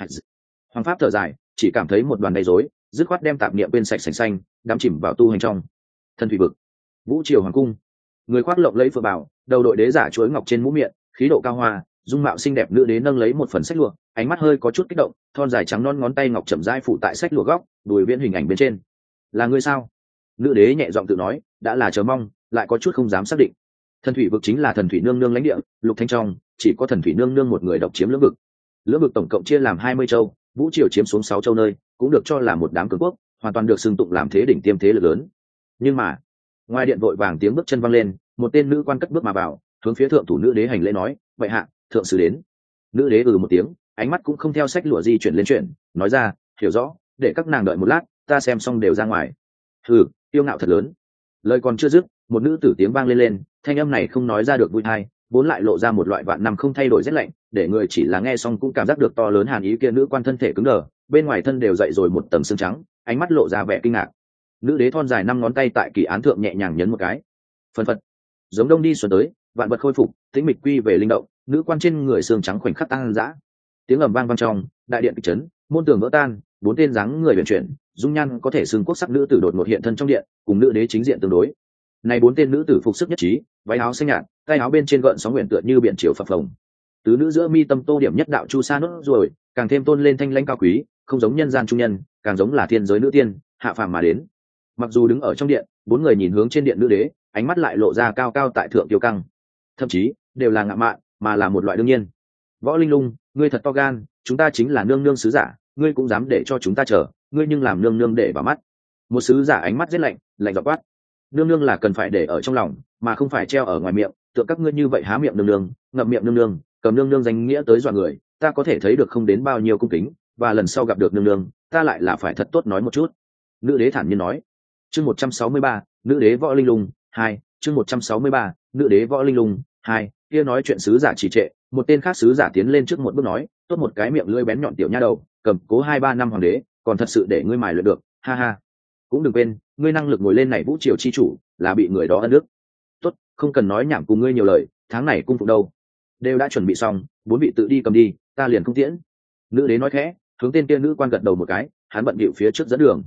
Speaker 1: Hoàng Pháp thở dài, chỉ cảm thấy một đoàn đầy rối, dứt khoát đem tạp niệm bên sạch sành xanh, đắm chìm vào tu hành trong. Thân thủy vực, Vũ Triều hoàng cung, người khoác lộng lẫy phượng bào, đầu đội đế giả chuỗi ngọc trên mũ miệng, khí độ cao hoa, dung mạo xinh đẹp nữ đế nâng lấy một phần sách lụa, ánh mắt hơi có chút kích động, thon dài trắng non ngón tay ngọc chậm rãi phủ tại sách lụa góc, Bùi Viễn hình ảnh bên trên. Là ngươi sao? Nữ đế nhẹ giọng tự nói, đã là chờ mong, lại có chút không dám xác định. Thần thủy vực chính là thần thủy nương nương lãnh địa, lục thanh trong chỉ có thần thủy nương nương một người độc chiếm lưỡng vực. Lưỡng vực tổng cộng chia làm hai mươi châu, Vũ Triều chiếm xuống sáu châu nơi, cũng được cho là một đám cường quốc, hoàn toàn được xưng tụng làm thế đỉnh tiêm thế lực lớn. Nhưng mà, ngoài điện vội vàng tiếng bước chân vang lên, một tên nữ quan cất bước mà vào, hướng phía thượng thủ nữ đế hành lễ nói, vậy hạ, thượng sứ đến. Nữ đế ừ một tiếng, ánh mắt cũng không theo sách lụa di chuyển lên chuyển, nói ra, hiểu rõ, để các nàng đợi một lát, ta xem xong đều ra ngoài. Ừ, yêu ngạo thật lớn. Lời còn chưa dứt, một nữ tử tiếng vang lên lên, thanh âm này không nói ra được vui hay, vốn lại lộ ra một loại vạn năm không thay đổi rét lạnh, để người chỉ là nghe xong cũng cảm giác được to lớn hàn ý kia. Nữ quan thân thể cứng đờ, bên ngoài thân đều dậy rồi một tầng xương trắng, ánh mắt lộ ra vẻ kinh ngạc. Nữ đế thon dài năm ngón tay tại kỳ án thượng nhẹ nhàng nhấn một cái, phân phật, giống đông đi xuân tới, vạn vật khôi phục, tĩnh mịch quy về linh động. Nữ quan trên người xương trắng khoảnh khắc tăng dã, tiếng ầm vang vang trong đại điện kịch chấn, môn tường vỡ tan, bốn tên dáng người huyền chuyển, dung nhan có thể xưng quốc sắc nữ tử đột ngột hiện thân trong điện, cùng nữ đế chính diện tương đối. Này bốn tên nữ tử phục sức nhất trí, váy áo xanh nhạt, tay áo bên trên gợn sóng nguyện tựa như biển chiều phập phồng. Tứ nữ giữa mi tâm tô điểm nhất đạo chu sa nốt rồi, càng thêm tôn lên thanh lãnh cao quý, không giống nhân gian trung nhân, càng giống là thiên giới nữ tiên hạ phàm mà đến. Mặc dù đứng ở trong điện, bốn người nhìn hướng trên điện nữ đế, ánh mắt lại lộ ra cao cao tại thượng kiêu căng, thậm chí đều là ngạo mạn, mà là một loại đương nhiên. Võ Linh Lung, ngươi thật to gan, chúng ta chính là nương nương sứ giả, ngươi cũng dám để cho chúng ta chờ, ngươi nhưng làm nương nương để vào mắt. Một sứ giả ánh mắt rất lạnh, lạnh giọng quát, nương nương là cần phải để ở trong lòng, mà không phải treo ở ngoài miệng, tựa các ngươi như vậy há miệng nương nương, ngậm miệng nương nương, cầm nương nương danh nghĩa tới dọa người, ta có thể thấy được không đến bao nhiêu cung kính, và lần sau gặp được nương nương, ta lại là phải thật tốt nói một chút. Nữ đế thản nhiên nói. Chương một trăm sáu mươi ba, nữ đế Võ Linh Lung hai, chương một trăm sáu mươi ba, nữ đế Võ Linh Lung hai. Kia nói chuyện sứ giả trì trệ, một tên khác sứ giả tiến lên trước một bước nói, tốt một cái miệng lưỡi bén nhọn tiểu nha đầu, cầm cố hai ba năm hoàng đế, còn thật sự để ngươi mài luyện được, ha ha. Cũng đừng quên, ngươi năng lực ngồi lên này Vũ Triều chi chủ, là bị người đó ân đức. Tốt, không cần nói nhảm cùng ngươi nhiều lời, tháng này cung phục đâu? Đều đã chuẩn bị xong, bốn vị tự đi cầm đi, ta liền không tiễn. Nữ đế nói khẽ, hướng tên kia nữ quan gật đầu một cái, hắn bận bịu phía trước dẫn đường.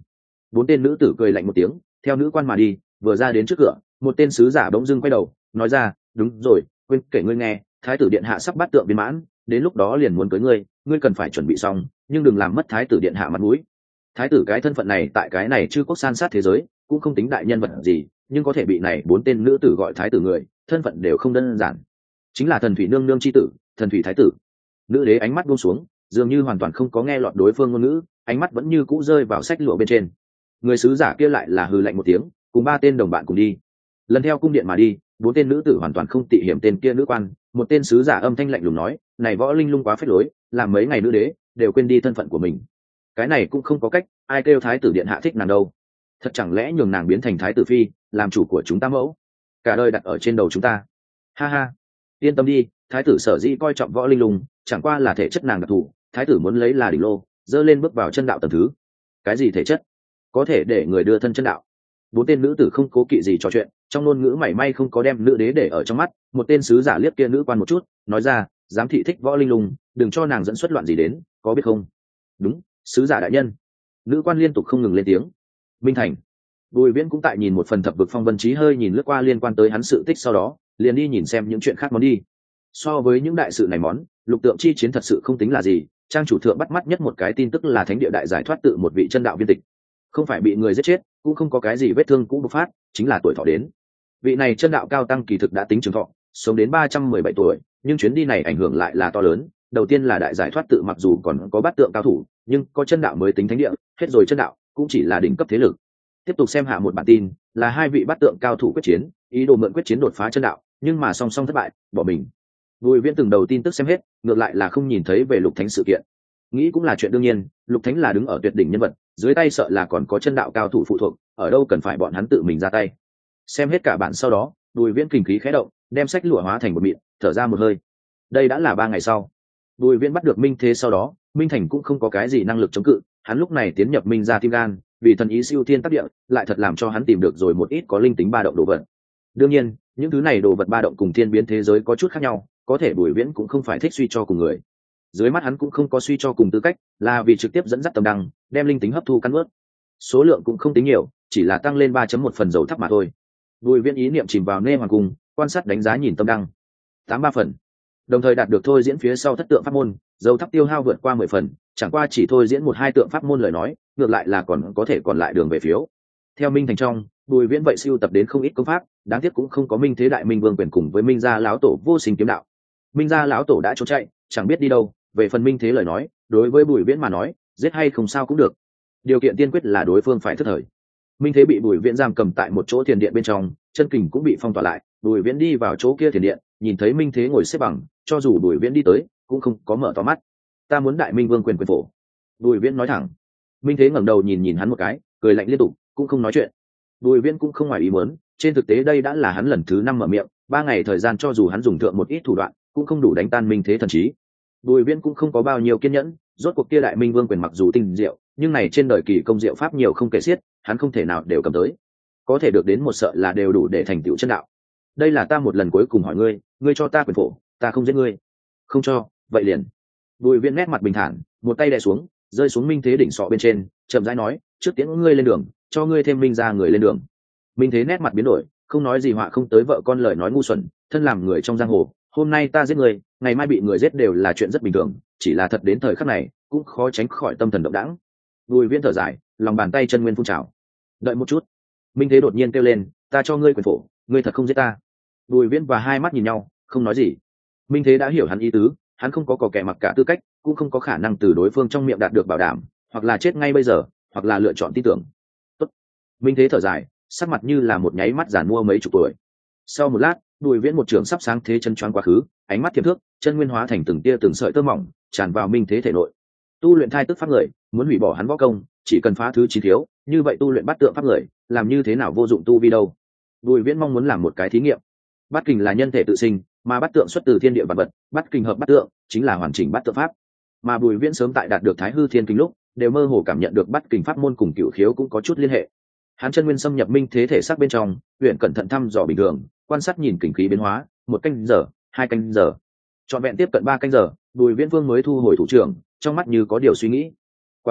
Speaker 1: Bốn tên nữ tử cười lạnh một tiếng, theo nữ quan mà đi. Vừa ra đến trước cửa, một tên sứ giả bỗng dưng quay đầu nói ra, đúng rồi, quên kể ngươi nghe, thái tử điện hạ sắp bắt tượng viên mãn, đến lúc đó liền muốn cưới ngươi, ngươi cần phải chuẩn bị xong, nhưng đừng làm mất thái tử điện hạ mặt mũi. Thái tử cái thân phận này tại cái này chư quốc san sát thế giới cũng không tính đại nhân vật gì, nhưng có thể bị này bốn tên nữ tử gọi thái tử người, thân phận đều không đơn giản, chính là thần thủy nương nương chi tử, thần thủy thái tử. Nữ đế ánh mắt buông xuống, dường như hoàn toàn không có nghe lọt đối phương ngôn ngữ, ánh mắt vẫn như cũ rơi vào sách lụa bên trên. Người sứ giả kia lại là hừ lạnh một tiếng, cùng ba tên đồng bạn cùng đi. Lần theo cung điện mà đi, bốn tên nữ tử hoàn toàn không tị hiểm tên kia nữ quan. Một tên sứ giả âm thanh lạnh lùng nói, này võ linh lung quá phết lối, làm mấy ngày nữ đế đều quên đi thân phận của mình. Cái này cũng không có cách, ai kêu thái tử điện hạ thích nàng đâu, thật chẳng lẽ nhường nàng biến thành thái tử phi, làm chủ của chúng ta mẫu, cả đời đặt ở trên đầu chúng ta. Ha ha, yên tâm đi, thái tử sở dĩ coi trọng võ linh lung chẳng qua là thể chất nàng đặc thù, thái tử muốn lấy là đỉnh lô, dơ lên bước vào chân đạo tầng thứ. Cái gì thể chất có thể để người đưa thân chân đạo? Bốn tên nữ tử không cố kỵ gì trò chuyện, trong ngôn ngữ mảy may không có đem nữ đế để ở trong mắt. Một tên sứ giả liếc kia nữ quan một chút, nói ra, giám thị thích võ linh lung, đừng cho nàng dẫn xuất loạn gì đến, có biết không? Đúng, sứ giả đại nhân. Nữ quan liên tục không ngừng lên tiếng. Minh thành. Bùi Viễn cũng tại nhìn một phần thập vực phong vân trí hơi nhìn lướt qua liên quan tới hắn sự tích, sau đó liền đi nhìn xem những chuyện khác món đi. So với những đại sự này món, lục tượng chi chiến thật sự không tính là gì. Trang chủ thượng bắt mắt nhất một cái tin tức là thánh địa đại giải thoát tự một vị chân đạo viên tịch, không phải bị người giết chết, cũng không có cái gì vết thương cũ bộc phát, chính là tuổi thọ đến. Vị này chân đạo cao tăng kỳ thực đã tính trường thọ, sống đến ba trăm mười bảy tuổi, nhưng chuyến đi này ảnh hưởng lại là to lớn. Đầu tiên là đại giải thoát tự mặc dù còn có bát tượng cao thủ, nhưng có chân đạo mới tính thánh địa, hết rồi chân đạo cũng chỉ là đỉnh cấp thế lực. Tiếp tục xem hạ một bản tin, là hai vị bát tượng cao thủ quyết chiến, ý đồ mượn quyết chiến đột phá chân đạo, nhưng mà song song thất bại, bỏ mình. Bùi Viễn từng đầu tin tức xem hết, ngược lại là không nhìn thấy về Lục Thánh sự kiện. Nghĩ cũng là chuyện đương nhiên, Lục Thánh là đứng ở tuyệt đỉnh nhân vật, dưới tay sợ là còn có chân đạo cao thủ phụ thuộc, ở đâu cần phải bọn hắn tự mình ra tay. Xem hết cả bản sau đó, Bùi Viễn kinh khí khẽ động, đem sách lụa hóa thành một mịn, thở ra một hơi. Đây đã là ba ngày sau. Bùi Viễn bắt được Minh Thế sau đó, Minh Thành cũng không có cái gì năng lực chống cự, hắn lúc này tiến nhập Minh gia tim gan, vì thần ý siêu thiên tác địa, lại thật làm cho hắn tìm được rồi một ít có linh tính ba động đồ vật. Đương nhiên, những thứ này đồ vật ba động cùng thiên biến thế giới có chút khác nhau, có thể Bùi Viễn cũng không phải thích suy cho cùng người. Dưới mắt hắn cũng không có suy cho cùng tư cách, là vì trực tiếp dẫn dắt tâm đăng, đem linh tính hấp thu căn ướt. Số lượng cũng không tính nhiều, chỉ là tăng lên ba chấm một phần dầu thắp mà thôi. Bùi Viễn ý niệm chìm vào nê hoàng cung, quan sát đánh giá nhìn tâm đăng. tám ba phần. Đồng thời đạt được thôi diễn phía sau thất tượng pháp môn, dầu thắp tiêu hao vượt qua mười phần, chẳng qua chỉ thôi diễn một hai tượng pháp môn lời nói, ngược lại là còn có thể còn lại đường về phiếu. Theo Minh Thành trong, Bùi Viễn vậy siêu tập đến không ít công pháp, đáng tiếc cũng không có Minh Thế Đại Minh Vương quyền cùng với Minh gia lão tổ vô sinh kiếm đạo. Minh gia lão tổ đã trốn chạy, chẳng biết đi đâu. Về phần Minh Thế lời nói, đối với Bùi Viễn mà nói, giết hay không sao cũng được. Điều kiện tiên quyết là đối phương phải thất thời. Minh Thế bị Bùi Viễn giam cầm tại một chỗ thiền điện bên trong, chân kình cũng bị phong tỏa lại. Bùi Viễn đi vào chỗ kia thiền điện, nhìn thấy Minh Thế ngồi xếp bằng, cho dù Bùi Viễn đi tới, cũng không có mở to mắt. Ta muốn Đại Minh Vương quyền quyền phổ. Bùi Viễn nói thẳng. Minh Thế ngẩng đầu nhìn nhìn hắn một cái, cười lạnh liên tục, cũng không nói chuyện. Bùi Viễn cũng không ngoài ý muốn, trên thực tế đây đã là hắn lần thứ năm mở miệng, ba ngày thời gian cho dù hắn dùng thượng một ít thủ đoạn, cũng không đủ đánh tan Minh Thế thần trí. Bùi Viễn cũng không có bao nhiêu kiên nhẫn, rốt cuộc kia Đại Minh Vương quyền mặc dù tinh diệu, nhưng này trên đời kỳ công diệu pháp nhiều không kể xiết, hắn không thể nào đều cầm tới. Có thể được đến một sợ là đều đủ để thành tựu chân đạo. Đây là ta một lần cuối cùng hỏi ngươi, ngươi cho ta quyền phổ, ta không giết ngươi. Không cho, vậy liền. Bùi Viễn nét mặt bình thản, một tay đè xuống, rơi xuống Minh Thế đỉnh sọ bên trên, chậm rãi nói, trước tiễn ngươi lên đường, cho ngươi thêm Minh gia người lên đường. Minh Thế nét mặt biến đổi, không nói gì họa không tới vợ con lời nói ngu xuẩn, thân làm người trong giang hồ, hôm nay ta giết người, ngày mai bị người giết đều là chuyện rất bình thường, chỉ là thật đến thời khắc này cũng khó tránh khỏi tâm thần động đãng. Bùi Viễn thở dài, lòng bàn tay chân nguyên phun trào. Đợi một chút. Minh Thế đột nhiên kêu lên, ta cho ngươi quyền phổ, ngươi thật không giết ta? Bùi Viễn và hai mắt nhìn nhau, không nói gì. Minh Thế đã hiểu hắn ý tứ, hắn không có cò kẻ mặc cả tư cách, cũng không có khả năng từ đối phương trong miệng đạt được bảo đảm, hoặc là chết ngay bây giờ, hoặc là lựa chọn tin tưởng. Tốt. Minh Thế thở dài, sắc mặt như là một nháy mắt giàn mua mấy chục tuổi. Sau một lát, Bùi Viễn một trường sắp sáng thế chân choáng quá khứ, ánh mắt thiệp thước, chân nguyên hóa thành từng tia từng sợi tơ mỏng, tràn vào Minh Thế thể nội. Tu luyện thai tức pháp người, muốn hủy bỏ hắn võ công, chỉ cần phá thứ chín thiếu, như vậy tu luyện bát tượng pháp người, làm như thế nào vô dụng tu vi đâu. Bùi Viễn mong muốn làm một cái thí nghiệm. Bát kình là nhân thể tự sinh, mà bát tượng xuất từ thiên địa vạn vật, bát kình hợp bát tượng, chính là hoàn chỉnh bát tượng pháp. Mà Bùi Viễn sớm tại đạt được Thái Hư Thiên Kinh lúc, đều mơ hồ cảm nhận được bát kình pháp môn cùng cửu khiếu cũng có chút liên hệ. Hắn chân nguyên xâm nhập Minh Thế thể xác bên trong, luyện cẩn thận thăm dò bình thường, quan sát nhìn kình khí biến hóa, một canh giờ, hai canh giờ, trọn vẹn tiếp cận ba canh giờ, Bùi Viễn Vương mới thu hồi thủ trưởng, trong mắt như có điều suy nghĩ. Quả nhiên,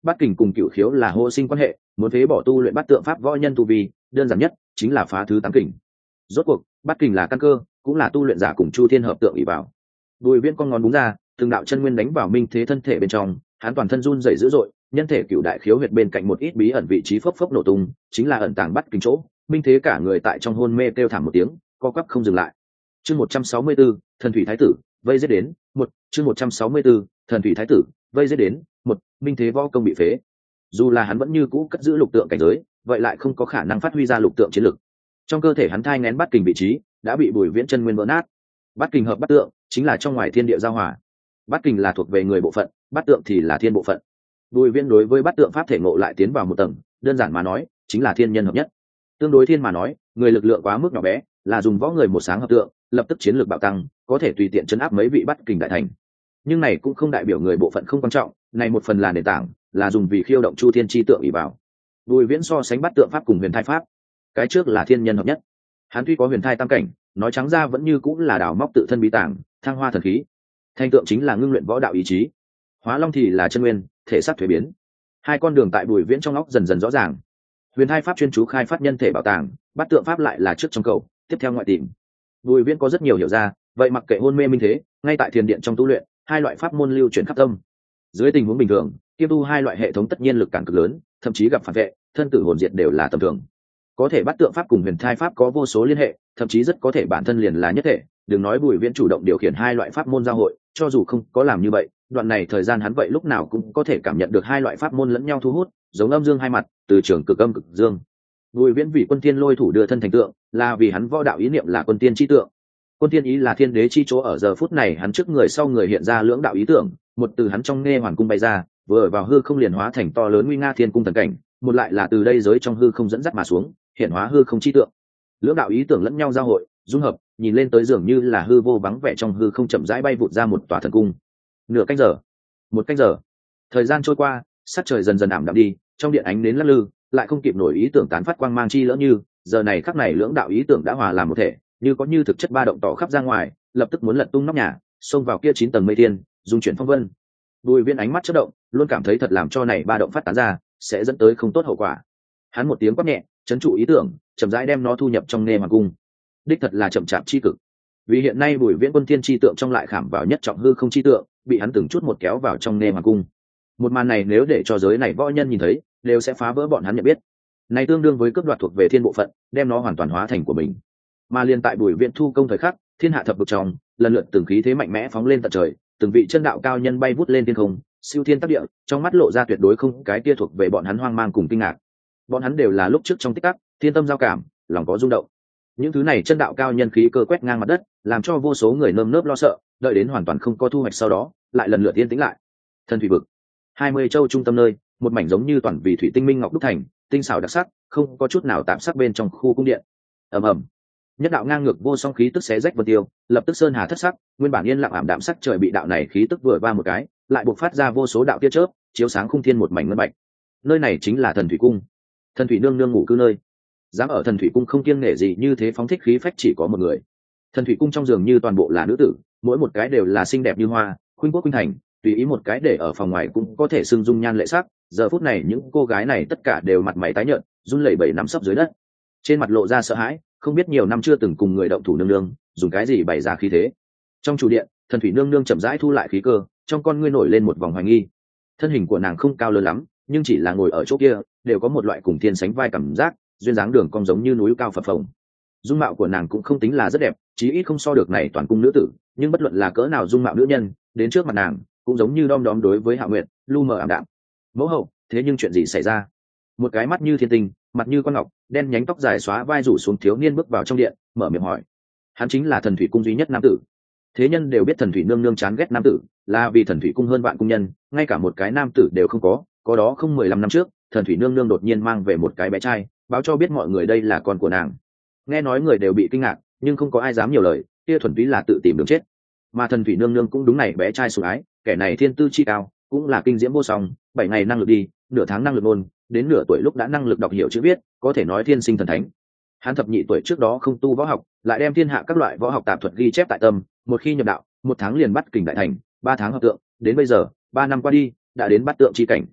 Speaker 1: Bát kình cùng cửu khiếu là hô sinh quan hệ, muốn phế bỏ tu luyện bát tượng pháp võ nhân tu vi, đơn giản nhất chính là phá thứ tám kình. Rốt cuộc bát kình là căn cơ, cũng là tu luyện giả cùng chu thiên hợp tượng ỷ vào. Bùi Viễn con ngón búng ra, từng đạo chân nguyên đánh vào minh thế thân thể bên trong, hắn toàn thân run rẩy dữ dội, nhân thể cửu đại khiếu huyệt bên cạnh một ít bí ẩn vị trí phốc phốc nổ tung, chính là ẩn tàng bát kình chỗ. Minh thế cả người tại trong hôn mê kêu thảm một tiếng, co quắp không dừng lại. Chương một trăm sáu mươi tư, thần thủy thái tử vây giết đến. Một chương một trăm sáu mươi tư, thần thủy thái tử vây giết đến. Một minh thế võ công bị phế. Dù là hắn vẫn như cũ cất giữ lục tượng cảnh giới, vậy lại không có khả năng phát huy ra lục tượng chiến lực. Trong cơ thể hắn thai nghén bát kình vị trí đã bị Bùi Viễn chân nguyên vỡ nát. Bát kình hợp bát tượng chính là trong ngoài thiên địa giao hòa. Bát kình là thuộc về người bộ phận, bát tượng thì là thiên bộ phận. Bùi Viễn đối với bát tượng pháp thể ngộ lại tiến vào một tầng, đơn giản mà nói chính là thiên nhân hợp nhất. Tương đối thiên mà nói, người lực lượng quá mức nhỏ bé, là dùng võ người một sáng hợp tượng, lập tức chiến lược bạo tăng, có thể tùy tiện chấn áp mấy vị bát kình đại thành. Nhưng này cũng không đại biểu người bộ phận không quan trọng, này một phần là nền tảng, là dùng vì khiêu động chu thiên chi tượng ỷ vào. Bùi Viễn so sánh bát tượng pháp cùng huyền thai pháp, cái trước là thiên nhân hợp nhất, hắn tuy có huyền thai tam cảnh, nói trắng ra vẫn như cũng là đào móc tự thân bí tàng, thăng hoa thần khí. Thanh tượng chính là ngưng luyện võ đạo ý chí, hóa long thì là chân nguyên, thể xác thuế biến. Hai con đường tại Bùi Viễn trong óc dần dần rõ ràng. Huyền thai pháp chuyên chú khai phát nhân thể bảo tàng, bát tượng pháp lại là trước trong cầu, tiếp theo ngoại tìm. Bùi Viễn có rất nhiều hiểu ra, vậy mặc kệ hôn mê minh thế, ngay tại thiền điện trong tu luyện, hai loại pháp môn lưu chuyển khắp tâm. Dưới tình huống bình thường, kiêm tu hai loại hệ thống tất nhiên lực cản cực lớn, thậm chí gặp phản vệ, thân tử hồn diệt đều là tầm thường. Có thể bát tượng pháp cùng huyền thai pháp có vô số liên hệ, thậm chí rất có thể bản thân liền là nhất thể. Đừng nói Bùi Viễn chủ động điều khiển hai loại pháp môn giao hội, cho dù không có làm như vậy, đoạn này thời gian hắn vậy lúc nào cũng có thể cảm nhận được hai loại pháp môn lẫn nhau thu hút, giống âm dương hai mặt, từ trường cực âm cực dương. Bùi Viễn vì quân tiên lôi thủ đưa thân thành tượng, là vì hắn võ đạo ý niệm là quân tiên chi tượng. Quân tiên ý là thiên đế chi chỗ, ở giờ phút này hắn trước người sau người hiện ra lưỡng đạo ý tưởng, một từ hắn trong nghe hoàn cung bay ra, vừa vào hư không liền hóa thành to lớn nguy nga thiên cung thần cảnh, một lại là từ đây giới trong hư không dẫn dắt mà xuống, hiện hóa hư không chi tượng. Lưỡng đạo ý tưởng lẫn nhau giao hội, dung hợp, nhìn lên tới dường như là hư vô vắng vẻ trong hư không chậm rãi bay vụt ra một tòa thần cung. Nửa canh giờ, một canh giờ, thời gian trôi qua, sắc trời dần dần ảm đạm đi, trong điện ánh nến lắc lư, lại không kịp nổi ý tưởng tán phát quang mang chi lỡ như, giờ này khắc này lưỡng đạo ý tưởng đã hòa làm một thể, như có như thực chất ba động tỏ khắp ra ngoài, lập tức muốn lật tung nóc nhà, xông vào kia chín tầng mây thiên, dung chuyển phong vân. Bùi Viễn ánh mắt chớp động, luôn cảm thấy thật làm cho này ba động phát tán ra, sẽ dẫn tới không tốt hậu quả. Hắn một tiếng quát nhẹ, chấn trụ ý tưởng, chậm rãi đem nó thu nhập trong nghe hoàng cung. Đích thật là chậm chạp chi cực. Vì hiện nay Bùi Viễn quân thiên chi tượng trong lại khảm vào nhất trọng hư không chi tượng, bị hắn từng chút một kéo vào trong nghe hoàng cung. Một màn này nếu để cho giới này võ nhân nhìn thấy, đều sẽ phá vỡ bọn hắn nhận biết. Này tương đương với cướp đoạt thuộc về thiên bộ phận, đem nó hoàn toàn hóa thành của mình. Mà liên tại Bùi Viễn thu công thời khắc, thiên hạ thập vực trong, lần lượt từng khí thế mạnh mẽ phóng lên tận trời, từng vị chân đạo cao nhân bay vút lên thiên không, siêu thiên tác địa, trong mắt lộ ra tuyệt đối không cái kia thuộc về bọn hắn hoang mang cùng kinh ngạc. Bọn hắn đều là lúc trước trong tích tắc, thiên tâm giao cảm, lòng có rung động. Những thứ này chân đạo cao nhân khí cơ quét ngang mặt đất, làm cho vô số người nơm nớp lo sợ, đợi đến hoàn toàn không có thu hoạch sau đó, lại lần lượt yên tĩnh lại. Thần thủy vực, hai mươi châu trung tâm nơi, một mảnh giống như toàn vì thủy tinh minh ngọc đúc thành, tinh xảo đặc sắc, không có chút nào tạm sắc bên trong khu cung điện. Ầm ầm, nhất đạo ngang ngược vô song khí tức xé rách vân tiêu, lập tức sơn hà thất sắc, nguyên bản yên lặng ảm đạm sắc trời bị đạo này khí tức vừa va một cái, lại bộc phát ra vô số đạo tia chớp, chiếu sáng khung thiên một mảnh ngân bạch. Nơi này chính là thần thủy cung, thần thủy nương nương ngủ cư nơi. Dám ở thần thủy cung không kiêng nể gì như thế phóng thích khí phách chỉ có một người. Thần thủy cung trong giường như toàn bộ là nữ tử, mỗi một cái đều là xinh đẹp như hoa, khuynh quốc khuynh thành, tùy ý một cái để ở phòng ngoài cũng có thể xưng dung nhan lệ sắc. Giờ phút này những cô gái này tất cả đều mặt mày tái nhợt, run lẩy bẩy nằm sấp dưới đất, trên mặt lộ ra sợ hãi, không biết nhiều năm chưa từng cùng người động thủ nương nương, dùng cái gì bày ra khí thế. Trong chủ điện, thần thủy nương nương chậm rãi thu lại khí cơ, trong con ngươi nổi lên một vòng hoài nghi. Thân hình của nàng không cao lớn lắm, nhưng chỉ là ngồi ở chỗ kia, đều có một loại cùng thiên sánh vai cảm giác, duyên dáng đường cong giống như núi cao phập phồng. Dung mạo của nàng cũng không tính là rất đẹp, chí ít không so được này toàn cung nữ tử, nhưng bất luận là cỡ nào dung mạo nữ nhân, đến trước mặt nàng, cũng giống như đom đóm đối với Hạ Nguyệt, lu mờ ảm đạm. Mẫu hậu, thế nhưng chuyện gì xảy ra? Một cái mắt như thiên tinh, mặt như con ngọc, đen nhánh tóc dài xóa vai rủ xuống thiếu niên bước vào trong điện, mở miệng hỏi. Hắn chính là thần thủy cung duy nhất nam tử. Thế nhân đều biết thần thủy nương nương chán ghét nam tử, là vì thần thủy cung hơn vạn cung nhân, ngay cả một cái nam tử đều không có. Có đó không mười lăm năm trước, thần thủy nương nương đột nhiên mang về một cái bé trai, báo cho biết mọi người đây là con của nàng. Nghe nói người đều bị kinh ngạc, nhưng không có ai dám nhiều lời, kia thuần túy là tự tìm đường chết. Mà thần thủy nương nương cũng đúng này bé trai sủng ái, kẻ này thiên tư chi cao, cũng là kinh diễm vô song, bảy ngày năng lực đi, nửa tháng năng lực ngôn, đến nửa tuổi lúc đã năng lực đọc hiểu chữ viết, có thể nói thiên sinh thần thánh. Hắn thập nhị tuổi trước đó không tu võ học, lại đem thiên hạ các loại võ học tạp thuật ghi chép tại tâm, một khi nhập đạo, một tháng liền bắt kình đại thành, ba tháng hợp tượng, đến bây giờ, ba năm qua đi, đã đến bắt tượng chi cảnh.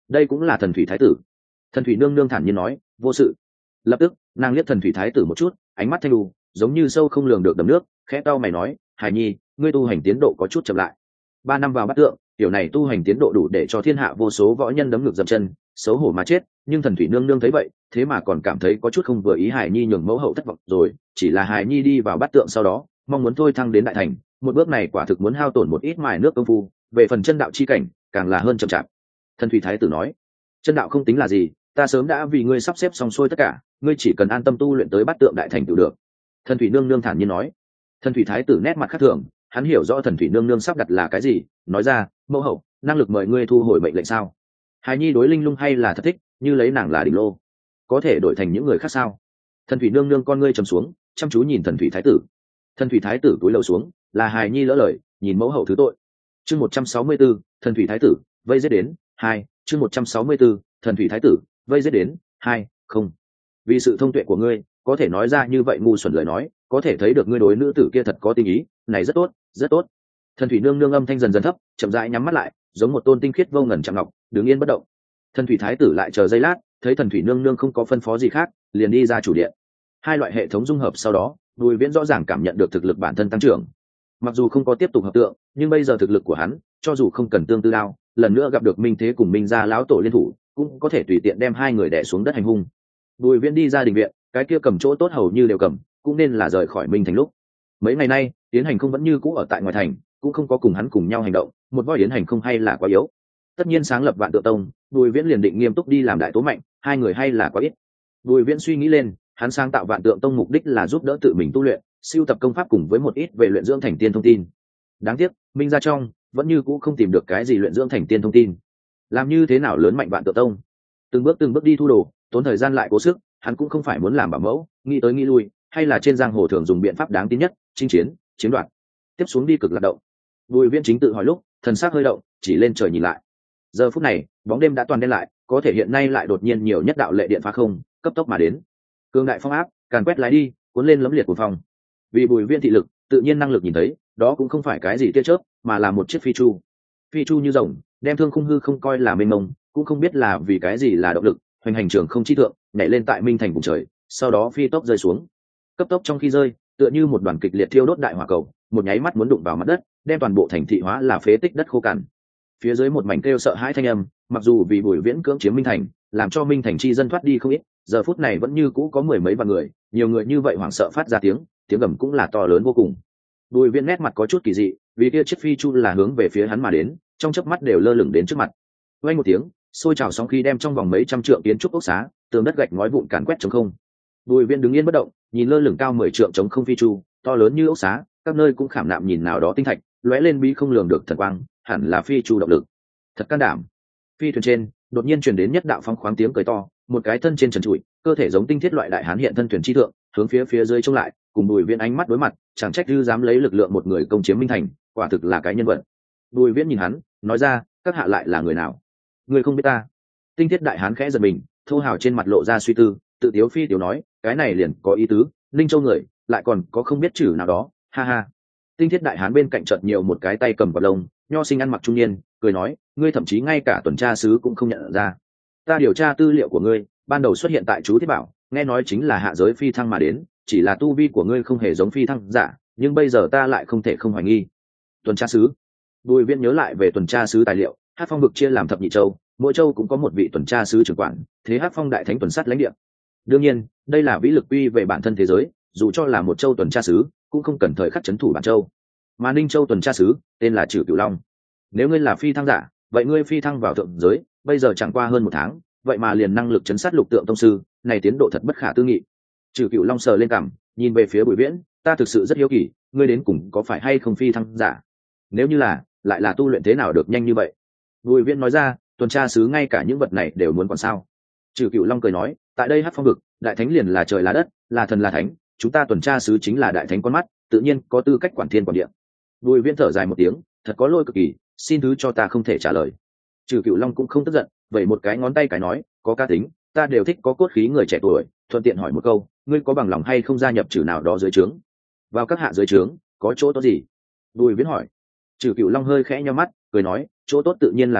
Speaker 1: đây cũng là thần thủy thái tử. Thần thủy nương nương thản nhiên nói, vô sự. Lập tức nàng liếc thần thủy thái tử một chút, ánh mắt thanh lu giống như sâu không lường được đầm nước, khẽ cau mày nói, hài nhi, ngươi tu hành tiến độ có chút chậm lại. Ba năm vào bát tượng, tiểu này tu hành tiến độ đủ để cho thiên hạ vô số võ nhân đấm ngược dậm chân, xấu hổ mà chết. Nhưng thần thủy nương nương thấy vậy, thế mà còn cảm thấy có chút không vừa ý, hài nhi nhường mẫu hậu thất vọng rồi. Chỉ là hài nhi đi vào bát tượng sau đó, mong muốn thôi thăng đến đại thành, một bước này quả thực muốn hao tổn một ít mài nước công phu. Về phần chân đạo chi cảnh, càng là hơn chậm chạp. Thần thủy thái tử nói, chân đạo không tính là gì, ta sớm đã vì ngươi sắp xếp xong xuôi tất cả, ngươi chỉ cần an tâm tu luyện tới bát tượng đại thành tự được. Thần thủy nương nương thản nhiên nói. Thần thủy thái tử nét mặt khác thường, hắn hiểu rõ thần thủy nương nương sắp đặt là cái gì, nói ra, mẫu hậu, năng lực mời ngươi thu hồi mệnh lệnh sao? Hài nhi đối linh lung hay là thật thích, như lấy nàng là đỉnh lô, có thể đổi thành những người khác sao? Thần thủy nương nương con ngươi trầm xuống, chăm chú nhìn thần thủy thái tử. Thần thủy thái tử cúi đầu xuống, là hài nhi lỡ lời, nhìn mẫu hậu thứ tội. Chương một trăm sáu mươi 164, thần thủy thái tử vây giết đến hai. Chương một trăm sáu mươi 164, thần thủy thái tử vây giết đến hai. Không, vì sự thông tuệ của ngươi, có thể nói ra như vậy ngu xuẩn lời nói, có thể thấy được ngươi đối nữ tử kia thật có tình ý, này rất tốt, rất tốt. Thần thủy nương nương âm thanh dần dần thấp, chậm rãi nhắm mắt lại, giống một tôn tinh khiết vô ngần chạm ngọc, đứng yên bất động. Thần thủy thái tử lại chờ giây lát, thấy thần thủy nương nương không có phân phó gì khác, liền đi ra chủ điện. Hai loại hệ thống dung hợp sau đó, Bùi Viễn rõ ràng cảm nhận được thực lực bản thân tăng trưởng. Mặc dù không có tiếp tục hợp tượng, nhưng bây giờ thực lực của hắn, cho dù không cần tương tư đao, lần nữa gặp được Minh Thế cùng Minh gia lão tổ liên thủ, cũng có thể tùy tiện đem hai người đè xuống đất hành hung. Bùi Viễn đi ra đình viện, cái kia cầm chỗ tốt hầu như đều cầm, cũng nên là rời khỏi Minh Thành lúc. Mấy ngày nay, Yến Hành không vẫn như cũ ở tại ngoài thành, cũng không có cùng hắn cùng nhau hành động, một voi Yến Hành không hay là quá yếu. Tất nhiên sáng lập Vạn Tượng Tông, Bùi Viễn liền định nghiêm túc đi làm đại tố mạnh, hai người hay là quá ít. Bùi Viễn suy nghĩ lên, hắn sáng tạo Vạn Tượng Tông mục đích là giúp đỡ tự mình tu luyện, siêu tập công pháp cùng với một ít về luyện dưỡng thành tiên thông tin. Đáng tiếc, Minh gia trong vẫn như cũ không tìm được cái gì luyện dưỡng thành tiên thông tin. Làm như thế nào lớn mạnh Vạn Tượng Tông? Từng bước từng bước đi thu đồ, tốn thời gian lại cố sức, hắn cũng không phải muốn làm bảo mẫu, nghĩ tới nghĩ lui, hay là trên giang hồ thường dùng biện pháp đáng tin nhất, chinh chiến, chiếm đoạt. Tiếp xuống đi cực lạc động. Bùi Viễn chính tự hỏi lúc, thần sắc hơi động, chỉ lên trời nhìn lại. Giờ phút này, bóng đêm đã toàn đen lại, có thể hiện nay lại đột nhiên nhiều nhất đạo lệ điện phá không, cấp tốc mà đến. Cương đại phong áp, càn quét lái đi, cuốn lên lấm liệt của phòng. Vì Bùi Viễn thị lực, tự nhiên năng lực nhìn thấy, đó cũng không phải cái gì tia chớp, mà là một chiếc phi chu. Phi chu như rồng, đem thương khung hư không coi là mênh mông, cũng không biết là vì cái gì là động lực, hoành hành trường không chi thượng, nhảy lên tại Minh Thành vùng trời, sau đó phi tốc rơi xuống. Cấp tốc trong khi rơi, tựa như một đoàn kịch liệt thiêu đốt đại hỏa cầu, một nháy mắt muốn đụng vào mặt đất, đem toàn bộ thành thị hóa là phế tích đất khô cằn. Phía dưới một mảnh kêu sợ hãi thanh âm, mặc dù vì Bùi Viễn cưỡng chiếm Minh Thành, làm cho Minh Thành chi dân thoát đi không ít, giờ phút này vẫn như cũ có mười mấy vạn người, nhiều người như vậy hoảng sợ phát ra tiếng, tiếng gầm cũng là to lớn vô cùng. Bùi Viễn nét mặt có chút kỳ dị, vì kia chiếc phi chu là hướng về phía hắn mà đến, trong chớp mắt đều lơ lửng đến trước mặt. Vang một tiếng, xôi trào sóng khí đem trong vòng mấy trăm trượng kiến trúc ốc xá, tường đất gạch ngói vụn càn quét trống không. Bùi Viễn đứng yên bất động, nhìn lơ lửng cao mười trượng trống không phi chu, to lớn như ốc xá, các nơi cũng khảm nạm nhìn nào đó tinh thạch, lóe lên bí không lường được thần quang, hẳn là phi chu động lực. Thật can đảm. Phi thuyền trên, đột nhiên truyền đến nhất đạo phong khoáng tiếng cười to, một cái thân trên trần trụi, cơ thể giống tinh thiết loại đại hán hiện thân thuyền chi thượng, hướng phía phía dưới trông lại, cùng Bùi Viễn ánh mắt đối mặt, chẳng trách dư dám lấy lực lượng một người công chiếm Minh Thành, quả thực là cái nhân vật. Bùi Viễn nhìn hắn, nói ra, các hạ lại là người nào? Người không biết ta. Tinh thiết đại hán khẽ giật mình, thô hào trên mặt lộ ra suy tư, tự tiếu phi tiểu nói, cái này liền có ý tứ, Ninh Châu người, lại còn có không biết chữ nào đó, ha ha. Tinh thiết đại hán bên cạnh chợt nhiều một cái tay cầm vào lông, nho sinh ăn mặc trung niên, cười nói, ngươi thậm chí ngay cả tuần tra sứ cũng không nhận ra. Ta điều tra tư liệu của ngươi, ban đầu xuất hiện tại chú Thiết Bảo, nghe nói chính là hạ giới phi thăng mà đến, chỉ là tu vi của ngươi không hề giống phi thăng giả, nhưng bây giờ ta lại không thể không hoài nghi. Tuần tra sứ. Bùi Viễn nhớ lại về tuần tra sứ tài liệu, Hắc Phong vực chia làm thập nhị châu, mỗi châu cũng có một vị tuần tra sứ trưởng quản, thế Hắc Phong đại thánh tuần sát lãnh địa. Đương nhiên, đây là vĩ lực quy về bản thân thế giới, dù cho là một châu tuần tra sứ, cũng không cần thời khắc trấn thủ bản châu. Mà Ninh Châu tuần tra sứ, tên là Trử Cửu Long. Nếu ngươi là phi thăng giả, vậy ngươi phi thăng vào thượng giới, bây giờ chẳng qua hơn một tháng, vậy mà liền năng lực chấn sát lục tượng tông sư, này tiến độ thật bất khả tư nghị. Trừ Cửu Long sờ lên cằm, nhìn về phía Bùi Viễn, ta thực sự rất hiếu kỳ, ngươi đến cùng có phải hay không phi thăng giả? Nếu như là, lại là tu luyện thế nào được nhanh như vậy? Bùi Viễn nói ra, tuần tra sứ ngay cả những vật này đều muốn còn sao? Trừ Cửu Long cười nói, tại đây Hắc Phong vực, đại thánh liền là trời là đất, là thần là thánh, chúng ta tuần tra sứ chính là đại thánh con mắt, tự nhiên có tư cách quản thiên quản địa. Bùi Viễn thở dài một tiếng, thật có lỗi cực kỳ, xin thứ cho ta không thể trả lời. Trừ Cửu Long cũng không tức giận, vậy một cái ngón tay cái nói, có cá tính, ta đều thích có cốt khí người trẻ tuổi, thuận tiện hỏi một câu, ngươi có bằng lòng hay không gia nhập trừ nào đó dưới trướng? Vào các hạ dưới trướng, có chỗ tốt gì? Bùi Viễn hỏi. Trừ Cửu Long hơi khẽ nhíu mắt, cười nói, chỗ tốt tự nhiên là có,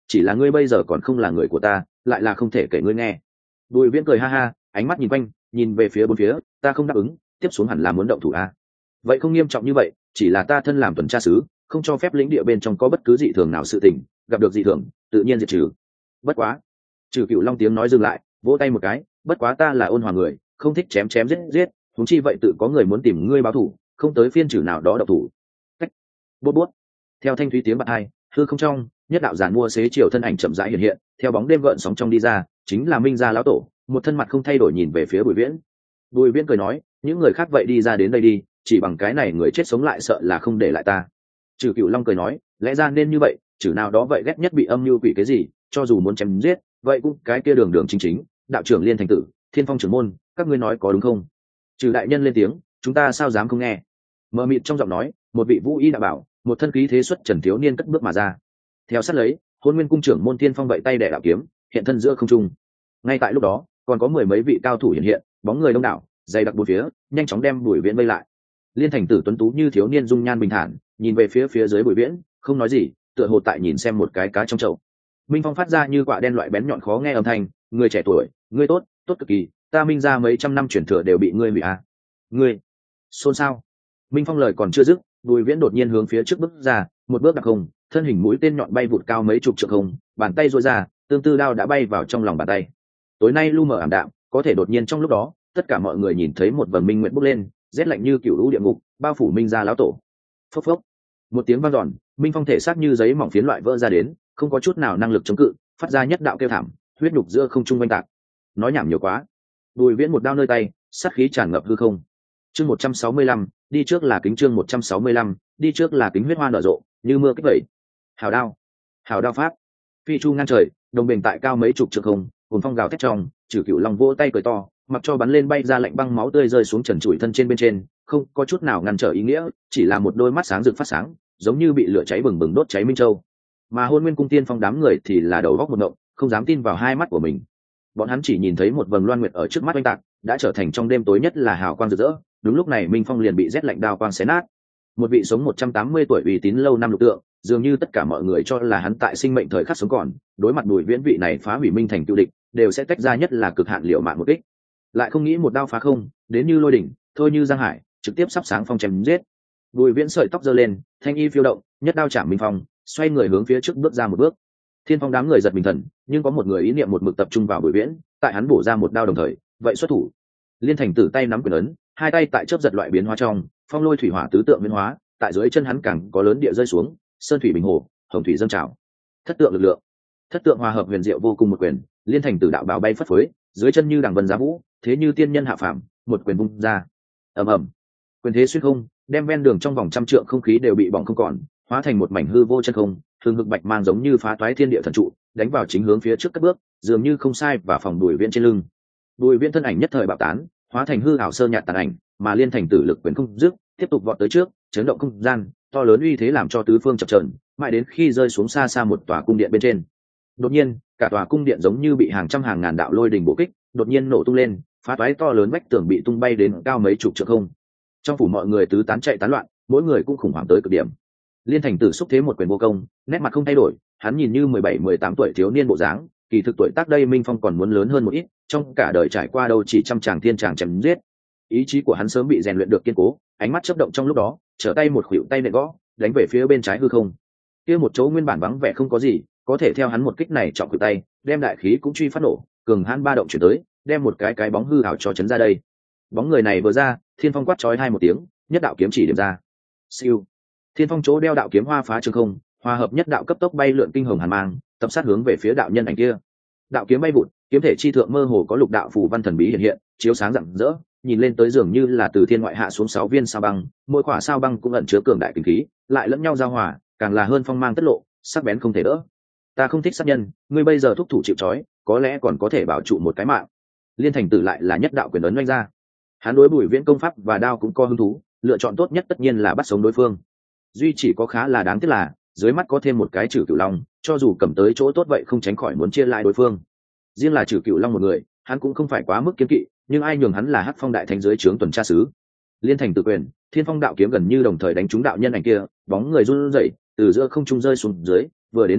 Speaker 1: chỉ là ngươi bây giờ còn không là người của ta, lại là không thể kể ngươi nghe. Bùi Viễn cười ha ha, ánh mắt nhìn quanh, nhìn về phía bốn phía, ta không đáp ứng, tiếp xuống hẳn là muốn động thủ a. Vậy không nghiêm trọng như vậy, chỉ là ta thân làm tuần tra sứ, không cho phép lĩnh địa bên trong có bất cứ dị thường nào sự tình, gặp được dị thường, tự nhiên diệt trừ. Bất quá, Trừ Cựu Long tiếng nói dừng lại, vỗ tay một cái, bất quá ta là ôn hòa người, không thích chém chém giết giết, huống chi vậy tự có người muốn tìm ngươi báo thù, không tới phiên trừ nào đó độc thủ. Cách. Bút bút. Theo thanh thúy tiếng bạc hai, hư không trong, nhất đạo giản mua xế chiều thân ảnh chậm rãi hiện hiện, theo bóng đêm gợn sóng trong đi ra, chính là Minh gia lão tổ, một thân mặt không thay đổi nhìn về phía Bùi Viễn. Bùi Viễn cười nói, những người khác vậy đi ra đến đây đi, chỉ bằng cái này người chết sống lại sợ là không để lại ta. Trừ Cựu Long cười nói, lẽ ra nên như vậy, trừ nào đó vậy ghét nhất bị âm mưu quỷ cái gì, cho dù muốn chém giết, vậy cũng cái kia đường đường chính chính, đạo trưởng Liên Thành Tử, Thiên Phong trưởng môn, các ngươi nói có đúng không? Trừ đại nhân lên tiếng, chúng ta sao dám không nghe? Mờ mịt trong giọng nói, một vị vũ y đã bảo, một thân khí thế xuất trần thiếu niên cất bước mà ra. Theo sát lấy, Hôn Nguyên cung trưởng môn Thiên Phong vậy tay đẻ đạo kiếm, hiện thân giữa không trung. Ngay tại lúc đó, còn có mười mấy vị cao thủ hiện hiện, bóng người đông đảo, dày đặc bốn phía, nhanh chóng đem Bùi Viễn vây lại. Liên Thành Tử tuấn tú như thiếu niên dung nhan bình thản, nhìn về phía phía dưới Bùi Viễn, không nói gì, tựa hồ tại nhìn xem một cái cá trong chậu. Minh Phong phát ra như quạ đen loại bén nhọn khó nghe âm thanh, người trẻ tuổi, ngươi tốt, tốt cực kỳ, ta Minh gia mấy trăm năm truyền thừa đều bị ngươi hủy à? Ngươi, xôn xao. Minh Phong lời còn chưa dứt, Bùi Viễn đột nhiên hướng phía trước bước ra, một bước đặc không, thân hình mũi tên nhọn bay vụt cao mấy chục trượng không, bàn tay duỗi ra, tương tư đao đã bay vào trong lòng bàn tay. Tối nay lu mờ ảm đạm, có thể đột nhiên trong lúc đó, tất cả mọi người nhìn thấy một vầng minh nguyện bốc lên, rét lạnh như cựu lũ địa ngục, bao phủ Minh gia lão tổ. Phốc phốc. Một tiếng vang dọn, Minh Phong thể xác như giấy mỏng phiến loại vỡ ra đến, không có chút nào năng lực chống cự, phát ra nhất đạo kêu thảm, huyết nhục giữa không trung oanh tạc. Nói nhảm nhiều quá. Bùi Viễn một đao nơi tay, sát khí tràn ngập hư không. Chương một trăm sáu mươi lăm, đi trước là kính chương một trăm sáu mươi lăm, đi trước là kính huyết hoa nở rộ, như mưa kích vẩy. Hào đao, hào đao pháp. Phi chu ngăn trời, đồng bình tại cao mấy chục trượng không, cùng phong gào thét trong, Trừ Cựu Long vỗ tay cười to, mặc cho bắn lên bay ra lạnh băng máu tươi rơi xuống trần trụi thân trên bên trên, không có chút nào ngăn trở ý nghĩa, chỉ là một đôi mắt sáng rực phát sáng, giống như bị lửa cháy bừng bừng đốt cháy minh châu. Mà Hôn Nguyên cung tiên phong đám người thì là đầu góc một ngộng, không dám tin vào hai mắt của mình. Bọn hắn chỉ nhìn thấy một vầng loan nguyệt ở trước mắt oanh tạc, đã trở thành trong đêm tối nhất là hào quang rực rỡ. Đúng lúc này Minh Phong liền bị rét lạnh đao quang xé nát. Một vị sống một trăm tám mươi tuổi uy tín lâu năm lục tượng, dường như tất cả mọi người cho là hắn tại sinh mệnh thời khắc sống còn, đối mặt Bùi Viễn vị này phá hủy minh thành cựu địch, đều sẽ tách ra nhất là cực hạn liều mạng một kích. Lại không nghĩ một đao phá không, đến như lôi đỉnh, thôi như giang hải, trực tiếp sắp sáng phong chém giết. Bùi Viễn sợi tóc giơ lên, thanh y phiêu động, nhất đao chạm Minh Phong, xoay người hướng phía trước bước ra một bước. Thiên Phong đám người giật mình thần, nhưng có một người ý niệm một mực tập trung vào Bùi Viễn, tại hắn bổ ra một đao đồng thời, vậy xuất thủ. Liên Thành Tử tay nắm quyền ấn, hai tay tại chớp giật loại biến hóa trong, phong lôi thủy hỏa tứ tượng biến hóa, tại dưới chân hắn càng có lớn địa rơi xuống, sơn thủy bình hồ, hồng thủy dâng trào. Thất tượng lực lượng, thất tượng hòa hợp huyền diệu vô cùng một quyền, Liên Thành Tử đạo bào bay phất phới, dưới chân như đằng vân giá vũ, thế như tiên nhân hạ phàm, một quyền vung ra. Ầm ầm. Quyền thế xuyên không, đem ven đường trong vòng trăm trượng không khí đều bị bỏng không còn, hóa thành một mảnh hư vô chân không, thường hực bạch mang giống như phá toái thiên địa thần trụ, đánh vào chính hướng phía trước cất bước, dường như không sai và phòng Bùi Viễn trên lưng. Bùi Viễn thân ảnh nhất thời bạo tán, hóa thành hư ảo sơ nhạt tàn ảnh, mà Liên Thành Tử lực quyền không dứt, tiếp tục vọt tới trước, chấn động không gian, to lớn uy thế làm cho tứ phương chập chờn, mãi đến khi rơi xuống xa xa một tòa cung điện bên trên. Đột nhiên, cả tòa cung điện giống như bị hàng trăm hàng ngàn đạo lôi đình bổ kích, đột nhiên nổ tung lên, phá toái to lớn vách tường bị tung bay đến cao mấy chục trượng không. Trong phủ mọi người tứ tán chạy tán loạn, mỗi người cũng khủng hoảng tới cực điểm. Liên Thành Tử xúc thế một quyền vô công, nét mặt không thay đổi, hắn nhìn như mười bảy mười tám tuổi thiếu niên bộ dáng, kỳ thực tuổi tác đây Minh Phong còn muốn lớn hơn một ít, trong cả đời trải qua đâu chỉ trăm tràng thiên tràng chém giết. Ý chí của hắn sớm bị rèn luyện được kiên cố, ánh mắt chớp động trong lúc đó, trở tay một khuỷu tay nện gõ, đánh về phía bên trái hư không. Kia một chỗ nguyên bản vắng vẻ không có gì, có thể theo hắn một kích này trọng khuỷu tay, đem đại khí cũng truy phát nổ, cường hãn ba động chuyển tới, đem một cái cái bóng hư ảo cho chấn ra đây. Bóng người này vừa ra, Thiên Phong quát chói hai một tiếng, nhất đạo kiếm chỉ điểm ra. Siêu. Thiên Phong chỗ đeo đạo kiếm hoa phá trường không, hòa hợp nhất đạo cấp tốc bay lượn kinh hồng hàn mang, tập sát hướng về phía đạo nhân ảnh kia. Đạo kiếm bay vụt, kiếm thể chi thượng mơ hồ có lục đạo phù văn thần bí hiện hiện, chiếu sáng rạng rỡ, nhìn lên tới dường như là từ thiên ngoại hạ xuống sáu viên sao băng, mỗi quả sao băng cũng ẩn chứa cường đại kinh khí, lại lẫn nhau giao hòa, càng là hơn phong mang tất lộ, sắc bén không thể đỡ. Ta không thích sát nhân, ngươi bây giờ thúc thủ chịu trói, có lẽ còn có thể bảo trụ một cái mạng. Liên Thành Tử lại là nhất đạo quyền ấn oanh ra. Hắn đối Bùi Viễn công pháp và đao cũng có hứng thú, lựa chọn tốt nhất tất nhiên là bắt sống đối phương. Duy chỉ có khá là đáng tiếc là dưới mắt có thêm một cái Trừ Cựu Long, cho dù cầm tới chỗ tốt vậy không tránh khỏi muốn chia lại đối phương. Riêng là Trừ Cựu Long một người, hắn cũng không phải quá mức kiên kỵ, nhưng ai nhường hắn là Hắc Phong đại thánh dưới trướng tuần tra sứ. Liên Thành Tử quyền, Thiên Phong đạo kiếm gần như đồng thời đánh trúng đạo nhân ảnh kia, bóng người run rẩy, từ giữa không trung rơi xuống dưới, vừa đến mặt đất,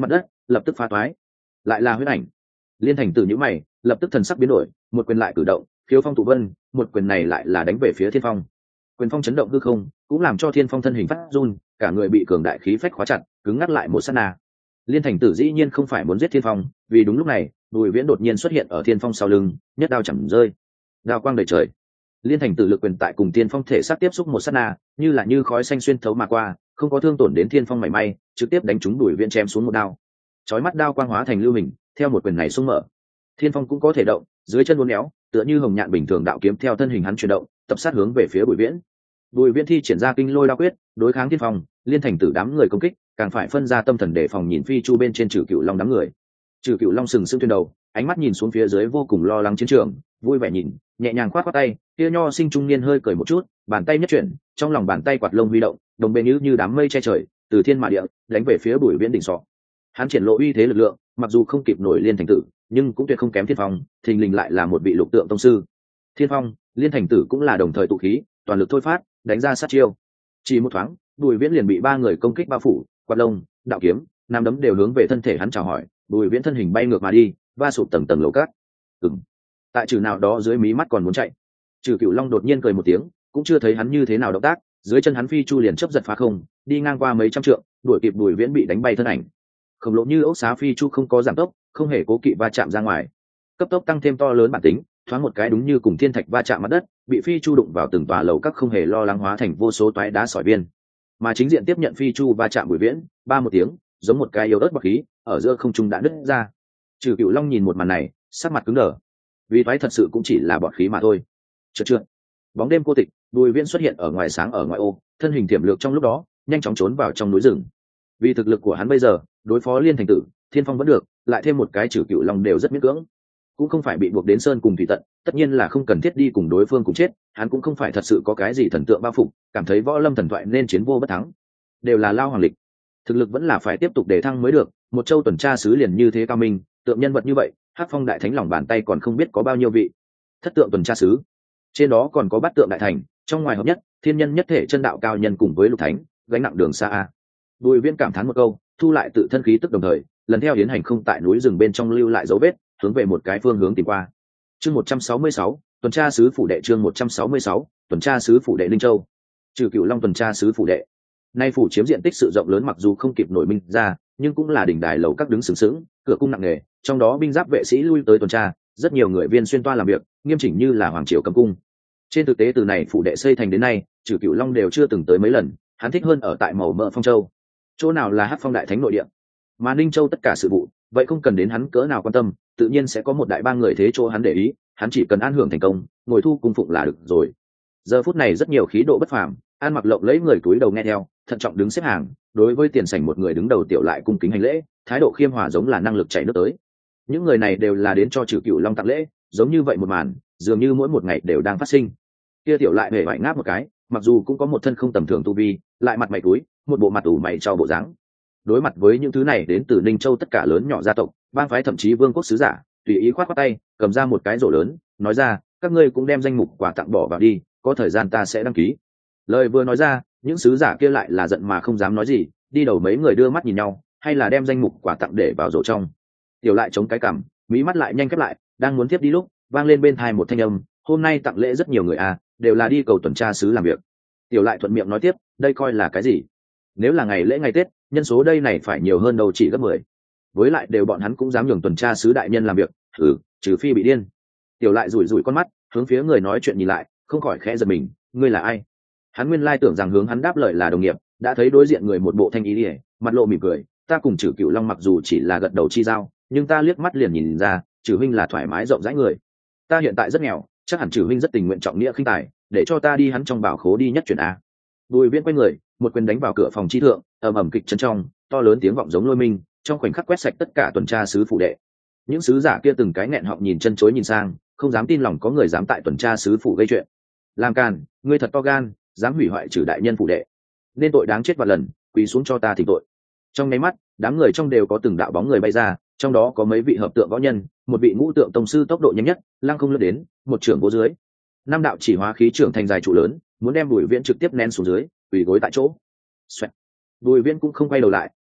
Speaker 1: lập tức phá toái. Lại là huyết ảnh. Liên Thành Tử nhíu mày, lập tức thần sắc biến đổi, một quyền lại cử động, khiếu phong tụ vân, một quyền này lại là đánh về phía Thiên Phong. Quyền phong chấn động hư không, cũng làm cho Thiên Phong thân hình phát run, cả người bị cường đại khí phách khóa chặt, cứng ngắc lại một sát na. Liên Thành Tử dĩ nhiên không phải muốn giết Thiên Phong, vì đúng lúc này, Bùi Viễn đột nhiên xuất hiện ở Thiên Phong sau lưng, nhất đao chầm rơi. Đao quang đầy trời. Liên Thành Tử lực quyền tại cùng Thiên Phong thể sát tiếp xúc một sát na, như là như khói xanh xuyên thấu mà qua, không có thương tổn đến Thiên Phong mảy may, trực tiếp đánh trúng Bùi Viễn chém xuống một đao. Chói mắt đao quang hóa thành lưu hình, theo một quyền này xung mở. Thiên Phong cũng có thể động, dưới chân uốn éo, tựa như hồng nhạn bình thường đạo kiếm theo thân hình hắn chuyển động, tập sát hướng về phía Bùi Viễn. Bùi Viễn thi triển ra kinh lôi đao quyết, đối kháng Thiên Phong, Liên Thành Tử đám người công kích, càng phải phân ra tâm thần để phòng nhìn phi chu bên trên Trừ Cựu Long đám người. Trừ Cựu Long sừng sững trên đầu, ánh mắt nhìn xuống phía dưới vô cùng lo lắng chiến trường, vui vẻ nhìn, nhẹ nhàng khoát khoát tay, kia nho sinh trung niên hơi cười một chút, bàn tay nhất chuyển, trong lòng bàn tay quạt lông huy động, đồng bền như như đám mây che trời, từ thiên mã địa, đánh về phía Bùi Viễn đỉnh sọ. Hắn triển lộ uy thế lực lượng, mặc dù không kịp nổi Liên Thành Tử, nhưng cũng tuyệt không kém Thiên Phong, thình lình lại là một vị lục tượng tông sư. Thiên Phong, Liên Thành Tử cũng là đồng thời tụ khí, toàn lực thôi phát, đánh ra sát chiêu. Chỉ một thoáng, Bùi Viễn liền bị ba người công kích bao phủ, quạt lông, đạo kiếm, nam đấm đều hướng về thân thể hắn chào hỏi, Bùi Viễn thân hình bay ngược mà đi, va sụp tầng tầng lầu cát. Ừm. Tại Trừ nào đó dưới mí mắt còn muốn chạy. Trừ Cựu Long đột nhiên cười một tiếng, cũng chưa thấy hắn như thế nào động tác, dưới chân hắn phi chu liền chớp giật phá không, đi ngang qua mấy trăm trượng, đuổi kịp Bùi Viễn bị đánh bay thân ảnh. Khổng lồ như ốc xá phi chu không có giảm tốc, không hề cố kỵ va chạm ra ngoài, cấp tốc tăng thêm to lớn bản tính, thoáng một cái đúng như cùng thiên thạch va chạm mặt đất, bị phi chu đụng vào từng tòa lầu các không hề lo lắng hóa thành vô số toái đá sỏi viên. Mà chính diện tiếp nhận phi chu va chạm Bùi Viễn, ba một tiếng, giống một cái yếu ớt bọt khí, ở giữa không trung đã nứt ra. Trừ Cựu Long nhìn một màn này, sắc mặt cứng đờ. Vì toái thật sự cũng chỉ là bọt khí mà thôi. Trượt trượt. Bóng đêm cô tịch, Bùi Viễn xuất hiện ở ngoài sáng ở ngoài ô, thân hình tiềm lược trong lúc đó, nhanh chóng trốn vào trong núi rừng. Vì thực lực của hắn bây giờ, đối phó Liên Thành Tử, Thiên Phong vẫn được, lại thêm một cái Trừ Cựu Long đều rất miễn cưỡng. Cũng không phải bị buộc đến sơn cùng thủy tận, tất nhiên là không cần thiết đi cùng đối phương cùng chết, hắn cũng không phải thật sự có cái gì thần tượng bao phục, cảm thấy võ lâm thần thoại nên chiến vô bất thắng, đều là lao hoàng lịch. Thực lực vẫn là phải tiếp tục để thăng mới được, một châu tuần tra sứ liền như thế cao minh, tượng nhân vật như vậy, Hắc Phong đại thánh lòng bàn tay còn không biết có bao nhiêu vị. Thất tượng tuần tra sứ, trên đó còn có bát tượng đại thành, trong ngoài hợp nhất, thiên nhân nhất thể chân đạo cao nhân cùng với lục thánh, gánh nặng đường xa a. Bùi Viễn cảm thán một câu, thu lại tự thân khí tức đồng thời, lần theo Yến Hành không tại núi rừng bên trong lưu lại dấu vết, hướng về một cái phương hướng tìm qua. Chương một trăm sáu mươi sáu, tuần tra sứ phủ đệ. Chương một trăm sáu mươi sáu, tuần tra sứ phủ đệ Linh Châu. Trừ Cựu Long tuần tra sứ phủ đệ. Nay phủ chiếm diện tích sự rộng lớn, mặc dù không kịp nổi minh ra, nhưng cũng là đỉnh đài lầu các đứng sừng sững, cửa cung nặng nề, trong đó binh giáp vệ sĩ lui tới tuần tra, rất nhiều người viên xuyên toa làm việc, nghiêm chỉnh như là hoàng triều cấm cung. Trên thực tế từ này phủ đệ xây thành đến nay, Trừ Cựu Long đều chưa từng tới mấy lần, hắn thích hơn ở tại màu mỡ Phong Châu. Chỗ nào là Hắc Phong đại thánh nội địa, mà Ninh Châu tất cả sự vụ, vậy không cần đến hắn cỡ nào quan tâm, tự nhiên sẽ có một đại ba người thế chỗ hắn để ý, hắn chỉ cần an hưởng thành công, ngồi thu cung phụng là được rồi. Giờ phút này rất nhiều khí độ bất phàm, an mặc lộng lẫy người túi đầu nghe theo, thận trọng đứng xếp hàng, đối với tiền sảnh một người đứng đầu tiểu lại cung kính hành lễ, thái độ khiêm hòa giống là năng lực chảy nước tới. Những người này đều là đến cho Trừ Cựu Long tặng lễ, giống như vậy một màn, dường như mỗi một ngày đều đang phát sinh. Kia tiểu lại hề vải ngáp một cái, mặc dù cũng có một thân không tầm thường tu vi, lại mặt mày túi, một bộ mặt ủ mày cho bộ dáng. Đối mặt với những thứ này đến từ Ninh Châu tất cả lớn nhỏ gia tộc, bang phái thậm chí vương quốc sứ giả, tùy ý khoát khoát tay, cầm ra một cái rổ lớn, nói ra, các ngươi cũng đem danh mục quà tặng bỏ vào đi, có thời gian ta sẽ đăng ký. Lời vừa nói ra, những sứ giả kia lại là giận mà không dám nói gì, đi đầu mấy người đưa mắt nhìn nhau, hay là đem danh mục quà tặng để vào rổ trong. Tiểu lại chống cái cằm, mí mắt lại nhanh khép lại, đang muốn tiếp đi lúc, vang lên bên tai một thanh âm, hôm nay tặng lễ rất nhiều người à, đều là đi cầu tuần tra sứ làm việc. Tiểu lại thuận miệng nói tiếp, đây coi là cái gì? Nếu là ngày lễ ngày Tết, nhân số đây này phải nhiều hơn đâu chỉ gấp mười. Với lại đều bọn hắn cũng dám nhường tuần tra sứ đại nhân làm việc, ừ, trừ phi bị điên. Tiểu lại rủi rủi con mắt, hướng phía người nói chuyện nhìn lại, không khỏi khẽ giật mình, ngươi là ai? Hắn nguyên lai tưởng rằng hướng hắn đáp lời là đồng nghiệp, đã thấy đối diện người một bộ thanh ý ỉa, mặt lộ mỉm cười, ta cùng Trừ Cựu Long mặc dù chỉ là gật đầu chi giao, nhưng ta liếc mắt liền nhìn ra, Trừ huynh là thoải mái rộng rãi người. Ta hiện tại rất nghèo, chắc hẳn Trừ huynh rất tình nguyện trọng nghĩa khinh tài, để cho ta đi hắn trong bảo khố đi nhất chuyển a. Bùi Viễn quay người, một quyền đánh vào cửa phòng chi thượng, ầm ầm kịch chân trong, to lớn tiếng vọng giống lôi minh, trong khoảnh khắc quét sạch tất cả tuần tra sứ phủ đệ. Những sứ giả kia từng cái nghẹn họng nhìn chân chối nhìn sang, không dám tin lòng có người dám tại tuần tra sứ phủ gây chuyện. Làm càn, ngươi thật to gan, dám hủy hoại Trừ đại nhân phủ đệ, nên tội đáng chết vạn lần, quỳ xuống cho ta thỉnh tội. Trong nháy mắt, đám người trong đều có từng đạo bóng người bay ra, trong đó có mấy vị hợp tượng võ nhân, một vị ngũ tượng tông sư tốc độ nhanh nhất, lăng không lướt đến, một trưởng vô dưới. Năm đạo chỉ hóa khí trưởng thành dài trụ lớn, muốn đem Bùi Viễn trực tiếp nén xuống dưới, quỳ gối tại chỗ. Xoẹt. Bùi Viễn cũng không quay đầu lại,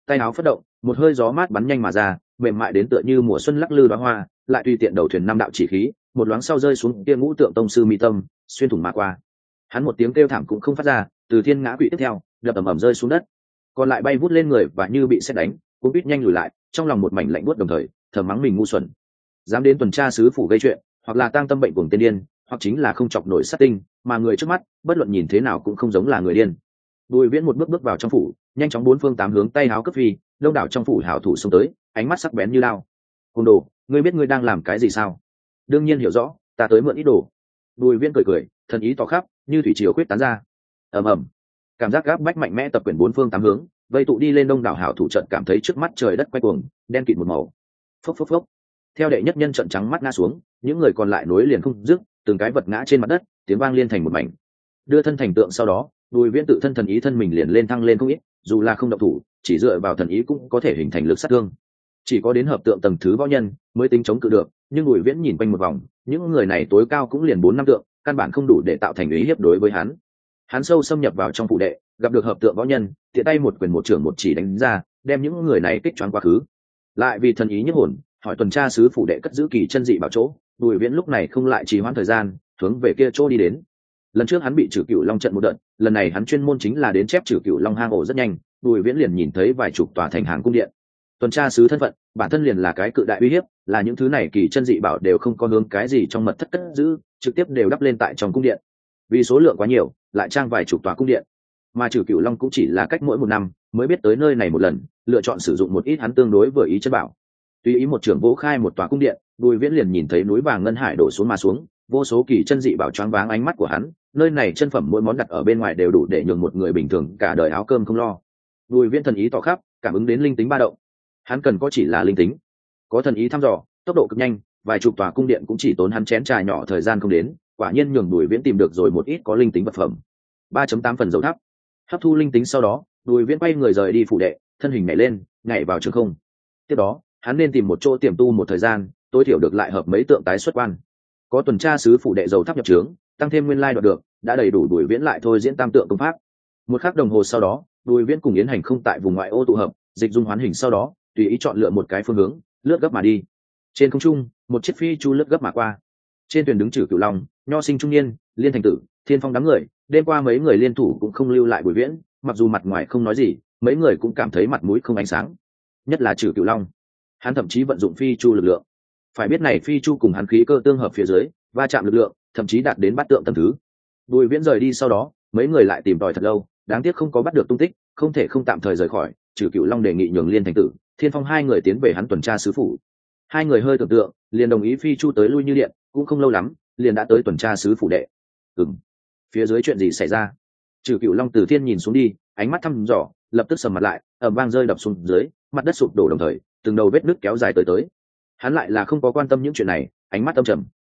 Speaker 1: tay áo phất động, một hơi gió mát bắn nhanh mà ra, mềm mại đến tựa như mùa xuân lắc lư đóa hoa, lại tùy tiện đầu thuyền năm đạo chỉ khí, một loáng sau rơi xuống kia ngũ tượng tông sư mi tâm, xuyên thủng mà qua. Hắn một tiếng kêu thảm cũng không phát ra, từ thiên ngã quỵ tiếp theo, đập ầm ầm rơi xuống đất. Còn lại bay vút lên người và như bị sét đánh, cũng biết nhanh lùi lại, trong lòng một mảnh lạnh buốt đồng thời, thầm mắng mình ngu xuẩn. Dám đến tuần tra sứ phủ gây chuyện, hoặc là tang tâm bệnh cuồng tiên điên, hoặc chính là không chọc nổi sát tinh, mà người trước mắt, bất luận nhìn thế nào cũng không giống là người điên. Bùi Viễn một bước bước vào trong phủ, nhanh chóng bốn phương tám hướng tay háo cấp phi, đông đảo trong phủ hảo thủ xông tới, ánh mắt sắc bén như lao. Côn đồ, ngươi biết ngươi đang làm cái gì sao? Đương nhiên hiểu rõ, ta tới mượn ít đồ. Bùi Viễn cười cười, thần ý tỏ khắp, như thủy triều quyết tán ra. Ầm ầm, cảm giác gáp bách mạnh mẽ tập quyền bốn phương tám hướng, vây tụ đi lên đông đảo hảo thủ trận cảm thấy trước mắt trời đất quay cuồng, đen kịt một màu. Phốc phốc phốc. Theo đệ nhất nhân trận trắng mắt ngã xuống, những người còn lại nối liền không dứt, từng cái vật ngã trên mặt đất, tiếng vang liên thành một mảnh. Đưa thân thành tượng sau đó, Bùi Viễn tự thân thần ý thân mình liền lên thăng lên không ít, dù là không động thủ, chỉ dựa vào thần ý cũng có thể hình thành lực sát thương. Chỉ có đến hợp tượng tầng thứ võ nhân mới tính chống cự được, nhưng Bùi Viễn nhìn quanh một vòng, những người này tối cao cũng liền bốn năm tượng, căn bản không đủ để tạo thành uy hiếp đối với hắn. Hắn sâu xâm nhập vào trong phủ đệ, gặp được hợp tượng võ nhân, tiện tay một quyền một trưởng một chỉ đánh ra, đem những người này kích choáng quá khứ. Lại vì thần ý nhất hồn, hỏi tuần tra sứ phủ đệ cất giữ kỳ chân dị bảo chỗ, Bùi Viễn lúc này không lại trì hoãn thời gian, hướng về kia chỗ đi đến. Lần trước hắn bị Trử Cửu Long trận một đợt, lần này hắn chuyên môn chính là đến chép Trử Cửu Long hang ổ rất nhanh, Bùi Viễn liền nhìn thấy vài chục tòa thành hàng cung điện. Tuần tra sứ thân phận, bản thân liền là cái cự đại uy hiếp, là những thứ này kỳ chân dị bảo đều không có hướng cái gì trong mật thất cất giữ, trực tiếp đều đắp lên tại trong cung điện. Vì số lượng quá nhiều, lại trang vài chục tòa cung điện. Mà Trử Cửu Long cũng chỉ là cách mỗi một năm mới biết tới nơi này một lần, lựa chọn sử dụng một ít hắn tương đối vừa ý chân bảo. Tùy ý một trưởng vỗ khai một tòa cung điện, Bùi Viễn liền nhìn thấy núi vàng ngân hải đổ xuống mà xuống, vô số kỳ chân dị bảo choáng váng ánh mắt của hắn, nơi này chân phẩm mỗi món đặt ở bên ngoài đều đủ để nhường một người bình thường cả đời áo cơm không lo. Bùi Viễn thần ý tỏ khắp, cảm ứng đến linh tính ba động. Hắn cần có chỉ là linh tính, có thần ý thăm dò, tốc độ cực nhanh, vài chục tòa cung điện cũng chỉ tốn hắn chén trà nhỏ thời gian không đến, quả nhiên nhường Bùi Viễn tìm được rồi một ít có linh tính vật phẩm. ba chấm tám phần dầu thắp. Hấp thu linh tính sau đó, Bùi Viễn quay người rời đi phủ đệ, thân hình nhảy lên, nhảy vào trường không. Tiếp đó, hắn nên tìm một chỗ tiềm tu một thời gian, tối thiểu được lại hợp mấy tượng tái xuất quan. Có tuần tra sứ phủ đệ dầu thắp nhập trướng, tăng thêm nguyên lai đoạt được, đã đầy đủ Bùi Viễn lại thôi diễn tam tượng công pháp. Một khắc đồng hồ sau đó, Bùi Viễn cùng Yến Hành không tại vùng ngoại ô tụ hợp, dịch dung hoán hình sau đó, tùy ý chọn lựa một cái phương hướng, lướt gấp mà đi. Trên không trung, một chiếc phi chu lướt gấp mà qua. Trên thuyền đứng Trử Cửu Long, Nho Sinh trung niên, Liên Thành Tử, Thiên Phong đám người, đêm qua mấy người liên thủ cũng không lưu lại Bùi Viễn, mặc dù mặt ngoài không nói gì, mấy người cũng cảm thấy mặt mũi không ánh sáng. Nhất là Trử Cửu Long, hắn thậm chí vận dụng phi chu lực lượng. Phải biết này phi chu cùng hắn khí cơ tương hợp phía dưới, va chạm lực lượng, thậm chí đạt đến bát tượng tầng thứ. Bùi Viễn rời đi sau đó, mấy người lại tìm tòi thật lâu, đáng tiếc không có bắt được tung tích, không thể không tạm thời rời khỏi. Trừ Cửu Long đề nghị nhường Liên Thành Tử, Thiên Phong hai người tiến về hắn tuần tra sứ phủ. Hai người hơi tưởng tượng, liền đồng ý phi chu tới lui như điện, cũng không lâu lắm, liền đã tới tuần tra sứ phủ đệ. Ừm, phía dưới chuyện gì xảy ra? Trừ Cửu Long từ thiên nhìn xuống đi, ánh mắt thăm dò, lập tức sầm mặt lại, ầm vang rơi đập xuống dưới, mặt đất sụp đổ đồng thời, từng đầu vết nứt kéo dài tới tới. Hắn lại là không có quan tâm những chuyện này, ánh mắt âm trầm.